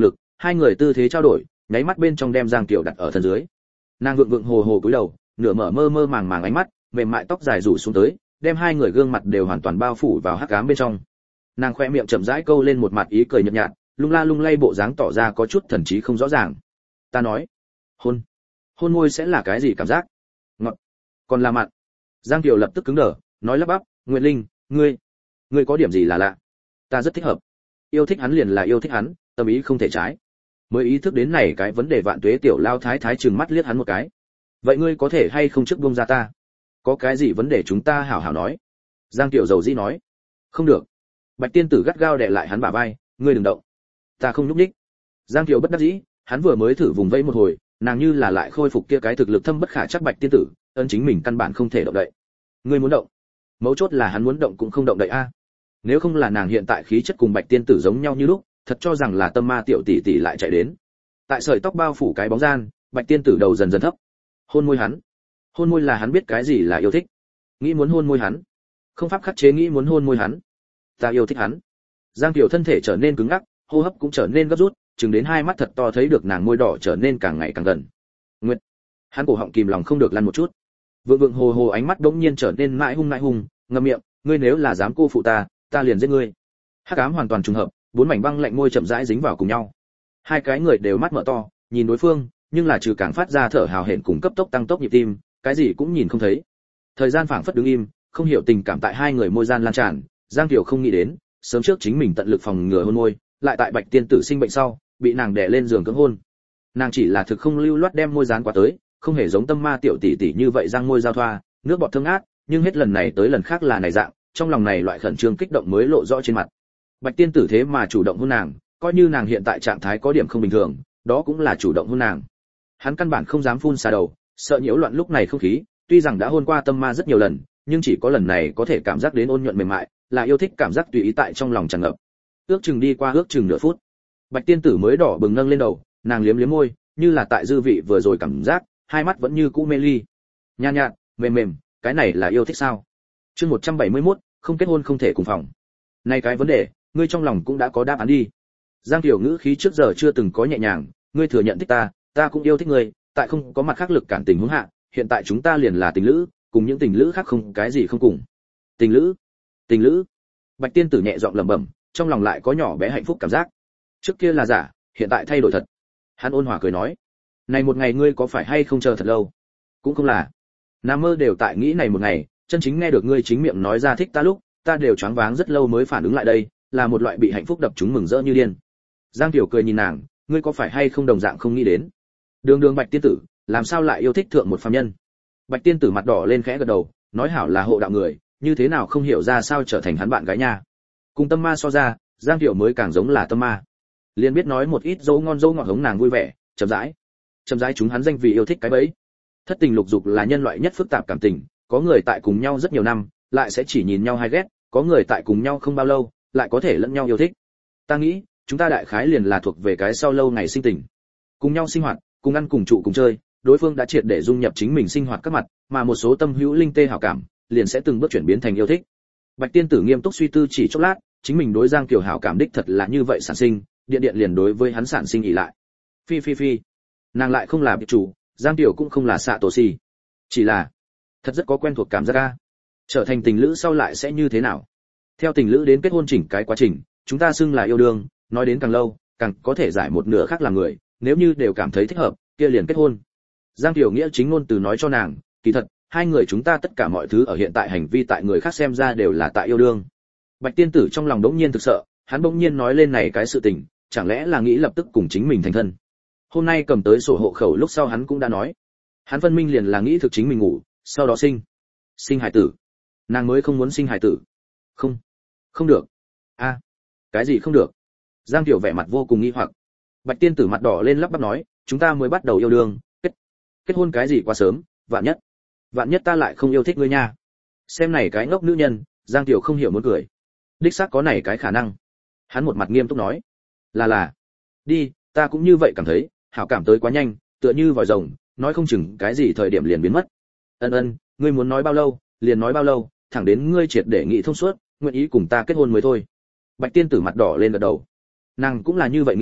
Hai người tư thế trao đổi, nháy mắt bên trong đem Giang Kiều đặt ở thân dưới. Nàng vượng vượng hồ hồ cúi đầu, nửa mở mơ mơ màng màng ánh mắt, mềm mại tóc dài rủ xuống tới, đem hai người gương mặt đều hoàn toàn bao phủ vào hắc ám bên trong. Nàng khoe miệng chậm rãi câu lên một mặt ý cười nhợt nhạt, lung la lung lay bộ dáng tỏ ra có chút thần trí không rõ ràng. Ta nói, hôn, hôn môi sẽ là cái gì cảm giác? Ngọt, còn là mặn? Giang Kiều lập tức cứng đờ, nói lắp bắp, Nguyệt Linh, ngươi, ngươi có điểm gì là lạ? Ta rất thích hợp, yêu thích hắn liền là yêu thích hắn, tâm ý không thể trái. Mới ý thức đến này cái vấn đề vạn tuế tiểu lao thái thái trừng mắt liếc hắn một cái. Vậy ngươi có thể hay không trước buông ra ta? Có cái gì vấn đề chúng ta hảo hảo nói. Giang Kiều dầu dĩ nói. Không được. Bạch tiên tử gắt gao đè lại hắn bả vai, ngươi đừng động. Ta không nhúc nhích. Giang Kiều bất đắc dĩ, hắn vừa mới thử vùng vẫy một hồi, nàng như là lại khôi phục kia cái thực lực thâm bất khả chắc Bạch tiên tử, ân chính mình căn bản không thể động đậy. Ngươi muốn động? Mấu chốt là hắn muốn động cũng không động đậy a. Nếu không là nàng hiện tại khí chất cùng Bạch tiên tử giống nhau như lúc, thật cho rằng là tâm ma tiểu tỷ tỷ lại chạy đến. Tại sợi tóc bao phủ cái bóng gian, Bạch tiên tử đầu dần dần thấp. Hôn môi hắn. Hôn môi là hắn biết cái gì là yêu thích. Nghĩ muốn hôn môi hắn. Không pháp khắc chế nghĩ muốn hôn môi hắn. Ta yêu thích hắn. Giang Kiều thân thể trở nên cứng ngắc, hô hấp cũng trở nên gấp rút, chừng đến hai mắt thật to thấy được nàng môi đỏ trở nên càng ngày càng gần. Nguyệt. Hắn cổ họng kìm lòng không được lăn một chút. Vượng vượng hồ hồ ánh mắt đống nhiên trở nên mãi hung mãi hung, ngậm miệng, ngươi nếu là dám cô phụ ta, ta liền giết ngươi. Hắc ám hoàn toàn trùng hợp, bốn mảnh băng lạnh môi chậm rãi dính vào cùng nhau. Hai cái người đều mắt mở to, nhìn đối phương, nhưng là trừ càng phát ra thở hào hển cùng cấp tốc tăng tốc nhịp tim, cái gì cũng nhìn không thấy. Thời gian phảng phất đứng im, không hiểu tình cảm tại hai người môi gian lan tràn, Giang Kiều không nghĩ đến, sớm trước chính mình tận lực phòng ngừa hôn môi, lại tại Bạch tiên tử sinh bệnh sau, bị nàng đè lên giường cưỡng hôn. Nàng chỉ là thực không lưu loát đem môi dán qua tới, không hề giống tâm ma tiểu tỷ tỷ như vậy răng môi giao thoa, nước bọt thương ác, nhưng hết lần này tới lần khác là này dạng, trong lòng này loại khẩn trương kích động mới lộ rõ trên mặt. Bạch tiên tử thế mà chủ động hôn nàng, coi như nàng hiện tại trạng thái có điểm không bình thường, đó cũng là chủ động hôn nàng. Hắn căn bản không dám phun xà đầu, sợ nhiễu loạn lúc này không khí, tuy rằng đã hôn qua tâm ma rất nhiều lần, nhưng chỉ có lần này có thể cảm giác đến ôn nhuận mềm mại, là yêu thích cảm giác tùy ý tại trong lòng tràn ngập. Ước chừng đi qua ước chừng nửa phút, Bạch tiên tử mới đỏ bừng nâng lên đầu, nàng liếm liếm môi, như là tại dư vị vừa rồi cảm giác, hai mắt vẫn như cũ mê ly. Nhàn nhạt, mềm mềm, cái này là yêu thích sao? Chương một trăm bảy mươi mốt, không kết hôn không thể cùng phòng. Này cái vấn đề, ngươi trong lòng cũng đã có đáp án đi. Giang Kiều ngữ khí trước giờ chưa từng có nhẹ nhàng, ngươi thừa nhận thích ta, ta cũng yêu thích ngươi, tại không có mặt khác lực cản tình huống hạ, hiện tại chúng ta liền là tình lữ, cùng những tình lữ khác không cái gì không cùng. Tình lữ, tình lữ. Bạch tiên tử nhẹ giọng lẩm bẩm, trong lòng lại có nhỏ bé hạnh phúc cảm giác. Trước kia là giả, hiện tại thay đổi thật. Hắn ôn hòa cười nói, này một ngày ngươi có phải hay không chờ thật lâu? Cũng không là. Nam mơ đều tại nghĩ này một ngày, chân chính nghe được ngươi chính miệng nói ra thích ta lúc, ta đều choáng váng rất lâu mới phản ứng lại đây, là một loại bị hạnh phúc đập chúng mừng rỡ như điên. Giang Kiều cười nhìn nàng, ngươi có phải hay không đồng dạng không nghĩ đến? Đường Đường Bạch tiên tử, làm sao lại yêu thích thượng một phàm nhân? Bạch tiên tử mặt đỏ lên khẽ gật đầu, nói hảo là hộ đạo người, như thế nào không hiểu ra sao trở thành hắn bạn gái nha. Cùng tâm ma so ra, Giang Kiều mới càng giống là tâm ma. Liền biết nói một ít dấu ngon dấu ngọt hống nàng vui vẻ, chậm rãi. Chậm rãi chúng hắn danh vì yêu thích cái bẫy. Thất tình lục dục là nhân loại nhất phức tạp cảm tình, có người tại cùng nhau rất nhiều năm, lại sẽ chỉ nhìn nhau hay ghét, có người tại cùng nhau không bao lâu, lại có thể lẫn nhau yêu thích. Ta nghĩ, chúng ta đại khái liền là thuộc về cái sau lâu ngày sinh tình. Cùng nhau sinh hoạt, cùng ăn cùng trụ cùng chơi, đối phương đã triệt để dung nhập chính mình sinh hoạt các mặt, mà một số tâm hữu linh tê hảo cảm, liền sẽ từng bước chuyển biến thành yêu thích. Bạch tiên tử nghiêm túc suy tư chỉ chốc lát, chính mình đối Giang Kiều hảo cảm đích thật là như vậy sản sinh, điện điện liền đối với hắn sản sinh ỷ lại. Phi phi phi, nàng lại không là bị chủ, Giang Kiều cũng không là xạ tổ xì, chỉ là thật rất có quen thuộc cảm giác a. Trở thành tình lữ sau lại sẽ như thế nào? Theo tình lữ đến kết hôn chỉnh cái quá trình, chúng ta xưng là yêu đương, nói đến càng lâu, càng có thể giải một nửa khác là người, nếu như đều cảm thấy thích hợp, kia liền kết hôn. Giang Kiều nghĩa chính ngôn từ nói cho nàng, kỳ thật, hai người chúng ta tất cả mọi thứ ở hiện tại hành vi tại người khác xem ra đều là tại yêu đương. Bạch tiên tử trong lòng đống nhiên thực sợ, hắn bỗng nhiên nói lên này cái sự tình, chẳng lẽ là nghĩ lập tức cùng chính mình thành thân. Hôm nay cầm tới sổ hộ khẩu lúc sau hắn cũng đã nói, hắn phân minh liền là nghĩ thực chính mình ngủ, sau đó sinh sinh hải tử. Nàng mới không muốn sinh hải tử. Không, không được. A, à, cái gì không được? Giang Kiều vẻ mặt vô cùng nghi hoặc. Bạch tiên tử mặt đỏ lên lắp bắp nói, chúng ta mới bắt đầu yêu đương, kết kết hôn cái gì quá sớm, vạn nhất, vạn nhất ta lại không yêu thích ngươi nha. Xem này cái ngốc nữ nhân, Giang Kiều không hiểu muốn cười. Đích xác có này cái khả năng. Hắn một mặt nghiêm túc nói, là là, đi, ta cũng như vậy cảm thấy, hảo cảm tới quá nhanh, tựa như vòi rồng, nói không chừng cái gì thời điểm liền biến mất. Ân ân, ngươi muốn nói bao lâu, liền nói bao lâu, thẳng đến ngươi triệt để nghị thông suốt, nguyện ý cùng ta kết hôn mới thôi. Bạch tiên tử mặt đỏ lên gật đầu. Nàng cũng là như vậy nghĩ,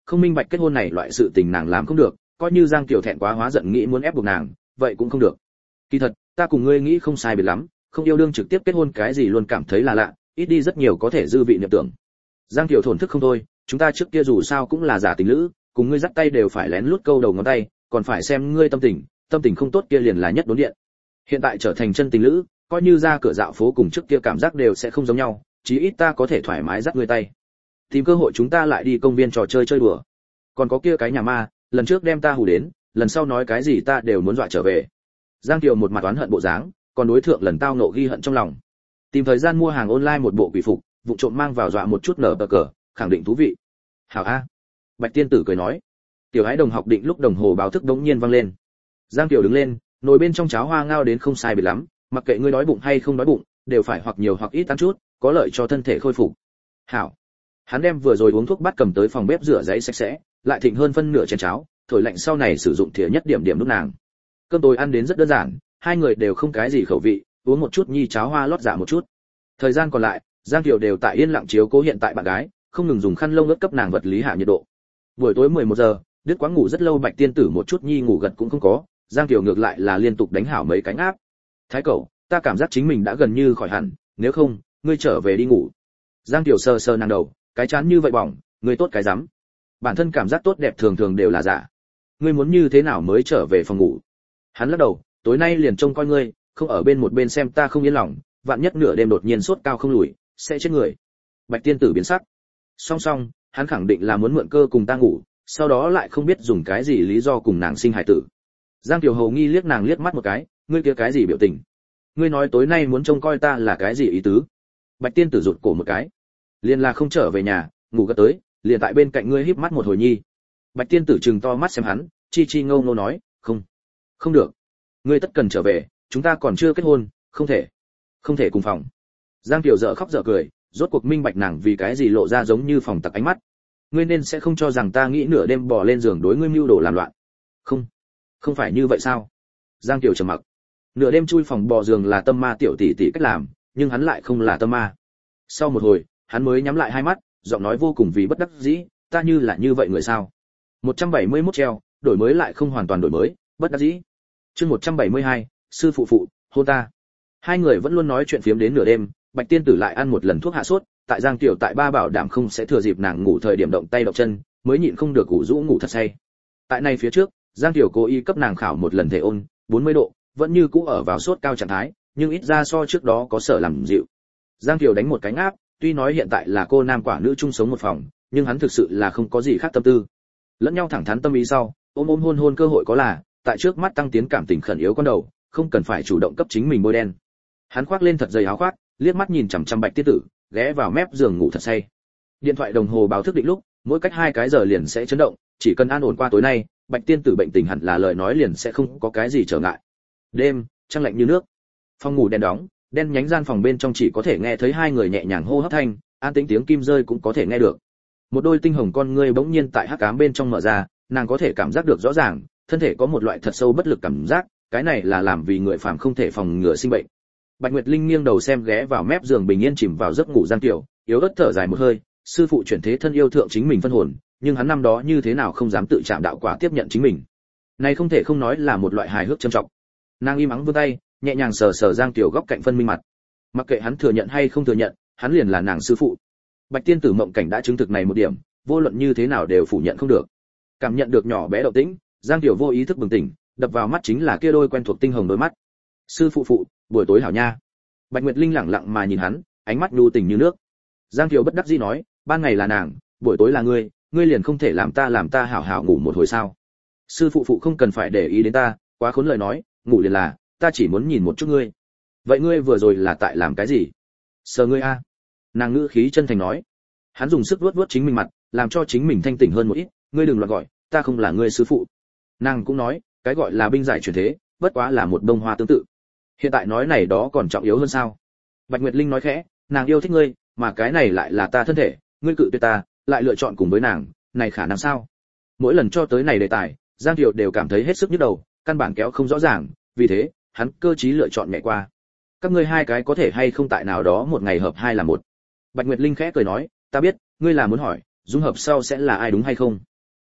không minh bạch kết hôn này loại sự tình nàng làm không được, coi như Giang Kiều thẹn quá hóa giận nghĩ muốn ép buộc nàng, vậy cũng không được. Kỳ thật, ta cùng ngươi nghĩ không sai biệt lắm, không yêu đương trực tiếp kết hôn cái gì luôn cảm thấy là lạ, ít đi rất nhiều có thể dư vị niệm tưởng. Giang Kiều thổn thức không thôi, chúng ta trước kia dù sao cũng là giả tình lữ, cùng ngươi dắt tay đều phải lén lút câu đầu ngón tay, còn phải xem ngươi tâm tình, tâm tình không tốt kia liền là nhất đốn điện. Hiện tại trở thành chân tình lữ, coi như ra cửa dạo phố cùng trước kia cảm giác đều sẽ không giống nhau, chí ít ta có thể thoải mái dắt ngươi tay. Tìm cơ hội chúng ta lại đi công viên trò chơi chơi đùa. Còn có kia cái nhà ma, lần trước đem ta hù đến, lần sau nói cái gì ta đều muốn dọa trở về. Giang Kiều một mặt oán hận bộ dáng, còn đối thượng lần tao nộ ghi hận trong lòng. Tìm thời gian mua hàng online một bộ quỷ phục, vụ trộm mang vào dọa một chút nở bờ cờ, khẳng định thú vị. Hảo a. Bạch Tiên Tử cười nói. Tiểu Ái đồng học định lúc đồng hồ báo thức đống nhiên vang lên. Giang Kiều đứng lên, nồi bên trong cháo hoa ngao đến không sai biệt lắm, mặc kệ ngươi đói bụng hay không đói bụng, đều phải hoặc nhiều hoặc ít ăn chút, có lợi cho thân thể khôi phục. Hảo. Hắn đem vừa rồi uống thuốc bắt cầm tới phòng bếp rửa giấy sạch sẽ, lại thịnh hơn phân nửa chén cháo, thổi lạnh sau này sử dụng thìa nhất điểm điểm nút nàng. Cơm tối ăn đến rất đơn giản, hai người đều không cái gì khẩu vị, uống một chút nhi cháo hoa lót dạ một chút. Thời gian còn lại, Giang Kiều đều tại yên lặng chiếu cố hiện tại bạn gái, không ngừng dùng khăn lông ướt cấp nàng vật lý hạ nhiệt độ. Buổi tối mười một giờ, đứt quãng ngủ rất lâu Bạch Tiên Tử một chút nhi ngủ gật cũng không có, Giang Kiều ngược lại là liên tục đánh hảo mấy cánh áp. Thái cậu, ta cảm giác chính mình đã gần như khỏi hẳn, nếu không, ngươi trở về đi ngủ. Giang Kiều sờ sờ nàng đầu, cái chán như vậy bỏng, ngươi tốt cái rắm. Bản thân cảm giác tốt đẹp thường thường đều là giả. Ngươi muốn như thế nào mới trở về phòng ngủ? Hắn lắc đầu, tối nay liền trông coi ngươi, không ở bên một bên xem ta không yên lòng, vạn nhất nửa đêm đột nhiên sốt cao không lùi, sẽ chết người. Bạch Tiên Tử biến sắc. Song song, hắn khẳng định là muốn mượn cơ cùng ta ngủ, sau đó lại không biết dùng cái gì lý do cùng nàng sinh hài tử. Giang Kiều Hầu nghi liếc nàng liếc mắt một cái, ngươi kia cái gì biểu tình? Ngươi nói tối nay muốn trông coi ta là cái gì ý tứ? Bạch Tiên Tử rụt cổ một cái, liền là không trở về nhà, ngủ gật tới, liền tại bên cạnh ngươi híp mắt một hồi nhi. Bạch Tiên Tử trừng to mắt xem hắn, chi chi ngâu ngô nói, không, không được, ngươi tất cần trở về, chúng ta còn chưa kết hôn, không thể, không thể cùng phòng. Giang Kiều dở khóc dở cười, rốt cuộc minh bạch nàng vì cái gì lộ ra giống như phòng tặc ánh mắt. Ngươi nên sẽ không cho rằng ta nghĩ nửa đêm bò lên giường đối ngươi mưu đồ làm loạn. Không, không phải như vậy sao? Giang Kiều trầm mặc. Nửa đêm chui phòng bò giường là tâm ma tiểu tỷ tỷ cách làm, nhưng hắn lại không là tâm ma. Sau một hồi, hắn mới nhắm lại hai mắt, giọng nói vô cùng vì bất đắc dĩ, ta như là như vậy người sao? một trăm bảy mươi mốt treo, đổi mới lại không hoàn toàn đổi mới, bất đắc dĩ. Chương một trăm bảy mươi hai, sư phụ phụ, hôn ta. Hai người vẫn luôn nói chuyện phiếm đến nửa đêm, Bạch Tiên Tử lại ăn một lần thuốc hạ sốt, tại Giang Tiểu tại ba bảo đảm không sẽ thừa dịp nàng ngủ thời điểm động tay động chân, mới nhịn không được ngủ rũ ngủ thật say. Tại này phía trước, Giang Tiểu cố ý cấp nàng khảo một lần thể ôn, bốn mươi độ, vẫn như cũ ở vào sốt cao trạng thái, nhưng ít ra so trước đó có sở làm dịu. Giang Tiểu đánh một cái áp, tuy nói hiện tại là cô nam quả nữ chung sống một phòng, nhưng hắn thực sự là không có gì khác tâm tư. Lẫn nhau thẳng thắn tâm ý sau, ôm ôm hôn hôn cơ hội có là, tại trước mắt tăng tiến cảm tình khẩn yếu con đầu, không cần phải chủ động cấp chính mình bôi đen. Hắn khoác lên thật dày áo khoác, liếc mắt nhìn chằm chằm Bạch Tiên Tử, ghé vào mép giường ngủ thật say. Điện thoại đồng hồ báo thức định lúc, mỗi cách hai cái giờ liền sẽ chấn động, chỉ cần an ổn qua tối nay, Bạch Tiên Tử bệnh tình hẳn là lời nói liền sẽ không có cái gì trở ngại. Đêm, trăng lạnh như nước. Phòng ngủ đèn đóng, đen nhánh gian phòng bên trong chỉ có thể nghe thấy hai người nhẹ nhàng hô hấp thanh, an tĩnh tiếng kim rơi cũng có thể nghe được. Một đôi tinh hồng con ngươi bỗng nhiên tại hắc ám bên trong mở ra, nàng có thể cảm giác được rõ ràng, thân thể có một loại thật sâu bất lực cảm giác, cái này là làm vì người phàm không thể phòng ngừa sinh bệnh. Bạch Nguyệt Linh nghiêng đầu xem ghé vào mép giường bình yên chìm vào giấc ngủ Giang Tiểu, yếu ớt thở dài một hơi, sư phụ chuyển thế thân yêu thượng chính mình phân hồn, nhưng hắn năm đó như thế nào không dám tự chạm đạo quả tiếp nhận chính mình. Này không thể không nói là một loại hài hước trầm trọng. Nàng im ắng vươn tay, nhẹ nhàng sờ sờ Giang Tiểu góc cạnh phân minh mặt. Mặc kệ hắn thừa nhận hay không thừa nhận, hắn liền là nàng sư phụ. Bạch Tiên Tử mộng cảnh đã chứng thực này một điểm, vô luận như thế nào đều phủ nhận không được. Cảm nhận được nhỏ bé động tĩnh, Giang Tiểu vô ý thức bừng tỉnh, đập vào mắt chính là kia đôi quen thuộc tinh hồng đôi mắt. Sư phụ phụ, buổi tối hảo nha. Bạch Nguyệt Linh lẳng lặng mà nhìn hắn, ánh mắt nhu tình như nước. Giang Kiều bất đắc dĩ nói, ban ngày là nàng, buổi tối là ngươi, ngươi liền không thể làm ta làm ta hảo hảo ngủ một hồi sao? Sư phụ phụ không cần phải để ý đến ta, quá khốn lời nói, ngủ liền là, ta chỉ muốn nhìn một chút ngươi. Vậy ngươi vừa rồi là tại làm cái gì? Sờ ngươi a. Nàng ngữ khí chân thành nói. Hắn dùng sức vuốt vuốt chính mình mặt, làm cho chính mình thanh tỉnh hơn một ít, ngươi đừng loạn gọi, ta không là ngươi sư phụ. Nàng cũng nói, cái gọi là binh giải chuyển thế, bất quá là một bông hoa tương tự. Hiện tại nói này đó còn trọng yếu hơn sao? Bạch Nguyệt Linh nói khẽ, nàng yêu thích ngươi, mà cái này lại là ta thân thể, ngươi cự tuyệt ta, lại lựa chọn cùng với nàng, này khả năng sao? Mỗi lần cho tới này đề tài, Giang Kiều đều cảm thấy hết sức nhức đầu, căn bản kéo không rõ ràng, vì thế, hắn cơ trí lựa chọn nhẹ qua. Các ngươi hai cái có thể hay không tại nào đó một ngày hợp hai là một. Bạch Nguyệt Linh khẽ cười nói, ta biết, ngươi là muốn hỏi, dung hợp sau sẽ là ai đúng hay không?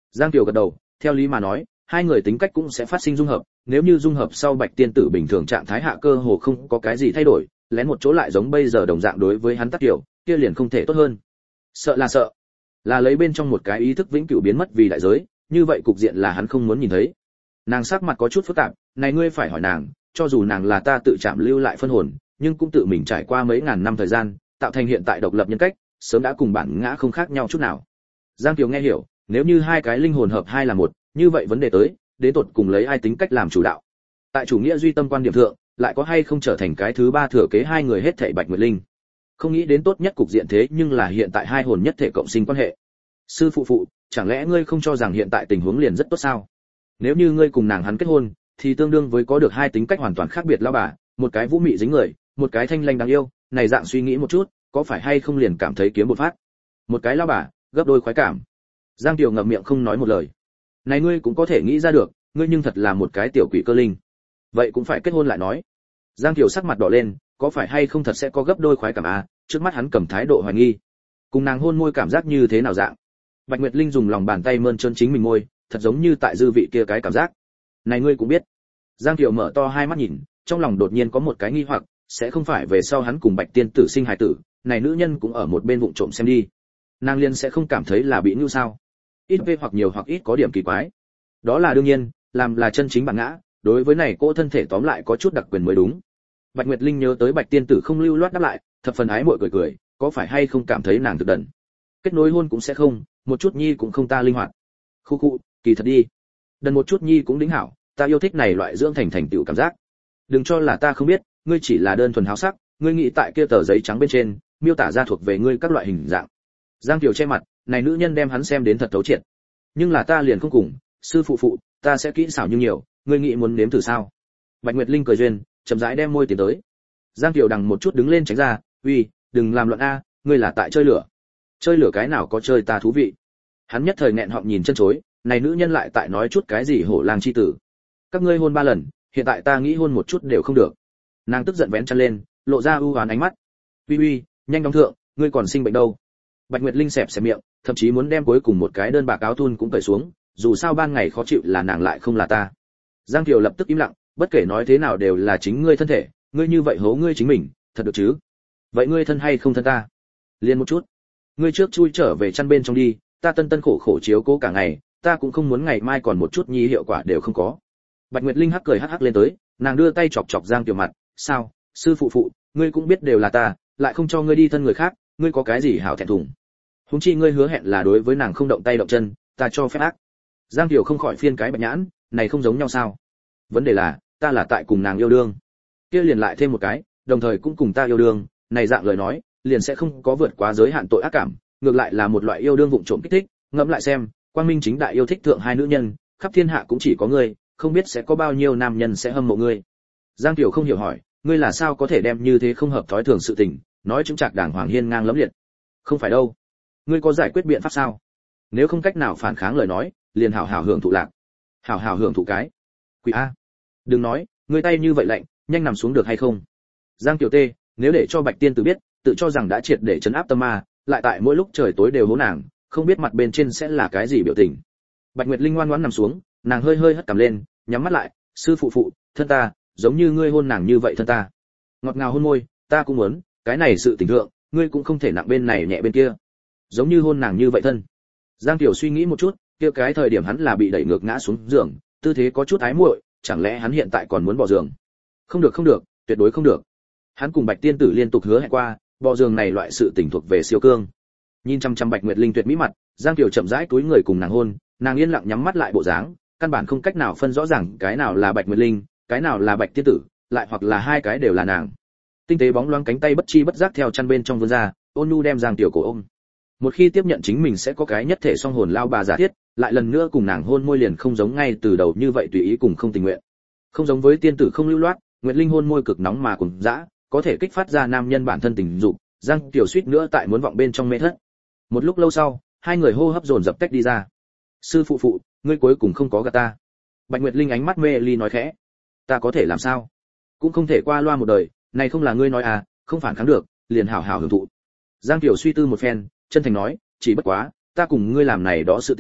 Giang Kiều gật đầu, theo lý mà nói, hai người tính cách cũng sẽ phát sinh dung hợp, nếu như dung hợp sau Bạch tiên tử bình thường trạng thái hạ cơ hồ không có cái gì thay đổi, lén một chỗ lại giống bây giờ đồng dạng đối với hắn Tắc Kiều, kia liền không thể tốt hơn. Sợ là sợ, là lấy bên trong một cái ý thức vĩnh cửu biến mất vì đại giới, như vậy cục diện là hắn không muốn nhìn thấy. Nàng sắc mặt có chút phức tạp, này ngươi phải hỏi nàng, cho dù nàng là ta tự chạm lưu lại phân hồn, nhưng cũng tự mình trải qua mấy ngàn năm thời gian, tạo thành hiện tại độc lập nhân cách, sớm đã cùng bản ngã không khác nhau chút nào. Giang Kiều nghe hiểu, nếu như hai cái linh hồn hợp hai là một, như vậy vấn đề tới, đến tột cùng lấy ai tính cách làm chủ đạo. Tại chủ nghĩa duy tâm quan điểm thượng, lại có hay không trở thành cái thứ ba thừa kế hai người hết thảy Bạch Nguyệt Linh. Không nghĩ đến tốt nhất cục diện thế nhưng là hiện tại hai hồn nhất thể cộng sinh quan hệ. Sư phụ phụ, chẳng lẽ ngươi không cho rằng hiện tại tình huống liền rất tốt sao? Nếu như ngươi cùng nàng hắn kết hôn, thì tương đương với có được hai tính cách hoàn toàn khác biệt lão bà, một cái vũ mị dính người, một cái thanh lanh đáng yêu, này dạng suy nghĩ một chút, có phải hay không liền cảm thấy kiếm một phát. Một cái lão bà, gấp đôi khoái cảm. Giang Kiều ngậm miệng không nói một lời. Này ngươi cũng có thể nghĩ ra được, ngươi nhưng thật là một cái tiểu quỷ cơ linh. Vậy cũng phải kết hôn lại nói. Giang Kiều sắc mặt đỏ lên, có phải hay không thật sẽ có gấp đôi khoái cảm à? Trước mắt hắn cầm thái độ hoài nghi. Cùng nàng hôn môi cảm giác như thế nào dạng? Bạch Nguyệt Linh dùng lòng bàn tay mơn trơn chính mình môi, thật giống như tại dư vị kia cái cảm giác. Này ngươi cũng biết. Giang Kiều mở to hai mắt nhìn, trong lòng đột nhiên có một cái nghi hoặc, sẽ không phải về sau hắn cùng Bạch tiên tử sinh hài tử, này nữ nhân cũng ở một bên vụng trộm xem đi. Nàng liên sẽ không cảm thấy là bị nhu sao? Ít về hoặc nhiều hoặc ít có điểm kỳ quái. Đó là đương nhiên, làm là chân chính bản ngã, đối với này cô thân thể tóm lại có chút đặc quyền mới đúng. Bạch Nguyệt Linh nhớ tới Bạch tiên tử không lưu loát đáp lại, thập phần ái muội cười cười, có phải hay không cảm thấy nàng thực đần? Kết nối hôn cũng sẽ không, một chút nhi cũng không ta linh hoạt. Khu khu, kỳ thật đi. Đần một chút nhi cũng đính hảo, ta yêu thích này loại dưỡng thành thành tựu cảm giác. Đừng cho là ta không biết, ngươi chỉ là đơn thuần háo sắc, ngươi nghĩ tại kia tờ giấy trắng bên trên, miêu tả ra thuộc về ngươi các loại hình dạng. Giang Kiều che mặt, này nữ nhân đem hắn xem đến thật thấu triệt. Nhưng là ta liền không cùng, sư phụ phụ, ta sẽ kỹ xảo như nhiều, ngươi nghĩ muốn nếm thử sao? Bạch Nguyệt Linh cười duyên, chậm rãi đem môi tiến tới. Giang Kiều đằng một chút đứng lên tránh ra, uy, đừng làm loạn a, ngươi là tại chơi lửa. Chơi lửa cái nào có chơi ta thú vị. Hắn nhất thời nghẹn họng nhìn chân chối, này nữ nhân lại tại nói chút cái gì hổ lang chi tử. Các ngươi hôn ba lần, hiện tại ta nghĩ hôn một chút đều không được. Nàng tức giận vén chân lên, lộ ra ưu hoán ánh mắt. Uy uy, nhanh đóng thượng, ngươi còn sinh bệnh đâu? Bạch Nguyệt Linh xẹp xẹp miệng, thậm chí muốn đem cuối cùng một cái đơn bạc áo thun cũng cởi xuống, dù sao ban ngày khó chịu là nàng lại không là ta. Giang Kiều lập tức im lặng, bất kể nói thế nào đều là chính ngươi thân thể, ngươi như vậy hố ngươi chính mình, thật được chứ? Vậy ngươi thân hay không thân ta? Liên một chút. Ngươi trước chui trở về chăn bên trong đi, ta tân tân khổ khổ chiếu cố cả ngày, ta cũng không muốn ngày mai còn một chút nhi hiệu quả đều không có. Bạch Nguyệt Linh hắc cười hắc hắc lên tới, nàng đưa tay chọc chọc Giang Kiều mặt, sao, sư phụ phụ, ngươi cũng biết đều là ta, lại không cho ngươi đi thân người khác, ngươi có cái gì hảo thẹn thùng? Huống chi ngươi hứa hẹn là đối với nàng không động tay động chân, ta cho phép ác. Giang Kiều không khỏi phiên cái bạch nhãn, này không giống nhau sao? Vấn đề là, ta là tại cùng nàng yêu đương. Kia liền lại thêm một cái, đồng thời cũng cùng ta yêu đương, này dạng lời nói, liền sẽ không có vượt quá giới hạn tội ác cảm, ngược lại là một loại yêu đương vụng trộm kích thích, ngẫm lại xem, quang minh chính đại yêu thích thượng hai nữ nhân, khắp thiên hạ cũng chỉ có ngươi, không biết sẽ có bao nhiêu nam nhân sẽ hâm mộ ngươi. Giang Kiều không hiểu hỏi, ngươi là sao có thể đem như thế không hợp thói thường sự tình, nói chứng trạc đàng hoàng hiên ngang lẫm liệt. Không phải đâu. Ngươi có giải quyết biện pháp sao? Nếu không cách nào phản kháng lời nói, liền hảo hảo hưởng thụ lạc. Hảo hảo hưởng thụ cái. Quỷ a. Đừng nói, ngươi tay như vậy lạnh, nhanh nằm xuống được hay không? Giang Kiều tê, nếu để cho Bạch tiên tử biết, tự cho rằng đã triệt để trấn áp tâm ma, lại tại mỗi lúc trời tối đều hố nàng, không biết mặt bên trên sẽ là cái gì biểu tình. Bạch Nguyệt Linh ngoan ngoãn nằm xuống, nàng hơi hơi hất cằm lên, nhắm mắt lại, sư phụ phụ, thân ta, giống như ngươi hôn nàng như vậy thân ta. Ngọt ngào hôn môi, ta cũng muốn, cái này sự tình thượng, ngươi cũng không thể nặng bên này nhẹ bên kia. Giống như hôn nàng như vậy thân. Giang Kiều suy nghĩ một chút, kia cái thời điểm hắn là bị đẩy ngược ngã xuống giường, tư thế có chút ái muội, chẳng lẽ hắn hiện tại còn muốn bỏ giường? Không được không được, tuyệt đối không được. Hắn cùng Bạch tiên tử liên tục hứa hẹn qua, bỏ giường này loại sự tình thuộc về siêu cương. Nhìn chăm chăm Bạch Nguyệt Linh tuyệt mỹ mặt, Giang Kiều chậm rãi cúi người cùng nàng hôn, nàng yên lặng nhắm mắt lại bộ dáng, căn bản không cách nào phân rõ ràng cái nào là Bạch Nguyệt Linh, cái nào là Bạch tiên tử, lại hoặc là hai cái đều là nàng. Tinh tế bóng loáng cánh tay bất chi bất giác theo chăn bên trong vươn ra, ôn nhu đem Giang Kiều cổ ôm. Một khi tiếp nhận chính mình sẽ có cái nhất thể song hồn lao bà giả thiết, lại lần nữa cùng nàng hôn môi liền không giống ngay từ đầu như vậy tùy ý cùng không tình nguyện. Không giống với tiên tử không lưu loát, Nguyệt Linh hôn môi cực nóng mà cùng dã, có thể kích phát ra nam nhân bản thân tình dục, Giang Kiều suýt nữa tại muốn vọng bên trong mê thất. Một lúc lâu sau, hai người hô hấp dồn dập tách đi ra. Sư phụ phụ, ngươi cuối cùng không có gạt ta. Bạch Nguyệt Linh ánh mắt mê ly nói khẽ. Ta có thể làm sao? Cũng không thể qua loa một đời, này không là ngươi nói à, không phản kháng được, liền hảo hảo hưởng thụ. Giang Kiều suy tư một phen, chân thành nói, chỉ bất quá, ta cùng ngươi làm này đó sự tình,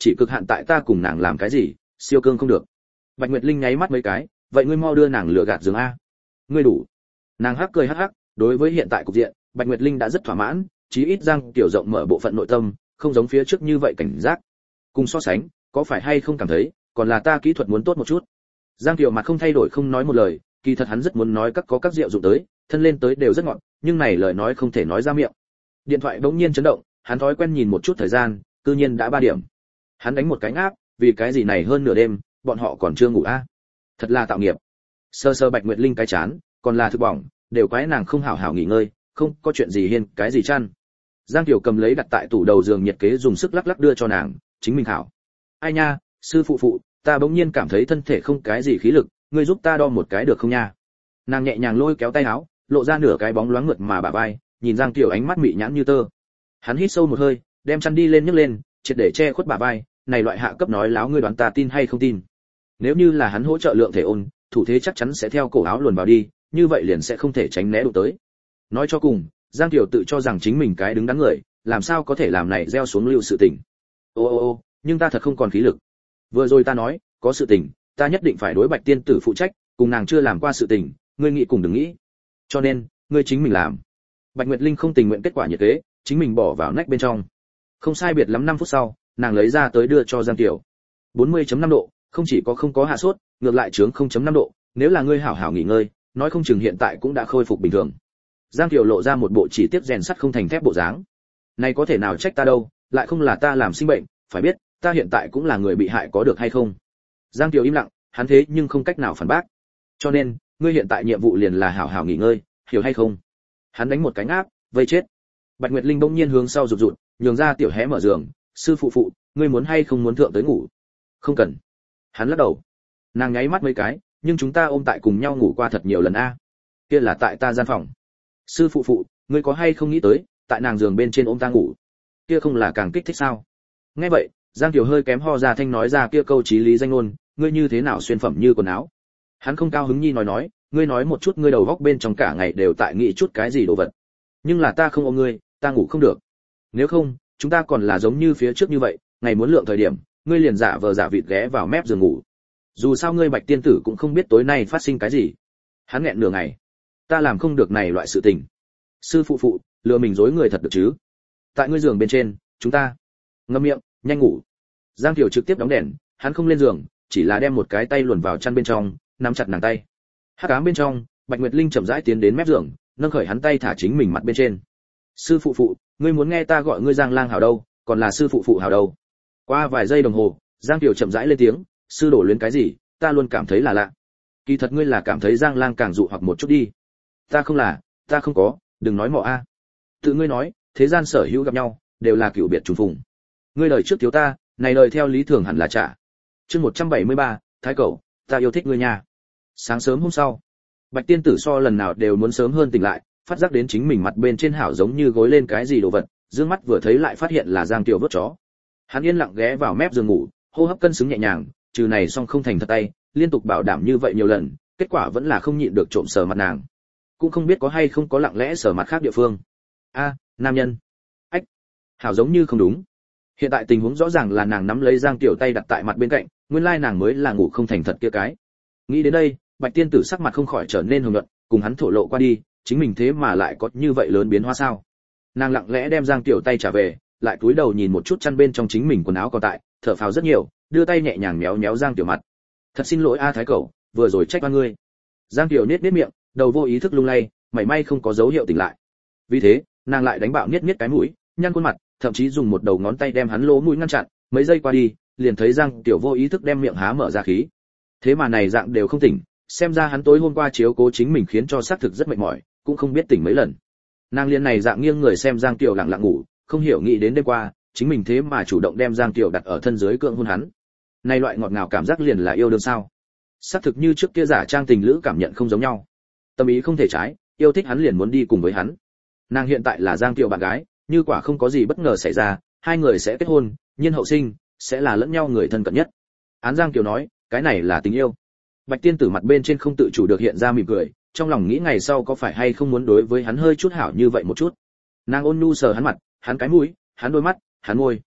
chỉ cực hạn tại ta cùng nàng làm cái gì, siêu cương không được. Bạch Nguyệt Linh nháy mắt mấy cái, vậy ngươi mau đưa nàng lừa gạt giường a. Ngươi đủ. Nàng hắc cười hắc hắc, đối với hiện tại cục diện, Bạch Nguyệt Linh đã rất thỏa mãn, chí ít Giang Tiểu rộng mở bộ phận nội tâm, không giống phía trước như vậy cảnh giác. Cùng so sánh, có phải hay không cảm thấy, còn là ta kỹ thuật muốn tốt một chút. Giang Tiểu mặt không thay đổi không nói một lời, kỳ thật hắn rất muốn nói các có các rượu dụng tới, thân lên tới đều rất ngọt, nhưng này lời nói không thể nói ra miệng. Điện thoại bỗng nhiên chấn động, hắn thói quen nhìn một chút thời gian, cư nhiên đã ba điểm. Hắn đánh một cái ngáp, vì cái gì này hơn nửa đêm, bọn họ còn chưa ngủ a. À? Thật là tạo nghiệp. Sơ sơ Bạch Nguyệt Linh cái chán, còn là thực bỏng, đều quái nàng không hảo hảo nghỉ ngơi, không có chuyện gì hiên, cái gì chăn. Giang Tiểu cầm lấy đặt tại tủ đầu giường nhiệt kế dùng sức lắc lắc đưa cho nàng, chính mình hảo. Ai nha, sư phụ phụ, ta bỗng nhiên cảm thấy thân thể không cái gì khí lực, ngươi giúp ta đo một cái được không nha? Nàng nhẹ nhàng lôi kéo tay áo, lộ ra nửa cái bóng loáng mượt mà bả vai, nhìn Giang Tiểu ánh mắt mị nhãn như tơ. Hắn hít sâu một hơi, đem chăn đi lên nhấc lên, triệt để che khuất bả vai, này loại hạ cấp nói láo ngươi đoán ta tin hay không tin? Nếu như là hắn hỗ trợ lượng thể ôn, thủ thế chắc chắn sẽ theo cổ áo luồn vào đi, như vậy liền sẽ không thể tránh né đụng tới. Nói cho cùng, Giang Tiểu tự cho rằng chính mình cái đứng đắn người, làm sao có thể làm này gieo xuống lưu sự tình. Ô ô ô, nhưng ta thật không còn khí lực. Vừa rồi ta nói, có sự tình, ta nhất định phải đối Bạch tiên tử phụ trách, cùng nàng chưa làm qua sự tình, ngươi nghĩ cùng đừng nghĩ. Cho nên, ngươi chính mình làm. Bạch Nguyệt Linh không tình nguyện kết quả nhiệt kế, chính mình bỏ vào nách bên trong. Không sai biệt lắm năm phút sau, nàng lấy ra tới đưa cho Giang Tiểu. bốn mươi chấm năm độ, không chỉ có không có hạ sốt, ngược lại chướng không chấm năm độ, nếu là ngươi hảo hảo nghỉ ngơi, nói không chừng hiện tại cũng đã khôi phục bình thường. Giang Tiểu lộ ra một bộ chỉ tiếc rèn sắt không thành thép bộ dáng. Này có thể nào trách ta đâu, lại không là ta làm sinh bệnh, phải biết, ta hiện tại cũng là người bị hại có được hay không? Giang Tiểu im lặng, hắn thế nhưng không cách nào phản bác. Cho nên, ngươi hiện tại nhiệm vụ liền là hảo hảo nghỉ ngơi, hiểu hay không? Hắn đánh một cái ngáp, vây chết. Bạch Nguyệt Linh bỗng nhiên hướng sau rụt rụt, nhường ra Tiểu hé mở giường, sư phụ phụ, ngươi muốn hay không muốn thượng tới ngủ? Không cần. Hắn lắc đầu. Nàng nháy mắt mấy cái, nhưng chúng ta ôm tại cùng nhau ngủ qua thật nhiều lần a. Kia là tại ta gian phòng. Sư phụ phụ, ngươi có hay không nghĩ tới, tại nàng giường bên trên ôm ta ngủ, kia không là càng kích thích sao? Nghe vậy, Giang Tiểu hơi kém ho ra thanh nói ra kia câu chí lý danh ngôn, ngươi như thế nào xuyên phẩm như quần áo? Hắn không cao hứng nhi nói nói, ngươi nói một chút ngươi đầu góc bên trong cả ngày đều tại nghĩ chút cái gì đồ vật. Nhưng là ta không ôm ngươi, ta ngủ không được. Nếu không, chúng ta còn là giống như phía trước như vậy, ngày muốn lượng thời điểm, ngươi liền giả vờ giả vịt ghé vào mép giường ngủ. Dù sao ngươi Bạch tiên tử cũng không biết tối nay phát sinh cái gì. Hắn nghẹn nửa ngày. Ta làm không được này loại sự tình. Sư phụ phụ, lừa mình dối người thật được chứ? Tại ngươi giường bên trên, chúng ta ngậm miệng, nhanh ngủ. Giang Tiểu trực tiếp đóng đèn, hắn không lên giường, chỉ là đem một cái tay luồn vào chăn bên trong, nắm chặt nàng tay. Hắc ám bên trong, Bạch Nguyệt Linh chậm rãi tiến đến mép giường, nâng khởi hắn tay thả chính mình mặt bên trên. Sư phụ phụ, ngươi muốn nghe ta gọi ngươi Giang Lang hảo đâu, còn là sư phụ phụ hảo đâu? Qua vài giây đồng hồ, Giang Tiểu chậm rãi lên tiếng, sư đổ luyến cái gì, ta luôn cảm thấy là lạ. Kỳ thật ngươi là cảm thấy Giang Lang càng dụ hoặc một chút đi. Ta không là, ta không có, đừng nói mọ a. Tự ngươi nói, thế gian sở hữu gặp nhau, đều là cựu biệt trùng phùng. Ngươi đời trước thiếu ta, này đời theo lý thường hẳn là trả. Chương một trăm bảy mươi ba, Thái Cẩu, ta yêu thích ngươi nha. Sáng sớm hôm sau, Bạch tiên tử so lần nào đều muốn sớm hơn tỉnh lại, phát giác đến chính mình mặt bên trên hảo giống như gối lên cái gì đồ vật, dương mắt vừa thấy lại phát hiện là Giang Tiểu vớt chó. Hắn yên lặng ghé vào mép giường ngủ, hô hấp cân xứng nhẹ nhàng, trừ này xong không thành thật tay, liên tục bảo đảm như vậy nhiều lần, kết quả vẫn là không nhịn được trộm sờ mặt nàng. Cũng không biết có hay không có lặng lẽ sờ mặt khác địa phương. A, nam nhân. Ách, hảo giống như không đúng. Hiện tại tình huống rõ ràng là nàng nắm lấy Giang Tiểu tay đặt tại mặt bên cạnh, nguyên lai nàng mới là ngủ không thành thật kia cái. Nghĩ đến đây, Bạch tiên tử sắc mặt không khỏi trở nên hồng nhuận, cùng hắn thổ lộ qua đi, chính mình thế mà lại có như vậy lớn biến hóa sao? Nàng lặng lẽ đem Giang Tiểu tay trả về, lại cúi đầu nhìn một chút chăn bên trong chính mình quần áo còn tại, thở phào rất nhiều, đưa tay nhẹ nhàng méo méo Giang Tiểu mặt. Thật xin lỗi a Thái Cẩu, vừa rồi trách oan ngươi. Giang Tiểu niết niết miệng, đầu vô ý thức lung lay, mảy may không có dấu hiệu tỉnh lại. Vì thế, nàng lại đánh bạo niết niết cái mũi, nhăn khuôn mặt, thậm chí dùng một đầu ngón tay đem hắn lỗ mũi ngăn chặn, mấy giây qua đi, liền thấy Giang Tiểu vô ý thức đem miệng há mở ra khí. Thế mà này dạng đều không tỉnh, xem ra hắn tối hôm qua chiếu cố chính mình khiến cho xác thực rất mệt mỏi, cũng không biết tỉnh mấy lần. Nàng liên này dạng nghiêng người xem Giang Tiểu lặng lặng ngủ, không hiểu nghĩ đến đêm qua, chính mình thế mà chủ động đem Giang Tiểu đặt ở thân dưới cưỡng hôn hắn. Này loại ngọt ngào cảm giác liền là yêu đương sao? Xác thực như trước kia giả trang tình lữ cảm nhận không giống nhau. Tâm ý không thể trái, yêu thích hắn liền muốn đi cùng với hắn. Nàng hiện tại là Giang Tiểu bạn gái, như quả không có gì bất ngờ xảy ra, hai người sẽ kết hôn, nhiên hậu sinh, sẽ là lẫn nhau người thân cận nhất. Án Giang Tiểu nói, cái này là tình yêu. Bạch tiên tử mặt bên trên không tự chủ được hiện ra mỉm cười, trong lòng nghĩ ngày sau có phải hay không muốn đối với hắn hơi chút hảo như vậy một chút. Nàng ôn nhu sờ hắn mặt, hắn cái mũi, hắn đôi mắt, hắn môi.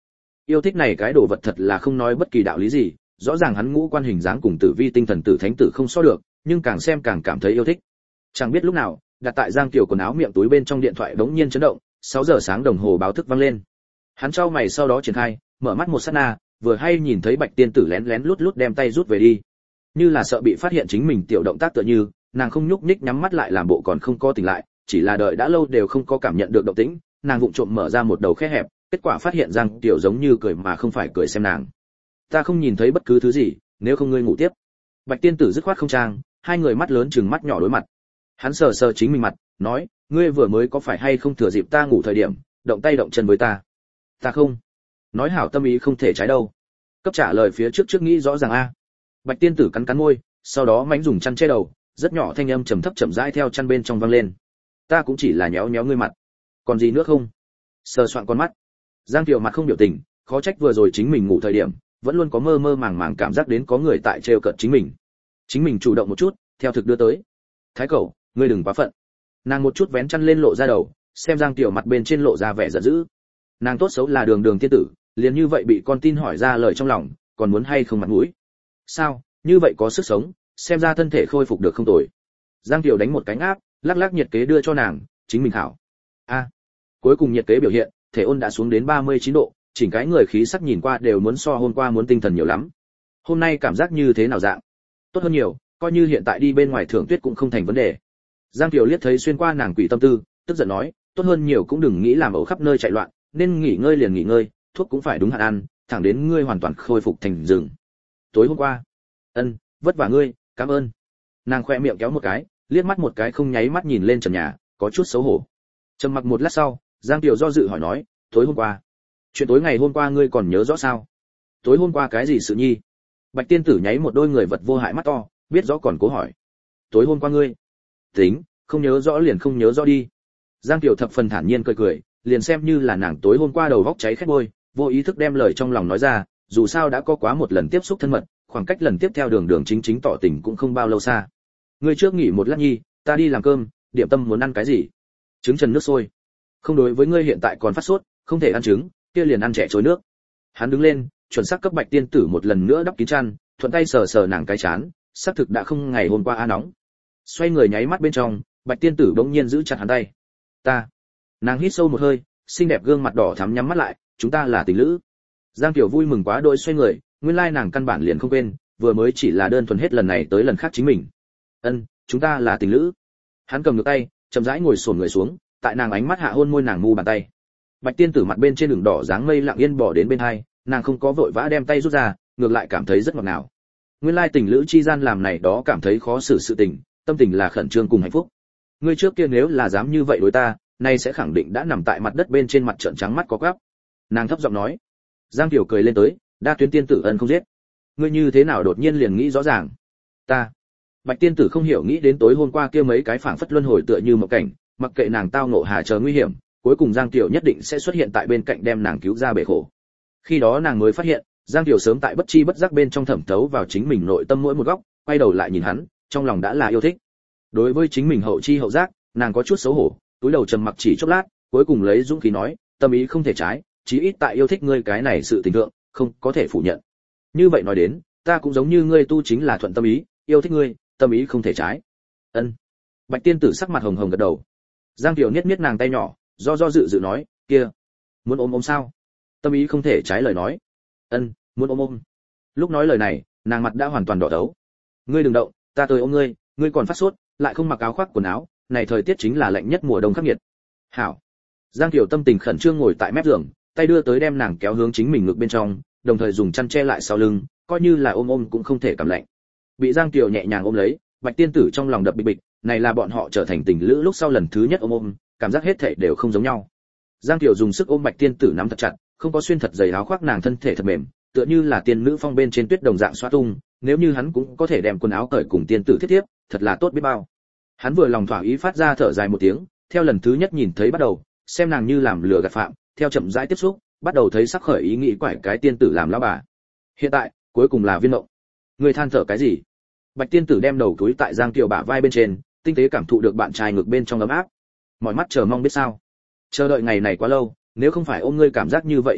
Yêu thích này cái đồ vật thật là không nói bất kỳ đạo lý gì, rõ ràng hắn ngũ quan hình dáng cùng tử vi tinh thần tử thánh tử không so được, nhưng càng xem càng cảm thấy yêu thích. Chẳng biết lúc nào, đặt tại Giang Kiều quần áo miệng túi bên trong điện thoại bỗng nhiên chấn động, sáu giờ sáng đồng hồ báo thức vang lên. Hắn chau mày sau đó triển khai, mở mắt một sát na, vừa hay nhìn thấy Bạch Tiên Tử lén lén lút lút đem tay rút về đi. Như là sợ bị phát hiện chính mình tiểu động tác tựa như, nàng không nhúc nhích nhắm mắt lại làm bộ còn không có tỉnh lại, chỉ là đợi đã lâu đều không có cảm nhận được động tĩnh, nàng vụng trộm mở ra một đầu khe hẹp, kết quả phát hiện Giang Kiều giống như cười mà không phải cười xem nàng. Ta không nhìn thấy bất cứ thứ gì, nếu không ngươi ngủ tiếp. Bạch Tiên Tử dứt khoát không trang, hai người mắt lớn trừng mắt nhỏ đối mặt. Hắn sờ sờ chính mình mặt, nói, ngươi vừa mới có phải hay không thừa dịp ta ngủ thời điểm, động tay động chân với ta? Ta không. Nói hảo tâm ý không thể trái đâu. Cấp trả lời phía trước trước nghĩ rõ ràng a. Bạch Tiên Tử cắn cắn môi, sau đó mánh dùng chăn che đầu, rất nhỏ thanh âm trầm thấp chậm rãi theo chăn bên trong vang lên. Ta cũng chỉ là nhéo nhéo ngươi mặt, còn gì nữa không? Sờ soạn con mắt. Giang Kiều mặt không biểu tình, khó trách vừa rồi chính mình ngủ thời điểm, vẫn luôn có mơ mơ màng màng cảm giác đến có người tại trêu cợt chính mình. Chính mình chủ động một chút, theo thực đưa tới. Thái cẩu, ngươi đừng quá phận. Nàng một chút vén chăn lên lộ ra đầu, xem Giang Kiều mặt bên trên lộ ra vẻ giận dữ. Nàng tốt xấu là đường đường tiên tử, liền như vậy bị con tin hỏi ra lời trong lòng, còn muốn hay không mặt mũi? Sao, như vậy có sức sống, xem ra thân thể khôi phục được không tồi. Giang Kiều đánh một cái áp, lắc lắc nhiệt kế đưa cho nàng, chính mình khảo. A, cuối cùng nhiệt kế biểu hiện, thể ôn đã xuống đến ba mươi chín độ, chỉnh cái người khí sắc nhìn qua đều muốn so hôm qua muốn tinh thần nhiều lắm. Hôm nay cảm giác như thế nào dạng? Tốt hơn nhiều, coi như hiện tại đi bên ngoài thưởng tuyết cũng không thành vấn đề. Giang Kiều liếc thấy xuyên qua nàng quỷ tâm tư, tức giận nói, tốt hơn nhiều cũng đừng nghĩ làm ẩu khắp nơi chạy loạn, nên nghỉ ngơi liền nghỉ ngơi, thuốc cũng phải đúng hạn ăn, thẳng đến ngươi hoàn toàn khôi phục thành rừng. Tối hôm qua, ân, vất vả ngươi, cảm ơn. Nàng khoe miệng kéo một cái, liếc mắt một cái không nháy mắt nhìn lên trần nhà, có chút xấu hổ. Trầm mặc một lát sau, Giang Kiều do dự hỏi nói, tối hôm qua, chuyện tối ngày hôm qua ngươi còn nhớ rõ sao? Tối hôm qua cái gì sự nhi? Bạch Tiên Tử nháy một đôi người vật vô hại mắt to, biết rõ còn cố hỏi. Tối hôm qua ngươi, tính, không nhớ rõ liền không nhớ rõ đi. Giang Kiều thập phần thản nhiên cười cười, liền xem như là nàng tối hôm qua đầu góc cháy khét môi, vô ý thức đem lời trong lòng nói ra, dù sao đã có quá một lần tiếp xúc thân mật, khoảng cách lần tiếp theo đường đường chính chính tỏ tình cũng không bao lâu xa. Ngươi trước nghỉ một lát nhi, ta đi làm cơm, điểm tâm muốn ăn cái gì? Trứng trần nước sôi. Không, đối với ngươi hiện tại còn phát sốt, không thể ăn trứng, kia liền ăn trẻ trôi nước. Hắn đứng lên, chuẩn xác cấp Bạch Tiên Tử một lần nữa đắp kín chăn, thuận tay sờ sờ nàng cái chán, xác thực đã không ngày hôm qua a nóng. Xoay người nháy mắt bên trong, Bạch Tiên Tử bỗng nhiên giữ chặt hắn tay. Ta. Nàng hít sâu một hơi, xinh đẹp gương mặt đỏ thắm nhắm mắt lại, chúng ta là tình lữ. Giang Kiều vui mừng quá đôi xoay người, nguyên lai nàng căn bản liền không quên, vừa mới chỉ là đơn thuần hết lần này tới lần khác chính mình. Ân, chúng ta là tình lữ. Hắn cầm ngược tay, chậm rãi ngồi xổm người xuống, tại nàng ánh mắt hạ hôn môi nàng mu bàn tay. Bạch Tiên Tử mặt bên trên đường đỏ dáng mây lặng yên bỏ đến bên hai, nàng không có vội vã đem tay rút ra, ngược lại cảm thấy rất ngọt ngào. Nguyên lai tình lữ chi gian làm này đó cảm thấy khó xử sự tình, tâm tình là khẩn trương cùng hạnh phúc. Ngươi trước kia nếu là dám như vậy đối ta, nay sẽ khẳng định đã nằm tại mặt đất bên trên mặt trợn trắng mắt có quắp. Nàng thấp giọng nói. Giang Kiều cười lên tới, đa tuyến tiên tử ân không giết. Ngươi như thế nào đột nhiên liền nghĩ rõ ràng? Ta. Bạch Tiên Tử không hiểu nghĩ đến tối hôm qua kia mấy cái phảng phất luân hồi tựa như một cảnh, mặc kệ nàng tao ngộ hà chờ nguy hiểm, cuối cùng Giang Kiều nhất định sẽ xuất hiện tại bên cạnh đem nàng cứu ra bể khổ. Khi đó nàng mới phát hiện, Giang Kiều sớm tại bất chi bất giác bên trong thẩm thấu vào chính mình nội tâm mỗi một góc, quay đầu lại nhìn hắn, trong lòng đã là yêu thích. Đối với chính mình hậu chi hậu giác, nàng có chút xấu hổ, túi đầu trầm mặc chỉ chốc lát, cuối cùng lấy dũng khí nói, tâm ý không thể trái, chí ít tại yêu thích ngươi cái này sự tình thượng, không có thể phủ nhận. Như vậy nói đến, ta cũng giống như ngươi tu chính là thuận tâm ý, yêu thích ngươi, tâm ý không thể trái. Ân. Bạch Tiên Tử sắc mặt hồng hồng gật đầu. Giang Kiều niết niết nàng tay nhỏ, do do dự dự nói, kia, muốn ôm ôm sao? Tâm ý không thể trái lời nói. Ân, muốn ôm ôm. Lúc nói lời này, nàng mặt đã hoàn toàn đỏ thấu. Ngươi đừng động, ta tới ôm ngươi, ngươi còn phát sốt, lại không mặc áo khoác quần áo, này thời tiết chính là lạnh nhất mùa đông khắc nghiệt. Hảo. Giang Kiều tâm tình khẩn trương ngồi tại mép giường, tay đưa tới đem nàng kéo hướng chính mình ngực bên trong, đồng thời dùng chăn che lại sau lưng, coi như là ôm ôm cũng không thể cảm lạnh. Bị Giang Kiều nhẹ nhàng ôm lấy, Bạch Tiên Tử trong lòng đập bịch bịch, này là bọn họ trở thành tình lữ lúc sau lần thứ nhất ôm ôm, cảm giác hết thảy đều không giống nhau. Giang Kiều dùng sức ôm Bạch Tiên Tử nắm thật chặt, không có xuyên thật dày áo khoác nàng thân thể thật mềm, tựa như là tiên nữ phong bên trên tuyết đồng dạng xóa tung, nếu như hắn cũng có thể đem quần áo cởi cùng tiên tử thiết tiếp, thật là tốt biết bao. Hắn vừa lòng thỏa ý phát ra thở dài một tiếng, theo lần thứ nhất nhìn thấy bắt đầu, xem nàng như làm lừa gạt phạm, theo chậm rãi tiếp xúc, bắt đầu thấy sắc khởi ý nghĩ quải cái tiên tử làm lão bà. Hiện tại, cuối cùng là viên mộng. Người than thở cái gì? Bạch Tiên Tử đem đầu túi tại Giang Kiều bả vai bên trên, tinh tế cảm thụ được bạn trai ngực bên trong ấm áp. Mỏi mắt chờ mong biết sao? Chờ đợi ngày này quá lâu, nếu không phải ôm ngươi cảm giác như vậy chân thực,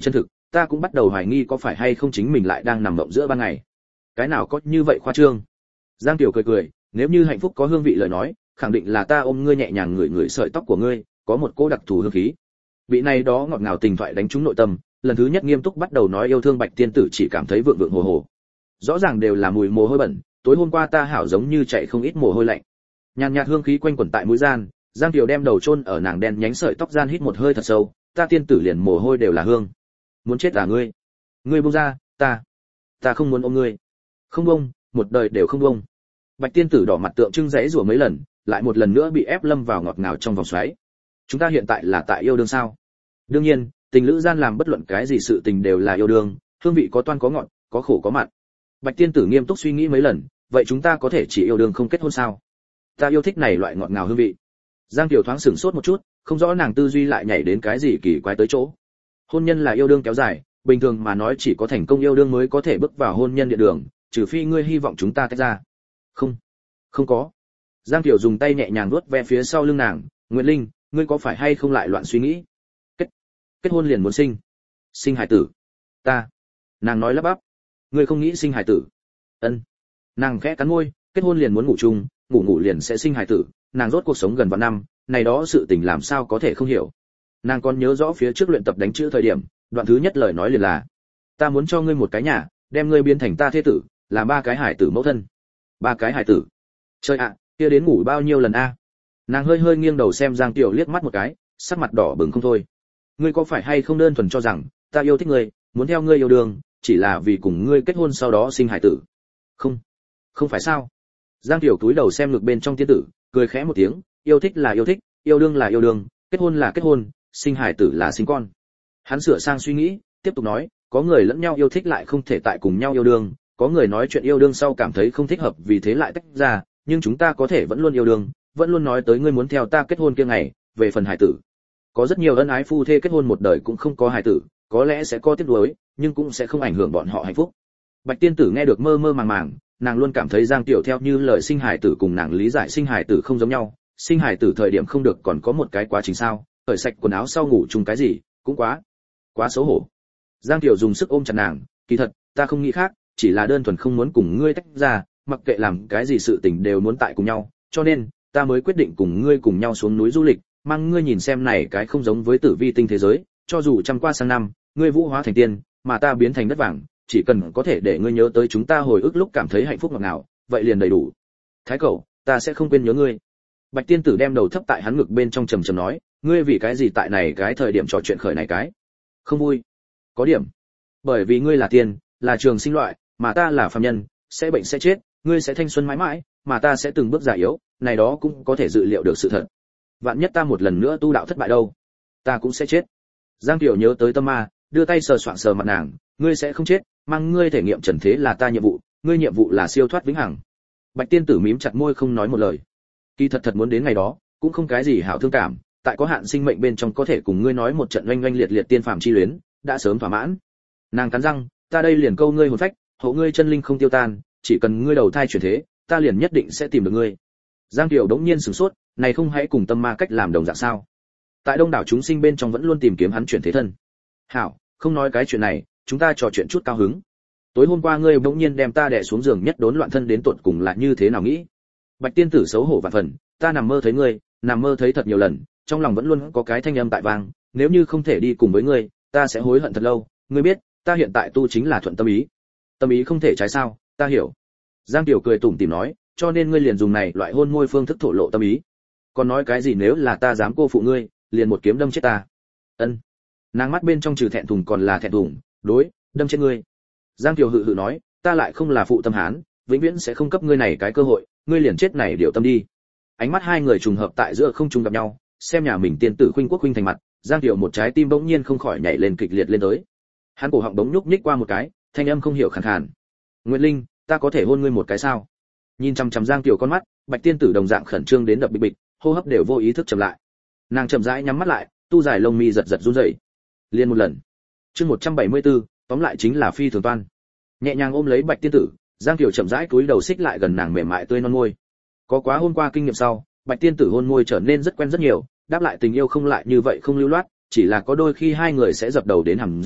ta cũng bắt đầu hoài nghi có phải hay không chính mình lại đang nằm mộng giữa ban ngày. Cái nào có như vậy khoa trương. Giang Tiểu cười cười, nếu như hạnh phúc có hương vị lời nói, khẳng định là ta ôm ngươi nhẹ nhàng ngửi ngửi sợi tóc của ngươi, có một cô đặc thù hương khí. Vị này đó ngọt ngào tình thoại đánh trúng nội tâm, lần thứ nhất nghiêm túc bắt đầu nói yêu thương Bạch tiên tử chỉ cảm thấy vượng vượng hồ hồ. Rõ ràng đều là mùi mồ hôi bẩn, tối hôm qua ta hảo giống như chạy không ít mồ hôi lạnh. Nhàn nhạt hương khí quanh quẩn tại mũi gian, Giang Tiểu đem đầu chôn ở nàng đen nhánh sợi tóc gian hít một hơi thật sâu, ta tiên tử liền mồ hôi đều là hương. Muốn chết là ngươi. Ngươi buông ra, ta, ta không muốn ôm ngươi. Không buông, một đời đều không buông. Bạch tiên tử đỏ mặt tượng trưng rẽ rủa mấy lần, lại một lần nữa bị ép lâm vào ngọt ngào trong vòng xoáy. Chúng ta hiện tại là tại yêu đương sao? Đương nhiên, tình lữ gian làm bất luận cái gì sự tình đều là yêu đương, hương vị có toan có ngọt, có khổ có mặn. Bạch tiên tử nghiêm túc suy nghĩ mấy lần, vậy chúng ta có thể chỉ yêu đương không kết hôn sao? Ta yêu thích này loại ngọt ngào hương vị. Giang Tiểu thoáng sửng sốt một chút, không rõ nàng tư duy lại nhảy đến cái gì kỳ quái tới chỗ. Hôn nhân là yêu đương kéo dài, bình thường mà nói chỉ có thành công yêu đương mới có thể bước vào hôn nhân địa đường, trừ phi ngươi hy vọng chúng ta tách ra. Không, không có. Giang Tiểu dùng tay nhẹ nhàng vuốt ve phía sau lưng nàng, Nguyệt Linh, ngươi có phải hay không lại loạn suy nghĩ? Kết, kết hôn liền muốn sinh, sinh hải tử. Ta, nàng nói lắp bắp, ngươi không nghĩ sinh hải tử? Ân. Nàng khẽ cắn môi, kết hôn liền muốn ngủ chung, ngủ ngủ liền sẽ sinh hải tử, nàng rốt cuộc sống gần vạn năm, này đó sự tình làm sao có thể không hiểu. Nàng còn nhớ rõ phía trước luyện tập đánh chữ thời điểm, đoạn thứ nhất lời nói liền là, ta muốn cho ngươi một cái nhà, đem ngươi biến thành ta thế tử, làm ba cái hải tử mẫu thân. Ba cái hải tử. Trời ạ, kia đến ngủ bao nhiêu lần a? Nàng hơi hơi nghiêng đầu xem Giang Tiểu liếc mắt một cái, sắc mặt đỏ bừng không thôi. Ngươi có phải hay không đơn thuần cho rằng ta yêu thích ngươi, muốn theo ngươi yêu đương, chỉ là vì cùng ngươi kết hôn sau đó sinh hải tử? Không, không phải sao? Giang Tiểu túi đầu xem ngực bên trong tiên tử, cười khẽ một tiếng, yêu thích là yêu thích, yêu đương là yêu đương, kết hôn là kết hôn, sinh hải tử là sinh con. Hắn sửa sang suy nghĩ, tiếp tục nói, có người lẫn nhau yêu thích lại không thể tại cùng nhau yêu đương, có người nói chuyện yêu đương sau cảm thấy không thích hợp vì thế lại tách ra, nhưng chúng ta có thể vẫn luôn yêu đương, vẫn luôn nói tới ngươi muốn theo ta kết hôn kia ngày, về phần hải tử. Có rất nhiều ân ái phu thê kết hôn một đời cũng không có hải tử, có lẽ sẽ có tiếc nuối, nhưng cũng sẽ không ảnh hưởng bọn họ hạnh phúc. Bạch tiên tử nghe được mơ mơ màng màng, nàng luôn cảm thấy Giang Tiểu theo như lời sinh hải tử cùng nàng lý giải sinh hải tử không giống nhau, sinh hải tử thời điểm không được còn có một cái quá trình sao, cởi sạch quần áo sau ngủ chung cái gì, cũng quá, quá xấu hổ. Giang Tiểu dùng sức ôm chặt nàng, kỳ thật, ta không nghĩ khác, chỉ là đơn thuần không muốn cùng ngươi tách ra, mặc kệ làm cái gì sự tình đều muốn tại cùng nhau, cho nên, ta mới quyết định cùng ngươi cùng nhau xuống núi du lịch, mang ngươi nhìn xem này cái không giống với tử vi tinh thế giới, cho dù trăm qua sang năm, ngươi vũ hóa thành tiên, mà ta biến thành đất vàng, chỉ cần có thể để ngươi nhớ tới chúng ta hồi ức lúc cảm thấy hạnh phúc ngọt ngào, vậy liền đầy đủ. Thái cẩu, ta sẽ không quên nhớ ngươi. Bạch tiên tử đem đầu thấp tại hắn ngực bên trong trầm trầm nói, ngươi vì cái gì tại này cái thời điểm trò chuyện khởi này cái? Không vui. Có điểm. Bởi vì ngươi là tiên, là trường sinh loại, mà ta là phàm nhân, sẽ bệnh sẽ chết, ngươi sẽ thanh xuân mãi mãi, mà ta sẽ từng bước già yếu, này đó cũng có thể dự liệu được sự thật. Vạn nhất ta một lần nữa tu đạo thất bại đâu, ta cũng sẽ chết. Giang Tiểu nhớ tới Tâm Ma, đưa tay sờ soạng sờ mặt nàng, ngươi sẽ không chết, mang ngươi thể nghiệm trần thế là ta nhiệm vụ, ngươi nhiệm vụ là siêu thoát vĩnh hằng. Bạch tiên tử mím chặt môi không nói một lời. Kỳ thật thật muốn đến ngày đó, cũng không cái gì hảo thương cảm, tại có hạn sinh mệnh bên trong có thể cùng ngươi nói một trận oanh oanh liệt liệt tiên phàm chi luyến, đã sớm thỏa mãn. Nàng cắn răng, ta đây liền câu ngươi hồn phách, hộ ngươi chân linh không tiêu tan, chỉ cần ngươi đầu thai chuyển thế, ta liền nhất định sẽ tìm được ngươi. Giang Tiểu đống nhiên sửng sốt, này không hãy cùng Tâm Ma cách làm đồng dạng sao? Tại đông đảo chúng sinh bên trong vẫn luôn tìm kiếm hắn chuyển thế thân. Hảo, không nói cái chuyện này, chúng ta trò chuyện chút cao hứng. Tối hôm qua ngươi bỗng nhiên đem ta đè xuống giường nhất đốn loạn thân đến tột cùng là như thế nào nghĩ? Bạch tiên tử xấu hổ vạn phần, ta nằm mơ thấy ngươi, nằm mơ thấy thật nhiều lần, trong lòng vẫn luôn có cái thanh âm tại vang, nếu như không thể đi cùng với ngươi, ta sẽ hối hận thật lâu, ngươi biết, ta hiện tại tu chính là thuận tâm ý. Tâm ý không thể trái sao, ta hiểu. Giang Tiểu cười tủm tỉm nói, cho nên ngươi liền dùng này loại hôn môi phương thức thổ lộ tâm ý. Còn nói cái gì nếu là ta dám cô phụ ngươi, liền một kiếm đâm chết ta. Ân. Nàng mắt bên trong trừ thẹn thùng còn là thẹn thùng, đối, đâm chết ngươi. Giang Tiểu hự hự nói, ta lại không là phụ tâm hán, vĩnh viễn sẽ không cấp ngươi này cái cơ hội, ngươi liền chết này điều tâm đi. Ánh mắt hai người trùng hợp tại giữa không trung gặp nhau, xem nhà mình tiên tử khuynh quốc khuynh thành mặt, Giang Tiểu một trái tim bỗng nhiên không khỏi nhảy lên kịch liệt lên tới. Hắn cổ họng bỗng nhúc nhích qua một cái, thanh âm không hiểu khàn khàn. Nguyệt Linh, ta có thể hôn ngươi một cái sao? Nhìn chằm chằm Giang Tiểu con mắt, Bạch tiên tử đồng dạng khẩn trương đến đập bịch bịch, hô hấp đều vô ý thức chậm lại. Nàng chậm rãi nhắm mắt lại, tu dài lông mi giật giật run rẩy. Liên một lần. Chương một trăm bảy mươi tư, tóm lại chính là phi thường toan. Nhẹ nhàng ôm lấy Bạch tiên tử, Giang Tiểu chậm rãi cúi đầu xích lại gần nàng mềm mại tươi non môi. Có quá hôm qua kinh nghiệm sau, Bạch tiên tử hôn môi trở nên rất quen rất nhiều, đáp lại tình yêu không lại như vậy không lưu loát, chỉ là có đôi khi hai người sẽ dập đầu đến hàm răng,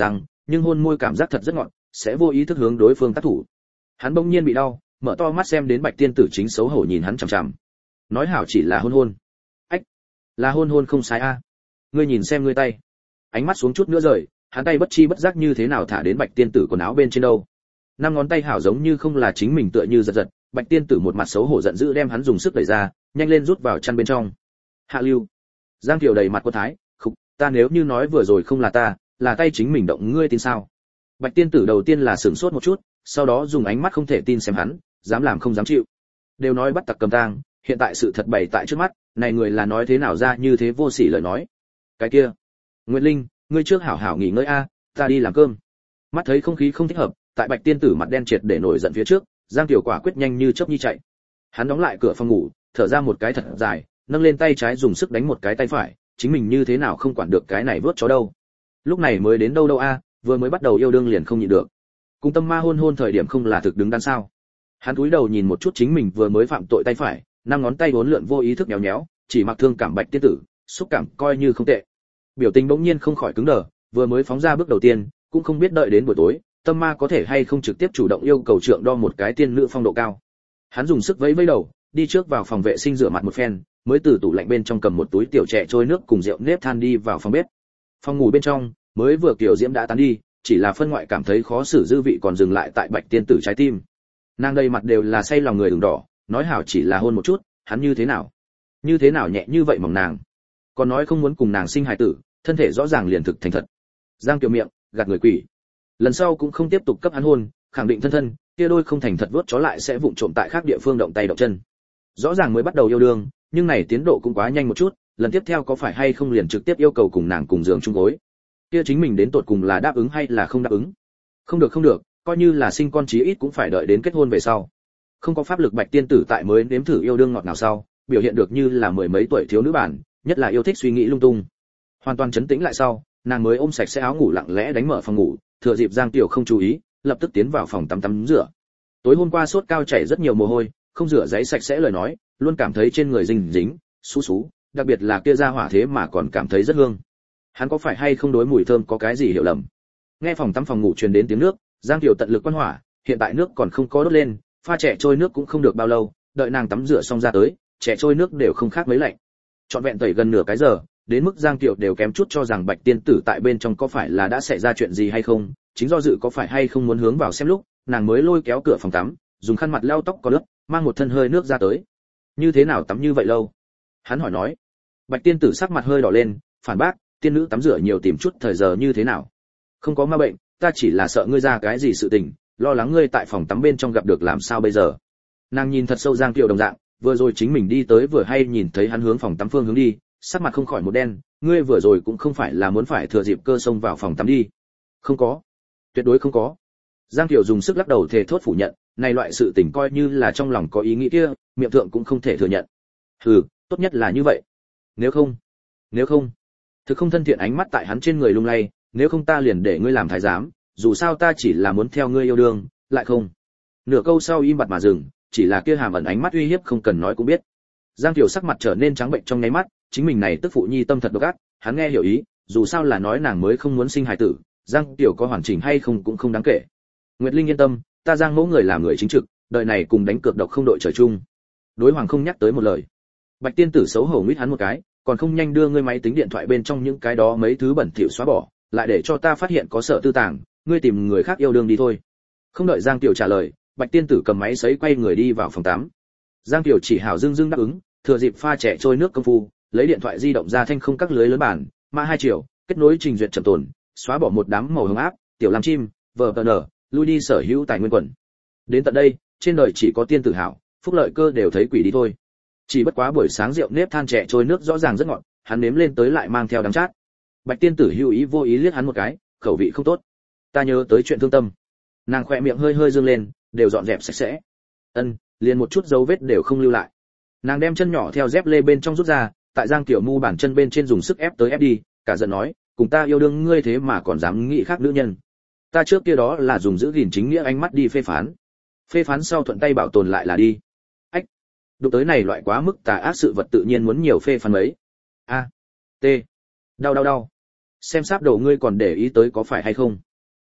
nhưng hôn môi cảm giác thật rất ngọt, sẽ vô ý thức hướng đối phương tác thủ. Hắn bỗng nhiên bị đau, mở to mắt xem đến Bạch tiên tử chính xấu hổ nhìn hắn chằm chằm. Nói hảo chỉ là hôn hôn. Ách, là hôn hôn không sai a. Ngươi nhìn xem ngươi tay. Ánh mắt xuống chút nữa rời, hắn tay bất chi bất giác như thế nào thả đến Bạch tiên tử quần áo bên trên đâu. Năm ngón tay hảo giống như không là chính mình tựa như giật giật, Bạch tiên tử một mặt xấu hổ giận dữ đem hắn dùng sức đẩy ra, nhanh lên rút vào chăn bên trong. Hạ lưu. Giang Kiều đầy mặt quân thái, khục, ta nếu như nói vừa rồi không là ta, là tay chính mình động, ngươi tin sao? Bạch tiên tử đầu tiên là sửng sốt một chút, sau đó dùng ánh mắt không thể tin xem hắn, dám làm không dám chịu. Đều nói bắt tặc cầm tang, hiện tại sự thật bày tại trước mắt, này người là nói thế nào ra như thế vô sỉ lời nói. Cái kia, Nguyệt Linh, ngươi trước hảo hảo nghỉ ngơi a, ta đi làm cơm. Mắt thấy không khí không thích hợp, tại Bạch tiên tử mặt đen triệt để nổi giận phía trước, Giang Tiểu quả quyết nhanh như chớp nhi chạy. Hắn đóng lại cửa phòng ngủ, thở ra một cái thật dài, nâng lên tay trái dùng sức đánh một cái tay phải, chính mình như thế nào không quản được cái này vớt chó đâu. Lúc này mới đến đâu đâu a, vừa mới bắt đầu yêu đương liền không nhịn được. Cùng tâm ma hôn hôn thời điểm không là thực đứng đắn sao? Hắn cúi đầu nhìn một chút chính mình vừa mới phạm tội tay phải, năm ngón tay uốn lượn vô ý thức nhéo nhéo, chỉ mặc thương cảm Bạch tiên tử, xúc cảm coi như không tệ. Biểu tình bỗng nhiên không khỏi cứng đờ, vừa mới phóng ra bước đầu tiên, cũng không biết đợi đến buổi tối, tâm ma có thể hay không trực tiếp chủ động yêu cầu trượng đo một cái tiên nữ phong độ cao. Hắn dùng sức vẫy vẫy đầu, đi trước vào phòng vệ sinh rửa mặt một phen, mới từ tủ lạnh bên trong cầm một túi tiểu trẻ trôi nước cùng rượu nếp than đi vào phòng bếp. Phòng ngủ bên trong, mới vừa kiểu diễm đã tán đi, chỉ là phân ngoại cảm thấy khó xử dư vị còn dừng lại tại Bạch tiên tử trái tim. Nàng đây mặt đều là say lòng người ửng đỏ, nói hảo chỉ là hôn một chút, hắn như thế nào? Như thế nào nhẹ như vậy mỏng nàng? Còn nói không muốn cùng nàng sinh hài tử, thân thể rõ ràng liền thực thành thật. Giang Kiều miệng, gạt người quỷ. Lần sau cũng không tiếp tục cấp hắn hôn, khẳng định thân thân, kia đôi không thành thật vuốt chó lại sẽ vụng trộm tại khác địa phương động tay động chân. Rõ ràng mới bắt đầu yêu đương, nhưng này tiến độ cũng quá nhanh một chút, lần tiếp theo có phải hay không liền trực tiếp yêu cầu cùng nàng cùng giường chung gối. Kia chính mình đến tột cùng là đáp ứng hay là không đáp ứng? Không được không được, coi như là sinh con chí ít cũng phải đợi đến kết hôn về sau. Không có pháp lực Bạch tiên tử tại mới nếm thử yêu đương ngọt nào sau, biểu hiện được như là mười mấy tuổi thiếu nữ bản, nhất là yêu thích suy nghĩ lung tung. Hoàn toàn chấn tĩnh lại sau, nàng mới ôm sạch sẽ áo ngủ lặng lẽ đánh mở phòng ngủ, thừa dịp Giang Tiểu không chú ý, lập tức tiến vào phòng tắm tắm rửa. Tối hôm qua sốt cao chảy rất nhiều mồ hôi, không rửa giấy sạch sẽ lời nói, luôn cảm thấy trên người dính dính, xú xú, đặc biệt là kia ra hỏa thế mà còn cảm thấy rất hương. Hắn có phải hay không đối mùi thơm có cái gì hiểu lầm? Nghe phòng tắm phòng ngủ truyền đến tiếng nước, Giang Tiểu tận lực quan hỏa, hiện tại nước còn không có đốt lên, pha trẻ trôi nước cũng không được bao lâu, đợi nàng tắm rửa xong ra tới, trẻ trôi nước đều không khác mấy lạnh. Trọn vẹn tẩy gần nửa cái giờ, đến mức Giang Tiểu đều kém chút cho rằng Bạch tiên tử tại bên trong có phải là đã xảy ra chuyện gì hay không, chính do dự có phải hay không muốn hướng vào xem lúc, nàng mới lôi kéo cửa phòng tắm, dùng khăn mặt lau tóc có nước, mang một thân hơi nước ra tới. Như thế nào tắm như vậy lâu? Hắn hỏi nói. Bạch tiên tử sắc mặt hơi đỏ lên, phản bác, tiên nữ tắm rửa nhiều tìm chút thời giờ như thế nào? Không có ma bệnh, ta chỉ là sợ ngươi ra cái gì sự tình, lo lắng ngươi tại phòng tắm bên trong gặp được làm sao bây giờ. Nàng nhìn thật sâu Giang Kiều đồng dạng, vừa rồi chính mình đi tới vừa hay nhìn thấy hắn hướng phòng tắm phương hướng đi, sắc mặt không khỏi một đen, ngươi vừa rồi cũng không phải là muốn phải thừa dịp cơ xông vào phòng tắm đi. Không có, tuyệt đối không có. Giang Kiều dùng sức lắc đầu thề thốt phủ nhận, này loại sự tình coi như là trong lòng có ý nghĩ kia, miệng thượng cũng không thể thừa nhận. Hừ, tốt nhất là như vậy. Nếu không, nếu không, thực không thân thiện ánh mắt tại hắn trên người lung lay, nếu không ta liền để ngươi làm thái giám, dù sao ta chỉ là muốn theo ngươi yêu đương, lại không. Nửa câu sau im bặt mà dừng, chỉ là kia hàm ẩn ánh mắt uy hiếp không cần nói cũng biết. Giang Kiều sắc mặt trở nên trắng bệnh trong nháy mắt, chính mình này tức phụ nhi tâm thật độc ác, hắn nghe hiểu ý, dù sao là nói nàng mới không muốn sinh hài tử, Giang Kiều có hoàn chỉnh hay không cũng không đáng kể. Nguyệt Linh yên tâm, ta Giang mẫu người làm người chính trực, đời này cùng đánh cược độc không đội trời chung. Đối hoàng không nhắc tới một lời. Bạch tiên tử xấu hổ nguyết hắn một cái, còn không nhanh đưa ngươi máy tính điện thoại bên trong những cái đó mấy thứ bẩn thỉu xóa bỏ, lại để cho ta phát hiện có sợ tư tàng, ngươi tìm người khác yêu đương đi thôi. Không đợi Giang Kiều trả lời, Bạch tiên tử cầm máy sấy quay người đi vào phòng tắm. Giang Kiều chỉ hào dưng dưng đáp ứng, thừa dịp pha trẻ trôi nước công phu, lấy điện thoại di động ra thanh không các lưới lớn bản, mã hai triệu, kết nối trình duyệt chậm tồn, xóa bỏ một đám màu hồng áp, tiểu làm chim, vờ tờ nở, lui đi sở hữu tài nguyên quần. Đến tận đây, trên đời chỉ có tiên tử hảo, phúc lợi cơ đều thấy quỷ đi thôi. Chỉ bất quá buổi sáng rượu nếp than trẻ trôi nước rõ ràng rất ngọt, hắn nếm lên tới lại mang theo đắng chát. Bạch tiên tử hữu ý vô ý liếc hắn một cái, khẩu vị không tốt. Ta nhớ tới chuyện thương tâm. Nàng khỏe miệng hơi hơi dương lên, đều dọn dẹp sạch sẽ. Ân, liền một chút dấu vết đều không lưu lại. Nàng đem chân nhỏ theo dép lê bên trong rút ra, tại Giang Tiểu Mu bàn chân bên trên dùng sức ép tới ép đi, cả giận nói, cùng ta yêu đương ngươi thế mà còn dám nghĩ khác nữ nhân. Ta trước kia đó là dùng giữ gìn chính nghĩa ánh mắt đi phê phán. Phê phán sau thuận tay bảo tồn lại là đi. Ách. Đụng tới này loại quá mức tà ác sự vật tự nhiên muốn nhiều phê phán mấy. A. T. Đau đau đau. Xem sáp đầu ngươi còn để ý tới có phải hay không?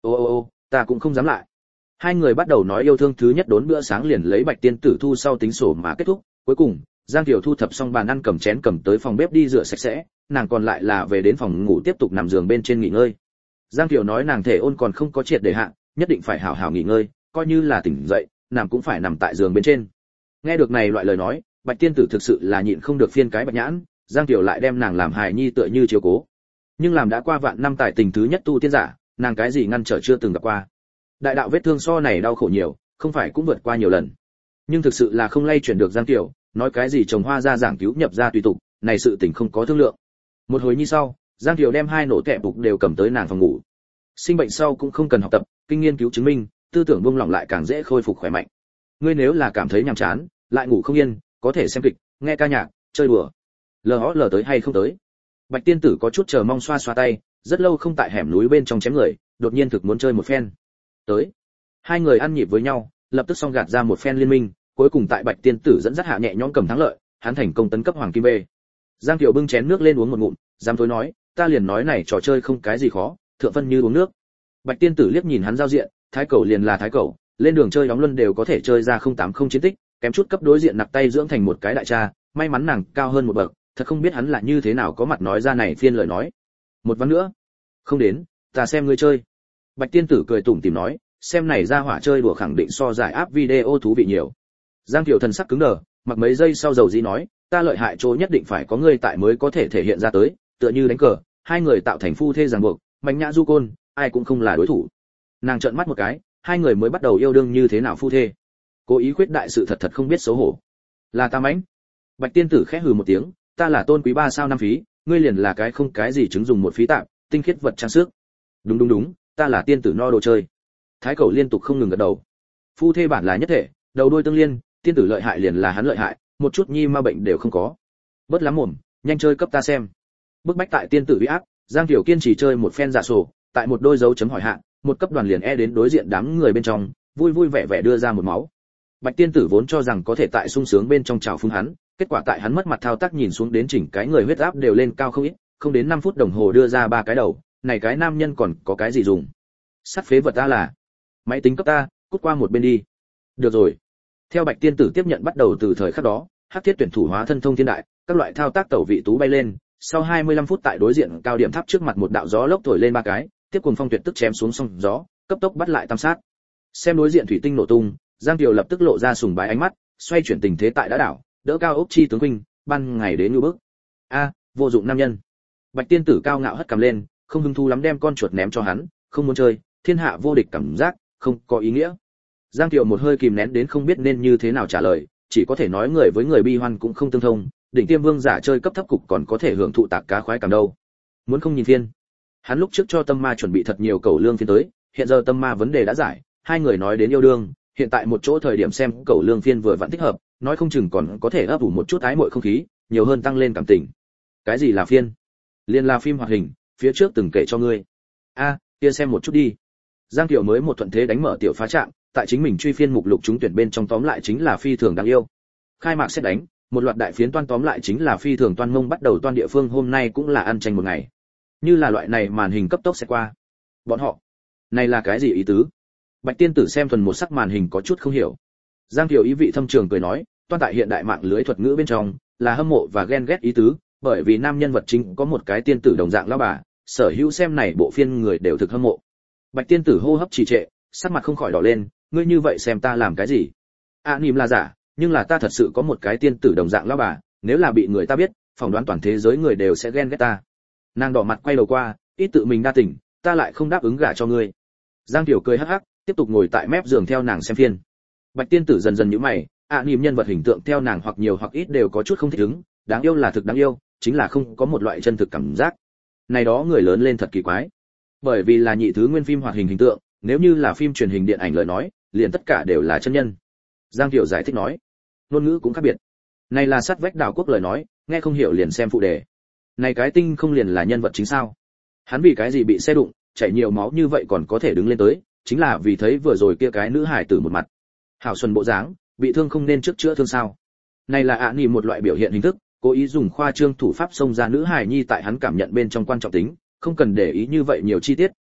ô ô ô ta cũng không dám lại. Hai người bắt đầu nói yêu thương, thứ nhất đốn bữa sáng liền lấy Bạch Tiên Tử thu sau tính sổ mà kết thúc. Cuối cùng Giang Kiều thu thập xong bàn ăn, cầm chén cầm tới phòng bếp đi rửa sạch sẽ, nàng còn lại là về đến phòng ngủ tiếp tục nằm giường bên trên nghỉ ngơi. Giang Kiều nói nàng thể ôn còn không có triệt để hạ, nhất định phải hảo hảo nghỉ ngơi, coi như là tỉnh dậy, nàng cũng phải nằm tại giường bên trên. Nghe được này loại lời nói, Bạch Tiên Tử thực sự là nhịn không được phiên cái bạch nhãn, Giang Kiều lại đem nàng làm hài nhi tựa như chiếu cố. Nhưng làm đã qua vạn năm tài tình thứ nhất tu tiên giả, nàng cái gì ngăn trở chưa từng gặp qua. Đại đạo vết thương so này đau khổ nhiều, không phải cũng vượt qua nhiều lần. Nhưng thực sự là không lay chuyển được Giang Kiều, nói cái gì trồng hoa ra giảng cứu nhập ra tùy tục, này sự tình không có thương lượng. Một hồi như sau, Giang Kiều đem hai nổ tẹp bục đều cầm tới nàng phòng ngủ. Sinh bệnh sau cũng không cần học tập, kinh nghiên cứu chứng minh, tư tưởng buông lỏng lại càng dễ khôi phục khỏe mạnh. Ngươi nếu là cảm thấy nhàm chán, lại ngủ không yên, có thể xem kịch, nghe ca nhạc, chơi đùa. Lờ lờ tới hay không tới. Bạch Tiên Tử có chút chờ mong xoa xoa tay, rất lâu không tại hẻm núi bên trong chém người, đột nhiên thực muốn chơi một phen. Tới. Hai người ăn nhịp với nhau, lập tức xong gạt ra một phen liên minh, cuối cùng tại Bạch Tiên Tử dẫn dắt hạ nhẹ nhõm cầm thắng lợi, hắn thành công tấn cấp hoàng kim bê. Giang Kiều bưng chén nước lên uống một ngụm, dám thối nói, ta liền nói này trò chơi không cái gì khó, thượng phân như uống nước. Bạch Tiên Tử liếc nhìn hắn giao diện, thái cẩu liền là thái cẩu, lên đường chơi đóng luân đều có thể chơi ra không tám không chiến tích, kém chút cấp đối diện nặc tay dưỡng thành một cái đại cha, may mắn nàng cao hơn một bậc, thật không biết hắn là như thế nào có mặt nói ra này phiên lời nói. Một ván nữa. Không đến, ta xem ngươi chơi. Bạch Tiên Tử cười tủm tỉm nói, xem này ra hỏa chơi đùa khẳng định so giải áp video thú vị nhiều. Giang Kiều thần sắc cứng đờ, mặc mấy giây sau dầu dĩ nói, ta lợi hại chỗ nhất định phải có ngươi tại mới có thể thể hiện ra tới, tựa như đánh cờ, hai người tạo thành phu thê ràng buộc, mạnh nhã du côn, ai cũng không là đối thủ. Nàng trợn mắt một cái, hai người mới bắt đầu yêu đương như thế nào phu thê. Cố ý khuyết đại sự thật thật không biết xấu hổ. Là ta mãnh. Bạch Tiên Tử khẽ hừ một tiếng, ta là tôn quý ba sao năm phí, ngươi liền là cái không cái gì chứng dùng một phí tạm, tinh khiết vật trang sức. Đúng đúng đúng, ta là tiên tử no đồ chơi. Thái Cẩu liên tục không ngừng gật đầu. Phu thê bản là nhất thể, đầu đuôi tương liên, tiên tử lợi hại liền là hắn lợi hại, một chút nhi ma bệnh đều không có. Bớt lắm mồm, nhanh chơi cấp ta xem. Bức bách tại tiên tử uy áp, Giang Tiểu kiên trì chơi một phen giả sổ, tại một đôi dấu chấm hỏi hạ, một cấp đoàn liền e đến đối diện đám người bên trong, vui vui vẻ vẻ đưa ra một máu. Bạch tiên tử vốn cho rằng có thể tại sung sướng bên trong chào phúng hắn, kết quả tại hắn mất mặt thao tác nhìn xuống đến chỉnh cái người huyết áp đều lên cao không ít, không đến năm phút đồng hồ đưa ra ba cái đầu, này cái nam nhân còn có cái gì dùng? Sát phế vật ta là. Máy tính cấp ta, cút qua một bên đi. Được rồi. Theo Bạch tiên tử tiếp nhận bắt đầu từ thời khắc đó, hắc thiết tuyển thủ hóa thân thông thiên đại, các loại thao tác tẩu vị tú bay lên, sau hai mươi lăm phút tại đối diện cao điểm tháp trước mặt một đạo gió lốc thổi lên ba cái, tiếp cùng phong tuyệt tức chém xuống sông gió, cấp tốc bắt lại tam sát. Xem đối diện thủy tinh nổ tung, Giang Kiều lập tức lộ ra sùng bái ánh mắt, xoay chuyển tình thế tại đã đảo, đỡ cao ốc chi tướng huynh, ban ngày đến như bước. A, vô dụng nam nhân. Bạch tiên tử cao ngạo hất cằm lên, không hứng thú lắm đem con chuột ném cho hắn, không muốn chơi, thiên hạ vô địch cảm giác, không có ý nghĩa. Giang Kiều một hơi kìm nén đến không biết nên như thế nào trả lời, chỉ có thể nói người với người bi hoan cũng không tương thông, đỉnh tiêm vương giả chơi cấp thấp cục còn có thể hưởng thụ tạc cá khoái cảm đâu. Muốn không nhìn phiên. Hắn lúc trước cho Tâm Ma chuẩn bị thật nhiều cầu lương phiên tới, hiện giờ Tâm Ma vấn đề đã giải, hai người nói đến yêu đương, hiện tại một chỗ thời điểm xem cầu lương phiên vừa vặn thích hợp, nói không chừng còn có thể ấp ủ một chút ái muội không khí, nhiều hơn tăng lên cảm tình. Cái gì là phiên? Liên là phim hoạt hình, phía trước từng kể cho ngươi. A, kia xem một chút đi. Giang Kiều mới một thuận thế đánh mở tiểu phá trạm, tại chính mình truy phiên mục lục trúng tuyển bên trong tóm lại chính là phi thường đáng yêu. Khai mạc xét đánh, một loạt đại phiến toan tóm lại chính là phi thường toan mông bắt đầu toan địa phương hôm nay cũng là ăn tranh một ngày. Như là loại này màn hình cấp tốc sẽ qua. Bọn họ, này là cái gì ý tứ? Bạch tiên tử xem thuần một sắc màn hình có chút không hiểu. Giang Kiều ý vị thâm trường cười nói, toan tại hiện đại mạng lưới thuật ngữ bên trong là hâm mộ và ghen ghét ý tứ, bởi vì nam nhân vật chính có một cái tiên tử đồng dạng lão bà, sở hữu xem này bộ phiên người đều thực hâm mộ. Bạch tiên tử hô hấp trì trệ, sắc mặt không khỏi đỏ lên, ngươi như vậy xem ta làm cái gì? À niệm là giả, nhưng là ta thật sự có một cái tiên tử đồng dạng lão bà, nếu là bị người ta biết, phỏng đoán toàn thế giới người đều sẽ ghen ghét ta. Nàng đỏ mặt quay đầu qua, ít tự mình đa tình, ta lại không đáp ứng gả cho ngươi. Giang Tiểu cười hắc hắc, tiếp tục ngồi tại mép giường theo nàng xem phiên. Bạch tiên tử dần dần nhíu mày, ạ niệm nhân vật hình tượng theo nàng hoặc nhiều hoặc ít đều có chút không thích ứng, đáng yêu là thực đáng yêu, chính là không có một loại chân thực cảm giác. Này đó người lớn lên thật kỳ quái. Bởi vì là nhị thứ nguyên phim hoạt hình hình tượng, nếu như là phim truyền hình điện ảnh lời nói, liền tất cả đều là chân nhân. Giang Kiều giải thích nói, ngôn ngữ cũng khác biệt. Này là sát vách đảo quốc lời nói, nghe không hiểu liền xem phụ đề. Này cái tinh không liền là nhân vật chính sao? Hắn vì cái gì bị xe đụng, chảy nhiều máu như vậy còn có thể đứng lên tới, chính là vì thấy vừa rồi kia cái nữ hải tử một mặt. Hảo xuân bộ dáng, bị thương không nên trước chữa thương sao? Này là ạ nỉ một loại biểu hiện hình thức, cố ý dùng khoa trương thủ pháp xông ra nữ hải nhi tại hắn cảm nhận bên trong quan trọng tính, không cần để ý như vậy nhiều chi tiết,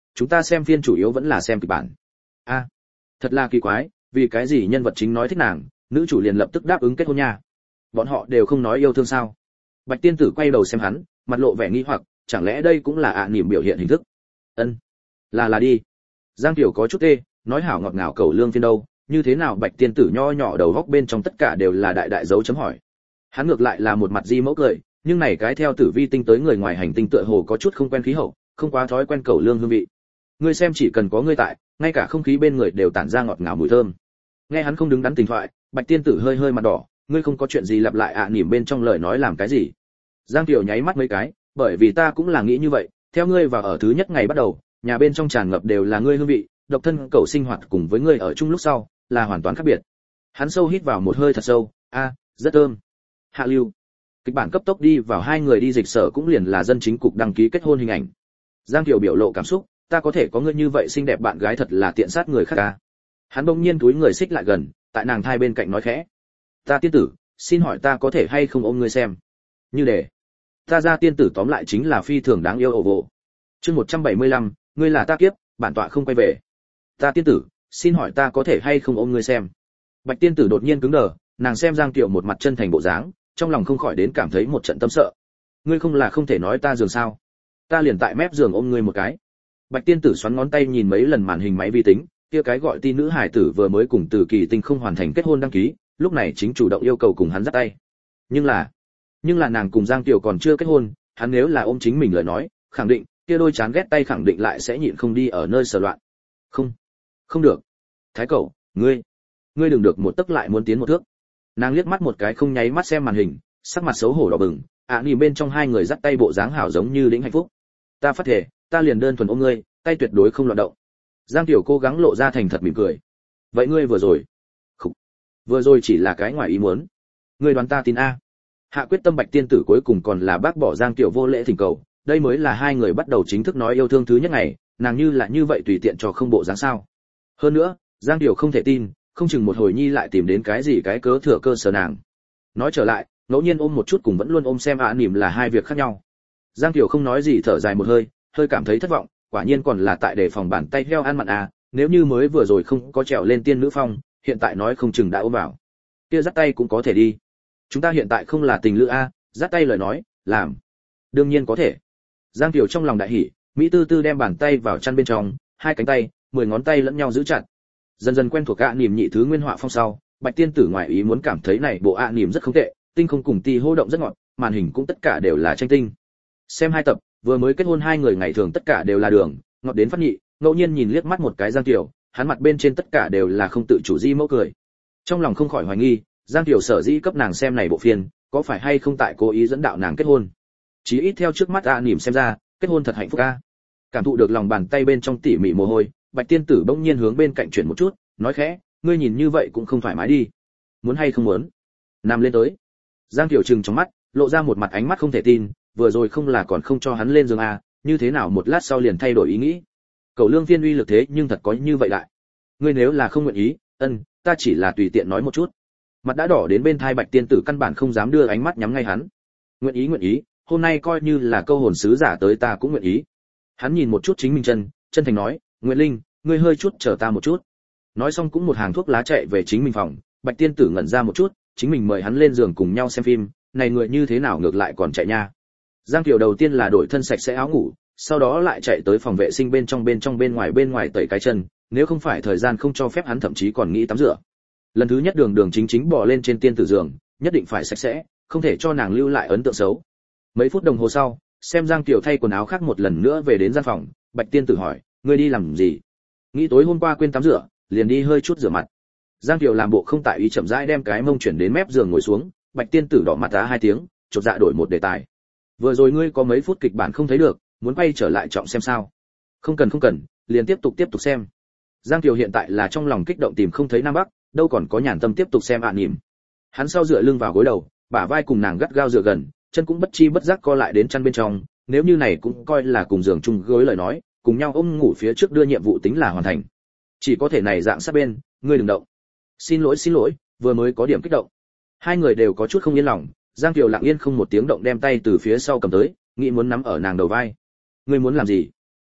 chúng ta xem phiên chủ yếu vẫn là xem kịch bản. A, thật là kỳ quái, vì cái gì nhân vật chính nói thích nàng, nữ chủ liền lập tức đáp ứng kết hôn nha. Bọn họ đều không nói yêu thương sao? Bạch tiên tử quay đầu xem hắn, mặt lộ vẻ nghi hoặc, chẳng lẽ đây cũng là ạ niệm biểu hiện hình thức? Ân, là là đi. Giang Tiểu có chút tê, nói hảo ngọt ngào cầu lương phiên đâu, như thế nào Bạch tiên tử nho nhỏ đầu góc bên trong tất cả đều là đại đại dấu chấm hỏi. Hắn ngược lại là một mặt di mẫu cười, nhưng này cái theo tử vi tinh tới người ngoài hành tinh tựa hồ có chút không quen khí hậu, không quá thói quen cầu lương hương vị. Ngươi xem chỉ cần có ngươi tại, ngay cả không khí bên người đều tản ra ngọt ngào mùi thơm. Nghe hắn không đứng đắn tình thoại, Bạch tiên tử hơi hơi mặt đỏ, ngươi không có chuyện gì lặp lại ạ à, nỉm bên trong lời nói làm cái gì? Giang Tiểu nháy mắt mấy cái, bởi vì ta cũng là nghĩ như vậy, theo ngươi vào ở thứ nhất ngày bắt đầu, nhà bên trong tràn ngập đều là ngươi hương vị, độc thân cầu sinh hoạt cùng với ngươi ở chung lúc sau, là hoàn toàn khác biệt. Hắn sâu hít vào một hơi thật sâu, a, rất thơm. Hạ lưu. Kịch bản cấp tốc đi vào hai người đi dịch sở cũng liền là dân chính cục đăng ký kết hôn hình ảnh. Giang Tiểu biểu lộ cảm xúc, ta có thể có ngươi như vậy xinh đẹp bạn gái thật là tiện sát người khác a. Hắn bỗng nhiên túi người xích lại gần, tại nàng thai bên cạnh nói khẽ, ta tiên tử, xin hỏi ta có thể hay không ôm ngươi xem? Như để ta ra tiên tử tóm lại chính là phi thường đáng yêu ổ vồ. Chương một trăm bảy mươi lăm, ngươi là ta kiếp, bản tọa không quay về. Ta tiên tử, xin hỏi ta có thể hay không ôm ngươi xem? Bạch tiên tử đột nhiên cứng đờ, nàng xem Giang Tiểu một mặt chân thành bộ dáng, trong lòng không khỏi đến cảm thấy một trận tâm sợ. Ngươi không là không thể nói ta giường sao? Ta liền tại mép giường ôm ngươi một cái. Bạch tiên tử xoắn ngón tay nhìn mấy lần màn hình máy vi tính, kia cái gọi ti nữ hải tử vừa mới cùng Từ Kỳ Tinh không hoàn thành kết hôn đăng ký, lúc này chính chủ động yêu cầu cùng hắn dắt tay. Nhưng là, nhưng là nàng cùng Giang Tiểu còn chưa kết hôn, hắn nếu là ôm chính mình lời nói, khẳng định, kia đôi chán ghét tay khẳng định lại sẽ nhịn không đi ở nơi sờ loạn. Không, không được. Thái cẩu, ngươi, ngươi đừng được một tấc lại muốn tiến một thước. Nàng liếc mắt một cái không nháy mắt xem màn hình, sắc mặt xấu hổ đỏ bừng, ạ à, nhìn bên trong hai người dắt tay bộ dáng hảo giống như lĩnh hạnh phúc. Ta phát thể, ta liền đơn thuần ôm ngươi, tay tuyệt đối không loạn động. Giang Tiểu cố gắng lộ ra thành thật mỉm cười. Vậy ngươi vừa rồi? Khục. Vừa rồi chỉ là cái ngoài ý muốn. Ngươi đoán ta tin a? Hạ quyết tâm Bạch tiên tử cuối cùng còn là bác bỏ Giang Tiểu vô lễ thỉnh cầu, đây mới là hai người bắt đầu chính thức nói yêu thương thứ nhất ngày, nàng như là như vậy tùy tiện cho không bộ dáng sao? Hơn nữa, Giang Tiểu không thể tin, không chừng một hồi nhi lại tìm đến cái gì cái cớ thừa cơ sở nàng. Nói trở lại, ngẫu nhiên ôm một chút cùng vẫn luôn ôm xem ạ à, nỉm là hai việc khác nhau. Giang Tiểu không nói gì thở dài một hơi, hơi cảm thấy thất vọng, quả nhiên còn là tại đề phòng bàn tay heo ăn mặn à, nếu như mới vừa rồi không có trèo lên tiên nữ phong, hiện tại nói không chừng đã ôm vào. Kia dắt tay cũng có thể đi. Chúng ta hiện tại không là tình lữ a, à, dắt tay lời nói, làm. Đương nhiên có thể. Giang Tiểu trong lòng đại hỉ, mỹ tư tư đem bàn tay vào chăn bên trong, hai cánh tay, mười ngón tay lẫn nhau giữ chặt. Dần dần quen thuộc ạ niệm nhị thứ nguyên họa phong sau, Bạch tiên tử ngoại ý muốn cảm thấy này bộ ạ niệm rất không tệ, tinh không cùng ti hô động rất ngọt, màn hình cũng tất cả đều là tranh tinh. Xem hai tập, vừa mới kết hôn hai người ngày thường tất cả đều là đường, ngọt đến phát nhị, ngẫu nhiên nhìn liếc mắt một cái Giang Tiểu, hắn mặt bên trên tất cả đều là không tự chủ di mẫu cười. Trong lòng không khỏi hoài nghi, Giang Tiểu sở dĩ cấp nàng xem này bộ phim, có phải hay không tại cố ý dẫn đạo nàng kết hôn. Chí ít theo trước mắt ạ niệm xem ra, kết hôn thật hạnh phúc a. Cảm thụ được lòng bàn tay bên trong tỉ mỉ mồ hôi, Bạch tiên tử bỗng nhiên hướng bên cạnh chuyển một chút, nói khẽ, ngươi nhìn như vậy cũng không thoải mái đi. Muốn hay không muốn? Nằm lên tới. Giang Tiểu trừng trong mắt, lộ ra một mặt ánh mắt không thể tin, vừa rồi không là còn không cho hắn lên giường à, như thế nào một lát sau liền thay đổi ý nghĩ. Cầu lương viên uy lực thế nhưng thật có như vậy lại. Ngươi nếu là không nguyện ý, ân, ta chỉ là tùy tiện nói một chút. Mặt đã đỏ đến bên thai Bạch tiên tử căn bản không dám đưa ánh mắt nhắm ngay hắn. Nguyện ý nguyện ý, hôm nay coi như là câu hồn sứ giả tới ta cũng nguyện ý. Hắn nhìn một chút chính mình chân, chân thành nói, Nguyệt Linh, ngươi hơi chút chờ ta một chút. Nói xong cũng một hàng thuốc lá chạy về chính mình phòng, Bạch tiên tử ngẩn ra một chút, chính mình mời hắn lên giường cùng nhau xem phim, này người như thế nào ngược lại còn chạy nha. Giang Kiều đầu tiên là đổi thân sạch sẽ áo ngủ, sau đó lại chạy tới phòng vệ sinh bên trong bên trong bên ngoài bên ngoài tẩy cái chân, nếu không phải thời gian không cho phép hắn thậm chí còn nghĩ tắm rửa. Lần thứ nhất đường đường chính chính bò lên trên tiên tử giường, nhất định phải sạch sẽ, không thể cho nàng lưu lại ấn tượng xấu. Mấy phút đồng hồ sau, xem Giang Kiều thay quần áo khác một lần nữa về đến gian phòng, Bạch tiên tử hỏi, ngươi đi làm gì? Nghĩ tối hôm qua quên tắm rửa, liền đi hơi chút rửa mặt. Giang Kiều làm bộ không tại ý chậm rãi đem cái mông chuyển đến mép giường ngồi xuống, Bạch tiên tử đỏ mặt ra hai tiếng, chột dạ đổi một đề tài. Vừa rồi ngươi có mấy phút kịch bản không thấy được, muốn quay trở lại trọng xem sao? Không cần không cần, liền tiếp tục tiếp tục xem. Giang Kiều hiện tại là trong lòng kích động tìm không thấy nam bắc, đâu còn có nhàn tâm tiếp tục xem ạ niệm. Hắn sau dựa lưng vào gối đầu, bả vai cùng nàng gắt gao dựa gần, chân cũng bất chi bất giác co lại đến chăn bên trong, nếu như này cũng coi là cùng giường chung gối lời nói, cùng nhau ôm ngủ phía trước đưa nhiệm vụ tính là hoàn thành. Chỉ có thể này dạng sát bên, ngươi đừng động. Xin lỗi xin lỗi, vừa mới có điểm kích động. Hai người đều có chút không yên lòng, Giang Kiều lặng yên không một tiếng động đem tay từ phía sau cầm tới, nghĩ muốn nắm ở nàng đầu vai. Ngươi muốn làm gì?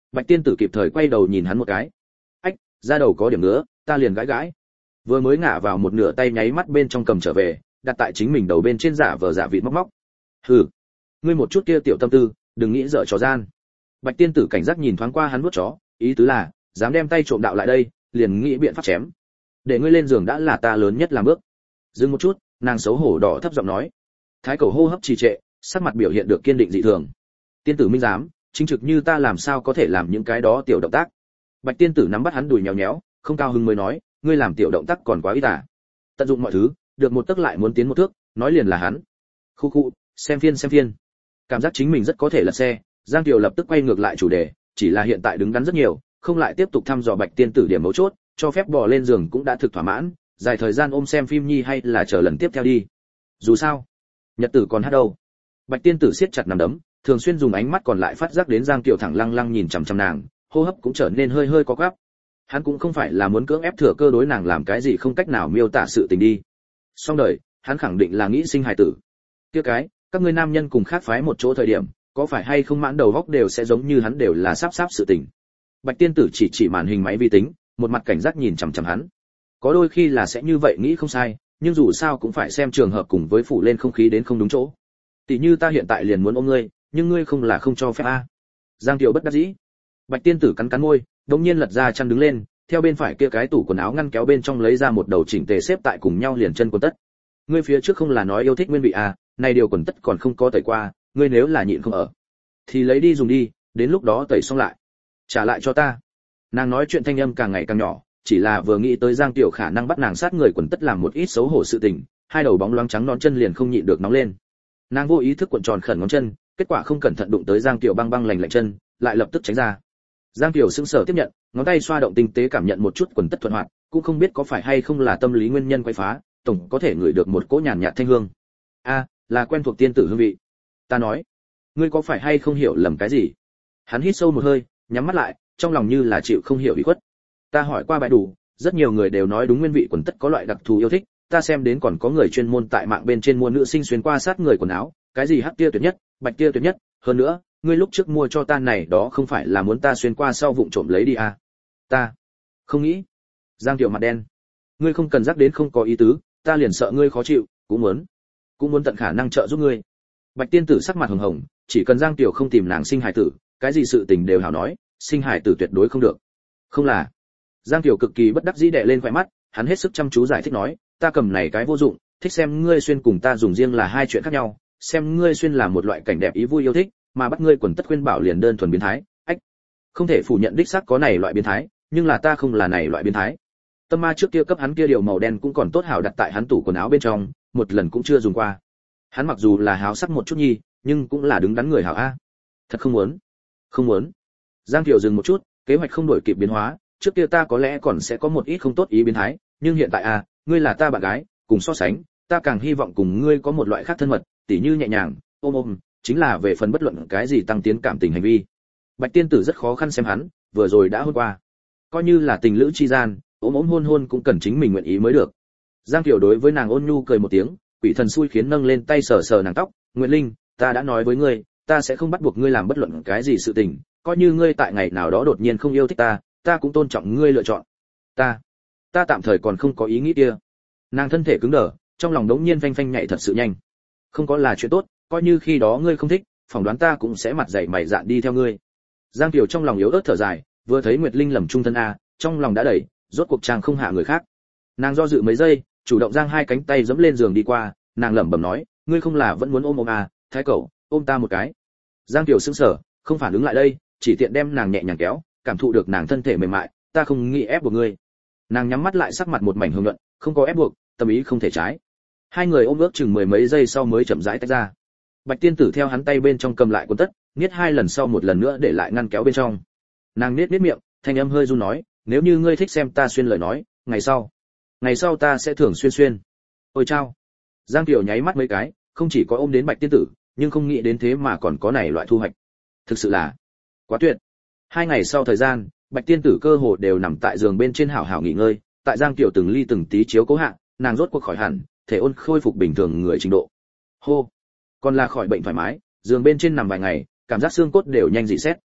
Bạch tiên tử kịp thời quay đầu nhìn hắn một cái. Ách, da đầu có điểm ngứa, ta liền gãi gãi. Vừa mới ngả vào một nửa tay nháy mắt bên trong cầm trở về, đặt tại chính mình đầu bên trên giả vờ giả vịt móc móc. Hừ, ngươi một chút kia tiểu tâm tư, đừng nghĩ dở trò gian. Bạch tiên tử cảnh giác nhìn thoáng qua hắn vuốt chó, ý tứ là, dám đem tay trộm đạo lại đây, liền nghĩ biện pháp chém. Để ngươi lên giường đã là ta lớn nhất làm bước. Dừng một chút, nàng xấu hổ đỏ thấp giọng nói. Thái Cầu hô hấp trì trệ, sắc mặt biểu hiện được kiên định dị thường. Tiên tử minh giám, chính trực như ta làm sao có thể làm những cái đó tiểu động tác. Bạch tiên tử nắm bắt hắn đùi nhéo nhéo, không cao hứng mới nói, ngươi làm tiểu động tác còn quá ít à. Tận dụng mọi thứ, được một tấc lại muốn tiến một thước, nói liền là hắn. Khu khu, xem phiên xem phiên. Cảm giác chính mình rất có thể lật xe, Giang Kiều lập tức quay ngược lại chủ đề, chỉ là hiện tại đứng đắn rất nhiều, không lại tiếp tục thăm dò Bạch tiên tử điểm mấu chốt, cho phép bò lên giường cũng đã thực thỏa mãn, dài thời gian ôm xem phim nhi hay là chờ lần tiếp theo đi. Dù sao, nhật tử còn hát đâu. Bạch tiên tử siết chặt nắm đấm, thường xuyên dùng ánh mắt còn lại phát giác đến Giang Kiều thẳng lăng lăng nhìn chằm chằm nàng, hô hấp cũng trở nên hơi hơi có gáp. Hắn cũng không phải là muốn cưỡng ép thừa cơ đối nàng làm cái gì không cách nào miêu tả sự tình đi. Xong đời, hắn khẳng định là nghĩ sinh hài tử. Kia cái, các ngươi nam nhân cùng khác phái một chỗ thời điểm, có phải hay không mãn đầu góc đều sẽ giống như hắn đều là sắp sắp sự tình. Bạch tiên tử chỉ chỉ màn hình máy vi tính, một mặt cảnh giác nhìn chằm chằm hắn. Có đôi khi là sẽ như vậy nghĩ không sai, nhưng dù sao cũng phải xem trường hợp cùng với phủ lên không khí đến không đúng chỗ. Tỷ như ta hiện tại liền muốn ôm ngươi, nhưng ngươi không là không cho phép a. À. Giang Kiều bất đắc dĩ. Bạch tiên tử cắn cắn môi, đột nhiên lật ra chân đứng lên, theo bên phải kia cái tủ quần áo ngăn kéo bên trong lấy ra một đầu chỉnh tề xếp tại cùng nhau liền chân quần tất. Ngươi phía trước không là nói yêu thích nguyên vị à, này điều quần tất còn không có tẩy qua, ngươi nếu là nhịn không ở, thì lấy đi dùng đi, đến lúc đó tẩy xong lại, trả lại cho ta. Nàng nói chuyện thanh âm càng ngày càng nhỏ, chỉ là vừa nghĩ tới Giang Tiểu khả năng bắt nàng sát người quần tất làm một ít xấu hổ sự tình, hai đầu bóng loáng trắng non chân liền không nhịn được nóng lên. Nàng vô ý thức cuộn tròn khẩn ngón chân, kết quả không cẩn thận đụng tới Giang Tiểu băng băng lạnh lạnh chân, lại lập tức tránh ra. Giang Tiểu sững sờ tiếp nhận, ngón tay xoa động tinh tế cảm nhận một chút quần tất thuận hoạt, cũng không biết có phải hay không là tâm lý nguyên nhân quấy phá, tổng có thể ngửi được một cỗ nhàn nhạt thanh hương. A, là quen thuộc tiên tử hương vị. Ta nói, ngươi có phải hay không hiểu lầm cái gì? Hắn hít sâu một hơi, nhắm mắt lại, trong lòng như là chịu không hiểu ủy khuất. Ta hỏi qua bài đủ, rất nhiều người đều nói đúng nguyên vị quần tất có loại đặc thù yêu thích, ta xem đến còn có người chuyên môn tại mạng bên trên mua nữ sinh xuyên qua sát người quần áo, cái gì hắc tia tuyệt nhất, bạch tia tuyệt nhất, hơn nữa, ngươi lúc trước mua cho ta này đó không phải là muốn ta xuyên qua sau vụng trộm lấy đi à? Ta không nghĩ. Giang Tiểu mặt đen. Ngươi không cần giác đến không có ý tứ, ta liền sợ ngươi khó chịu, cũng muốn, cũng muốn tận khả năng trợ giúp ngươi. Bạch tiên tử sắc mặt hồng hồng, chỉ cần Giang Tiểu không tìm nàng sinh hài tử, cái gì sự tình đều hảo nói, sinh hài tử tuyệt đối không được. Không là. Giang Tiểu cực kỳ bất đắc dĩ đè lên khóe mắt, hắn hết sức chăm chú giải thích nói, ta cầm này cái vô dụng, thích xem ngươi xuyên cùng ta dùng riêng là hai chuyện khác nhau, xem ngươi xuyên là một loại cảnh đẹp ý vui yêu thích, mà bắt ngươi quần tất khuyên bảo liền đơn thuần biến thái. Ách, không thể phủ nhận đích xác có này loại biến thái, nhưng là ta không là này loại biến thái. Tâm ma trước kia cấp hắn kia điều màu đen cũng còn tốt hảo đặt tại hắn tủ quần áo bên trong, một lần cũng chưa dùng qua. Hắn mặc dù là háo sắc một chút nhi, nhưng cũng là đứng đắn người hảo a. Thật không muốn, không muốn. Giang Kiều dừng một chút, kế hoạch không đổi kịp biến hóa, trước kia ta có lẽ còn sẽ có một ít không tốt ý biến thái, nhưng hiện tại a, ngươi là ta bạn gái, cùng so sánh, ta càng hy vọng cùng ngươi có một loại khác thân mật, tỉ như nhẹ nhàng, ôm ôm, chính là về phần bất luận cái gì tăng tiến cảm tình hành vi. Bạch tiên tử rất khó khăn xem hắn, vừa rồi đã hôn qua, coi như là tình lữ chi gian, ôm ôm hôn hôn cũng cần chính mình nguyện ý mới được. Giang Kiều đối với nàng ôn nhu cười một tiếng, quỷ thần xui khiến nâng lên tay sờ sờ nàng tóc, Nguyệt Linh, ta đã nói với ngươi, ta sẽ không bắt buộc ngươi làm bất luận cái gì sự tình, coi như ngươi tại ngày nào đó đột nhiên không yêu thích ta, ta cũng tôn trọng ngươi lựa chọn. Ta, ta tạm thời còn không có ý nghĩ kia. Nàng thân thể cứng đờ, trong lòng đống nhiên phanh phanh nhảy thật sự nhanh. Không có là chuyện tốt, coi như khi đó ngươi không thích, phỏng đoán ta cũng sẽ mặt dày mày dạn đi theo ngươi. Giang Kiều trong lòng yếu ớt thở dài, vừa thấy Nguyệt Linh lầm trung thân a, trong lòng đã đẩy, rốt cuộc chàng không hạ người khác. Nàng do dự mấy giây, chủ động giang hai cánh tay giẫm lên giường đi qua, nàng lẩm bẩm nói, ngươi không là vẫn muốn ôm ôm à, Thái Cẩu, ôm ta một cái. Giang Kiều sững sờ, không phản ứng lại đây, chỉ tiện đem nàng nhẹ nhàng kéo, cảm thụ được nàng thân thể mềm mại, ta không nghĩ ép buộc ngươi. Nàng nhắm mắt lại, sắc mặt một mảnh hồng nhuận, không có ép buộc, tâm ý không thể trái. Hai người ôm ước chừng mười mấy giây sau mới chậm rãi tách ra. Bạch tiên tử theo hắn tay bên trong cầm lại cuốn tất, niết hai lần sau một lần nữa để lại ngăn kéo bên trong. Nàng niết niết miệng, thanh âm hơi run nói, nếu như ngươi thích xem ta xuyên lời nói, ngày sau, ngày sau ta sẽ thường xuyên xuyên. Ôi chao. Giang Kiều nháy mắt mấy cái, không chỉ có ôm đến Bạch tiên tử, nhưng không nghĩ đến thế mà còn có này loại thu hoạch. Thực sự là quá tuyệt. Hai ngày sau thời gian, Bạch tiên tử cơ hồ đều nằm tại giường bên trên hảo hảo nghỉ ngơi, tại Giang Kiều từng ly từng tí chiếu cố hạ, nàng rốt cuộc khỏi hẳn, thể ôn khôi phục bình thường người trình độ. Hô, còn là khỏi bệnh thoải mái, giường bên trên nằm vài ngày, cảm giác xương cốt đều nhanh dị xét.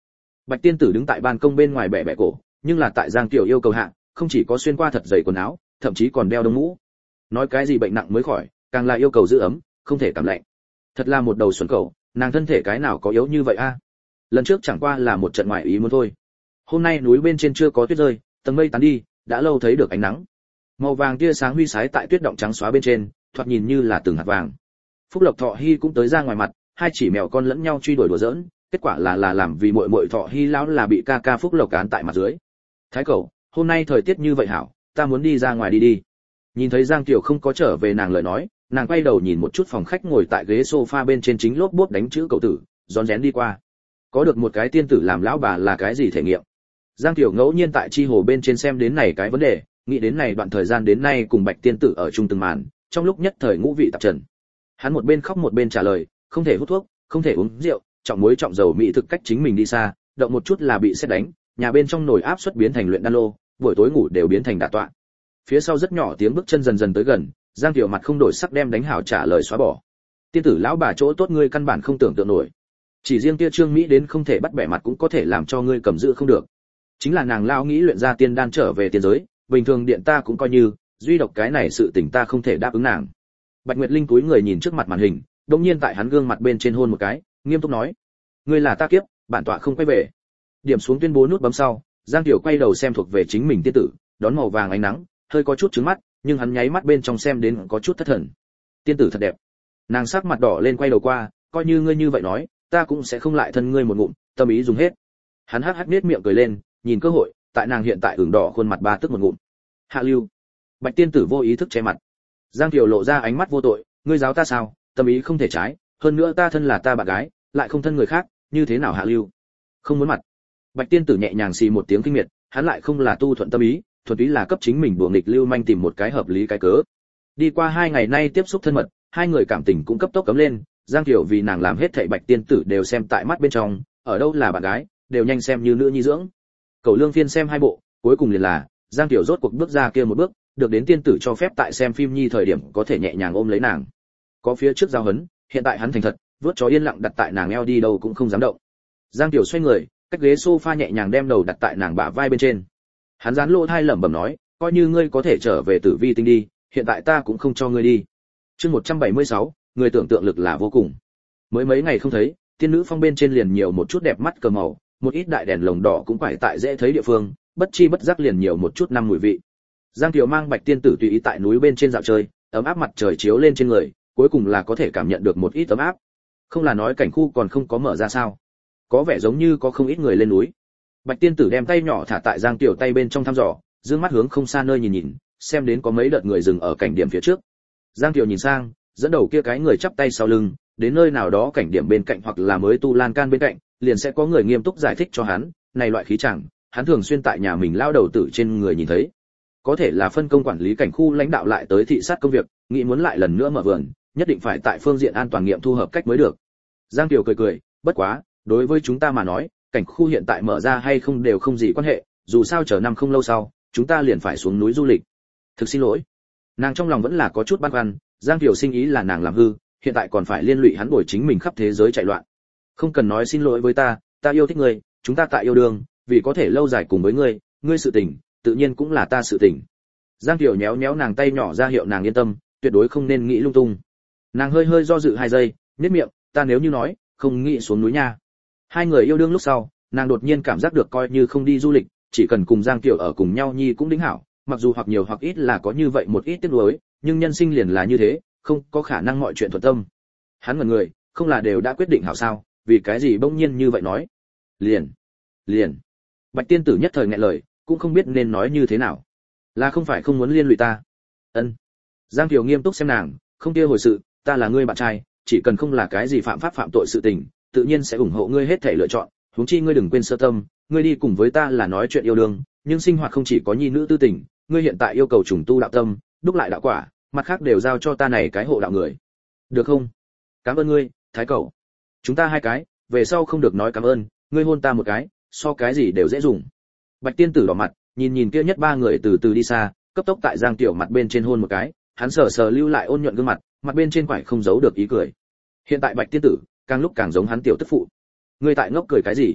Bạch tiên tử đứng tại ban công bên ngoài bẻ bẻ cổ, nhưng là tại Giang Tiểu yêu cầu hạ, không chỉ có xuyên qua thật dày quần áo, thậm chí còn đeo đông mũ. Nói cái gì bệnh nặng mới khỏi, càng là yêu cầu giữ ấm, không thể cảm lạnh. Thật là một đầu xuẩn cẩu, nàng thân thể cái nào có yếu như vậy a? Lần trước chẳng qua là một trận ngoại ý muốn thôi. Hôm nay núi bên trên chưa có tuyết rơi, tầng mây tán đi, đã lâu thấy được ánh nắng. Màu vàng tia sáng huy sái tại tuyết động trắng xóa bên trên, thoạt nhìn như là từng hạt vàng. Phúc Lộc Thọ Hy cũng tới ra ngoài mặt, hai chỉ mèo con lẫn nhau truy đuổi đùa giỡn, kết quả là là làm vì muội muội Thọ Hy lão là bị ca ca Phúc Lộc cán tại mặt dưới. Thái cẩu, hôm nay thời tiết như vậy hảo, ta muốn đi ra ngoài đi đi. Nhìn thấy Giang Tiểu không có trở về nàng lời nói, nàng quay đầu nhìn một chút phòng khách ngồi tại ghế sofa bên trên chính lốp bốp đánh chữ cậu tử, rón rén đi qua. Có được một cái tiên tử làm lão bà là cái gì thể nghiệm? Giang Tiểu ngẫu nhiên tại chi hồ bên trên xem đến này cái vấn đề, nghĩ đến này đoạn thời gian đến nay cùng Bạch tiên tử ở chung từng màn, trong lúc nhất thời ngũ vị tạp trần. Hắn một bên khóc một bên trả lời, không thể hút thuốc, không thể uống rượu, trọng muối trọng dầu mỹ thực cách chính mình đi xa, động một chút là bị sét đánh, nhà bên trong nồi áp suất biến thành luyện đan lô, buổi tối ngủ đều biến thành đả tọa. Phía sau rất nhỏ tiếng bước chân dần dần tới gần, Giang Tiểu mặt không đổi sắc đem đánh hảo trả lời xóa bỏ. Tiên tử lão bà chỗ tốt ngươi căn bản không tưởng tượng nổi. Chỉ riêng kia Trương Mỹ đến không thể bắt bẻ mặt cũng có thể làm cho ngươi cầm giữ không được. Chính là nàng lao nghĩ luyện ra tiên đan trở về tiên giới, bình thường điện ta cũng coi như, duy độc cái này sự tình ta không thể đáp ứng nàng. Bạch Nguyệt Linh túi người nhìn trước mặt màn hình, đột nhiên tại hắn gương mặt bên trên hôn một cái, nghiêm túc nói: "Ngươi là ta kiếp, bản tọa không quay về." Điểm xuống tuyên bố nút bấm sau, Giang Tiểu quay đầu xem thuộc về chính mình tiên tử, đón màu vàng ánh nắng, hơi có chút trứng mắt, nhưng hắn nháy mắt bên trong xem đến có chút thất thần. Tiên tử thật đẹp. Nàng sắc mặt đỏ lên quay đầu qua, coi như ngươi như vậy nói, ta cũng sẽ không lại thân ngươi một ngụm, tâm ý dùng hết. Hắn hắc hắc nhếch miệng cười lên, nhìn cơ hội, tại nàng hiện tại ửng đỏ khuôn mặt ba tức một ngụm. Hạ lưu. Bạch tiên tử vô ý thức che mặt. Giang Tiểu lộ ra ánh mắt vô tội, ngươi giáo ta sao, tâm ý không thể trái, hơn nữa ta thân là ta bạn gái, lại không thân người khác, như thế nào hạ lưu? Không muốn mặt. Bạch tiên tử nhẹ nhàng xì một tiếng kinh miệt, hắn lại không là tu thuận tâm ý, thuần túy là cấp chính mình đùa nghịch lưu manh tìm một cái hợp lý cái cớ. Đi qua hai ngày nay tiếp xúc thân mật, hai người cảm tình cũng cấp tốc cấm lên, Giang Tiểu vì nàng làm hết thảy Bạch tiên tử đều xem tại mắt bên trong, ở đâu là bạn gái, đều nhanh xem như nữ nhi dưỡng. Cầu Lương phiên xem hai bộ, cuối cùng liền là Giang Tiểu rốt cuộc bước ra kia một bước, được đến tiên tử cho phép tại xem phim nhi thời điểm có thể nhẹ nhàng ôm lấy nàng. Có phía trước giao hấn, hiện tại hắn thành thật, vớt chó yên lặng đặt tại nàng eo đi đâu cũng không dám động. Giang Tiểu xoay người, cách ghế sofa nhẹ nhàng đem đầu đặt tại nàng bả vai bên trên. Hắn dán lỗ thai lẩm bẩm nói, coi như ngươi có thể trở về Tử Vi tinh đi, hiện tại ta cũng không cho ngươi đi. Chương một trăm bảy mươi sáu, người tưởng tượng lực là vô cùng. Mới mấy ngày không thấy, tiên nữ phong bên trên liền nhiều một chút đẹp mắt cờ màu, một ít đại đèn lồng đỏ cũng phải tại dễ thấy địa phương, bất chi bất giác liền nhiều một chút năm mùi vị. Giang Tiểu mang Bạch tiên tử tùy ý tại núi bên trên dạo chơi, ấm áp mặt trời chiếu lên trên người, cuối cùng là có thể cảm nhận được một ít ấm áp. Không là nói cảnh khu còn không có mở ra sao? Có vẻ giống như có không ít người lên núi. Bạch tiên tử đem tay nhỏ thả tại Giang Tiểu tay bên trong thăm dò, dương mắt hướng không xa nơi nhìn nhìn, xem đến có mấy đợt người dừng ở cảnh điểm phía trước. Giang Tiểu nhìn sang, dẫn đầu kia cái người chắp tay sau lưng, đến nơi nào đó cảnh điểm bên cạnh hoặc là mới tu lan can bên cạnh, liền sẽ có người nghiêm túc giải thích cho hắn, này loại khí chẳng, hắn thường xuyên tại nhà mình lao đầu tử trên người nhìn thấy. Có thể là phân công quản lý cảnh khu lãnh đạo lại tới thị sát công việc, nghĩ muốn lại lần nữa mở vườn, nhất định phải tại phương diện an toàn nghiệm thu hợp cách mới được. Giang Tiểu cười cười, bất quá, đối với chúng ta mà nói, cảnh khu hiện tại mở ra hay không đều không gì quan hệ, dù sao chờ năm không lâu sau, chúng ta liền phải xuống núi du lịch. Thực xin lỗi. Nàng trong lòng vẫn là có chút băn khoăn, Giang Tiểu sinh ý là nàng làm hư, hiện tại còn phải liên lụy hắn bồi chính mình khắp thế giới chạy loạn. Không cần nói xin lỗi với ta, ta yêu thích ngươi, chúng ta tại yêu đương, vì có thể lâu dài cùng với ngươi, ngươi sự tình, tự nhiên cũng là ta sự tình. Giang Tiểu nhéo nhéo nàng tay nhỏ ra hiệu nàng yên tâm, tuyệt đối không nên nghĩ lung tung. Nàng hơi hơi do dự hai giây, nhếch miệng, ta nếu như nói, không nghĩ xuống núi nha. Hai người yêu đương lúc sau, nàng đột nhiên cảm giác được coi như không đi du lịch, chỉ cần cùng Giang Tiểu ở cùng nhau nhi cũng đính hảo, mặc dù hoặc nhiều hoặc ít là có như vậy một ít tiếc nuối, nhưng nhân sinh liền là như thế, không có khả năng mọi chuyện thuận tâm. Hắn ngẩn người, không là đều đã quyết định hảo sao, vì cái gì bỗng nhiên như vậy nói? Liền, liền. Bạch tiên tử nhất thời nghẹn lời, cũng không biết nên nói như thế nào. Là không phải không muốn liên lụy ta? Ân. Giang Tiểu nghiêm túc xem nàng, không kia hồi sự, ta là ngươi bạn trai, chỉ cần không là cái gì phạm pháp phạm tội sự tình, tự nhiên sẽ ủng hộ ngươi hết thể lựa chọn, huống chi ngươi đừng quên sơ tâm, ngươi đi cùng với ta là nói chuyện yêu đương, nhưng sinh hoạt không chỉ có nhi nữ tư tình, ngươi hiện tại yêu cầu trùng tu đạo tâm, đúc lại đạo quả, mặt khác đều giao cho ta này cái hộ đạo người. Được không? Cảm ơn ngươi, Thái Cẩu. Chúng ta hai cái, về sau không được nói cảm ơn, ngươi hôn ta một cái, so cái gì đều dễ dùng. Bạch tiên tử đỏ mặt, nhìn nhìn kia nhất ba người từ từ đi xa, cấp tốc tại Giang Tiểu mặt bên trên hôn một cái, hắn sờ sờ lưu lại ôn nhuận gương mặt, mặt bên trên quải không giấu được ý cười. Hiện tại Bạch tiên tử, càng lúc càng giống hắn tiểu tức phụ. Ngươi tại ngốc cười cái gì?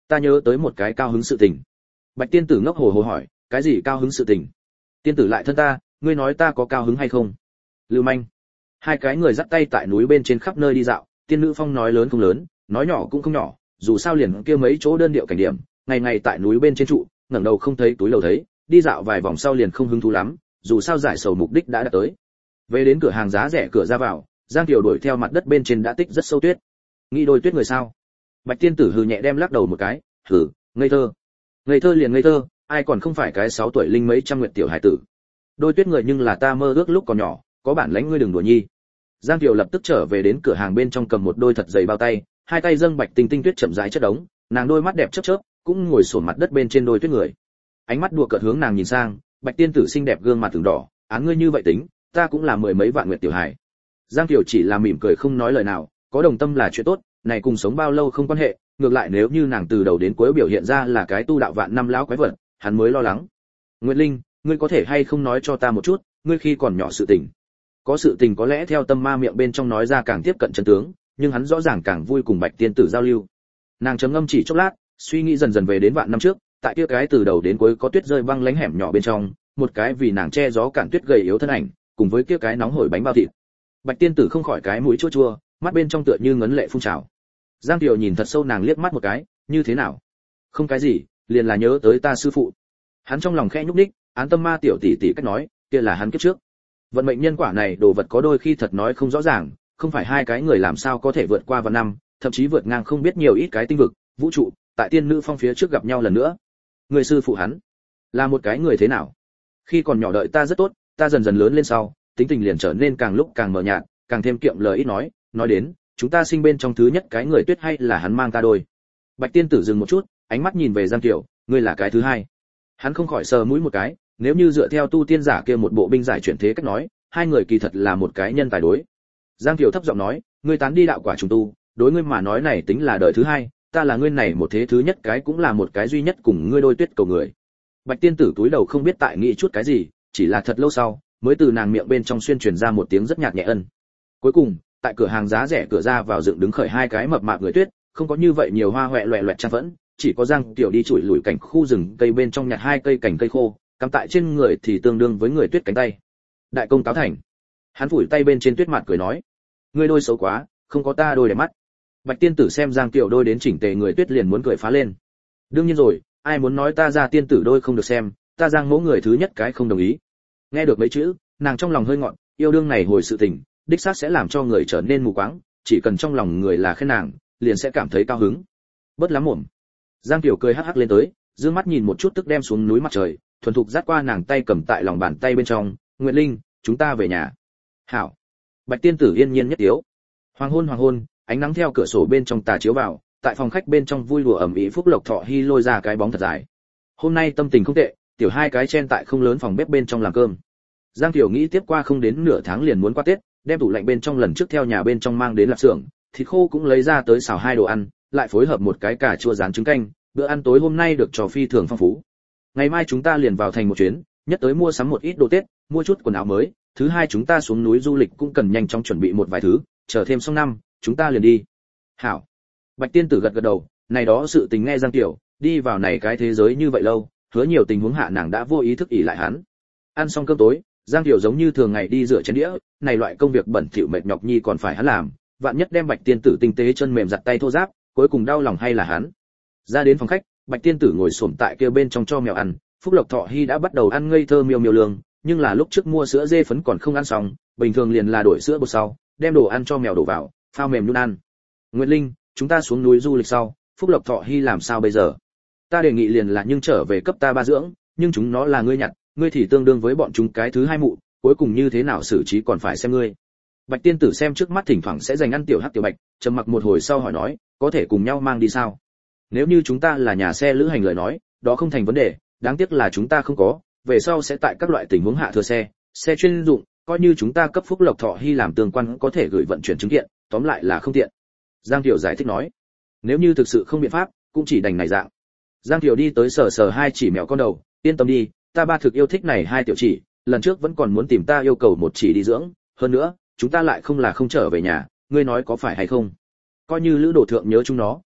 Ta nhớ tới một cái cao hứng sự tình. Bạch tiên tử ngốc hồ hồ hỏi, cái gì cao hứng sự tình? Tiên tử lại thân ta, ngươi nói ta có cao hứng hay không? Lưu manh. Hai cái người dắt tay tại núi bên trên khắp nơi đi dạo, tiên nữ phong nói lớn không lớn, nói nhỏ cũng không nhỏ, dù sao liền kia mấy chỗ đơn điệu cảnh điểm, ngày ngày tại núi bên trên trụ, ngẩng đầu không thấy túi lầu thấy, đi dạo vài vòng sau liền không hứng thú lắm, dù sao giải sầu mục đích đã đạt tới. Về đến cửa hàng giá rẻ cửa ra vào, Giang Kiều đuổi theo mặt đất bên trên đã tích rất sâu tuyết. Nghĩ đôi tuyết người sao? Bạch tiên tử hừ nhẹ đem lắc đầu một cái, hừ, ngây thơ. Ngây thơ liền ngây thơ, ai còn không phải cái sáu tuổi linh mấy trăm nguyệt tiểu hải tử. Đôi tuyết người nhưng là ta mơ ước lúc còn nhỏ, có bản lãnh ngươi đừng đùa nhi. Giang Kiều lập tức trở về đến cửa hàng bên trong cầm một đôi thật dày bao tay, hai tay dâng bạch tinh tinh tuyết chậm rãi chất đống, nàng đôi mắt đẹp chớp chớp, cũng ngồi xổm mặt đất bên trên đôi tuyết người. Ánh mắt đùa cợt hướng nàng nhìn sang, Bạch tiên tử xinh đẹp gương mặt từng đỏ, án ngươi như vậy tính, ta cũng là mười mấy vạn nguyệt tiểu hải. Giang Kiều chỉ là mỉm cười không nói lời nào, có đồng tâm là chuyện tốt, này cùng sống bao lâu không quan hệ, ngược lại nếu như nàng từ đầu đến cuối biểu hiện ra là cái tu đạo vạn năm lão quái vật, hắn mới lo lắng. Nguyệt Linh, ngươi có thể hay không nói cho ta một chút, ngươi khi còn nhỏ sự tình? Có sự tình có lẽ theo tâm ma miệng bên trong nói ra càng tiếp cận chân tướng, nhưng hắn rõ ràng càng vui cùng Bạch tiên tử giao lưu. Nàng trầm ngâm chỉ chốc lát, suy nghĩ dần dần về đến vạn năm trước, tại kia cái từ đầu đến cuối có tuyết rơi băng lánh hẻm nhỏ bên trong, một cái vì nàng che gió cản tuyết gầy yếu thân ảnh, cùng với kia cái nóng hổi bánh bao thịt. Bạch tiên tử không khỏi cái mũi chua chua, mắt bên trong tựa như ngấn lệ phun trào. Giang Kiều nhìn thật sâu nàng liếc mắt một cái, như thế nào? Không cái gì, liền là nhớ tới ta sư phụ. Hắn trong lòng khẽ nhúc nhích, án tâm ma tiểu tỷ tỷ cách nói, kia là hắn kiếp trước. Vận mệnh nhân quả này đồ vật có đôi khi thật nói không rõ ràng, không phải hai cái người làm sao có thể vượt qua vạn năm, thậm chí vượt ngang không biết nhiều ít cái tinh vực, vũ trụ, tại tiên nữ phong phía trước gặp nhau lần nữa. Người sư phụ hắn là một cái người thế nào? Khi còn nhỏ đợi ta rất tốt, ta dần dần lớn lên sau, tính tình liền trở nên càng lúc càng mờ nhạt, càng thêm kiệm lời ít nói, nói đến, chúng ta sinh bên trong thứ nhất cái người tuyết hay là hắn mang ta đôi. Bạch tiên tử dừng một chút, ánh mắt nhìn về Giang Kiều, ngươi là cái thứ hai. Hắn không khỏi sờ mũi một cái, nếu như dựa theo tu tiên giả kia một bộ binh giải chuyển thế cách nói, hai người kỳ thật là một cái nhân tài đối. Giang Kiều thấp giọng nói, ngươi tán đi đạo quả trùng tu, đối ngươi mà nói này tính là đời thứ hai, ta là ngươi này một thế thứ nhất cái cũng là một cái duy nhất cùng ngươi đôi tuyết cầu người. Bạch tiên tử túi đầu không biết tại nghĩ chút cái gì, chỉ là thật lâu sau, mới từ nàng miệng bên trong xuyên truyền ra một tiếng rất nhạt nhẹ ân. Cuối cùng, tại cửa hàng giá rẻ cửa ra vào dựng đứng khởi hai cái mập mạp người tuyết, không có như vậy nhiều hoa hoẹ loẹ loẹt trang vẫn, chỉ có Giang Kiều đi chủi lủi cảnh khu rừng cây bên trong nhặt hai cây cành cây khô, cắm tại trên người thì tương đương với người tuyết cánh tay. Đại công cáo thành. Hắn phủi tay bên trên tuyết mặt cười nói, ngươi đôi xấu quá, không có ta đôi đẹp mắt. Bạch tiên tử xem Giang Kiều đôi đến chỉnh tề người tuyết liền muốn cười phá lên. Đương nhiên rồi, ai muốn nói ta ra tiên tử đôi không được xem, ta Giang mẫu người thứ nhất cái không đồng ý. Nghe được mấy chữ, nàng trong lòng hơi ngọn, yêu đương này hồi sự tình, đích xác sẽ làm cho người trở nên mù quáng, chỉ cần trong lòng người là khen nàng, liền sẽ cảm thấy cao hứng. Bớt lắm mồm. Giang Kiều cười hắc hắc lên tới, dương mắt nhìn một chút tức đem xuống núi mặt trời, thuần thục dắt qua nàng tay cầm tại lòng bàn tay bên trong, Nguyệt Linh, chúng ta về nhà. Hảo. Bạch tiên tử yên nhiên nhất yếu. Hoàng hôn hoàng hôn, ánh nắng theo cửa sổ bên trong tà chiếu vào, tại phòng khách bên trong vui đùa ẩm ĩ Phúc Lộc Thọ Hi lôi ra cái bóng thật dài. Hôm nay tâm tình không tệ, tiểu hai cái chen tại không lớn phòng bếp bên trong làm cơm. Giang Kiều nghĩ tiếp qua không đến nửa tháng liền muốn qua Tết, đem tủ lạnh bên trong lần trước theo nhà bên trong mang đến lạp xưởng, thịt khô cũng lấy ra tới xào hai đồ ăn, lại phối hợp một cái cà chua rán trứng canh, bữa ăn tối hôm nay được trò phi thường phong phú. Ngày mai chúng ta liền vào thành một chuyến, nhất tới mua sắm một ít đồ Tết, mua chút quần áo mới, thứ hai chúng ta xuống núi du lịch cũng cần nhanh chóng chuẩn bị một vài thứ, chờ thêm xong năm, chúng ta liền đi. Hảo. Bạch tiên tử gật gật đầu, này đó sự tình nghe Giang Kiều, đi vào này cái thế giới như vậy lâu, hứa nhiều tình huống hạ nàng đã vô ý thức ỷ lại hắn. Ăn xong cơm tối, Giang Kiều giống như thường ngày đi rửa chén đĩa, này loại công việc bẩn thỉu mệt nhọc nhi còn phải hắn làm, vạn nhất đem Bạch tiên tử tinh tế chân mềm giặt tay thô ráp, cuối cùng đau lòng hay là hắn. Ra đến phòng khách, Bạch tiên tử ngồi xổm tại kia bên trong cho mèo ăn, Phúc Lộc Thọ Hi đã bắt đầu ăn ngây thơ miêu miêu lương, nhưng là lúc trước mua sữa dê phấn còn không ăn xong, bình thường liền là đổi sữa bột sau, đem đồ ăn cho mèo đổ vào, phao mềm nhún ăn. Nguyệt Linh, chúng ta xuống núi du lịch sau, Phúc Lộc Thọ Hi làm sao bây giờ? Ta đề nghị liền là nhưng trở về cấp ta ba dưỡng, nhưng chúng nó là ngươi nhặt, ngươi thì tương đương với bọn chúng cái thứ hai mụ, cuối cùng như thế nào xử trí còn phải xem ngươi. Bạch tiên tử xem trước mắt thỉnh thoảng sẽ dành ăn tiểu hắc tiểu bạch, trầm mặc một hồi sau hỏi nói, có thể cùng nhau mang đi sao? Nếu như chúng ta là nhà xe lữ hành lời nói, đó không thành vấn đề, đáng tiếc là chúng ta không có, về sau sẽ tại các loại tình huống hạ thừa xe, xe chuyên dụng, coi như chúng ta cấp Phúc Lộc Thọ Hi làm tương quan có thể gửi vận chuyển chứng kiện, tóm lại là không tiện. Giang Kiều giải thích nói, nếu như thực sự không biện pháp, cũng chỉ đành này dạng. Giang Kiều đi tới sờ sờ hai chỉ mèo con đầu, yên tâm đi, ta ba thực yêu thích này hai tiểu chỉ, lần trước vẫn còn muốn tìm ta yêu cầu một chỉ đi dưỡng, hơn nữa, chúng ta lại không là không trở về nhà, ngươi nói có phải hay không? Coi như lữ đồ thượng nhớ chúng nó,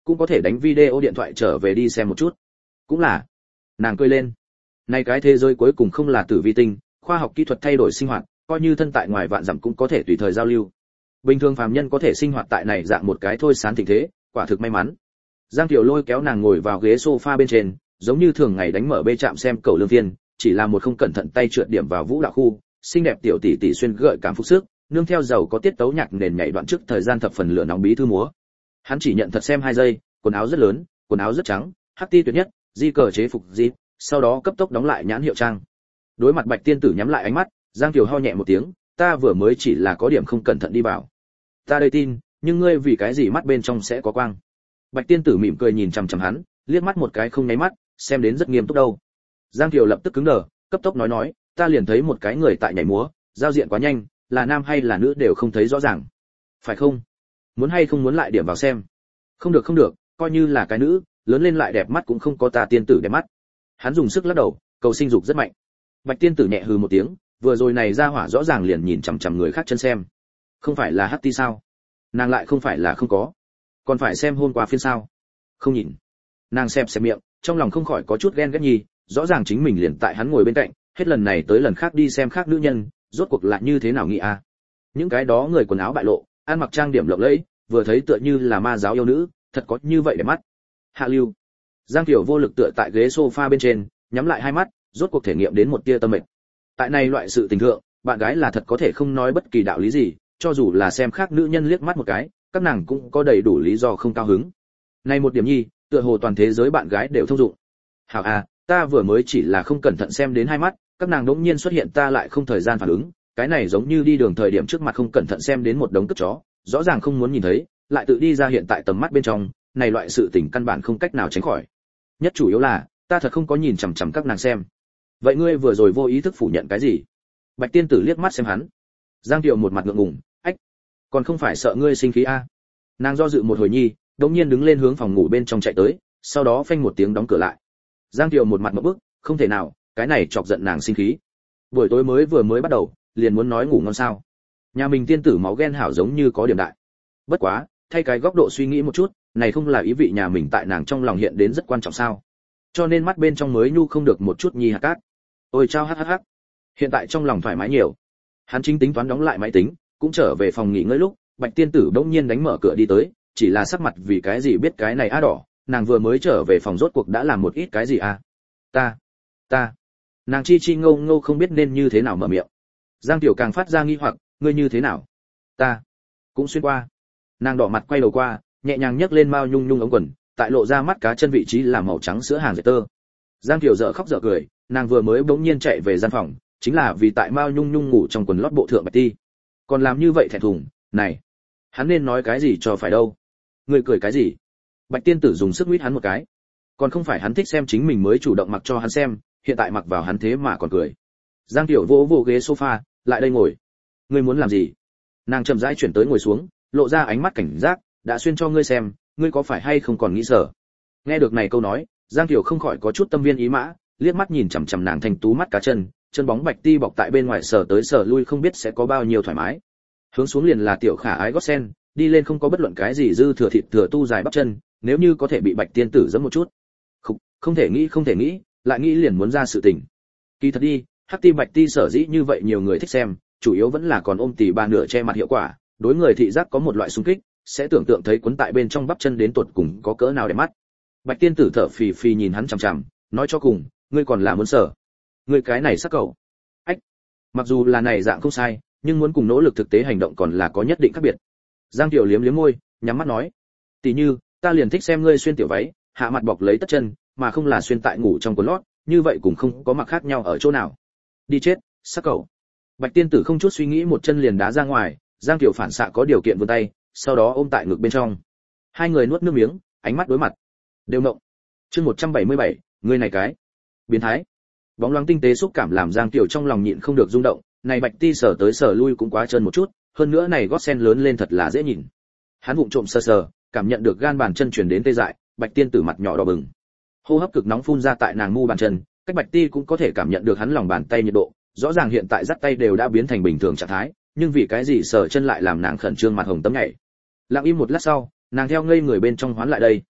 cũng có thể đánh video điện thoại trở về đi xem một chút. Cũng là. Nàng cười lên. Này cái thế giới cuối cùng không là tử vi tinh, khoa học kỹ thuật thay đổi sinh hoạt, coi như thân tại ngoài vạn dặm cũng có thể tùy thời giao lưu. Bình thường phàm nhân có thể sinh hoạt tại này dạng một cái thôi sán thịnh thế, quả thực may mắn. Giang Tiểu Lôi kéo nàng ngồi vào ghế sofa bên trên, giống như thường ngày đánh mở bê trạm xem cầu lương viên, chỉ là một không cẩn thận tay trượt điểm vào vũ đạo khu, xinh đẹp tiểu tỷ tỷ xuyên gợi cảm phục sức, nương theo giàu có tiết tấu nhạc nền nhảy đoạn trước thời gian thập phần lửa nóng bí thư múa. Hắn chỉ nhận thật xem hai giây, quần áo rất lớn, quần áo rất trắng, hắc ti tuyệt nhất, di cờ chế phục di, sau đó cấp tốc đóng lại nhãn hiệu trang. Đối mặt Bạch Tiên Tử nhắm lại ánh mắt, Giang Kiều ho nhẹ một tiếng, ta vừa mới chỉ là có điểm không cẩn thận đi vào. Ta đây tin, nhưng ngươi vì cái gì mắt bên trong sẽ có quang? Bạch Tiên Tử mỉm cười nhìn chằm chằm hắn, liếc mắt một cái không nháy mắt, xem đến rất nghiêm túc đâu. Giang Kiều lập tức cứng đờ, cấp tốc nói nói, ta liền thấy một cái người tại nhảy múa, giao diện quá nhanh, là nam hay là nữ đều không thấy rõ ràng. Phải không? Muốn hay không muốn lại điểm vào xem? Không được không được, coi như là cái nữ, lớn lên lại đẹp mắt cũng không có ta tiên tử đẹp mắt. Hắn dùng sức lắc đầu, cầu sinh dục rất mạnh. Bạch Tiên Tử nhẹ hừ một tiếng, vừa rồi này ra hỏa rõ ràng liền nhìn chằm chằm người khác chân xem. Không phải là hắc ti sao? Nàng lại không phải là không có, còn phải xem hôm qua phiên sao? Không nhìn. Nàng xem xem miệng, trong lòng không khỏi có chút ghen ghét nhì, rõ ràng chính mình liền tại hắn ngồi bên cạnh, hết lần này tới lần khác đi xem khác nữ nhân, rốt cuộc lại như thế nào nghĩ a? Những cái đó người quần áo bại lộ, ăn mặc trang điểm lộng lẫy, vừa thấy tựa như là ma giáo yêu nữ, thật có như vậy để mắt. Hạ lưu. Giang Tiểu vô lực tựa tại ghế sofa bên trên, nhắm lại hai mắt, rốt cuộc thể nghiệm đến một tia tâm mệt. Tại này loại sự tình thượng, bạn gái là thật có thể không nói bất kỳ đạo lý gì, cho dù là xem khác nữ nhân liếc mắt một cái, các nàng cũng có đầy đủ lý do không cao hứng. Này một điểm nhi, tựa hồ toàn thế giới bạn gái đều thông dụng. Hảo à, ta vừa mới chỉ là không cẩn thận xem đến hai mắt, các nàng đống nhiên xuất hiện ta lại không thời gian phản ứng, cái này giống như đi đường thời điểm trước mặt không cẩn thận xem đến một đống cất chó, rõ ràng không muốn nhìn thấy, lại tự đi ra hiện tại tầm mắt bên trong, này loại sự tình căn bản không cách nào tránh khỏi. Nhất chủ yếu là, ta thật không có nhìn chằm chằm các nàng xem. Vậy ngươi vừa rồi vô ý thức phủ nhận cái gì? Bạch Tiên Tử liếc mắt xem hắn. Giang Kiều một mặt ngượng ngùng, ách, còn không phải sợ ngươi sinh khí a? À? Nàng do dự một hồi nhi, đống nhiên đứng lên hướng phòng ngủ bên trong chạy tới, sau đó phanh một tiếng đóng cửa lại. Giang Kiều một mặt ngộp bức, không thể nào, cái này chọc giận nàng sinh khí. Buổi tối mới vừa mới bắt đầu, liền muốn nói ngủ ngon sao? Nhà mình tiên tử máu ghen hảo giống như có điểm đại. Bất quá, thay cái góc độ suy nghĩ một chút, này không là ý vị nhà mình tại nàng trong lòng hiện đến rất quan trọng sao? Cho nên mắt bên trong mới nhu không được một chút nhi hạt cát. Ôi chao hắc hắc hắc. Hiện tại trong lòng thoải mái nhiều. Hắn chính tính toán đóng lại máy tính, cũng trở về phòng nghỉ ngơi lúc, Bạch Tiên Tử bỗng nhiên đánh mở cửa đi tới, chỉ là sắc mặt vì cái gì biết cái này á đỏ, nàng vừa mới trở về phòng rốt cuộc đã làm một ít cái gì à? Ta, ta. Nàng chi chi ngâu ngâu không biết nên như thế nào mở miệng. Giang Tiểu càng phát ra nghi hoặc, ngươi như thế nào? Ta cũng xuyên qua. Nàng đỏ mặt quay đầu qua, nhẹ nhàng nhấc lên mao nhung nhung ống quần, tại lộ ra mắt cá chân vị trí là màu trắng sữa hàng dệt tơ. Giang Tiểu dở khóc dở cười, nàng vừa mới bỗng nhiên chạy về gian phòng, chính là vì tại mao nhung nhung ngủ trong quần lót bộ thượng bạch ti. Còn làm như vậy thẹn thùng, này, hắn nên nói cái gì cho phải đâu? Ngươi cười cái gì? Bạch Tiên Tử dùng sức huýt hắn một cái. Còn không phải hắn thích xem chính mình mới chủ động mặc cho hắn xem, hiện tại mặc vào hắn thế mà còn cười. Giang Tiểu vỗ vỗ ghế sofa, lại đây ngồi. Ngươi muốn làm gì? Nàng chậm rãi chuyển tới ngồi xuống, lộ ra ánh mắt cảnh giác, đã xuyên cho ngươi xem, ngươi có phải hay không còn nghĩ sở? Nghe được này câu nói, Giang Tiểu không khỏi có chút tâm viên ý mã, liếc mắt nhìn chằm chằm nàng thành tú mắt cá chân, chân bóng bạch ti bọc tại bên ngoài sờ tới sờ lui không biết sẽ có bao nhiêu thoải mái. Hướng xuống liền là tiểu khả ái gót sen, đi lên không có bất luận cái gì dư thừa thịt thừa tu dài bắp chân, nếu như có thể bị Bạch Tiên Tử giẫm một chút. Không, không thể nghĩ không thể nghĩ, lại nghĩ liền muốn ra sự tình. Kỳ thật đi, hắc ti bạch ti sở dĩ như vậy nhiều người thích xem, chủ yếu vẫn là còn ôm tỉ ba nửa che mặt hiệu quả, đối người thị giác có một loại xung kích, sẽ tưởng tượng thấy cuốn tại bên trong bắp chân đến tuột cùng có cỡ nào để mắt. Bạch Tiên Tử thở phì phì nhìn hắn chằm chằm, nói cho cùng, ngươi còn là muốn sở. Ngươi cái này sắc cẩu. Ách. Mặc dù là này dạng không sai, nhưng muốn cùng nỗ lực thực tế hành động còn là có nhất định khác biệt. Giang Tiểu liếm liếm môi, nhắm mắt nói, tỷ như, ta liền thích xem ngươi xuyên tiểu váy, hạ mặt bọc lấy tất chân, mà không là xuyên tại ngủ trong quần lót, như vậy cũng không có mặc khác nhau ở chỗ nào. Đi chết, sắc cẩu. Bạch Tiên Tử không chút suy nghĩ một chân liền đá ra ngoài, Giang Tiểu phản xạ có điều kiện vươn tay, sau đó ôm tại ngực bên trong. Hai người nuốt nước miếng, ánh mắt đối mặt. Đều ngộng. Chương một trăm bảy mươi bảy, ngươi này cái biến thái. Bóng loáng tinh tế xúc cảm làm Giang Tiểu trong lòng nhịn không được rung động, này bạch ti sờ tới sờ lui cũng quá trơn một chút, hơn nữa này gót sen lớn lên thật là dễ nhìn. Hắn vụng trộm sờ sờ, cảm nhận được gan bàn chân truyền đến tê dại, Bạch Tiên Tử mặt nhỏ đỏ bừng. Hô hấp cực nóng phun ra tại nàng mu bàn chân, cách Bạch Ti cũng có thể cảm nhận được hắn lòng bàn tay nhiệt độ, rõ ràng hiện tại dắt tay đều đã biến thành bình thường trạng thái, nhưng vì cái gì sờ chân lại làm nàng khẩn trương mặt hồng tấm nhảy. Lặng im một lát sau, nàng theo ngây người bên trong hoán lại đây,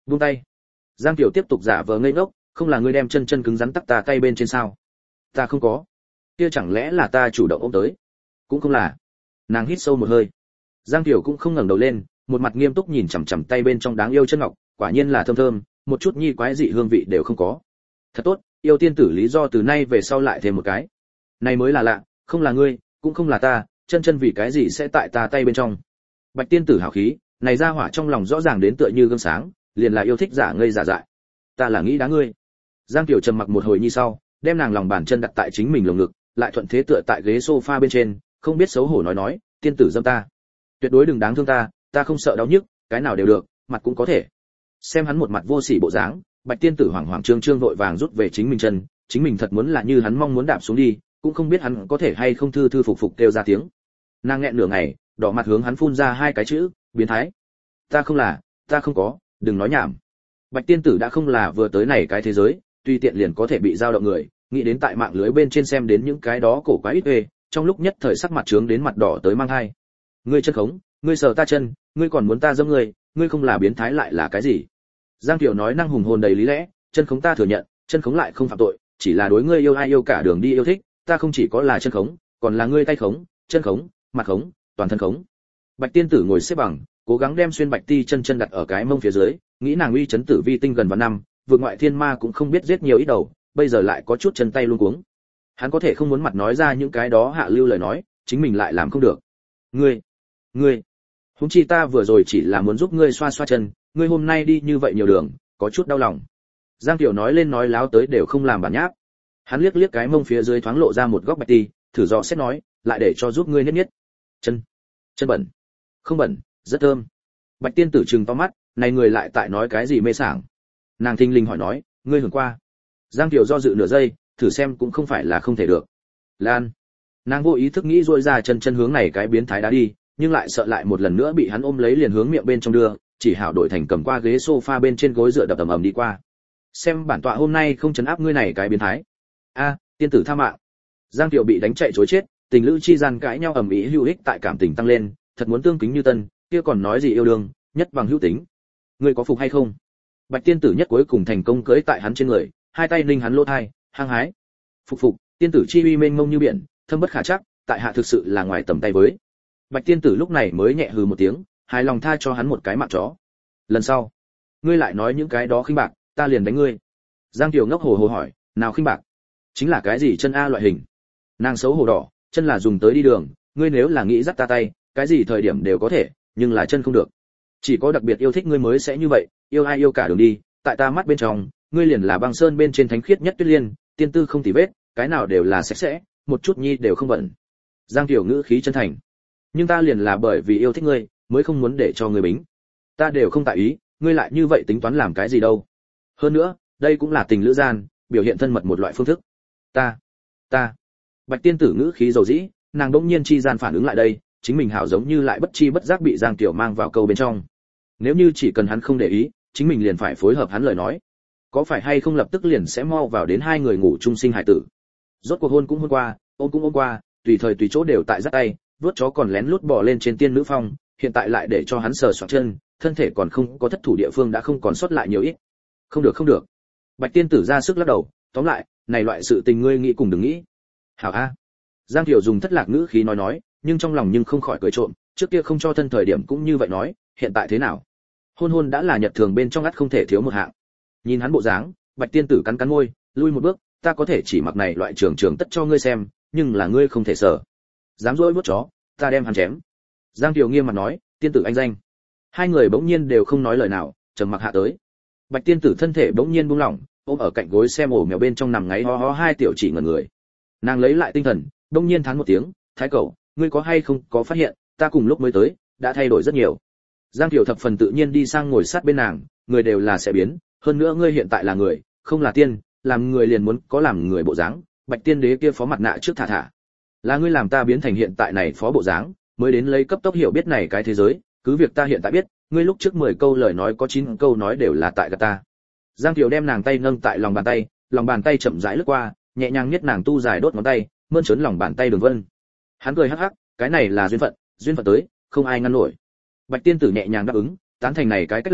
Buông tay. Giang Tiểu tiếp tục giả vờ ngây ngốc, không là ngươi đem chân chân cứng rắn tắc ta tay bên trên sao? Ta không có. Kia chẳng lẽ là ta chủ động ôm tới? Cũng không là. Nàng hít sâu một hơi. Giang Tiểu cũng không ngẩng đầu lên, một mặt nghiêm túc nhìn chằm chằm tay bên trong đáng yêu chân ngọc, quả nhiên là thơm thơm, một chút nhi quái dị hương vị đều không có. Thật tốt, yêu tiên tử lý do từ nay về sau lại thêm một cái. Này mới là lạ, không là ngươi, cũng không là ta, chân chân vì cái gì sẽ tại ta tay bên trong? Bạch tiên tử hào khí, này ra hỏa trong lòng rõ ràng đến tựa như gương sáng, liền là yêu thích giả ngây giả dại. Ta là nghĩ đá ngươi. Giang Tiểu trầm mặc một hồi nhi sau, đem nàng lòng bàn chân đặt tại chính mình lồng ngực, lại thuận thế tựa tại ghế sofa bên trên, không biết xấu hổ nói nói, tiên tử dâm ta, tuyệt đối đừng đáng thương ta, ta không sợ đau nhức, cái nào đều được, mặt cũng có thể. Xem hắn một mặt vô sỉ bộ dáng, Bạch tiên tử hoảng hoảng trương trương vội vàng rút về chính mình chân, chính mình thật muốn là như hắn mong muốn đạp xuống đi, cũng không biết hắn có thể hay không thư thư phục phục kêu ra tiếng. Nàng nghẹn nửa ngày, đỏ mặt hướng hắn phun ra hai cái chữ, biến thái. Ta không là, ta không có, đừng nói nhảm. Bạch tiên tử đã không là vừa tới này cái thế giới, tùy tiện liền có thể bị dao động người, nghĩ đến tại mạng lưới bên trên xem đến những cái đó cổ quái ít ê, trong lúc nhất thời sắc mặt trướng đến mặt đỏ tới mang hai. Ngươi chân khống, ngươi sờ ta chân, ngươi còn muốn ta dâm ngươi, ngươi không là biến thái lại là cái gì? Giang Tiểu nói năng hùng hồn đầy lý lẽ, chân khống ta thừa nhận, chân khống lại không phạm tội, chỉ là đối ngươi yêu ai yêu cả đường đi yêu thích, ta không chỉ có là chân khống, còn là ngươi tay khống, chân khống, mặt khống, toàn thân khống. Bạch tiên tử ngồi xếp bằng, cố gắng đem xuyên bạch ti chân chân đặt ở cái mông phía dưới, nghĩ nàng uy chấn tử vi tinh gần vạn năm, vượt ngoại thiên ma cũng không biết giết nhiều ít đầu, bây giờ lại có chút chân tay luống cuống. Hắn có thể không muốn mặt nói ra những cái đó hạ lưu lời nói, chính mình lại làm không được. Ngươi, ngươi, huống chi ta vừa rồi chỉ là muốn giúp ngươi xoa xoa chân, ngươi hôm nay đi như vậy nhiều đường, có chút đau lòng. Giang Tiểu nói lên nói láo tới đều không làm bản nháp. Hắn liếc liếc cái mông phía dưới thoáng lộ ra một góc bạch ti, thử dò xét nói, lại để cho giúp ngươi nhất nhất. Chân, chân bẩn. Không bẩn, rất thơm. Bạch tiên tử trừng to mắt, này người lại tại nói cái gì mê sảng. Nàng thinh linh hỏi nói, ngươi hưởng qua? Giang Tiểu do dự nửa giây, thử xem cũng không phải là không thể được. Lan. Nàng vô ý thức nghĩ rôi ra chân chân hướng này cái biến thái đá đi, nhưng lại sợ lại một lần nữa bị hắn ôm lấy liền hướng miệng bên trong đưa, chỉ hảo đổi thành cầm qua ghế sofa bên trên gối dựa đập ầm ầm đi qua. Xem bản tọa hôm nay không chấn áp ngươi này cái biến thái. A, tiên tử tha mạng. Giang Tiểu bị đánh chạy trối chết, tình lữ chi gian cãi nhau ầm ĩ hữu ích tại cảm tình tăng lên, thật muốn tương kính như tân, kia còn nói gì yêu đương, nhất bằng hữu tính. Ngươi có phục hay không? Bạch tiên tử nhất cuối cùng thành công cưỡi tại hắn trên người, hai tay ninh hắn lỗ thai, hăng hái. Phục phục, tiên tử chi uy mênh mông như biển, thâm bất khả chắc, tại hạ thực sự là ngoài tầm tay với. Bạch tiên tử lúc này mới nhẹ hừ một tiếng, hài lòng tha cho hắn một cái mạng chó. Lần sau, ngươi lại nói những cái đó khinh bạc, ta liền đánh ngươi. Giang Tiểu ngốc hồ hồ hỏi, nào khinh bạc? Chính là cái gì chân a loại hình? Nàng xấu hổ đỏ, chân là dùng tới đi đường, ngươi nếu là nghĩ dắt ta tay, cái gì thời điểm đều có thể, nhưng là chân không được. Chỉ có đặc biệt yêu thích ngươi mới sẽ như vậy, yêu ai yêu cả đường đi, tại ta mắt bên trong, ngươi liền là băng sơn bên trên thánh khiết nhất tuyết liên, tiên tư không tì vết, cái nào đều là sạch sẽ, một chút nhi đều không bẩn. Giang Tiểu ngữ khí chân thành. Nhưng ta liền là bởi vì yêu thích ngươi, mới không muốn để cho ngươi bính. Ta đều không tại ý, ngươi lại như vậy tính toán làm cái gì đâu? Hơn nữa, đây cũng là tình lữ gian, biểu hiện thân mật một loại phương thức. Ta, ta. Bạch tiên tử ngữ khí dầu dĩ, nàng đỗng nhiên chi gian phản ứng lại đây, chính mình hảo giống như lại bất chi bất giác bị Giang Tiểu mang vào câu bên trong. Nếu như chỉ cần hắn không để ý, chính mình liền phải phối hợp hắn lời nói. Có phải hay không lập tức liền sẽ mau vào đến hai người ngủ chung sinh hải tử. Rốt cuộc hôn cũng hôn qua, ôm cũng ôm qua, tùy thời tùy chỗ đều tại giắt tay, vuốt chó còn lén lút bò lên trên tiên nữ phong, hiện tại lại để cho hắn sờ soạng chân, thân thể còn không có thất thủ địa phương đã không còn sót lại nhiều ít. Không được không được. Bạch tiên tử ra sức lắc đầu, tóm lại, này loại sự tình ngươi nghĩ cùng đừng nghĩ. Hảo a. Giang Tiểu dùng thất lạc ngữ khí nói nói, nhưng trong lòng nhưng không khỏi cười trộm, trước kia không cho thân thời điểm cũng như vậy nói, hiện tại thế nào? Hôn hôn đã là nhật thường bên trong ắt không thể thiếu một hạng. Nhìn hắn bộ dáng, Bạch tiên tử cắn cắn môi, lui một bước, ta có thể chỉ mặc này loại trường trường tất cho ngươi xem, nhưng là ngươi không thể sở. Dám dỗi vuốt chó, ta đem hắn chém. Giang Tiểu nghiêm mặt nói, tiên tử anh danh. Hai người bỗng nhiên đều không nói lời nào, trầm mặc hạ tới. Bạch tiên tử thân thể bỗng nhiên buông lỏng, ôm ở cạnh gối xem ổ mèo bên trong nằm ngáy ho ho hai tiểu chỉ ngẩn người. Nàng lấy lại tinh thần, bỗng nhiên thán một tiếng, thái cậu, ngươi có hay không có phát hiện, ta cùng lúc mới tới, đã thay đổi rất nhiều. Giang Tiểu thập phần tự nhiên đi sang ngồi sát bên nàng, người đều là sẽ biến, hơn nữa ngươi hiện tại là người, không là tiên, làm người liền muốn có làm người bộ dáng, Bạch tiên đế kia phó mặt nạ trước thả thả. Là ngươi làm ta biến thành hiện tại này phó bộ dáng, mới đến lấy cấp tốc hiểu biết này cái thế giới, cứ việc ta hiện tại biết, ngươi lúc trước mười câu lời nói có chín câu nói đều là tại gạt ta. Giang Tiểu đem nàng tay nâng tại lòng bàn tay, lòng bàn tay chậm rãi lướt qua, nhẹ nhàng niết nàng tu dài đốt ngón tay, mơn trớn lòng bàn tay đường vân. Hắn cười hắc hắc, cái này là duyên phận, duyên phận tới, không ai ngăn nổi. Bạch tiên tử nhẹ nhàng đáp ứng, tán thành này cái cách làm,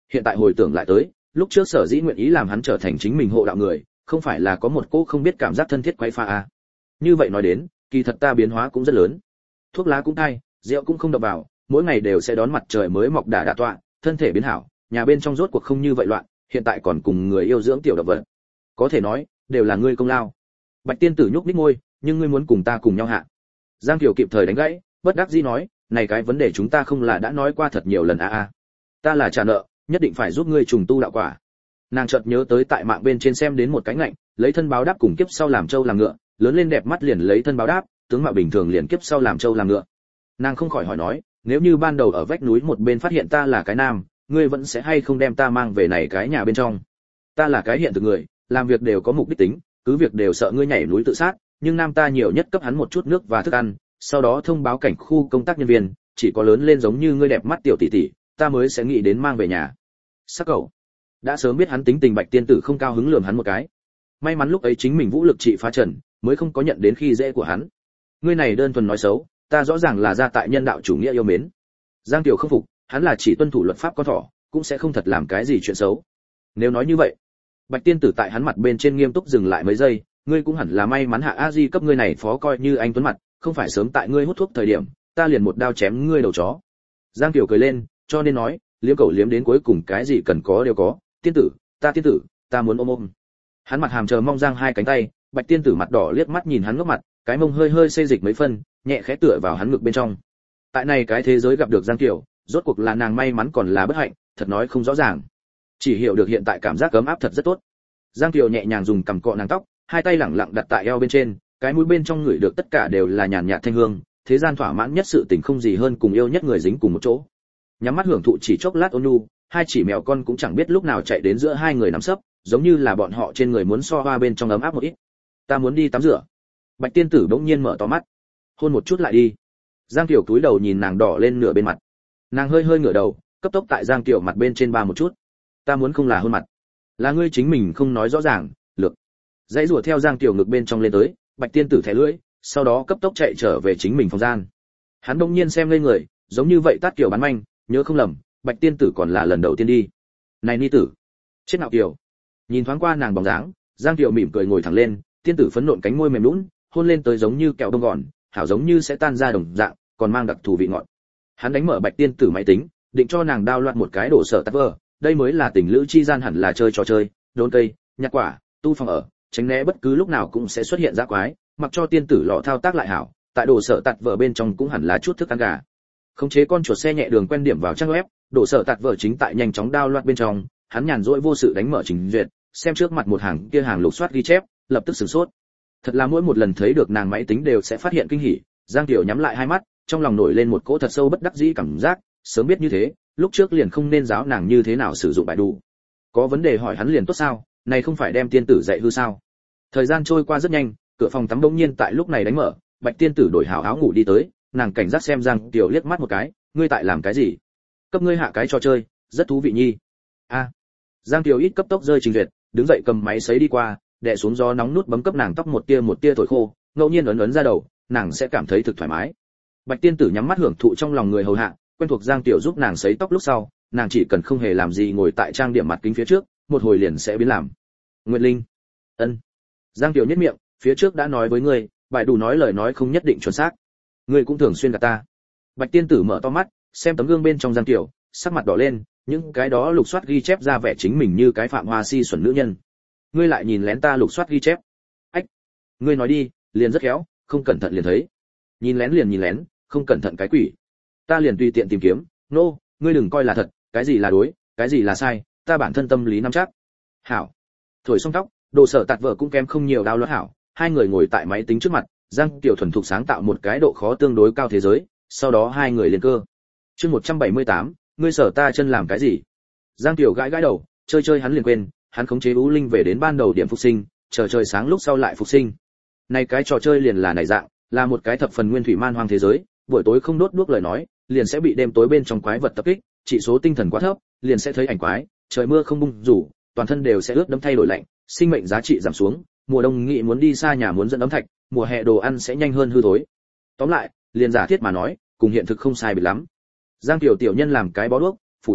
hiện tại hồi tưởng lại tới, lúc trước sở dĩ nguyện ý làm hắn trở thành chính mình hộ đạo người, không phải là có một cô không biết cảm giác thân thiết quấy pha à. Như vậy nói đến, kỳ thật ta biến hóa cũng rất lớn. Thuốc lá cũng thay, rượu cũng không đập vào, mỗi ngày đều sẽ đón mặt trời mới mọc đả đả tọa, thân thể biến hảo, nhà bên trong rốt cuộc không như vậy loạn, hiện tại còn cùng người yêu dưỡng tiểu động vật. Có thể nói, đều là ngươi công lao. Bạch tiên tử nhúc nhích môi, nhưng ngươi muốn cùng ta cùng nhau hạ. Giang Kiều kịp thời đánh gãy, bất đắc dĩ nói, này cái vấn đề chúng ta không là đã nói qua thật nhiều lần à à. Ta là trả nợ, nhất định phải giúp ngươi trùng tu đạo quả. Nàng chợt nhớ tới tại mạng bên trên xem đến một cái ngạnh, lấy thân báo đáp cùng kiếp sau làm trâu làm ngựa, lớn lên đẹp mắt liền lấy thân báo đáp, tướng mạo bình thường liền kiếp sau làm trâu làm ngựa. Nàng không khỏi hỏi nói, nếu như ban đầu ở vách núi một bên phát hiện ta là cái nam, ngươi vẫn sẽ hay không đem ta mang về này cái nhà bên trong? Ta là cái hiện thực người, làm việc đều có mục đích tính, cứ việc đều sợ ngươi nhảy núi tự sát, nhưng nam ta nhiều nhất cấp hắn một chút nước và thức ăn, sau đó thông báo cảnh khu công tác nhân viên, chỉ có lớn lên giống như ngươi đẹp mắt tiểu tỷ tỷ, ta mới sẽ nghĩ đến mang về nhà. Sắc cậu đã sớm biết hắn tính tình, Bạch tiên tử không cao hứng lườm hắn một cái. May mắn lúc ấy chính mình vũ lực trị phá trần, mới không có nhận đến khi dễ của hắn. Ngươi này đơn thuần nói xấu, ta rõ ràng là ra tại nhân đạo chủ nghĩa yêu mến. Giang Tiểu không phục, hắn là chỉ tuân thủ luật pháp con thỏ, cũng sẽ không thật làm cái gì chuyện xấu. Nếu nói như vậy, Bạch tiên tử tại hắn mặt bên trên nghiêm túc dừng lại mấy giây, ngươi cũng hẳn là may mắn hạ a di cấp ngươi này phó coi như anh tuấn mặt, không phải sớm tại ngươi hút thuốc thời điểm, ta liền một đao chém ngươi đầu chó. Giang Tiểu cười lên, cho nên nói, liếm cẩu liếm đến cuối cùng cái gì cần có đều có, tiên tử, ta tiên tử, ta muốn ôm ôm. Hắn mặt hàm chờ mong giang hai cánh tay, Bạch tiên tử mặt đỏ liếc mắt nhìn hắn ngước mặt, cái mông hơi hơi xê dịch mấy phân, nhẹ khẽ tựa vào hắn ngực bên trong. Tại này cái thế giới gặp được Giang Tiểu, rốt cuộc là nàng may mắn còn là bất hạnh, thật nói không rõ ràng. Chỉ hiểu được hiện tại cảm giác ấm áp thật rất tốt. Giang Tiểu nhẹ nhàng dùng cằm cọ nàng tóc, hai tay lẳng lặng đặt tại eo bên trên, cái mũi bên trong ngửi được tất cả đều là nhàn nhạt thanh hương, thế gian thỏa mãn nhất sự tình không gì hơn cùng yêu nhất người dính cùng một chỗ. Nhắm mắt hưởng thụ chỉ chốc lát ôn nhu, hai chỉ mèo con cũng chẳng biết lúc nào chạy đến giữa hai người nằm sấp, giống như là bọn họ trên người muốn so hoa bên trong ấm áp một ít. Ta muốn đi tắm rửa. Bạch tiên tử bỗng nhiên mở to mắt. Hôn một chút lại đi. Giang Tiểu túi đầu nhìn nàng đỏ lên nửa bên mặt. Nàng hơi hơi ngửa đầu, cấp tốc tại Giang Tiểu mặt bên trên ba một chút. Ta muốn không là hôn mặt, là ngươi chính mình không nói rõ ràng, lược. Dãy rùa theo Giang Tiểu ngực bên trong lên tới, Bạch tiên tử thẻ lưỡi, sau đó cấp tốc chạy trở về chính mình phòng gian. Hắn bỗng nhiên xem lên người, giống như vậy tát kiểu bán manh, nhớ không lầm, Bạch tiên tử còn là lần đầu tiên đi. Này ni tử, chết nào Tiểu. Nhìn thoáng qua nàng bóng dáng, Giang Tiểu mỉm cười ngồi thẳng lên, tiên tử phấn nộn cánh môi mềm nhũn, hôn lên tới giống như kẹo bông gòn, hảo giống như sẽ tan ra đồng dạng, còn mang đặc thù vị ngọt. Hắn đánh mở Bạch tiên tử máy tính, định cho nàng đao loạn một cái đổ sở tắt vờ, đây mới là tình lữ chi gian hẳn là chơi trò chơi, đốn cây, nhặt quả, tu phòng ở, tránh né bất cứ lúc nào cũng sẽ xuất hiện dã quái, mặc cho tiên tử lọ thao tác lại hảo, tại đổ sở tạt vờ bên trong cũng hẳn là chút thức ăn gà. Khống chế con chuột xe nhẹ đường quen điểm vào trang web, đổ sở tạt vờ chính tại nhanh chóng đao loạn bên trong, hắn nhàn rỗi vô sự đánh mở trình duyệt, xem trước mặt một hàng kia hàng lục soát ghi chép, lập tức sửng sốt. Thật là mỗi một lần thấy được nàng máy tính đều sẽ phát hiện kinh hỉ. Giang Tiểu nhắm lại hai mắt, trong lòng nổi lên một cỗ thật sâu bất đắc dĩ cảm giác, sớm biết như thế, lúc trước liền không nên giáo nàng như thế nào sử dụng bài đủ. Có vấn đề hỏi hắn liền tốt sao, này không phải đem tiên tử dạy hư sao? Thời gian trôi qua rất nhanh, cửa phòng tắm bỗng nhiên tại lúc này đánh mở, Bạch tiên tử đổi hảo áo ngủ đi tới, nàng cảnh giác xem Giang Tiểu liếc mắt một cái, ngươi tại làm cái gì? Cấp ngươi hạ cái trò chơi, rất thú vị nhi. A. À. Giang Tiểu ít cấp tốc rơi trình duyệt, đứng dậy cầm máy sấy đi qua, đè xuống gió nóng nút bấm cấp nàng tóc một tia một tia thổi khô, ngẫu nhiên ấn ấn ra đầu, nàng sẽ cảm thấy thực thoải mái. Bạch tiên tử nhắm mắt hưởng thụ trong lòng người hầu hạ, quen thuộc Giang Tiểu giúp nàng sấy tóc lúc sau, nàng chỉ cần không hề làm gì ngồi tại trang điểm mặt kính phía trước, một hồi liền sẽ biến làm. Nguyệt Linh. Ân. Giang Tiểu nhếch miệng, phía trước đã nói với ngươi, bài đủ nói lời nói không nhất định chuẩn xác. Ngươi cũng thường xuyên gạt ta. Bạch tiên tử mở to mắt, xem tấm gương bên trong Giang Tiểu, sắc mặt đỏ lên, những cái đó lục soát ghi chép ra vẻ chính mình như cái phạm hoa si xuẩn nữ nhân. Ngươi lại nhìn lén ta lục soát ghi chép. Ách. Ngươi nói đi, liền rất khéo, không cẩn thận liền thấy. Nhìn lén liền nhìn lén, không cẩn thận cái quỷ. Ta liền tùy tiện tìm kiếm, nô, no, ngươi đừng coi là thật, cái gì là đối, cái gì là sai, ta bản thân tâm lý nắm chắc. Hảo. Thổi xong tóc, đồ sở tạt vợ cũng kém không nhiều đao lót hảo, hai người ngồi tại máy tính trước mặt, Giang Tiểu thuần thục sáng tạo một cái độ khó tương đối cao thế giới, sau đó hai người liên cơ. Chương một trăm bảy mươi tám, ngươi sở ta chân làm cái gì? Giang Tiểu gãi gãi đầu, chơi chơi hắn liền quên, hắn khống chế U Linh về đến ban đầu điểm phục sinh, chờ trời sáng lúc sau lại phục sinh. Này cái trò chơi liền là này dạng, là một cái thập phần nguyên thủy man hoang thế giới, buổi tối không đốt đuốc lời nói, liền sẽ bị đêm tối bên trong quái vật tập kích, chỉ số tinh thần quá thấp, liền sẽ thấy ảnh quái, trời mưa không bung rủ, toàn thân đều sẽ ướt đẫm thay đổi lạnh, sinh mệnh giá trị giảm xuống, mùa đông nghị muốn đi xa nhà muốn dẫn ấm thạch, mùa hè đồ ăn sẽ nhanh hơn hư thối. Tóm lại, liền giả thiết mà nói, cùng hiện thực không sai biệt lắm. Giang Tiểu tiểu nhân làm cái bó đuốc, phủ đầu,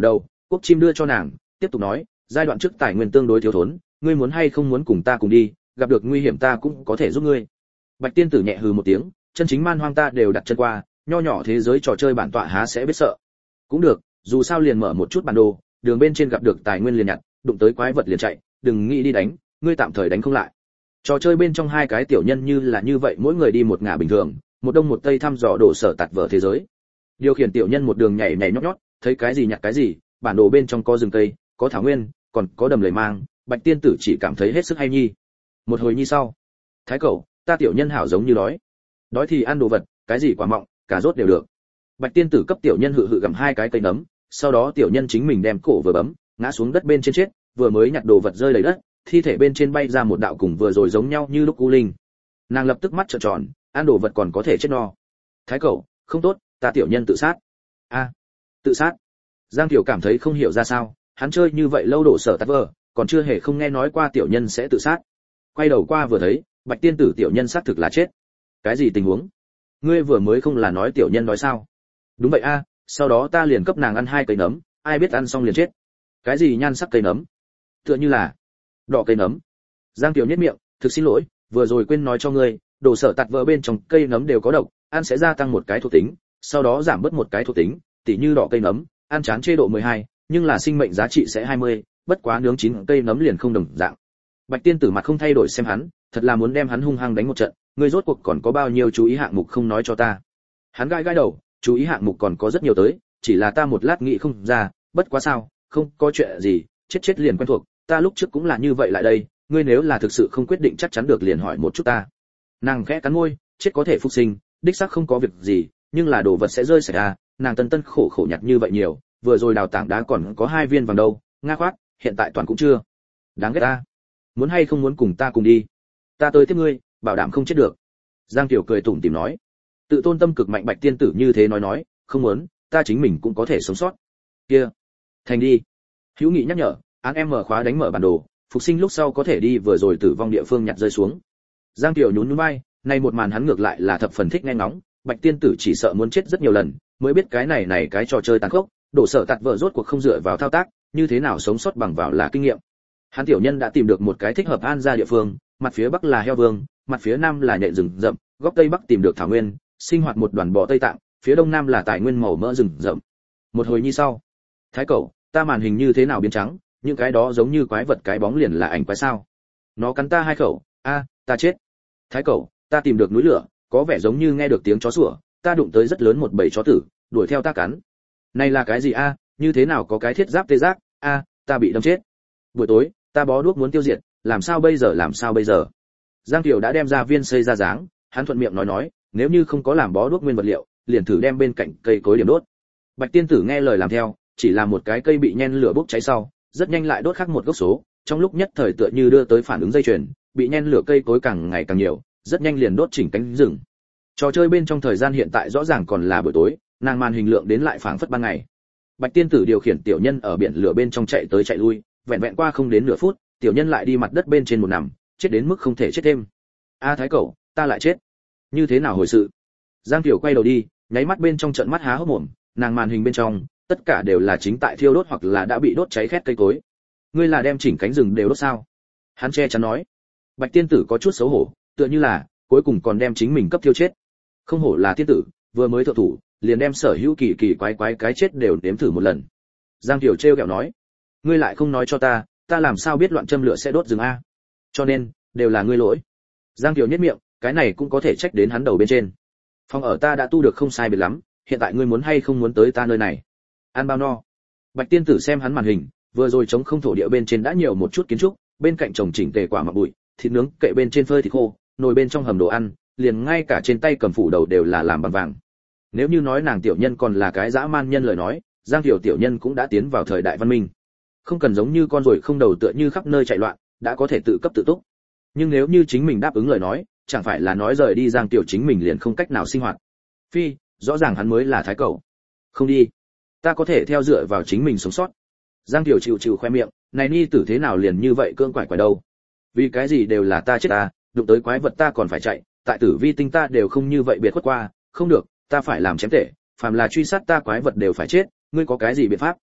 Quốc chim đưa cho nàng, tiếp tục nói, giai đoạn trước tài nguyên tương đối thiếu thốn, ngươi muốn hay không muốn cùng ta cùng đi, gặp được nguy hiểm ta cũng có thể giúp ngươi. Bạch tiên tử nhẹ hừ một tiếng, chân chính man hoang ta đều đặt chân qua, nho nhỏ thế giới trò chơi bản tọa há sẽ biết sợ. Cũng được, dù sao liền mở một chút bản đồ, đường bên trên gặp được tài nguyên liền nhặt, đụng tới quái vật liền chạy, đừng nghĩ đi đánh, ngươi tạm thời đánh không lại. Trò chơi bên trong hai cái tiểu nhân như là như vậy, mỗi người đi một ngả bình thường, một đông một tây thăm dò đổ sở tạt vở thế giới. Điều khiển tiểu nhân một đường nhảy nhảy nhót nhót, thấy cái gì nhặt cái gì, bản đồ bên trong có rừng cây, có thảo nguyên, còn có đầm lầy mang, Bạch tiên tử chỉ cảm thấy hết sức hay nhi. Một hồi nhi sau, thái cẩu, ta tiểu nhân hảo giống như đói. Đói thì ăn đồ vật, cái gì quả mọng, cà rốt đều được. Bạch tiên tử cấp tiểu nhân hự hự gặm hai cái cây nấm, sau đó tiểu nhân chính mình đem cổ vừa bấm, ngã xuống đất bên trên chết, vừa mới nhặt đồ vật rơi đầy đất, thi thể bên trên bay ra một đạo cùng vừa rồi giống nhau như lúc u linh. Nàng lập tức mắt trợn tròn, ăn đồ vật còn có thể chết no. Thái cẩu, không tốt, ta tiểu nhân tự sát. A, tự sát. Giang Tiểu cảm thấy không hiểu ra sao, hắn chơi như vậy lâu đổ sở tát vờ, còn chưa hề không nghe nói qua tiểu nhân sẽ tự sát. Quay đầu qua vừa thấy, Bạch tiên tử tiểu nhân xác thực là chết. Cái gì tình huống? Ngươi vừa mới không là nói tiểu nhân nói sao? Đúng vậy a, sau đó ta liền cấp nàng ăn hai cây nấm, ai biết ăn xong liền chết. Cái gì nhan sắc cây nấm? Tựa như là đỏ cây nấm. Giang Tiểu nhếch miệng, thực xin lỗi, vừa rồi quên nói cho ngươi, đồ sở tạt vỡ bên trong cây nấm đều có độc, ăn sẽ gia tăng một cái thuộc tính, sau đó giảm bớt một cái thuộc tính, tỉ như đỏ cây nấm, ăn chán chế độ mười hai, nhưng là sinh mệnh giá trị sẽ hai mươi, bất quá nướng chín cây nấm liền không đồng dạng. Bạch tiên tử mặt không thay đổi xem hắn, thật là muốn đem hắn hung hăng đánh một trận, ngươi rốt cuộc còn có bao nhiêu chú ý hạng mục không nói cho ta. Hắn gãi gãi đầu, chú ý hạng mục còn có rất nhiều tới, chỉ là ta một lát nghĩ không ra, bất quá sao, không có chuyện gì, chết chết liền quen thuộc, ta lúc trước cũng là như vậy lại đây, ngươi nếu là thực sự không quyết định chắc chắn được liền hỏi một chút ta. Nàng khẽ cắn môi, chết có thể phục sinh, đích xác không có việc gì, nhưng là đồ vật sẽ rơi xảy ra, nàng tân tân khổ khổ nhặt như vậy nhiều, vừa rồi đào tảng đá còn có hai viên vàng đâu, nga khoát, hiện tại toàn cũng chưa. Đáng ghét ta. Muốn hay không muốn cùng ta cùng đi? Ta tới tiếp ngươi, bảo đảm không chết được. Giang Tiểu cười tủm tỉm nói. Tự tôn tâm cực mạnh Bạch tiên tử như thế nói nói, không muốn, ta chính mình cũng có thể sống sót. Kia, thành đi. Hữu Nghị nhắc nhở, án em mở khóa đánh mở bản đồ, phục sinh lúc sau có thể đi vừa rồi tử vong địa phương nhặt rơi xuống. Giang Tiểu nhún nhún vai, nay một màn hắn ngược lại là thập phần thích nghe ngóng, Bạch tiên tử chỉ sợ muốn chết rất nhiều lần, mới biết cái này này cái trò chơi tàn khốc, đổ sở tạt vợ rốt cuộc không dựa vào thao tác, như thế nào sống sót bằng vào là kinh nghiệm. Hắn tiểu nhân đã tìm được một cái thích hợp an ra địa phương, mặt phía bắc là heo vương, mặt phía nam là nhện rừng rậm, góc tây bắc tìm được thảo nguyên, sinh hoạt một đoàn bò Tây Tạng, phía đông nam là tài nguyên màu mỡ rừng rậm. Một hồi như sau, thái cẩu, ta màn hình như thế nào biến trắng, những cái đó giống như quái vật cái bóng liền là ảnh quái sao? Nó cắn ta hai khẩu, a, ta chết. Thái cẩu, ta tìm được núi lửa, có vẻ giống như nghe được tiếng chó sủa, ta đụng tới rất lớn một bầy chó tử, đuổi theo ta cắn. Này là cái gì a? Như thế nào có cái thiết giáp tê giác? A, ta bị đâm chết. Buổi tối, ta bó đuốc muốn tiêu diệt, làm sao bây giờ làm sao bây giờ? Giang Tiểu đã đem ra viên xây ra dáng, hắn thuận miệng nói nói, nếu như không có làm bó đuốc nguyên vật liệu, liền thử đem bên cạnh cây cối điểm đốt. Bạch tiên tử nghe lời làm theo, chỉ là một cái cây bị nhen lửa bốc cháy sau, rất nhanh lại đốt khác một gốc số, trong lúc nhất thời tựa như đưa tới phản ứng dây chuyền, bị nhen lửa cây cối càng ngày càng nhiều, rất nhanh liền đốt chỉnh cánh rừng. Trò chơi bên trong thời gian hiện tại rõ ràng còn là buổi tối, nàng màn hình lượng đến lại phảng phất ban ngày. Bạch tiên tử điều khiển tiểu nhân ở biển lửa bên trong chạy tới chạy lui, vẹn vẹn qua không đến nửa phút, tiểu nhân lại đi mặt đất bên trên một nằm, chết đến mức không thể chết thêm. A thái cẩu, ta lại chết. Như thế nào hồi sự? Giang Tiểu quay đầu đi, nháy mắt bên trong trận mắt há hốc mồm, nàng màn hình bên trong, tất cả đều là chính tại thiêu đốt hoặc là đã bị đốt cháy khét cây cối. Ngươi là đem chỉnh cánh rừng đều đốt sao? Hắn che chắn nói. Bạch tiên tử có chút xấu hổ, tựa như là cuối cùng còn đem chính mình cấp thiêu chết. Không hổ là tiên tử, vừa mới thượng thủ, liền đem sở hữu kỳ kỳ quái quái cái chết đều nếm thử một lần. Giang Tiểu trêu ghẹo nói, ngươi lại không nói cho ta, ta làm sao biết loạn châm lửa sẽ đốt rừng a? Cho nên, đều là ngươi lỗi. Giang Tiểu nhếch miệng, cái này cũng có thể trách đến hắn đầu bên trên. Phòng ở ta đã tu được không sai biệt lắm, hiện tại ngươi muốn hay không muốn tới ta nơi này? Ăn bao no? Bạch tiên tử xem hắn màn hình, vừa rồi chống không thổ địa bên trên đã nhiều một chút kiến trúc, bên cạnh trồng chỉnh tề quả mọng bụi, thịt nướng kệ bên trên phơi thịt khô, nồi bên trong hầm đồ ăn, liền ngay cả trên tay cầm phủ đầu đều là làm bằng vàng. Nếu như nói nàng tiểu nhân còn là cái dã man nhân lời nói, Giang Tiểu tiểu nhân cũng đã tiến vào thời đại văn minh. Không cần giống như con ruồi không đầu tựa như khắp nơi chạy loạn, đã có thể tự cấp tự túc. Nhưng nếu như chính mình đáp ứng lời nói, chẳng phải là nói rời đi Giang Tiểu chính mình liền không cách nào sinh hoạt. Phi, rõ ràng hắn mới là thái cẩu. Không đi, ta có thể theo dựa vào chính mình sống sót. Giang Tiểu chịu chịu khoe miệng, này ni tử thế nào liền như vậy cương quải quải đâu? Vì cái gì đều là ta chết ta, đụng tới quái vật ta còn phải chạy, tại tử vi tinh ta đều không như vậy biệt khuất qua, không được, ta phải làm chém tể, phàm là truy sát ta quái vật đều phải chết, ngươi có cái gì biện pháp?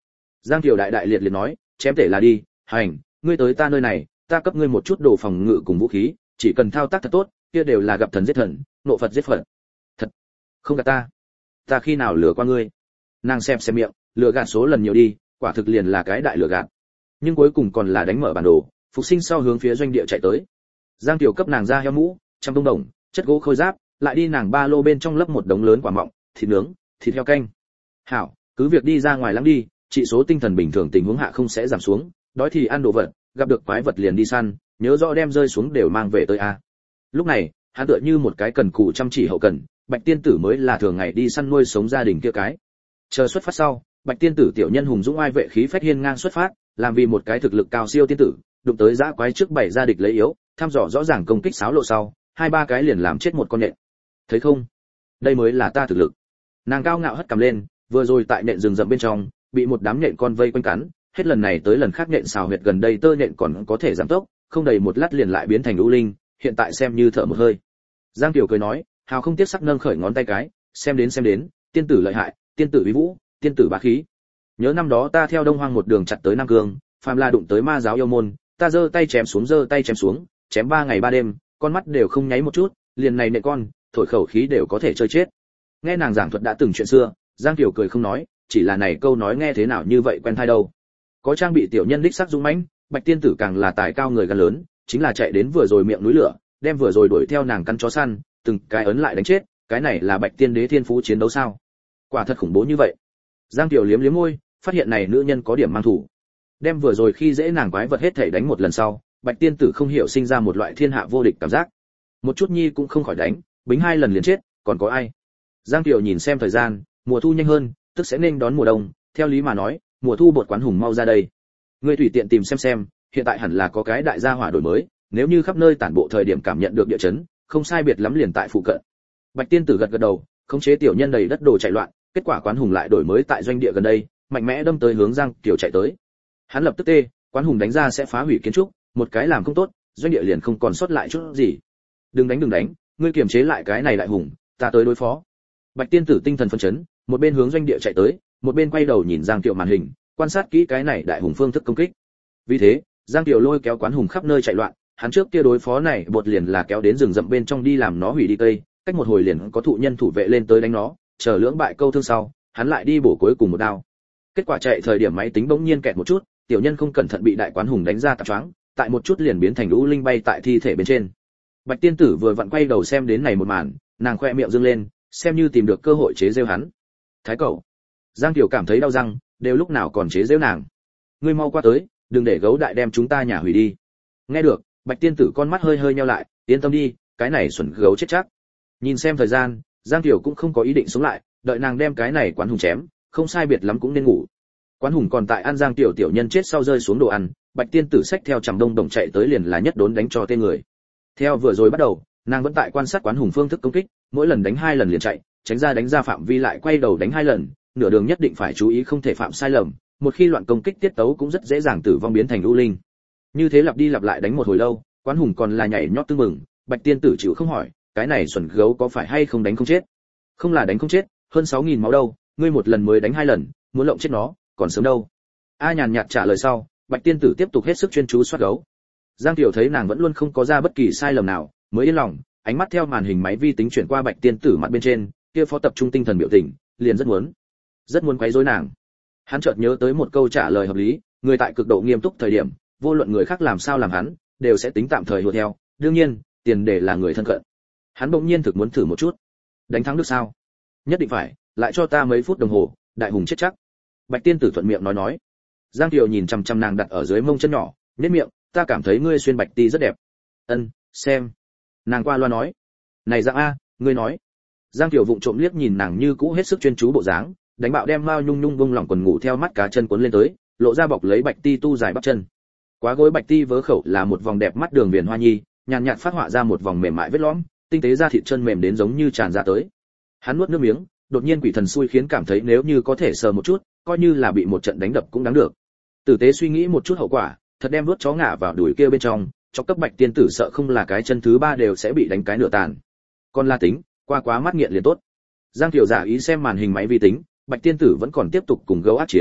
Giang Kiều đại đại liệt liệt nói, chém tể là đi, hành, ngươi tới ta nơi này, ta cấp ngươi một chút đồ phòng ngự cùng vũ khí, chỉ cần thao tác thật tốt, kia đều là gặp thần giết thần, nộ Phật giết Phật. Thật, không gạt ta, ta khi nào lừa qua ngươi? Nàng xem xem miệng, lừa gạt số lần nhiều đi, quả thực liền là cái đại lừa gạt. Nhưng cuối cùng còn là đánh mở bản đồ, phục sinh sau hướng phía doanh địa chạy tới. Giang Kiều cấp nàng ra heo mũ, trăm đông đồng, chất gỗ khôi giáp, lại đi nàng ba lô bên trong lấp một đống lớn quả mọng, thịt nướng, thịt heo canh. Hảo, cứ việc đi ra ngoài lắm đi, trị số tinh thần bình thường tình huống hạ không sẽ giảm xuống, đói thì ăn đồ vật, gặp được quái vật liền đi săn, nhớ rõ đem rơi xuống đều mang về tới a. Lúc này, hắn tựa như một cái cần cù chăm chỉ hậu cần, Bạch tiên tử mới là thường ngày đi săn nuôi sống gia đình kia cái. Chờ xuất phát sau, Bạch tiên tử tiểu nhân hùng dũng ai vệ khí phách hiên ngang xuất phát, làm vì một cái thực lực cao siêu tiên tử, đụng tới dã quái trước bảy gia địch lấy yếu, thăm dò rõ ràng công kích xáo lộ sau, hai ba cái liền làm chết một con nện. Thấy không? Đây mới là ta thực lực. Nàng cao ngạo hất cằm lên, vừa rồi tại nện rừng rậm bên trong, bị một đám nện con vây quanh cắn, hết lần này tới lần khác nện xào huyệt gần đây tơ nện còn có thể giảm tốc, không đầy một lát liền lại biến thành u linh, hiện tại xem như thở một hơi. Giang Kiều cười nói, hào không tiếc sắc nâng khởi ngón tay cái, xem đến xem đến, tiên tử lợi hại, tiên tử uy vũ, tiên tử bá khí. Nhớ năm đó ta theo Đông Hoang một đường chặt tới Nam Cương, phàm là đụng tới ma giáo yêu môn, ta giơ tay chém xuống giơ tay chém xuống, chém ba ngày ba đêm, con mắt đều không nháy một chút, liền này nện con, thổi khẩu khí đều có thể chơi chết. Nghe nàng giảng thuật đã từng chuyện xưa, Giang Kiều cười không nói, chỉ là này câu nói nghe thế nào như vậy quen tai đâu. Có trang bị tiểu nhân đích sắc dũng mãnh, Bạch tiên tử càng là tài cao người gan lớn, chính là chạy đến vừa rồi miệng núi lửa, đem vừa rồi đuổi theo nàng căn chó săn, từng cái ấn lại đánh chết, cái này là Bạch tiên đế thiên phú chiến đấu sao? Quả thật khủng bố như vậy. Giang Kiều liếm liếm môi, phát hiện này nữ nhân có điểm mang thủ. Đem vừa rồi khi dễ nàng quái vật hết thảy đánh một lần sau, Bạch tiên tử không hiểu sinh ra một loại thiên hạ vô địch cảm giác. Một chút nhi cũng không khỏi đánh, bính hai lần liền chết, còn có ai? Giang Kiều nhìn xem thời gian, mùa thu nhanh hơn, tức sẽ nên đón mùa đông, theo lý mà nói, mùa thu bột quán hùng mau ra đây. Ngươi tùy tiện tìm xem xem, hiện tại hẳn là có cái đại gia hỏa đổi mới, nếu như khắp nơi tản bộ thời điểm cảm nhận được địa chấn, không sai biệt lắm liền tại phụ cận. Bạch tiên tử gật gật đầu, khống chế tiểu nhân đầy đất đồ chạy loạn, kết quả quán hùng lại đổi mới tại doanh địa gần đây, mạnh mẽ đâm tới hướng Giang Kiều chạy tới. Hắn lập tức tê, quán hùng đánh ra sẽ phá hủy kiến trúc, một cái làm không tốt, doanh địa liền không còn sót lại chút gì. Đừng đánh đừng đánh, ngươi kiềm chế lại cái này đại hùng, ta tới đối phó. Bạch tiên tử tinh thần phấn chấn, một bên hướng doanh địa chạy tới, một bên quay đầu nhìn Giang Kiều màn hình, quan sát kỹ cái này đại hùng phương thức công kích. Vì thế, Giang Kiều lôi kéo quán hùng khắp nơi chạy loạn, hắn trước kia đối phó này bột liền là kéo đến rừng rậm bên trong đi làm nó hủy đi cây, cách một hồi liền có thụ nhân thủ vệ lên tới đánh nó, chờ lưỡng bại câu thương sau, hắn lại đi bổ cuối cùng một đao. Kết quả chạy thời điểm máy tính bỗng nhiên kẹt một chút, tiểu nhân không cẩn thận bị đại quán hùng đánh ra tạp choáng, tại một chút liền biến thành lũ linh bay tại thi thể bên trên. Bạch tiên tử vừa vặn quay đầu xem đến này một màn, nàng khoe miệng dương lên, xem như tìm được cơ hội chế giễu hắn. Thái cẩu. Giang Kiều cảm thấy đau răng, đều lúc nào còn chế giễu nàng. Ngươi mau qua tới, đừng để gấu đại đem chúng ta nhà hủy đi. Nghe được, Bạch tiên tử con mắt hơi hơi nheo lại, yên tâm đi, cái này xuẩn gấu chết chắc. Nhìn xem thời gian, Giang Kiều cũng không có ý định sống lại, đợi nàng đem cái này quán hùng chém, không sai biệt lắm cũng nên ngủ. Quán hùng còn tại ăn Giang Kiều tiểu nhân chết sau rơi xuống đồ ăn, Bạch tiên tử xách theo chằm đông đồng chạy tới liền là nhất đốn đánh cho tên người. Theo vừa rồi bắt đầu, nàng vẫn tại quan sát quán hùng phương thức công kích, mỗi lần đánh hai lần liền chạy, tránh ra đánh ra phạm vi lại quay đầu đánh hai lần, nửa đường nhất định phải chú ý không thể phạm sai lầm, một khi loạn công kích tiết tấu cũng rất dễ dàng tử vong biến thành u linh. Như thế lặp đi lặp lại đánh một hồi lâu, quán hùng còn là nhảy nhót tưng mừng, Bạch tiên tử chịu không hỏi, cái này xuẩn gấu có phải hay không đánh không chết? Không là đánh không chết, hơn sáu nghìn máu đâu, ngươi một lần mới đánh hai lần, muốn lộng chết nó, còn sớm đâu. A nhàn nhạt trả lời sau, Bạch tiên tử tiếp tục hết sức chuyên chú soát gấu. Giang Kiều thấy nàng vẫn luôn không có ra bất kỳ sai lầm nào, mới yên lòng, ánh mắt theo màn hình máy vi tính chuyển qua Bạch tiên tử mặt bên trên, kia phó tập trung tinh thần biểu tình, liền rất muốn, rất muốn quấy rối nàng. Hắn chợt nhớ tới một câu trả lời hợp lý, người tại cực độ nghiêm túc thời điểm, vô luận người khác làm sao làm hắn, đều sẽ tính tạm thời hùa theo, đương nhiên, tiền đề là người thân cận. Hắn bỗng nhiên thực muốn thử một chút. Đánh thắng được sao? Nhất định phải, lại cho ta mấy phút đồng hồ, đại hùng chết chắc. Bạch tiên tử thuận miệng nói nói. Giang Kiều nhìn chằm chằm nàng đặt ở dưới mông chân nhỏ, nhếch miệng, ta cảm thấy ngươi xuyên bạch ti rất đẹp. Ân, xem. Nàng qua loa nói. Này Giang a, ngươi nói. Giang Kiều vụng trộm liếc nhìn nàng như cũ hết sức chuyên chú bộ dáng, đánh bạo đem mao nhung nhung bông lỏng quần ngủ theo mắt cá chân cuốn lên tới, lộ ra bọc lấy bạch ti tu dài bắp chân. Quá gối bạch ti vớ khẩu là một vòng đẹp mắt đường viền hoa nhi, nhàn nhạt phát họa ra một vòng mềm mại vết lõm, tinh tế da thịt chân mềm đến giống như tràn ra tới. Hắn nuốt nước miếng, đột nhiên quỷ thần xui khiến cảm thấy nếu như có thể sờ một chút, coi như là bị một trận đánh đập cũng đáng được. Tử tế suy nghĩ một chút hậu quả, thật đem vuốt chó ngã vào đùi kia bên trong, cho cấp Bạch tiên tử sợ không là cái chân thứ ba đều sẽ bị đánh cái nửa tàn. Còn la tính, qua quá mắt nghiện liền tốt. Giang Kiều giả ý xem màn hình máy vi tính, Bạch tiên tử vẫn còn tiếp tục cùng gấu ác chiến,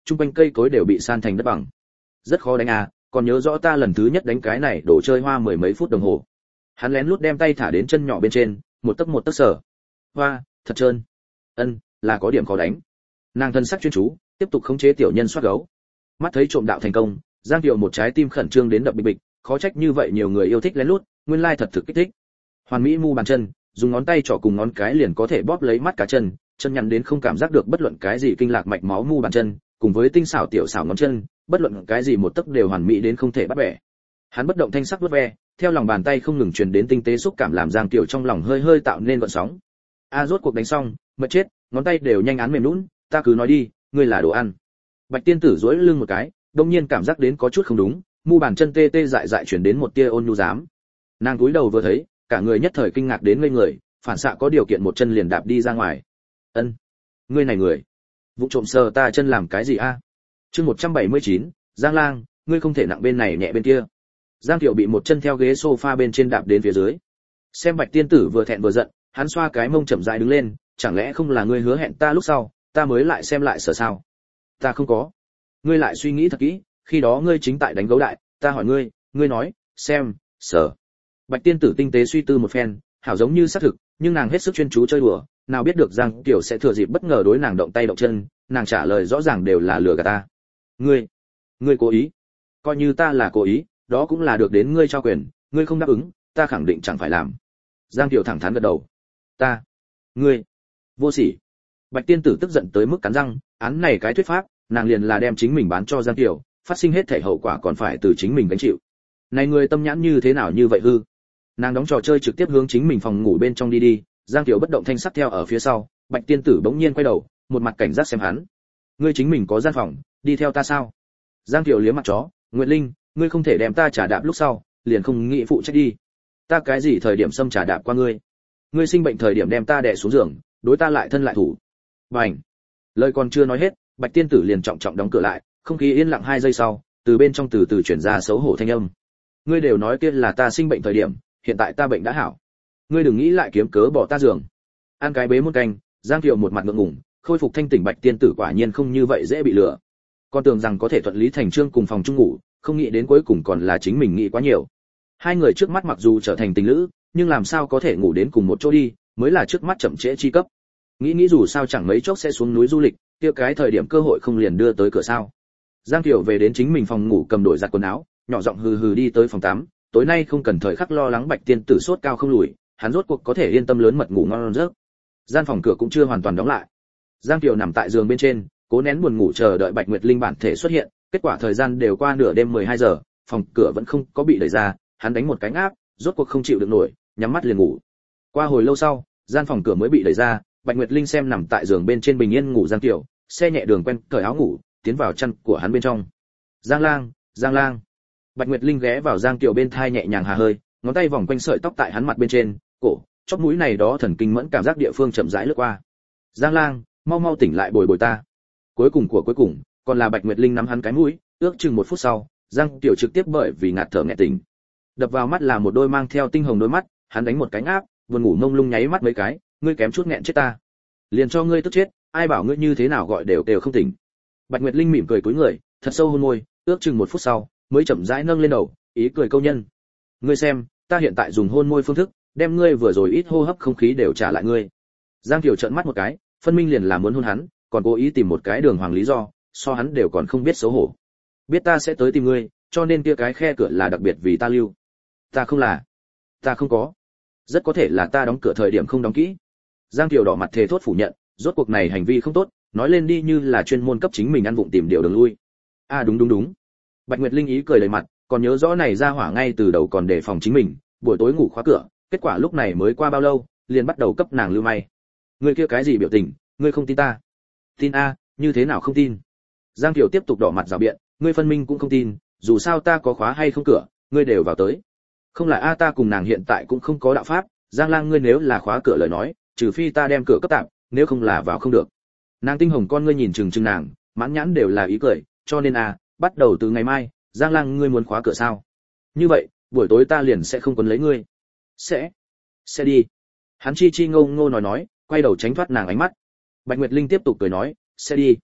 chung quanh cây cối đều bị san thành đất bằng. Rất khó đánh à, còn nhớ rõ ta lần thứ nhất đánh cái này đổ chơi hoa mười mấy phút đồng hồ. Hắn lén lút đem tay thả đến chân nhỏ bên trên, một tấc một tấc sờ. Hoa, thật trơn. Ân, là có điểm khó đánh. Nàng thân sắc chuyên chú, tiếp tục khống chế tiểu nhân soát gấu. Mắt thấy trộm đạo thành công, Giang Kiều một trái tim khẩn trương đến đập bịch bịch, khó trách như vậy nhiều người yêu thích lén lút, nguyên lai thật thực kích thích. Hoàn mỹ mu bàn chân, dùng ngón tay trỏ cùng ngón cái liền có thể bóp lấy mắt cá chân, chân nhắn đến không cảm giác được bất luận cái gì kinh lạc mạch máu mu bàn chân, cùng với tinh xảo tiểu xảo ngón chân, bất luận cái gì một tấc đều hoàn mỹ đến không thể bắt bẻ. Hắn bất động thanh sắc vuốt ve, theo lòng bàn tay không ngừng truyền đến tinh tế xúc cảm làm Giang Kiều trong lòng hơi hơi tạo nên gợn sóng. A rốt cuộc đánh xong, mệt chết, ngón tay đều nhanh án mềm nhũn, ta cứ nói đi, ngươi là đồ ăn. Bạch tiên tử duỗi lưng một cái, đột nhiên cảm giác đến có chút không đúng, mu bàn chân tê tê dại dại truyền đến một tia ôn nhu dám. Nàng cúi đầu vừa thấy, cả người nhất thời kinh ngạc đến ngây người, phản xạ có điều kiện một chân liền đạp đi ra ngoài. Ân, ngươi này người, vụ trộm sờ ta chân làm cái gì a? Chương một trăm bảy mươi chín, Giang Lang, ngươi không thể nặng bên này nhẹ bên kia. Giang Tiểu bị một chân theo ghế sofa bên trên đạp đến phía dưới. Xem Bạch tiên tử vừa thẹn vừa giận, hắn xoa cái mông chậm rãi đứng lên, chẳng lẽ không là ngươi hứa hẹn ta lúc sau, ta mới lại xem lại sở sao? Ta không có. Ngươi lại suy nghĩ thật kỹ, khi đó ngươi chính tại đánh gấu đại, ta hỏi ngươi, ngươi nói, xem, sở. Bạch tiên tử tinh tế suy tư một phen, hảo giống như xác thực, nhưng nàng hết sức chuyên chú chơi đùa, nào biết được Giang Tiểu sẽ thừa dịp bất ngờ đối nàng động tay động chân, nàng trả lời rõ ràng đều là lừa gạt ta. Ngươi, ngươi cố ý. Coi như ta là cố ý, đó cũng là được đến ngươi trao quyền, ngươi không đáp ứng, ta khẳng định chẳng phải làm. Giang Tiểu thẳng thắn gật đầu. Ta, ngươi, vô sỉ. Bạch tiên tử tức giận tới mức cắn răng, án này cái thuyết pháp, nàng liền là đem chính mình bán cho Giang Tiểu, phát sinh hết thảy hậu quả còn phải từ chính mình gánh chịu. Này người tâm nhãn như thế nào như vậy hư? Nàng đóng trò chơi trực tiếp hướng chính mình phòng ngủ bên trong đi đi, Giang Tiểu bất động thanh sắc theo ở phía sau, Bạch tiên tử bỗng nhiên quay đầu, một mặt cảnh giác xem hắn. Ngươi chính mình có gian phòng, đi theo ta sao? Giang Tiểu liếm mặt chó, Nguyệt Linh, ngươi không thể đem ta trả đạp lúc sau, liền không nghĩ phụ trách đi. Ta cái gì thời điểm xâm trả đạp qua ngươi? Ngươi sinh bệnh thời điểm đem ta đè xuống giường, đối ta lại thân lại thủ. Bành. Lời còn chưa nói hết, Bạch tiên tử liền trọng trọng đóng cửa lại, không khí yên lặng hai giây sau, từ bên trong từ từ truyền ra xấu hổ thanh âm. Ngươi đều nói kia là ta sinh bệnh thời điểm, hiện tại ta bệnh đã hảo. Ngươi đừng nghĩ lại kiếm cớ bỏ ta giường. Ăn cái bế muôn canh, Giang Kiều một mặt ngượng ngùng, khôi phục thanh tỉnh Bạch tiên tử quả nhiên không như vậy dễ bị lừa. Con tưởng rằng có thể thuận lý thành chương cùng phòng chung ngủ, không nghĩ đến cuối cùng còn là chính mình nghĩ quá nhiều. Hai người trước mắt mặc dù trở thành tình lữ, nhưng làm sao có thể ngủ đến cùng một chỗ đi, mới là trước mắt chậm trễ chi cấp. Nghĩ nghĩ dù sao chẳng mấy chốc sẽ xuống núi du lịch, kia cái thời điểm cơ hội không liền đưa tới cửa sao. Giang Kiều về đến chính mình phòng ngủ cầm đổi giặt quần áo, nhỏ giọng hừ hừ đi tới phòng tắm, tối nay không cần thời khắc lo lắng Bạch tiên tử sốt cao không lùi, hắn rốt cuộc có thể yên tâm lớn mật ngủ ngon giấc. Gian phòng cửa cũng chưa hoàn toàn đóng lại. Giang Kiều nằm tại giường bên trên, cố nén buồn ngủ chờ đợi Bạch Nguyệt Linh bản thể xuất hiện, kết quả thời gian đều qua nửa đêm mười hai giờ, phòng cửa vẫn không có bị đẩy ra, hắn đánh một cái áp, rốt cuộc không chịu được nổi, nhắm mắt liền ngủ. Qua hồi lâu sau, gian phòng cửa mới bị đẩy ra, Bạch Nguyệt Linh xem nằm tại giường bên trên bình yên ngủ Giang Kiều, xe nhẹ đường quen cởi áo ngủ, tiến vào chăn của hắn bên trong. Giang Lang, Giang Lang. Bạch Nguyệt Linh ghé vào Giang Kiều bên thai nhẹ nhàng hà hơi, ngón tay vòng quanh sợi tóc tại hắn mặt bên trên, cổ, chóp mũi này đó thần kinh mẫn cảm giác địa phương chậm rãi lướt qua. Giang Lang, mau mau tỉnh lại bồi bồi ta. Cuối cùng của cuối cùng, còn là Bạch Nguyệt Linh nắm hắn cái mũi, ước chừng một phút sau, Giang Kiều trực tiếp bởi vì ngạt thở nghẹt tỉnh. Đập vào mắt là một đôi mang theo tinh hồng đôi mắt, hắn đánh một cái áp, buồn ngủ mông lung nháy mắt mấy cái, ngươi kém chút nghẹn chết ta. Liền cho ngươi tức chết, ai bảo ngươi như thế nào gọi đều đều không tỉnh. Bạch Nguyệt Linh mỉm cười cúi người, thật sâu hôn môi, ước chừng một phút sau, mới chậm rãi nâng lên đầu, ý cười câu nhân. Ngươi xem, ta hiện tại dùng hôn môi phương thức, đem ngươi vừa rồi ít hô hấp không khí đều trả lại ngươi. Giang Kiều trợn mắt một cái, phân minh liền là muốn hôn hắn, còn cố ý tìm một cái đường hoàng lý do, so hắn đều còn không biết xấu hổ. Biết ta sẽ tới tìm ngươi, cho nên kia cái khe cửa là đặc biệt vì ta lưu. Ta không là, ta không có. Rất có thể là ta đóng cửa thời điểm không đóng kỹ. Giang Kiều đỏ mặt thề thốt phủ nhận, rốt cuộc này hành vi không tốt, nói lên đi như là chuyên môn cấp chính mình ăn vụng tìm điều đường lui. À đúng đúng đúng. Bạch Nguyệt Linh ý cười đầy mặt, còn nhớ rõ này ra hỏa ngay từ đầu còn đề phòng chính mình, buổi tối ngủ khóa cửa, kết quả lúc này mới qua bao lâu, liền bắt đầu cấp nàng lưu may. Ngươi kia cái gì biểu tình, ngươi không tin ta? Tin a, như thế nào không tin? Giang Kiều tiếp tục đỏ mặt rào biện, ngươi phân minh cũng không tin, dù sao ta có khóa hay không cửa, ngươi đều vào tới. Không là a, ta cùng nàng hiện tại cũng không có đạo pháp, Giang Lang ngươi nếu là khóa cửa lời nói, trừ phi ta đem cửa cấp tạm, nếu không là vào không được. Nàng tinh hồng con ngươi nhìn chừng chừng nàng, mãn nhãn đều là ý cười, cho nên a, bắt đầu từ ngày mai, Giang Lang ngươi muốn khóa cửa sao? Như vậy, buổi tối ta liền sẽ không quấn lấy ngươi. Sẽ, sẽ đi. Hắn chi chi ngô ngô nói nói, quay đầu tránh thoát nàng ánh mắt. Bạch Nguyệt Linh tiếp tục cười nói, sẽ đi.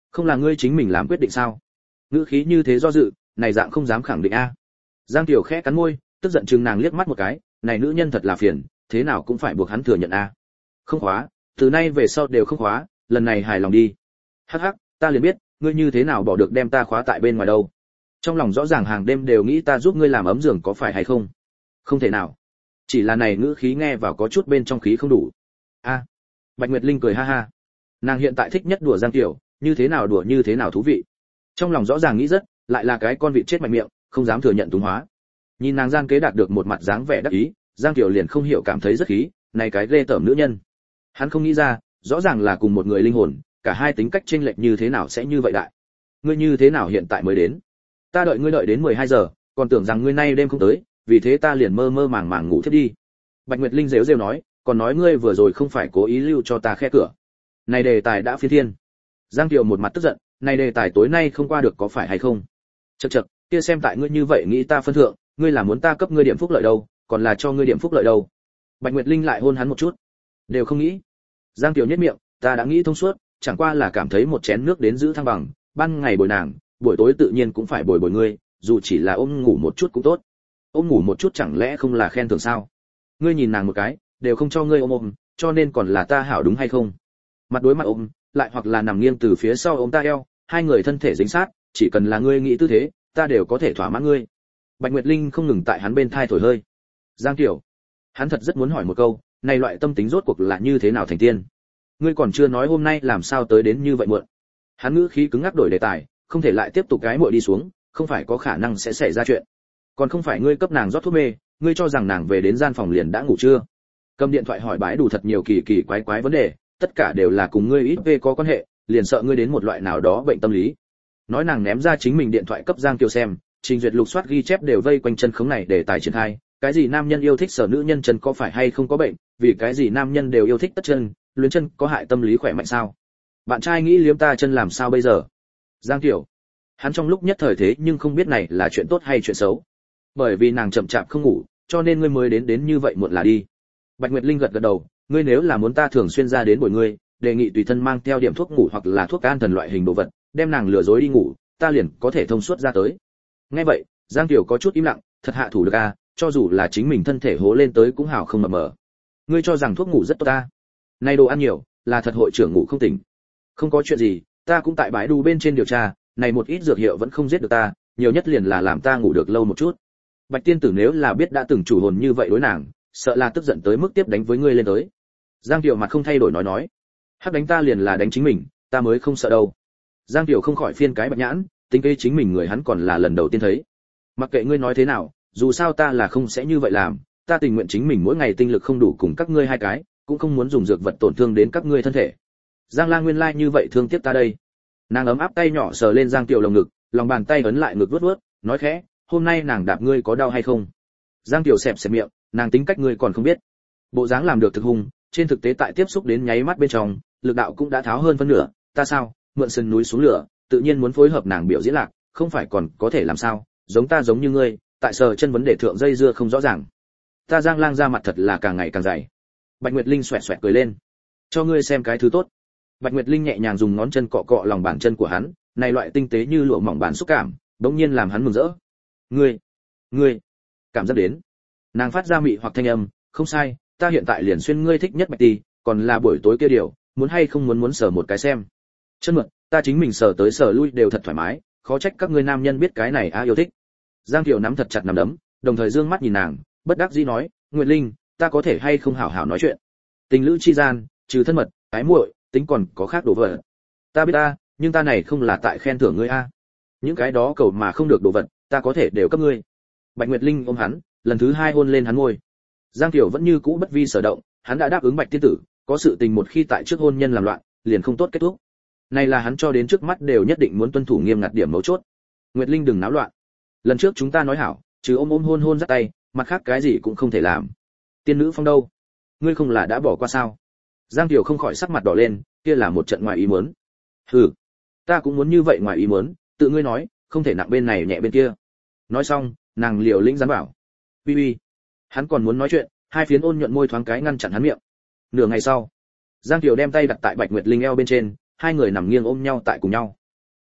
Không là ngươi chính mình làm quyết định sao? Ngữ khí như thế do dự, này dạng không dám khẳng định a. Giang Tiểu khẽ cắn môi, tức giận chừng nàng liếc mắt một cái, này nữ nhân thật là phiền, thế nào cũng phải buộc hắn thừa nhận a. Không khóa, từ nay về sau đều không khóa, lần này hài lòng đi. Hắc hắc, ta liền biết, ngươi như thế nào bỏ được đem ta khóa tại bên ngoài đâu. Trong lòng rõ ràng hàng đêm đều nghĩ ta giúp ngươi làm ấm giường có phải hay không? Không thể nào. Chỉ là này ngữ khí nghe vào có chút bên trong khí không đủ. A. Bạch Nguyệt Linh cười ha ha. Nàng hiện tại thích nhất đùa Giang Tiểu, như thế nào đùa như thế nào thú vị. Trong lòng rõ ràng nghĩ rất, lại là cái con vịt chết mạnh miệng, không dám thừa nhận túng hóa. Nhìn nàng gian kế đạt được một mặt dáng vẻ đắc ý, Giang Tiểu liền không hiểu cảm thấy rất khí, này cái ghê tởm nữ nhân. Hắn không nghĩ ra, rõ ràng là cùng một người linh hồn, cả hai tính cách chênh lệch như thế nào sẽ như vậy đại. Ngươi như thế nào hiện tại mới đến? Ta đợi ngươi đợi đến mười hai giờ, còn tưởng rằng ngươi nay đêm không tới, vì thế ta liền mơ mơ màng màng ngủ thiếp đi. Bạch Nguyệt Linh rêu rêu nói, còn nói ngươi vừa rồi không phải cố ý lưu cho ta khe cửa. Này đề tài đã phi thiên. Giang Kiều một mặt tức giận, này đề tài tối nay không qua được có phải hay không? Chậc chậc, kia xem tại ngươi như vậy nghĩ ta phân thượng, ngươi là muốn ta cấp ngươi điểm phúc lợi đâu, còn là cho ngươi điểm phúc lợi đâu? Bạch Nguyệt Linh lại hôn hắn một chút. Đều không nghĩ. Giang Kiều nhếch miệng, ta đã nghĩ thông suốt, chẳng qua là cảm thấy một chén nước đến giữ thăng bằng, ban ngày bồi nàng, buổi tối tự nhiên cũng phải bồi bồi ngươi, dù chỉ là ôm ngủ một chút cũng tốt. Ôm ngủ một chút chẳng lẽ không là khen thưởng sao? Ngươi nhìn nàng một cái, đều không cho ngươi ôm ôm, cho nên còn là ta hảo đúng hay không? Mặt đối mặt ôm, lại hoặc là nằm nghiêng từ phía sau ôm ta eo, hai người thân thể dính sát, chỉ cần là ngươi nghĩ tư thế, ta đều có thể thỏa mãn ngươi. Bạch Nguyệt Linh không ngừng tại hắn bên thai thổi hơi. Giang Tiểu, hắn thật rất muốn hỏi một câu, này loại tâm tính rốt cuộc là như thế nào thành tiên? Ngươi còn chưa nói hôm nay làm sao tới đến như vậy muộn. Hắn ngữ khí cứng ngắc đổi đề tài, không thể lại tiếp tục cái muội đi xuống, không phải có khả năng sẽ xảy ra chuyện. Còn không phải ngươi cấp nàng rót thuốc mê, ngươi cho rằng nàng về đến gian phòng liền đã ngủ chưa? Cầm điện thoại hỏi bãi đủ thật nhiều kỳ kỳ quái quái vấn đề, tất cả đều là cùng ngươi ít về có quan hệ, liền sợ ngươi đến một loại nào đó bệnh tâm lý. Nói nàng ném ra chính mình điện thoại cấp Giang Kiều xem, trình duyệt lục soát ghi chép đều vây quanh chân khống này để tài triển khai, cái gì nam nhân yêu thích sở nữ nhân chân có phải hay không có bệnh, vì cái gì nam nhân đều yêu thích tất chân, luyến chân có hại tâm lý khỏe mạnh sao? Bạn trai nghĩ liếm ta chân làm sao bây giờ? Giang Kiều, hắn trong lúc nhất thời thế nhưng không biết này là chuyện tốt hay chuyện xấu. Bởi vì nàng chậm chạp không ngủ, cho nên ngươi mới đến đến như vậy muộn là đi. Bạch Nguyệt Linh gật gật đầu, ngươi nếu là muốn ta thường xuyên ra đến buổi ngươi, đề nghị tùy thân mang theo điểm thuốc ngủ hoặc là thuốc an thần loại hình đồ vật, đem nàng lừa dối đi ngủ, ta liền có thể thông suốt ra tới. Nghe vậy, Giang Kiều có chút im lặng, thật hạ thủ được a, cho dù là chính mình thân thể hố lên tới cũng hảo không mập mờ. Ngươi cho rằng thuốc ngủ rất tốt ta? Nay đồ ăn nhiều, là thật hội trưởng ngủ không tỉnh. Không có chuyện gì, ta cũng tại bãi đu bên trên điều tra, này một ít dược hiệu vẫn không giết được ta, nhiều nhất liền là làm ta ngủ được lâu một chút. Bạch tiên tử nếu là biết đã từng chủ hồn như vậy đối nàng, sợ là tức giận tới mức tiếp đánh với ngươi lên tới. Giang Kiều mặt không thay đổi nói nói, hắc đánh ta liền là đánh chính mình, ta mới không sợ đâu. Giang Kiều không khỏi phiên cái bạch nhãn, tính kế chính mình người hắn còn là lần đầu tiên thấy. Mặc kệ ngươi nói thế nào, dù sao ta là không sẽ như vậy làm, ta tình nguyện chính mình mỗi ngày tinh lực không đủ cùng các ngươi hai cái, cũng không muốn dùng dược vật tổn thương đến các ngươi thân thể. Giang Lang nguyên lai like như vậy thương tiếc ta đây. Nàng ấm áp tay nhỏ sờ lên Giang Kiều lồng ngực, lòng bàn tay ấn lại ngực vuốt vuốt, nói khẽ, hôm nay nàng đạp ngươi có đau hay không? Giang Kiều xẹp xẹp miệng, nàng tính cách ngươi còn không biết. Bộ dáng làm được thực hung, trên thực tế tại tiếp xúc đến nháy mắt bên trong, lực đạo cũng đã tháo hơn phân nửa, ta sao, mượn sườn núi xuống lửa, tự nhiên muốn phối hợp nàng biểu diễn lạc, không phải còn có thể làm sao, giống ta giống như ngươi, tại sờ chân vấn đề thượng dây dưa không rõ ràng. Ta Giang Lang ra mặt thật là càng ngày càng dày. Bạch Nguyệt Linh xoẹt xoẹt cười lên, cho ngươi xem cái thứ tốt. Bạch Nguyệt Linh nhẹ nhàng dùng ngón chân cọ cọ lòng bàn chân của hắn, này loại tinh tế như lụa mỏng bàn xúc cảm, bỗng nhiên làm hắn mừng rỡ. Ngươi, ngươi, cảm giác đến. Nàng phát ra mị hoặc thanh âm, không sai, ta hiện tại liền xuyên ngươi thích nhất bạch tỷ, còn là buổi tối kia điều, muốn hay không muốn muốn sờ một cái xem. Chân mượn, ta chính mình sờ tới sờ lui đều thật thoải mái, khó trách các ngươi nam nhân biết cái này a yêu thích. Giang Kiều nắm thật chặt nắm đấm, đồng thời dương mắt nhìn nàng, bất đắc dĩ nói, Nguyệt Linh, ta có thể hay không hảo hảo nói chuyện. Tình lữ chi gian, trừ thân mật, ái muội, tính còn có khác đồ vật. Ta biết ta, nhưng ta này không là tại khen thưởng ngươi a. Những cái đó cầu mà không được đồ vật, ta có thể đều cấp ngươi. Bạch Nguyệt Linh ôm hắn, lần thứ hai hôn lên hắn môi. Giang Kiều vẫn như cũ bất vi sở động, hắn đã đáp ứng Bạch tiên tử, có sự tình một khi tại trước hôn nhân làm loạn, liền không tốt kết thúc. Này là hắn cho đến trước mắt đều nhất định muốn tuân thủ nghiêm ngặt điểm mấu chốt. Nguyệt Linh đừng náo loạn. Lần trước chúng ta nói hảo, trừ ôm ôm hôn hôn dắt tay, mặt khác cái gì cũng không thể làm. Tiên nữ phong đâu? Ngươi không là đã bỏ qua sao? Giang Kiều không khỏi sắc mặt đỏ lên, kia là một trận ngoài ý muốn. Hừ, ta cũng muốn như vậy ngoài ý muốn, tự ngươi nói, không thể nặng bên này nhẹ bên kia. Nói xong, nàng liều lĩnh dám bảo. Uy uy. Hắn còn muốn nói chuyện, hai phiến ôn nhuận môi thoáng cái ngăn chặn hắn miệng. Nửa ngày sau, Giang Kiều đem tay đặt tại Bạch Nguyệt Linh eo bên trên, hai người nằm nghiêng ôm nhau tại cùng nhau.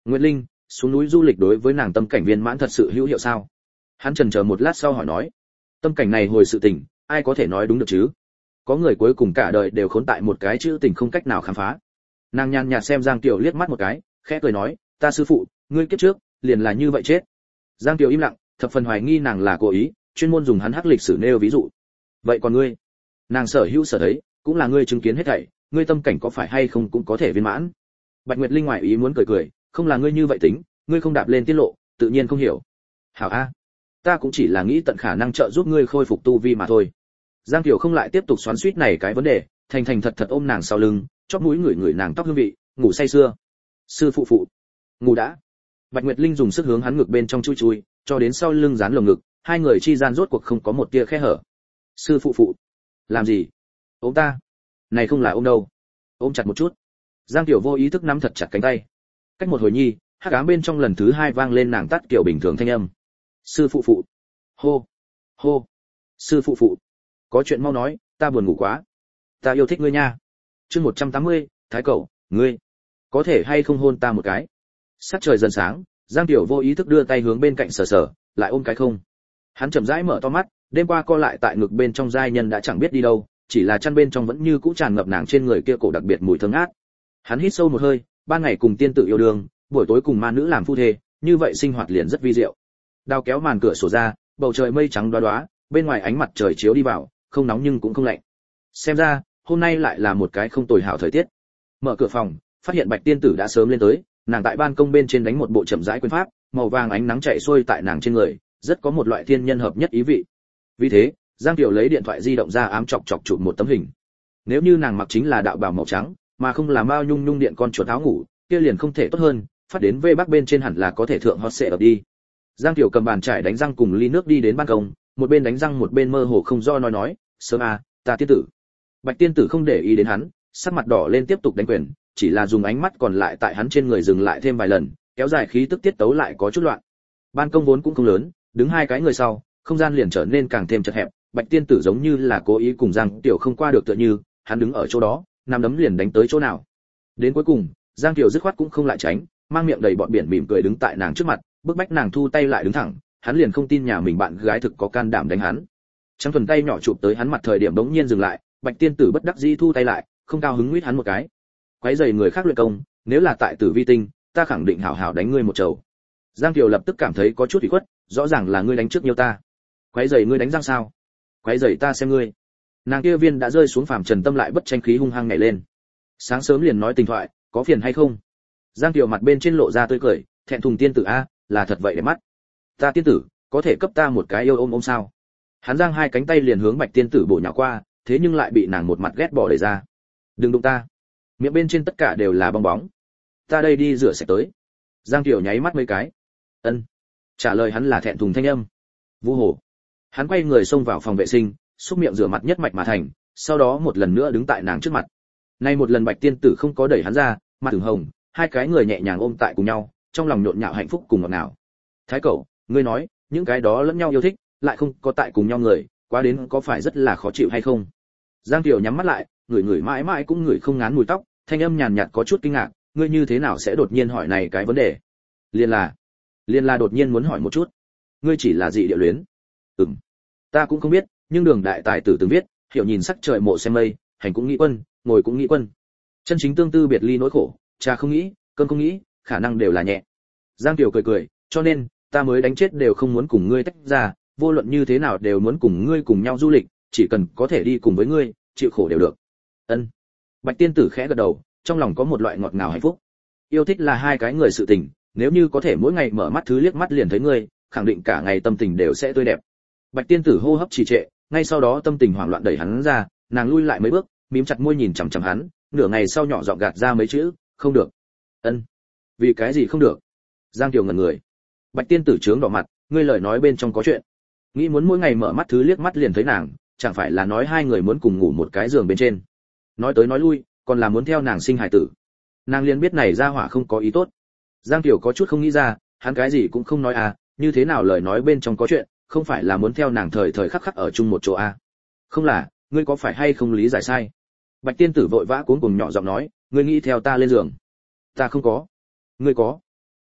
Nguyệt Linh, xuống núi du lịch đối với nàng tâm cảnh viên mãn thật sự hữu hiệu sao? Hắn chần chờ một lát sau hỏi nói. Tâm cảnh này hồi sự tình, ai có thể nói đúng được chứ? Có người cuối cùng cả đời đều khốn tại một cái chữ tình không cách nào khám phá. Nàng nhàn nhạt xem Giang Tiểu liếc mắt một cái, khẽ cười nói, ta sư phụ, ngươi kiếp trước liền là như vậy chết. Giang Tiểu im lặng, thập phần hoài nghi nàng là cố ý, chuyên môn dùng hắn hắc lịch sử nêu ví dụ. Vậy còn ngươi? Nàng sở hữu sở thấy, cũng là ngươi chứng kiến hết thảy, ngươi tâm cảnh có phải hay không cũng có thể viên mãn. Bạch Nguyệt Linh ngoại ý muốn cười cười, không là ngươi như vậy tính, ngươi không đạp lên tiết lộ, tự nhiên không hiểu. Hảo a, ta cũng chỉ là nghĩ tận khả năng trợ giúp ngươi khôi phục tu vi mà thôi. Giang Kiều không lại tiếp tục xoắn xuýt này cái vấn đề, thành thành thật thật ôm nàng sau lưng, chóp mũi ngửi ngửi nàng tóc hương vị, ngủ say sưa. Sư phụ phụ, ngủ đã. Bạch Nguyệt Linh dùng sức hướng hắn ngực bên trong chui chui, cho đến sau lưng dán lồng ngực, hai người chi gian rốt cuộc không có một tia khe hở. Sư phụ phụ, làm gì? Ôm ta? Này không là ôm đâu. Ôm chặt một chút. Giang Kiều vô ý thức nắm thật chặt cánh tay. Cách một hồi nhi, hắc ám bên trong lần thứ hai vang lên nàng tắt kiểu bình thường thanh âm. Sư phụ phụ. Hô, hô. Sư phụ phụ, có chuyện mau nói, ta buồn ngủ quá. Ta yêu thích ngươi nha. Chương một trăm tám mươi, Thái Cẩu, ngươi có thể hay không hôn ta một cái? Sắc trời dần sáng, Giang Tiểu vô ý thức đưa tay hướng bên cạnh sờ sờ, lại ôm cái không. Hắn chậm rãi mở to mắt, đêm qua co lại tại ngực bên trong giai nhân đã chẳng biết đi đâu, chỉ là chăn bên trong vẫn như cũ tràn ngập nàng trên người kia cổ đặc biệt mùi thơm ngát. Hắn hít sâu một hơi, ban ngày cùng tiên tử yêu đương, buổi tối cùng ma nữ làm phu thê, như vậy sinh hoạt liền rất vi diệu. Đao kéo màn cửa sổ ra, bầu trời mây trắng đoá đoá, bên ngoài ánh mặt trời chiếu đi vào, không nóng nhưng cũng không lạnh. Xem ra, hôm nay lại là một cái không tồi hảo thời tiết. Mở cửa phòng, phát hiện Bạch tiên tử đã sớm lên tới, nàng tại ban công bên trên đánh một bộ chậm rãi quyền pháp, màu vàng ánh nắng chạy xuôi tại nàng trên người, rất có một loại thiên nhân hợp nhất ý vị. Vì thế, Giang Kiều lấy điện thoại di động ra ám chọc chọc chụp một tấm hình. Nếu như nàng mặc chính là đạo bào màu trắng, mà không là mao nhung nhung điện con chuột áo ngủ, kia liền không thể tốt hơn, phát đến vê bắc bên trên hẳn là có thể thượng hot sẽ ở đi. Giang Kiều cầm bàn chải đánh răng cùng ly nước đi đến ban công, một bên đánh răng một bên mơ hồ không do nói nói, sớm à, ta tiên tử. Bạch tiên tử không để ý đến hắn, sắc mặt đỏ lên tiếp tục đánh quyền, chỉ là dùng ánh mắt còn lại tại hắn trên người dừng lại thêm vài lần, kéo dài khí tức tiết tấu lại có chút loạn. Ban công vốn cũng không lớn, đứng hai cái người sau, không gian liền trở nên càng thêm chật hẹp. Bạch tiên tử giống như là cố ý cùng Giang Tiểu không qua được tựa như, hắn đứng ở chỗ đó, nắm đấm liền đánh tới chỗ nào. Đến cuối cùng, Giang Tiểu dứt khoát cũng không lại tránh, mang miệng đầy bọt biển mỉm cười đứng tại nàng trước mặt, bức bách nàng thu tay lại đứng thẳng, hắn liền không tin nhà mình bạn gái thực có can đảm đánh hắn. Trắng thuần tay nhỏ chụp tới hắn mặt thời điểm bỗng nhiên dừng lại, Bạch tiên tử bất đắc dĩ thu tay lại, không cao hứng nguyết hắn một cái. Quấy rầy người khác luyện công, nếu là tại Tử Vi Tinh, ta khẳng định hảo hảo đánh ngươi một trầu. Giang Kiều lập tức cảm thấy có chút ủy khuất, rõ ràng là ngươi đánh trước nhiều ta. Quấy rầy ngươi đánh răng sao? Quấy rầy ta xem ngươi. Nàng kia viên đã rơi xuống phàm trần tâm lại bất tranh khí hung hăng nhảy lên. Sáng sớm liền nói tình thoại, có phiền hay không? Giang Kiều mặt bên trên lộ ra tươi cười, thẹn thùng tiên tử a, là thật vậy để mắt. Ta tiên tử, có thể cấp ta một cái yêu ôm ôm sao? Hắn giang hai cánh tay liền hướng Bạch tiên tử bổ nhào qua, thế nhưng lại bị nàng một mặt ghét bỏ đẩy ra. Đừng đụng ta. Miệng bên trên tất cả đều là bong bóng. Ta đây đi rửa sạch tới. Giang Kiều nháy mắt mấy cái. Ân. Trả lời hắn là thẹn thùng thanh âm. Vu hồ. Hắn quay người xông vào phòng vệ sinh, xúc miệng rửa mặt nhất mạch mà thành, sau đó một lần nữa đứng tại nàng trước mặt. Nay một lần Bạch tiên tử không có đẩy hắn ra, mặt ửng hồng, hai cái người nhẹ nhàng ôm tại cùng nhau, trong lòng nhộn nhạo hạnh phúc cùng ngọt ngào. Thái Cẩu, ngươi nói, những cái đó lẫn nhau yêu thích, lại không có tại cùng nhau người, quá đến có phải rất là khó chịu hay không? Giang Kiều nhắm mắt lại, người người mãi mãi cũng người không ngán mùi tóc, thanh âm nhàn nhạt có chút kinh ngạc, ngươi như thế nào sẽ đột nhiên hỏi này cái vấn đề? Liên là, liên là đột nhiên muốn hỏi một chút. Ngươi chỉ là dị địa luyến? Ừm, ta cũng không biết, nhưng đường đại tài tử từng viết, hiểu nhìn sắc trời mộ xem mây, hành cũng nghĩ quân, ngồi cũng nghĩ quân. Chân chính tương tư biệt ly nỗi khổ, cha không nghĩ, cơm không nghĩ, khả năng đều là nhẹ. Giang Kiều cười cười, cho nên, ta mới đánh chết đều không muốn cùng ngươi tách ra, vô luận như thế nào đều muốn cùng ngươi cùng nhau du lịch, chỉ cần có thể đi cùng với ngươi, chịu khổ đều được. Ân. Bạch tiên tử khẽ gật đầu, trong lòng có một loại ngọt ngào hạnh phúc. Yêu thích là hai cái người sự tình, nếu như có thể mỗi ngày mở mắt thứ liếc mắt liền thấy ngươi, khẳng định cả ngày tâm tình đều sẽ tươi đẹp. Bạch tiên tử hô hấp trì trệ, ngay sau đó tâm tình hoảng loạn đẩy hắn ra, nàng lui lại mấy bước, mím chặt môi nhìn chằm chằm hắn, nửa ngày sau nhỏ giọng gạt ra mấy chữ, không được. Ân. Vì cái gì không được? Giang Kiều ngẩn người. Bạch tiên tử trướng đỏ mặt, ngươi lời nói bên trong có chuyện. Nghĩ muốn mỗi ngày mở mắt thứ liếc mắt liền thấy nàng, chẳng phải là nói hai người muốn cùng ngủ một cái giường bên trên. Nói tới nói lui, còn là muốn theo nàng sinh hài tử. Nàng liền biết này ra hỏa không có ý tốt. Giang Kiều có chút không nghĩ ra, hắn cái gì cũng không nói à, như thế nào lời nói bên trong có chuyện, không phải là muốn theo nàng thời thời khắc khắc ở chung một chỗ à? Không là, ngươi có phải hay không lý giải sai? Bạch tiên tử vội vã cuống cùng nhỏ giọng nói, ngươi nghĩ theo ta lên giường? Ta không có. Ngươi có.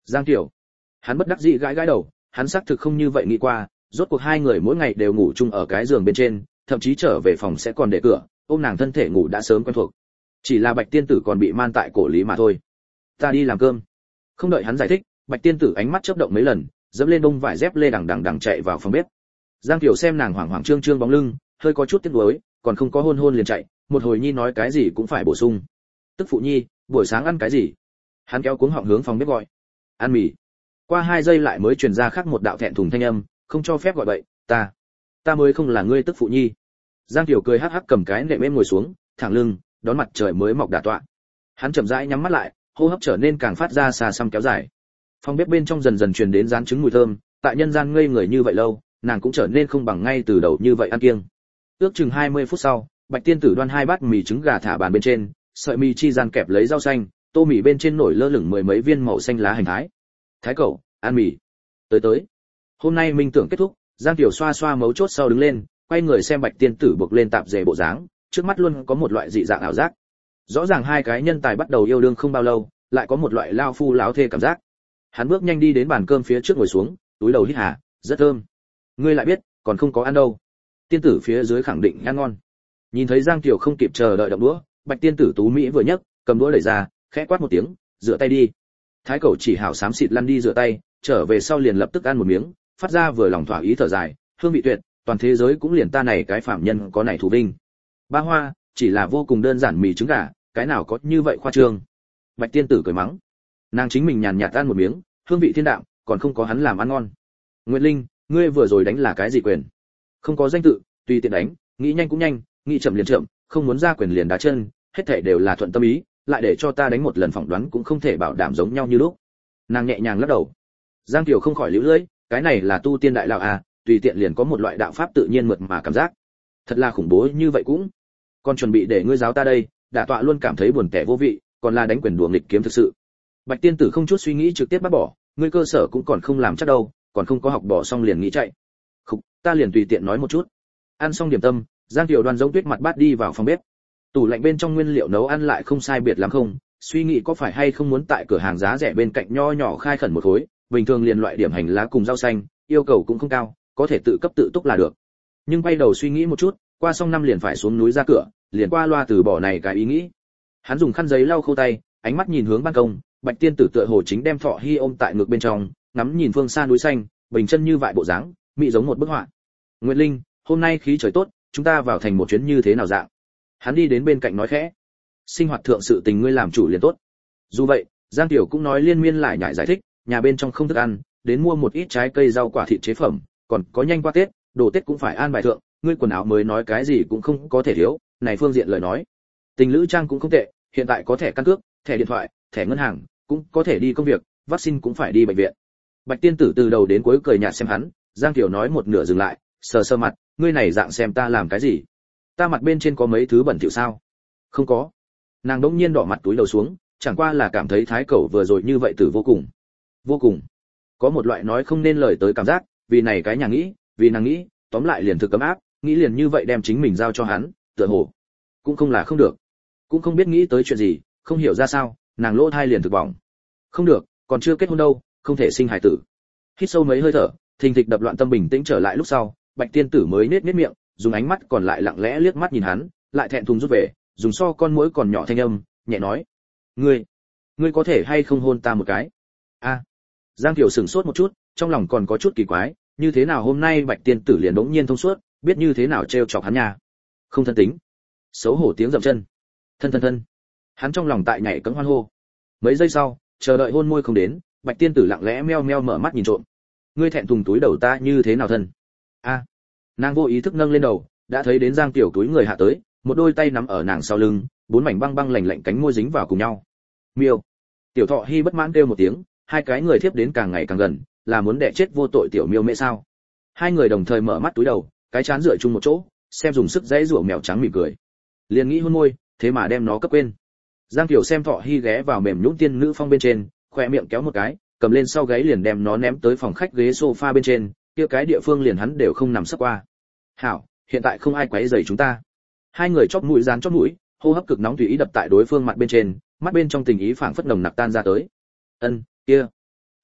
Giang Tiểu, hắn bất đắc dĩ gãi gãi đầu, hắn xác thực không như vậy nghĩ qua, rốt cuộc hai người mỗi ngày đều ngủ chung ở cái giường bên trên, thậm chí trở về phòng sẽ còn để cửa, ôm nàng thân thể ngủ đã sớm quen thuộc. Chỉ là Bạch tiên tử còn bị man tại cổ lý mà thôi. Ta đi làm cơm. Không đợi hắn giải thích, Bạch tiên tử ánh mắt chớp động mấy lần, dẫm lên bông vải dép lê đằng đằng đằng chạy vào phòng bếp. Giang Tiểu xem nàng hoảng hoảng trương trương bóng lưng, hơi có chút tiếc nuối, còn không có hôn hôn liền chạy, một hồi nhi nói cái gì cũng phải bổ sung. Tức phụ nhi, buổi sáng ăn cái gì? Hắn kéo cuống họng hướng phòng bếp gọi. Ăn mì. Qua hai giây lại mới truyền ra khác một đạo thẹn thùng thanh âm, không cho phép gọi vậy, ta, ta mới không là ngươi tức phụ nhi. Giang Tiểu cười hắc hắc cầm cái nệm êm ngồi xuống, thẳng lưng, đón mặt trời mới mọc đả tọa. Hắn chậm rãi nhắm mắt lại, hô hấp trở nên càng phát ra xa xăm kéo dài. Phòng bếp bên trong dần dần truyền đến rán trứng mùi thơm, tại nhân gian ngây người như vậy lâu, nàng cũng trở nên không bằng ngay từ đầu như vậy ăn kiêng. Ước chừng hai mươi phút sau, Bạch tiên tử đoan hai bát mì trứng gà thả bàn bên trên, sợi mì chi gian kẹp lấy rau xanh, tô mì bên trên nổi lơ lửng mười mấy viên màu xanh lá hành thái. Thái cẩu, ăn mì. Tới tới. Hôm nay minh tưởng kết thúc, Giang Tiểu xoa xoa mấu chốt sau đứng lên, quay người xem Bạch tiên tử buộc lên tạp dề bộ dáng, trước mắt luôn có một loại dị dạng ảo giác. Rõ ràng hai cái nhân tài bắt đầu yêu đương không bao lâu, lại có một loại lao phu láo thê cảm giác. Hắn bước nhanh đi đến bàn cơm phía trước ngồi xuống, túi đầu hít hà, rất thơm. Ngươi lại biết, còn không có ăn đâu. Tiên tử phía dưới khẳng định ăn ngon. Nhìn thấy Giang Tiểu không kịp chờ đợi động đũa, Bạch tiên tử tú mỹ vừa nhấc, cầm đũa đẩy ra, khẽ quát một tiếng, rửa tay đi. Thái cẩu chỉ hảo xám xịt lăn đi rửa tay, trở về sau liền lập tức ăn một miếng, phát ra vừa lòng thỏa ý thở dài, hương vị tuyệt, toàn thế giới cũng liền ta này cái phạm nhân có này thù vinh. Ba hoa, chỉ là vô cùng đơn giản mì trứng gà, cái nào có như vậy khoa trương. Bạch tiên tử cười mắng. Nàng chính mình nhàn nhạt ăn một miếng, hương vị thiên đạm, còn không có hắn làm ăn ngon. Nguyệt Linh, ngươi vừa rồi đánh là cái gì quyền? Không có danh tự, tùy tiện đánh, nghĩ nhanh cũng nhanh, nghĩ chậm liền chậm, không muốn ra quyền liền đá chân, hết thảy đều là thuận tâm ý, lại để cho ta đánh một lần phỏng đoán cũng không thể bảo đảm giống nhau như lúc. Nàng nhẹ nhàng lắc đầu. Giang Tiểu không khỏi liễu lưỡi, cái này là tu tiên đại đạo à, tùy tiện liền có một loại đạo pháp tự nhiên mượt mà cảm giác. Thật là khủng bố như vậy cũng. Còn chuẩn bị để ngươi giáo ta đây, đả tọa luôn cảm thấy buồn tẻ vô vị, còn là đánh quyền đùa nghịch kiếm thực sự. Bạch tiên tử không chút suy nghĩ trực tiếp bắt bỏ, ngươi cơ sở cũng còn không làm chắc đâu, còn không có học bỏ xong liền nghĩ chạy. Khục, ta liền tùy tiện nói một chút. Ăn xong điểm tâm, Giang Tiểu Đoan giống tuyết mặt bát đi vào phòng bếp. Tủ lạnh bên trong nguyên liệu nấu ăn lại không sai biệt lắm không, suy nghĩ có phải hay không muốn tại cửa hàng giá rẻ bên cạnh nho nhỏ khai khẩn một khối, bình thường liền loại điểm hành lá cùng rau xanh, yêu cầu cũng không cao, có thể tự cấp tự túc là được. Nhưng quay đầu suy nghĩ một chút, qua xong năm liền phải xuống núi ra cửa, liền qua loa từ bỏ này cái ý nghĩ. Hắn dùng khăn giấy lau khô tay, ánh mắt nhìn hướng ban công, Bạch tiên tử tựa hồ chính đem Thọ Hi ôm tại ngực bên trong, ngắm nhìn phương xa núi xanh, bình chân như vại bộ dáng, mỹ giống một bức họa. Nguyệt Linh, hôm nay khí trời tốt, chúng ta vào thành một chuyến như thế nào dạng? Hắn đi đến bên cạnh nói khẽ. Sinh hoạt thượng sự tình ngươi làm chủ liền tốt. Dù vậy, Giang Tiểu cũng nói liên miên lại nhải giải thích, nhà bên trong không thức ăn, đến mua một ít trái cây rau quả thịt chế phẩm, còn có nhanh qua Tết, đồ Tết cũng phải an bài thượng, ngươi quần áo mới nói cái gì cũng không có thể thiếu, này phương diện lời nói. Tình lữ trang cũng không tệ, hiện tại có thẻ căn cước, thẻ điện thoại, thẻ ngân hàng, cũng có thể đi công việc, vaccine cũng phải đi bệnh viện. Bạch tiên tử từ đầu đến cuối cười nhạt xem hắn, Giang Tiểu nói một nửa dừng lại, sờ sờ mặt, ngươi này dạng xem ta làm cái gì? Ta mặt bên trên có mấy thứ bẩn thỉu sao? Không có. Nàng đỗng nhiên đỏ mặt túi đầu xuống, chẳng qua là cảm thấy thái cẩu vừa rồi như vậy tử vô cùng. Vô cùng. Có một loại nói không nên lời tới cảm giác, vì này cái nhà nghĩ, vì nàng nghĩ, tóm lại liền thực cấm áp, nghĩ liền như vậy đem chính mình giao cho hắn, tựa hồ cũng không là không được. Cũng không biết nghĩ tới chuyện gì, không hiểu ra sao, nàng lỗ thai liền thực bỏng. Không được, còn chưa kết hôn đâu, không thể sinh hài tử. Hít sâu mấy hơi thở, thình thịch đập loạn tâm bình tĩnh trở lại lúc sau, Bạch tiên tử mới nết nết miệng, dùng ánh mắt còn lại lặng lẽ liếc mắt nhìn hắn, lại thẹn thùng rút về, dùng so con muỗi còn nhỏ thanh âm, nhẹ nói: "Ngươi, ngươi có thể hay không hôn ta một cái?" A. Giang Tiểu sửng sốt một chút, trong lòng còn có chút kỳ quái, như thế nào hôm nay Bạch tiên tử liền đống nhiên thông suốt, biết như thế nào trêu chọc hắn nha. Không thân tính. Xấu hổ tiếng dậm chân. Thân thân thân. Hắn trong lòng tại nhảy cẫng hoan hô. Mấy giây sau, chờ đợi hôn môi không đến, Bạch tiên tử lặng lẽ meo meo mở mắt nhìn trộm. Ngươi thẹn thùng túi đầu ta như thế nào thân? A. Nàng vô ý thức nâng lên đầu, đã thấy đến Giang Tiểu túi người hạ tới, một đôi tay nắm ở nàng sau lưng, bốn mảnh băng băng lạnh lạnh cánh môi dính vào cùng nhau. Miêu. Tiểu Thọ Hi bất mãn kêu một tiếng, hai cái người thiếp đến càng ngày càng gần, là muốn đẻ chết vô tội tiểu miêu mẹ sao? Hai người đồng thời mở mắt túi đầu, cái chán dựa chung một chỗ, xem dùng sức dãy rủa mèo trắng mỉm cười. Liền nghĩ hôn môi, thế mà đem nó cấp quên. Giang Tiểu xem Thọ Hi ghé vào mềm nhũn tiên nữ phong bên trên, khóe miệng kéo một cái, cầm lên sau gáy liền đem nó ném tới phòng khách ghế sofa bên trên, kia cái địa phương liền hắn đều không nằm sấp qua. Hảo, hiện tại không ai quấy rầy chúng ta. Hai người chóp mũi dán chóp mũi, hô hấp cực nóng tùy ý đập tại đối phương mặt bên trên, mắt bên trong tình ý phảng phất nồng nặc tan ra tới. Ân, kia,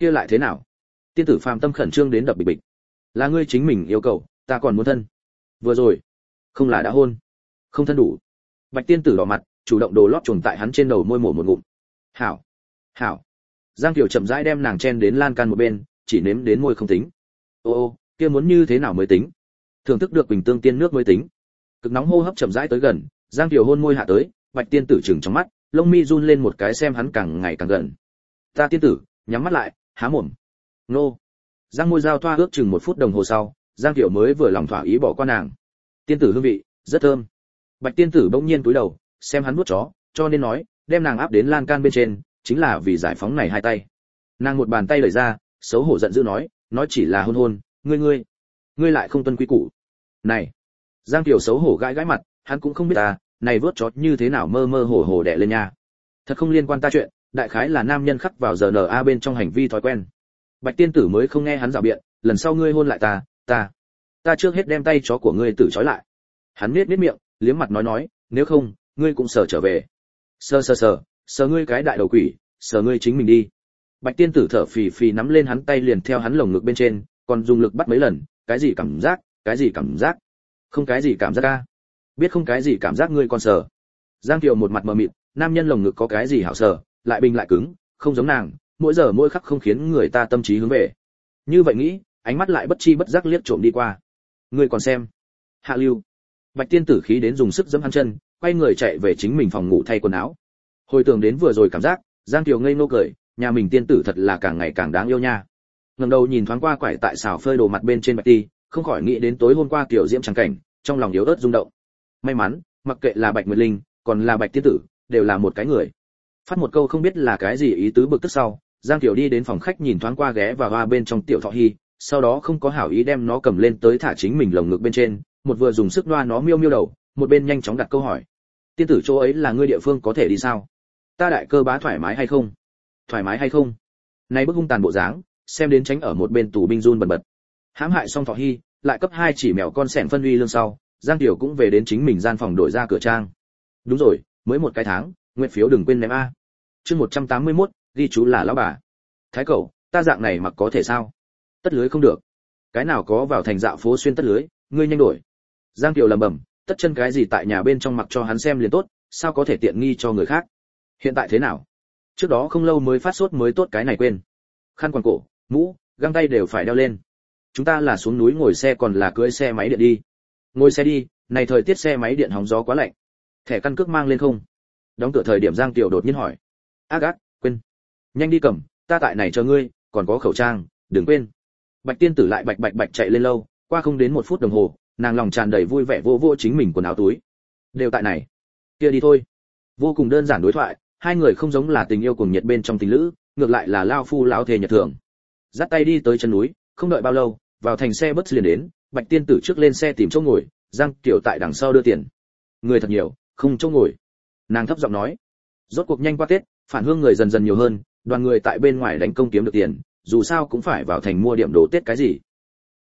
kia lại thế nào? Tiên tử phàm tâm khẩn trương đến đập bịch bịch. Là ngươi chính mình yêu cầu, ta còn muốn thân. Vừa rồi, không là đã hôn, không thân đủ. Bạch tiên tử đỏ mặt, chủ động đồ lót chuồn tại hắn trên đầu môi mổ một ngụm. Hảo, hảo. Giang Kiều chậm rãi đem nàng chen đến lan can một bên, chỉ nếm đến môi không tính. Ô ô, kia muốn như thế nào mới tính? Thưởng thức được bình tương tiên nước mới tính. Cực nóng hô hấp chậm rãi tới gần, Giang Kiều hôn môi hạ tới, Bạch tiên tử chừng trong mắt, lông mi run lên một cái xem hắn càng ngày càng gần. Ta tiên tử, nhắm mắt lại, há mồm. Nô. Giang môi giao thoa ước chừng một phút đồng hồ sau, Giang Kiều mới vừa lòng thỏa ý bỏ qua nàng. Tiên tử hương vị rất thơm. Bạch tiên tử bỗng nhiên cúi đầu, xem hắn vuốt chó, cho nên nói, đem nàng áp đến lan can bên trên, chính là vì giải phóng này hai tay. Nàng một bàn tay đẩy ra, xấu hổ giận dữ nói, nói chỉ là hôn hôn, ngươi ngươi, ngươi lại không tuân quy củ. Này. Giang Kiều xấu hổ gãi gãi mặt, hắn cũng không biết ta, này vớt chó như thế nào mơ mơ hồ hồ đẻ lên nha. Thật không liên quan ta chuyện, đại khái là nam nhân khắc vào giờ en a bên trong hành vi thói quen. Bạch tiên tử mới không nghe hắn rào biện, lần sau ngươi hôn lại ta, ta, ta trước hết đem tay chó của ngươi tử trói lại. Hắn nhếch nhếch miệng, liếm mặt nói nói, nếu không, ngươi cũng sờ trở về. Sờ sờ sờ, sờ ngươi cái đại đầu quỷ, sờ ngươi chính mình đi. Bạch tiên tử thở phì phì nắm lên hắn tay liền theo hắn lồng ngực bên trên, còn dùng lực bắt mấy lần, cái gì cảm giác, cái gì cảm giác, không cái gì cảm giác a, biết không cái gì cảm giác ngươi còn sờ. Giang Kiều một mặt mờ mịt, nam nhân lồng ngực có cái gì hảo sờ, lại bình lại cứng, không giống nàng, mỗi giờ mỗi khắc không khiến người ta tâm trí hướng về. Như vậy nghĩ, ánh mắt lại bất chi bất giác liếc trộm đi qua. Ngươi còn xem? Hạ lưu. Bạch tiên tử khí đến dùng sức giẫm hắn chân, quay người chạy về chính mình phòng ngủ thay quần áo. Hồi tưởng đến vừa rồi cảm giác, Giang Kiều ngây ngô cười, nhà mình tiên tử thật là càng ngày càng đáng yêu nha. Ngẩng đầu nhìn thoáng qua quải tại xào phơi đồ mặt bên trên Bạch Ti, không khỏi nghĩ đến tối hôm qua Kiều Diễm trắng cảnh, trong lòng yếu ớt rung động. May mắn, mặc kệ là Bạch Nguyệt Linh, còn là Bạch tiên tử, đều là một cái người. Phát một câu không biết là cái gì ý tứ bực tức sau, Giang Kiều đi đến phòng khách nhìn thoáng qua ghé vào hoa bên trong tiểu thọ hy, sau đó không có hảo ý đem nó cầm lên tới thả chính mình lồng ngực bên trên, một vừa dùng sức đoa nó miêu miêu đầu, một bên nhanh chóng đặt câu hỏi. Tiên tử chỗ ấy là ngươi địa phương có thể đi sao? Ta đại cơ bá thoải mái hay không? Thoải mái hay không? Này bức hung tàn bộ dáng, xem đến tránh ở một bên tù binh run bần bật. Hãm hại xong thọ hy, lại cấp hai chỉ mèo con sẻn phân uy lương sau, Giang Kiều cũng về đến chính mình gian phòng đổi ra cửa trang. Đúng rồi, mới một cái tháng, nguyện phiếu đừng quên ném a. Chương một trăm tám mươi mốt, ghi chú là lão bà. Thái cậu, ta dạng này mặc có thể sao? Tất lưới không được. Cái nào có vào thành dạo phố xuyên tất lưới, ngươi nhanh đổi. Giang Kiều lẩm bẩm, tất chân cái gì tại nhà bên trong mặc cho hắn xem liền tốt, sao có thể tiện nghi cho người khác? Hiện tại thế nào? Trước đó không lâu mới phát sốt mới tốt cái này quên. Khăn quàng cổ, mũ, găng tay đều phải đeo lên. Chúng ta là xuống núi ngồi xe còn là cưỡi xe máy điện đi? Ngồi xe đi, này thời tiết xe máy điện hóng gió quá lạnh. Thẻ căn cước mang lên không? Đóng cửa thời điểm Giang Kiều đột nhiên hỏi. Ác ác, quên. Nhanh đi cầm, ta tại này chờ ngươi, còn có khẩu trang, đừng quên. Bạch tiên tử lại bạch bạch bạch chạy lên lâu, qua không đến một phút đồng hồ, nàng lòng tràn đầy vui vẻ vô vô chính mình quần áo túi. Đều tại này. Kia đi thôi. Vô cùng đơn giản đối thoại, hai người không giống là tình yêu cùng nhiệt bên trong tình lữ, ngược lại là lao phu lão thề nhật thường. Dắt tay đi tới chân núi, không đợi bao lâu, vào thành xe bus liền đến, Bạch tiên tử trước lên xe tìm chỗ ngồi, Giang Kiều tại đằng sau đưa tiền. Người thật nhiều, không chỗ ngồi. Nàng thấp giọng nói. Rốt cuộc nhanh qua Tết, phản hương người dần dần nhiều hơn, đoàn người tại bên ngoài đánh công kiếm được tiền, dù sao cũng phải vào thành mua điểm đồ Tết cái gì.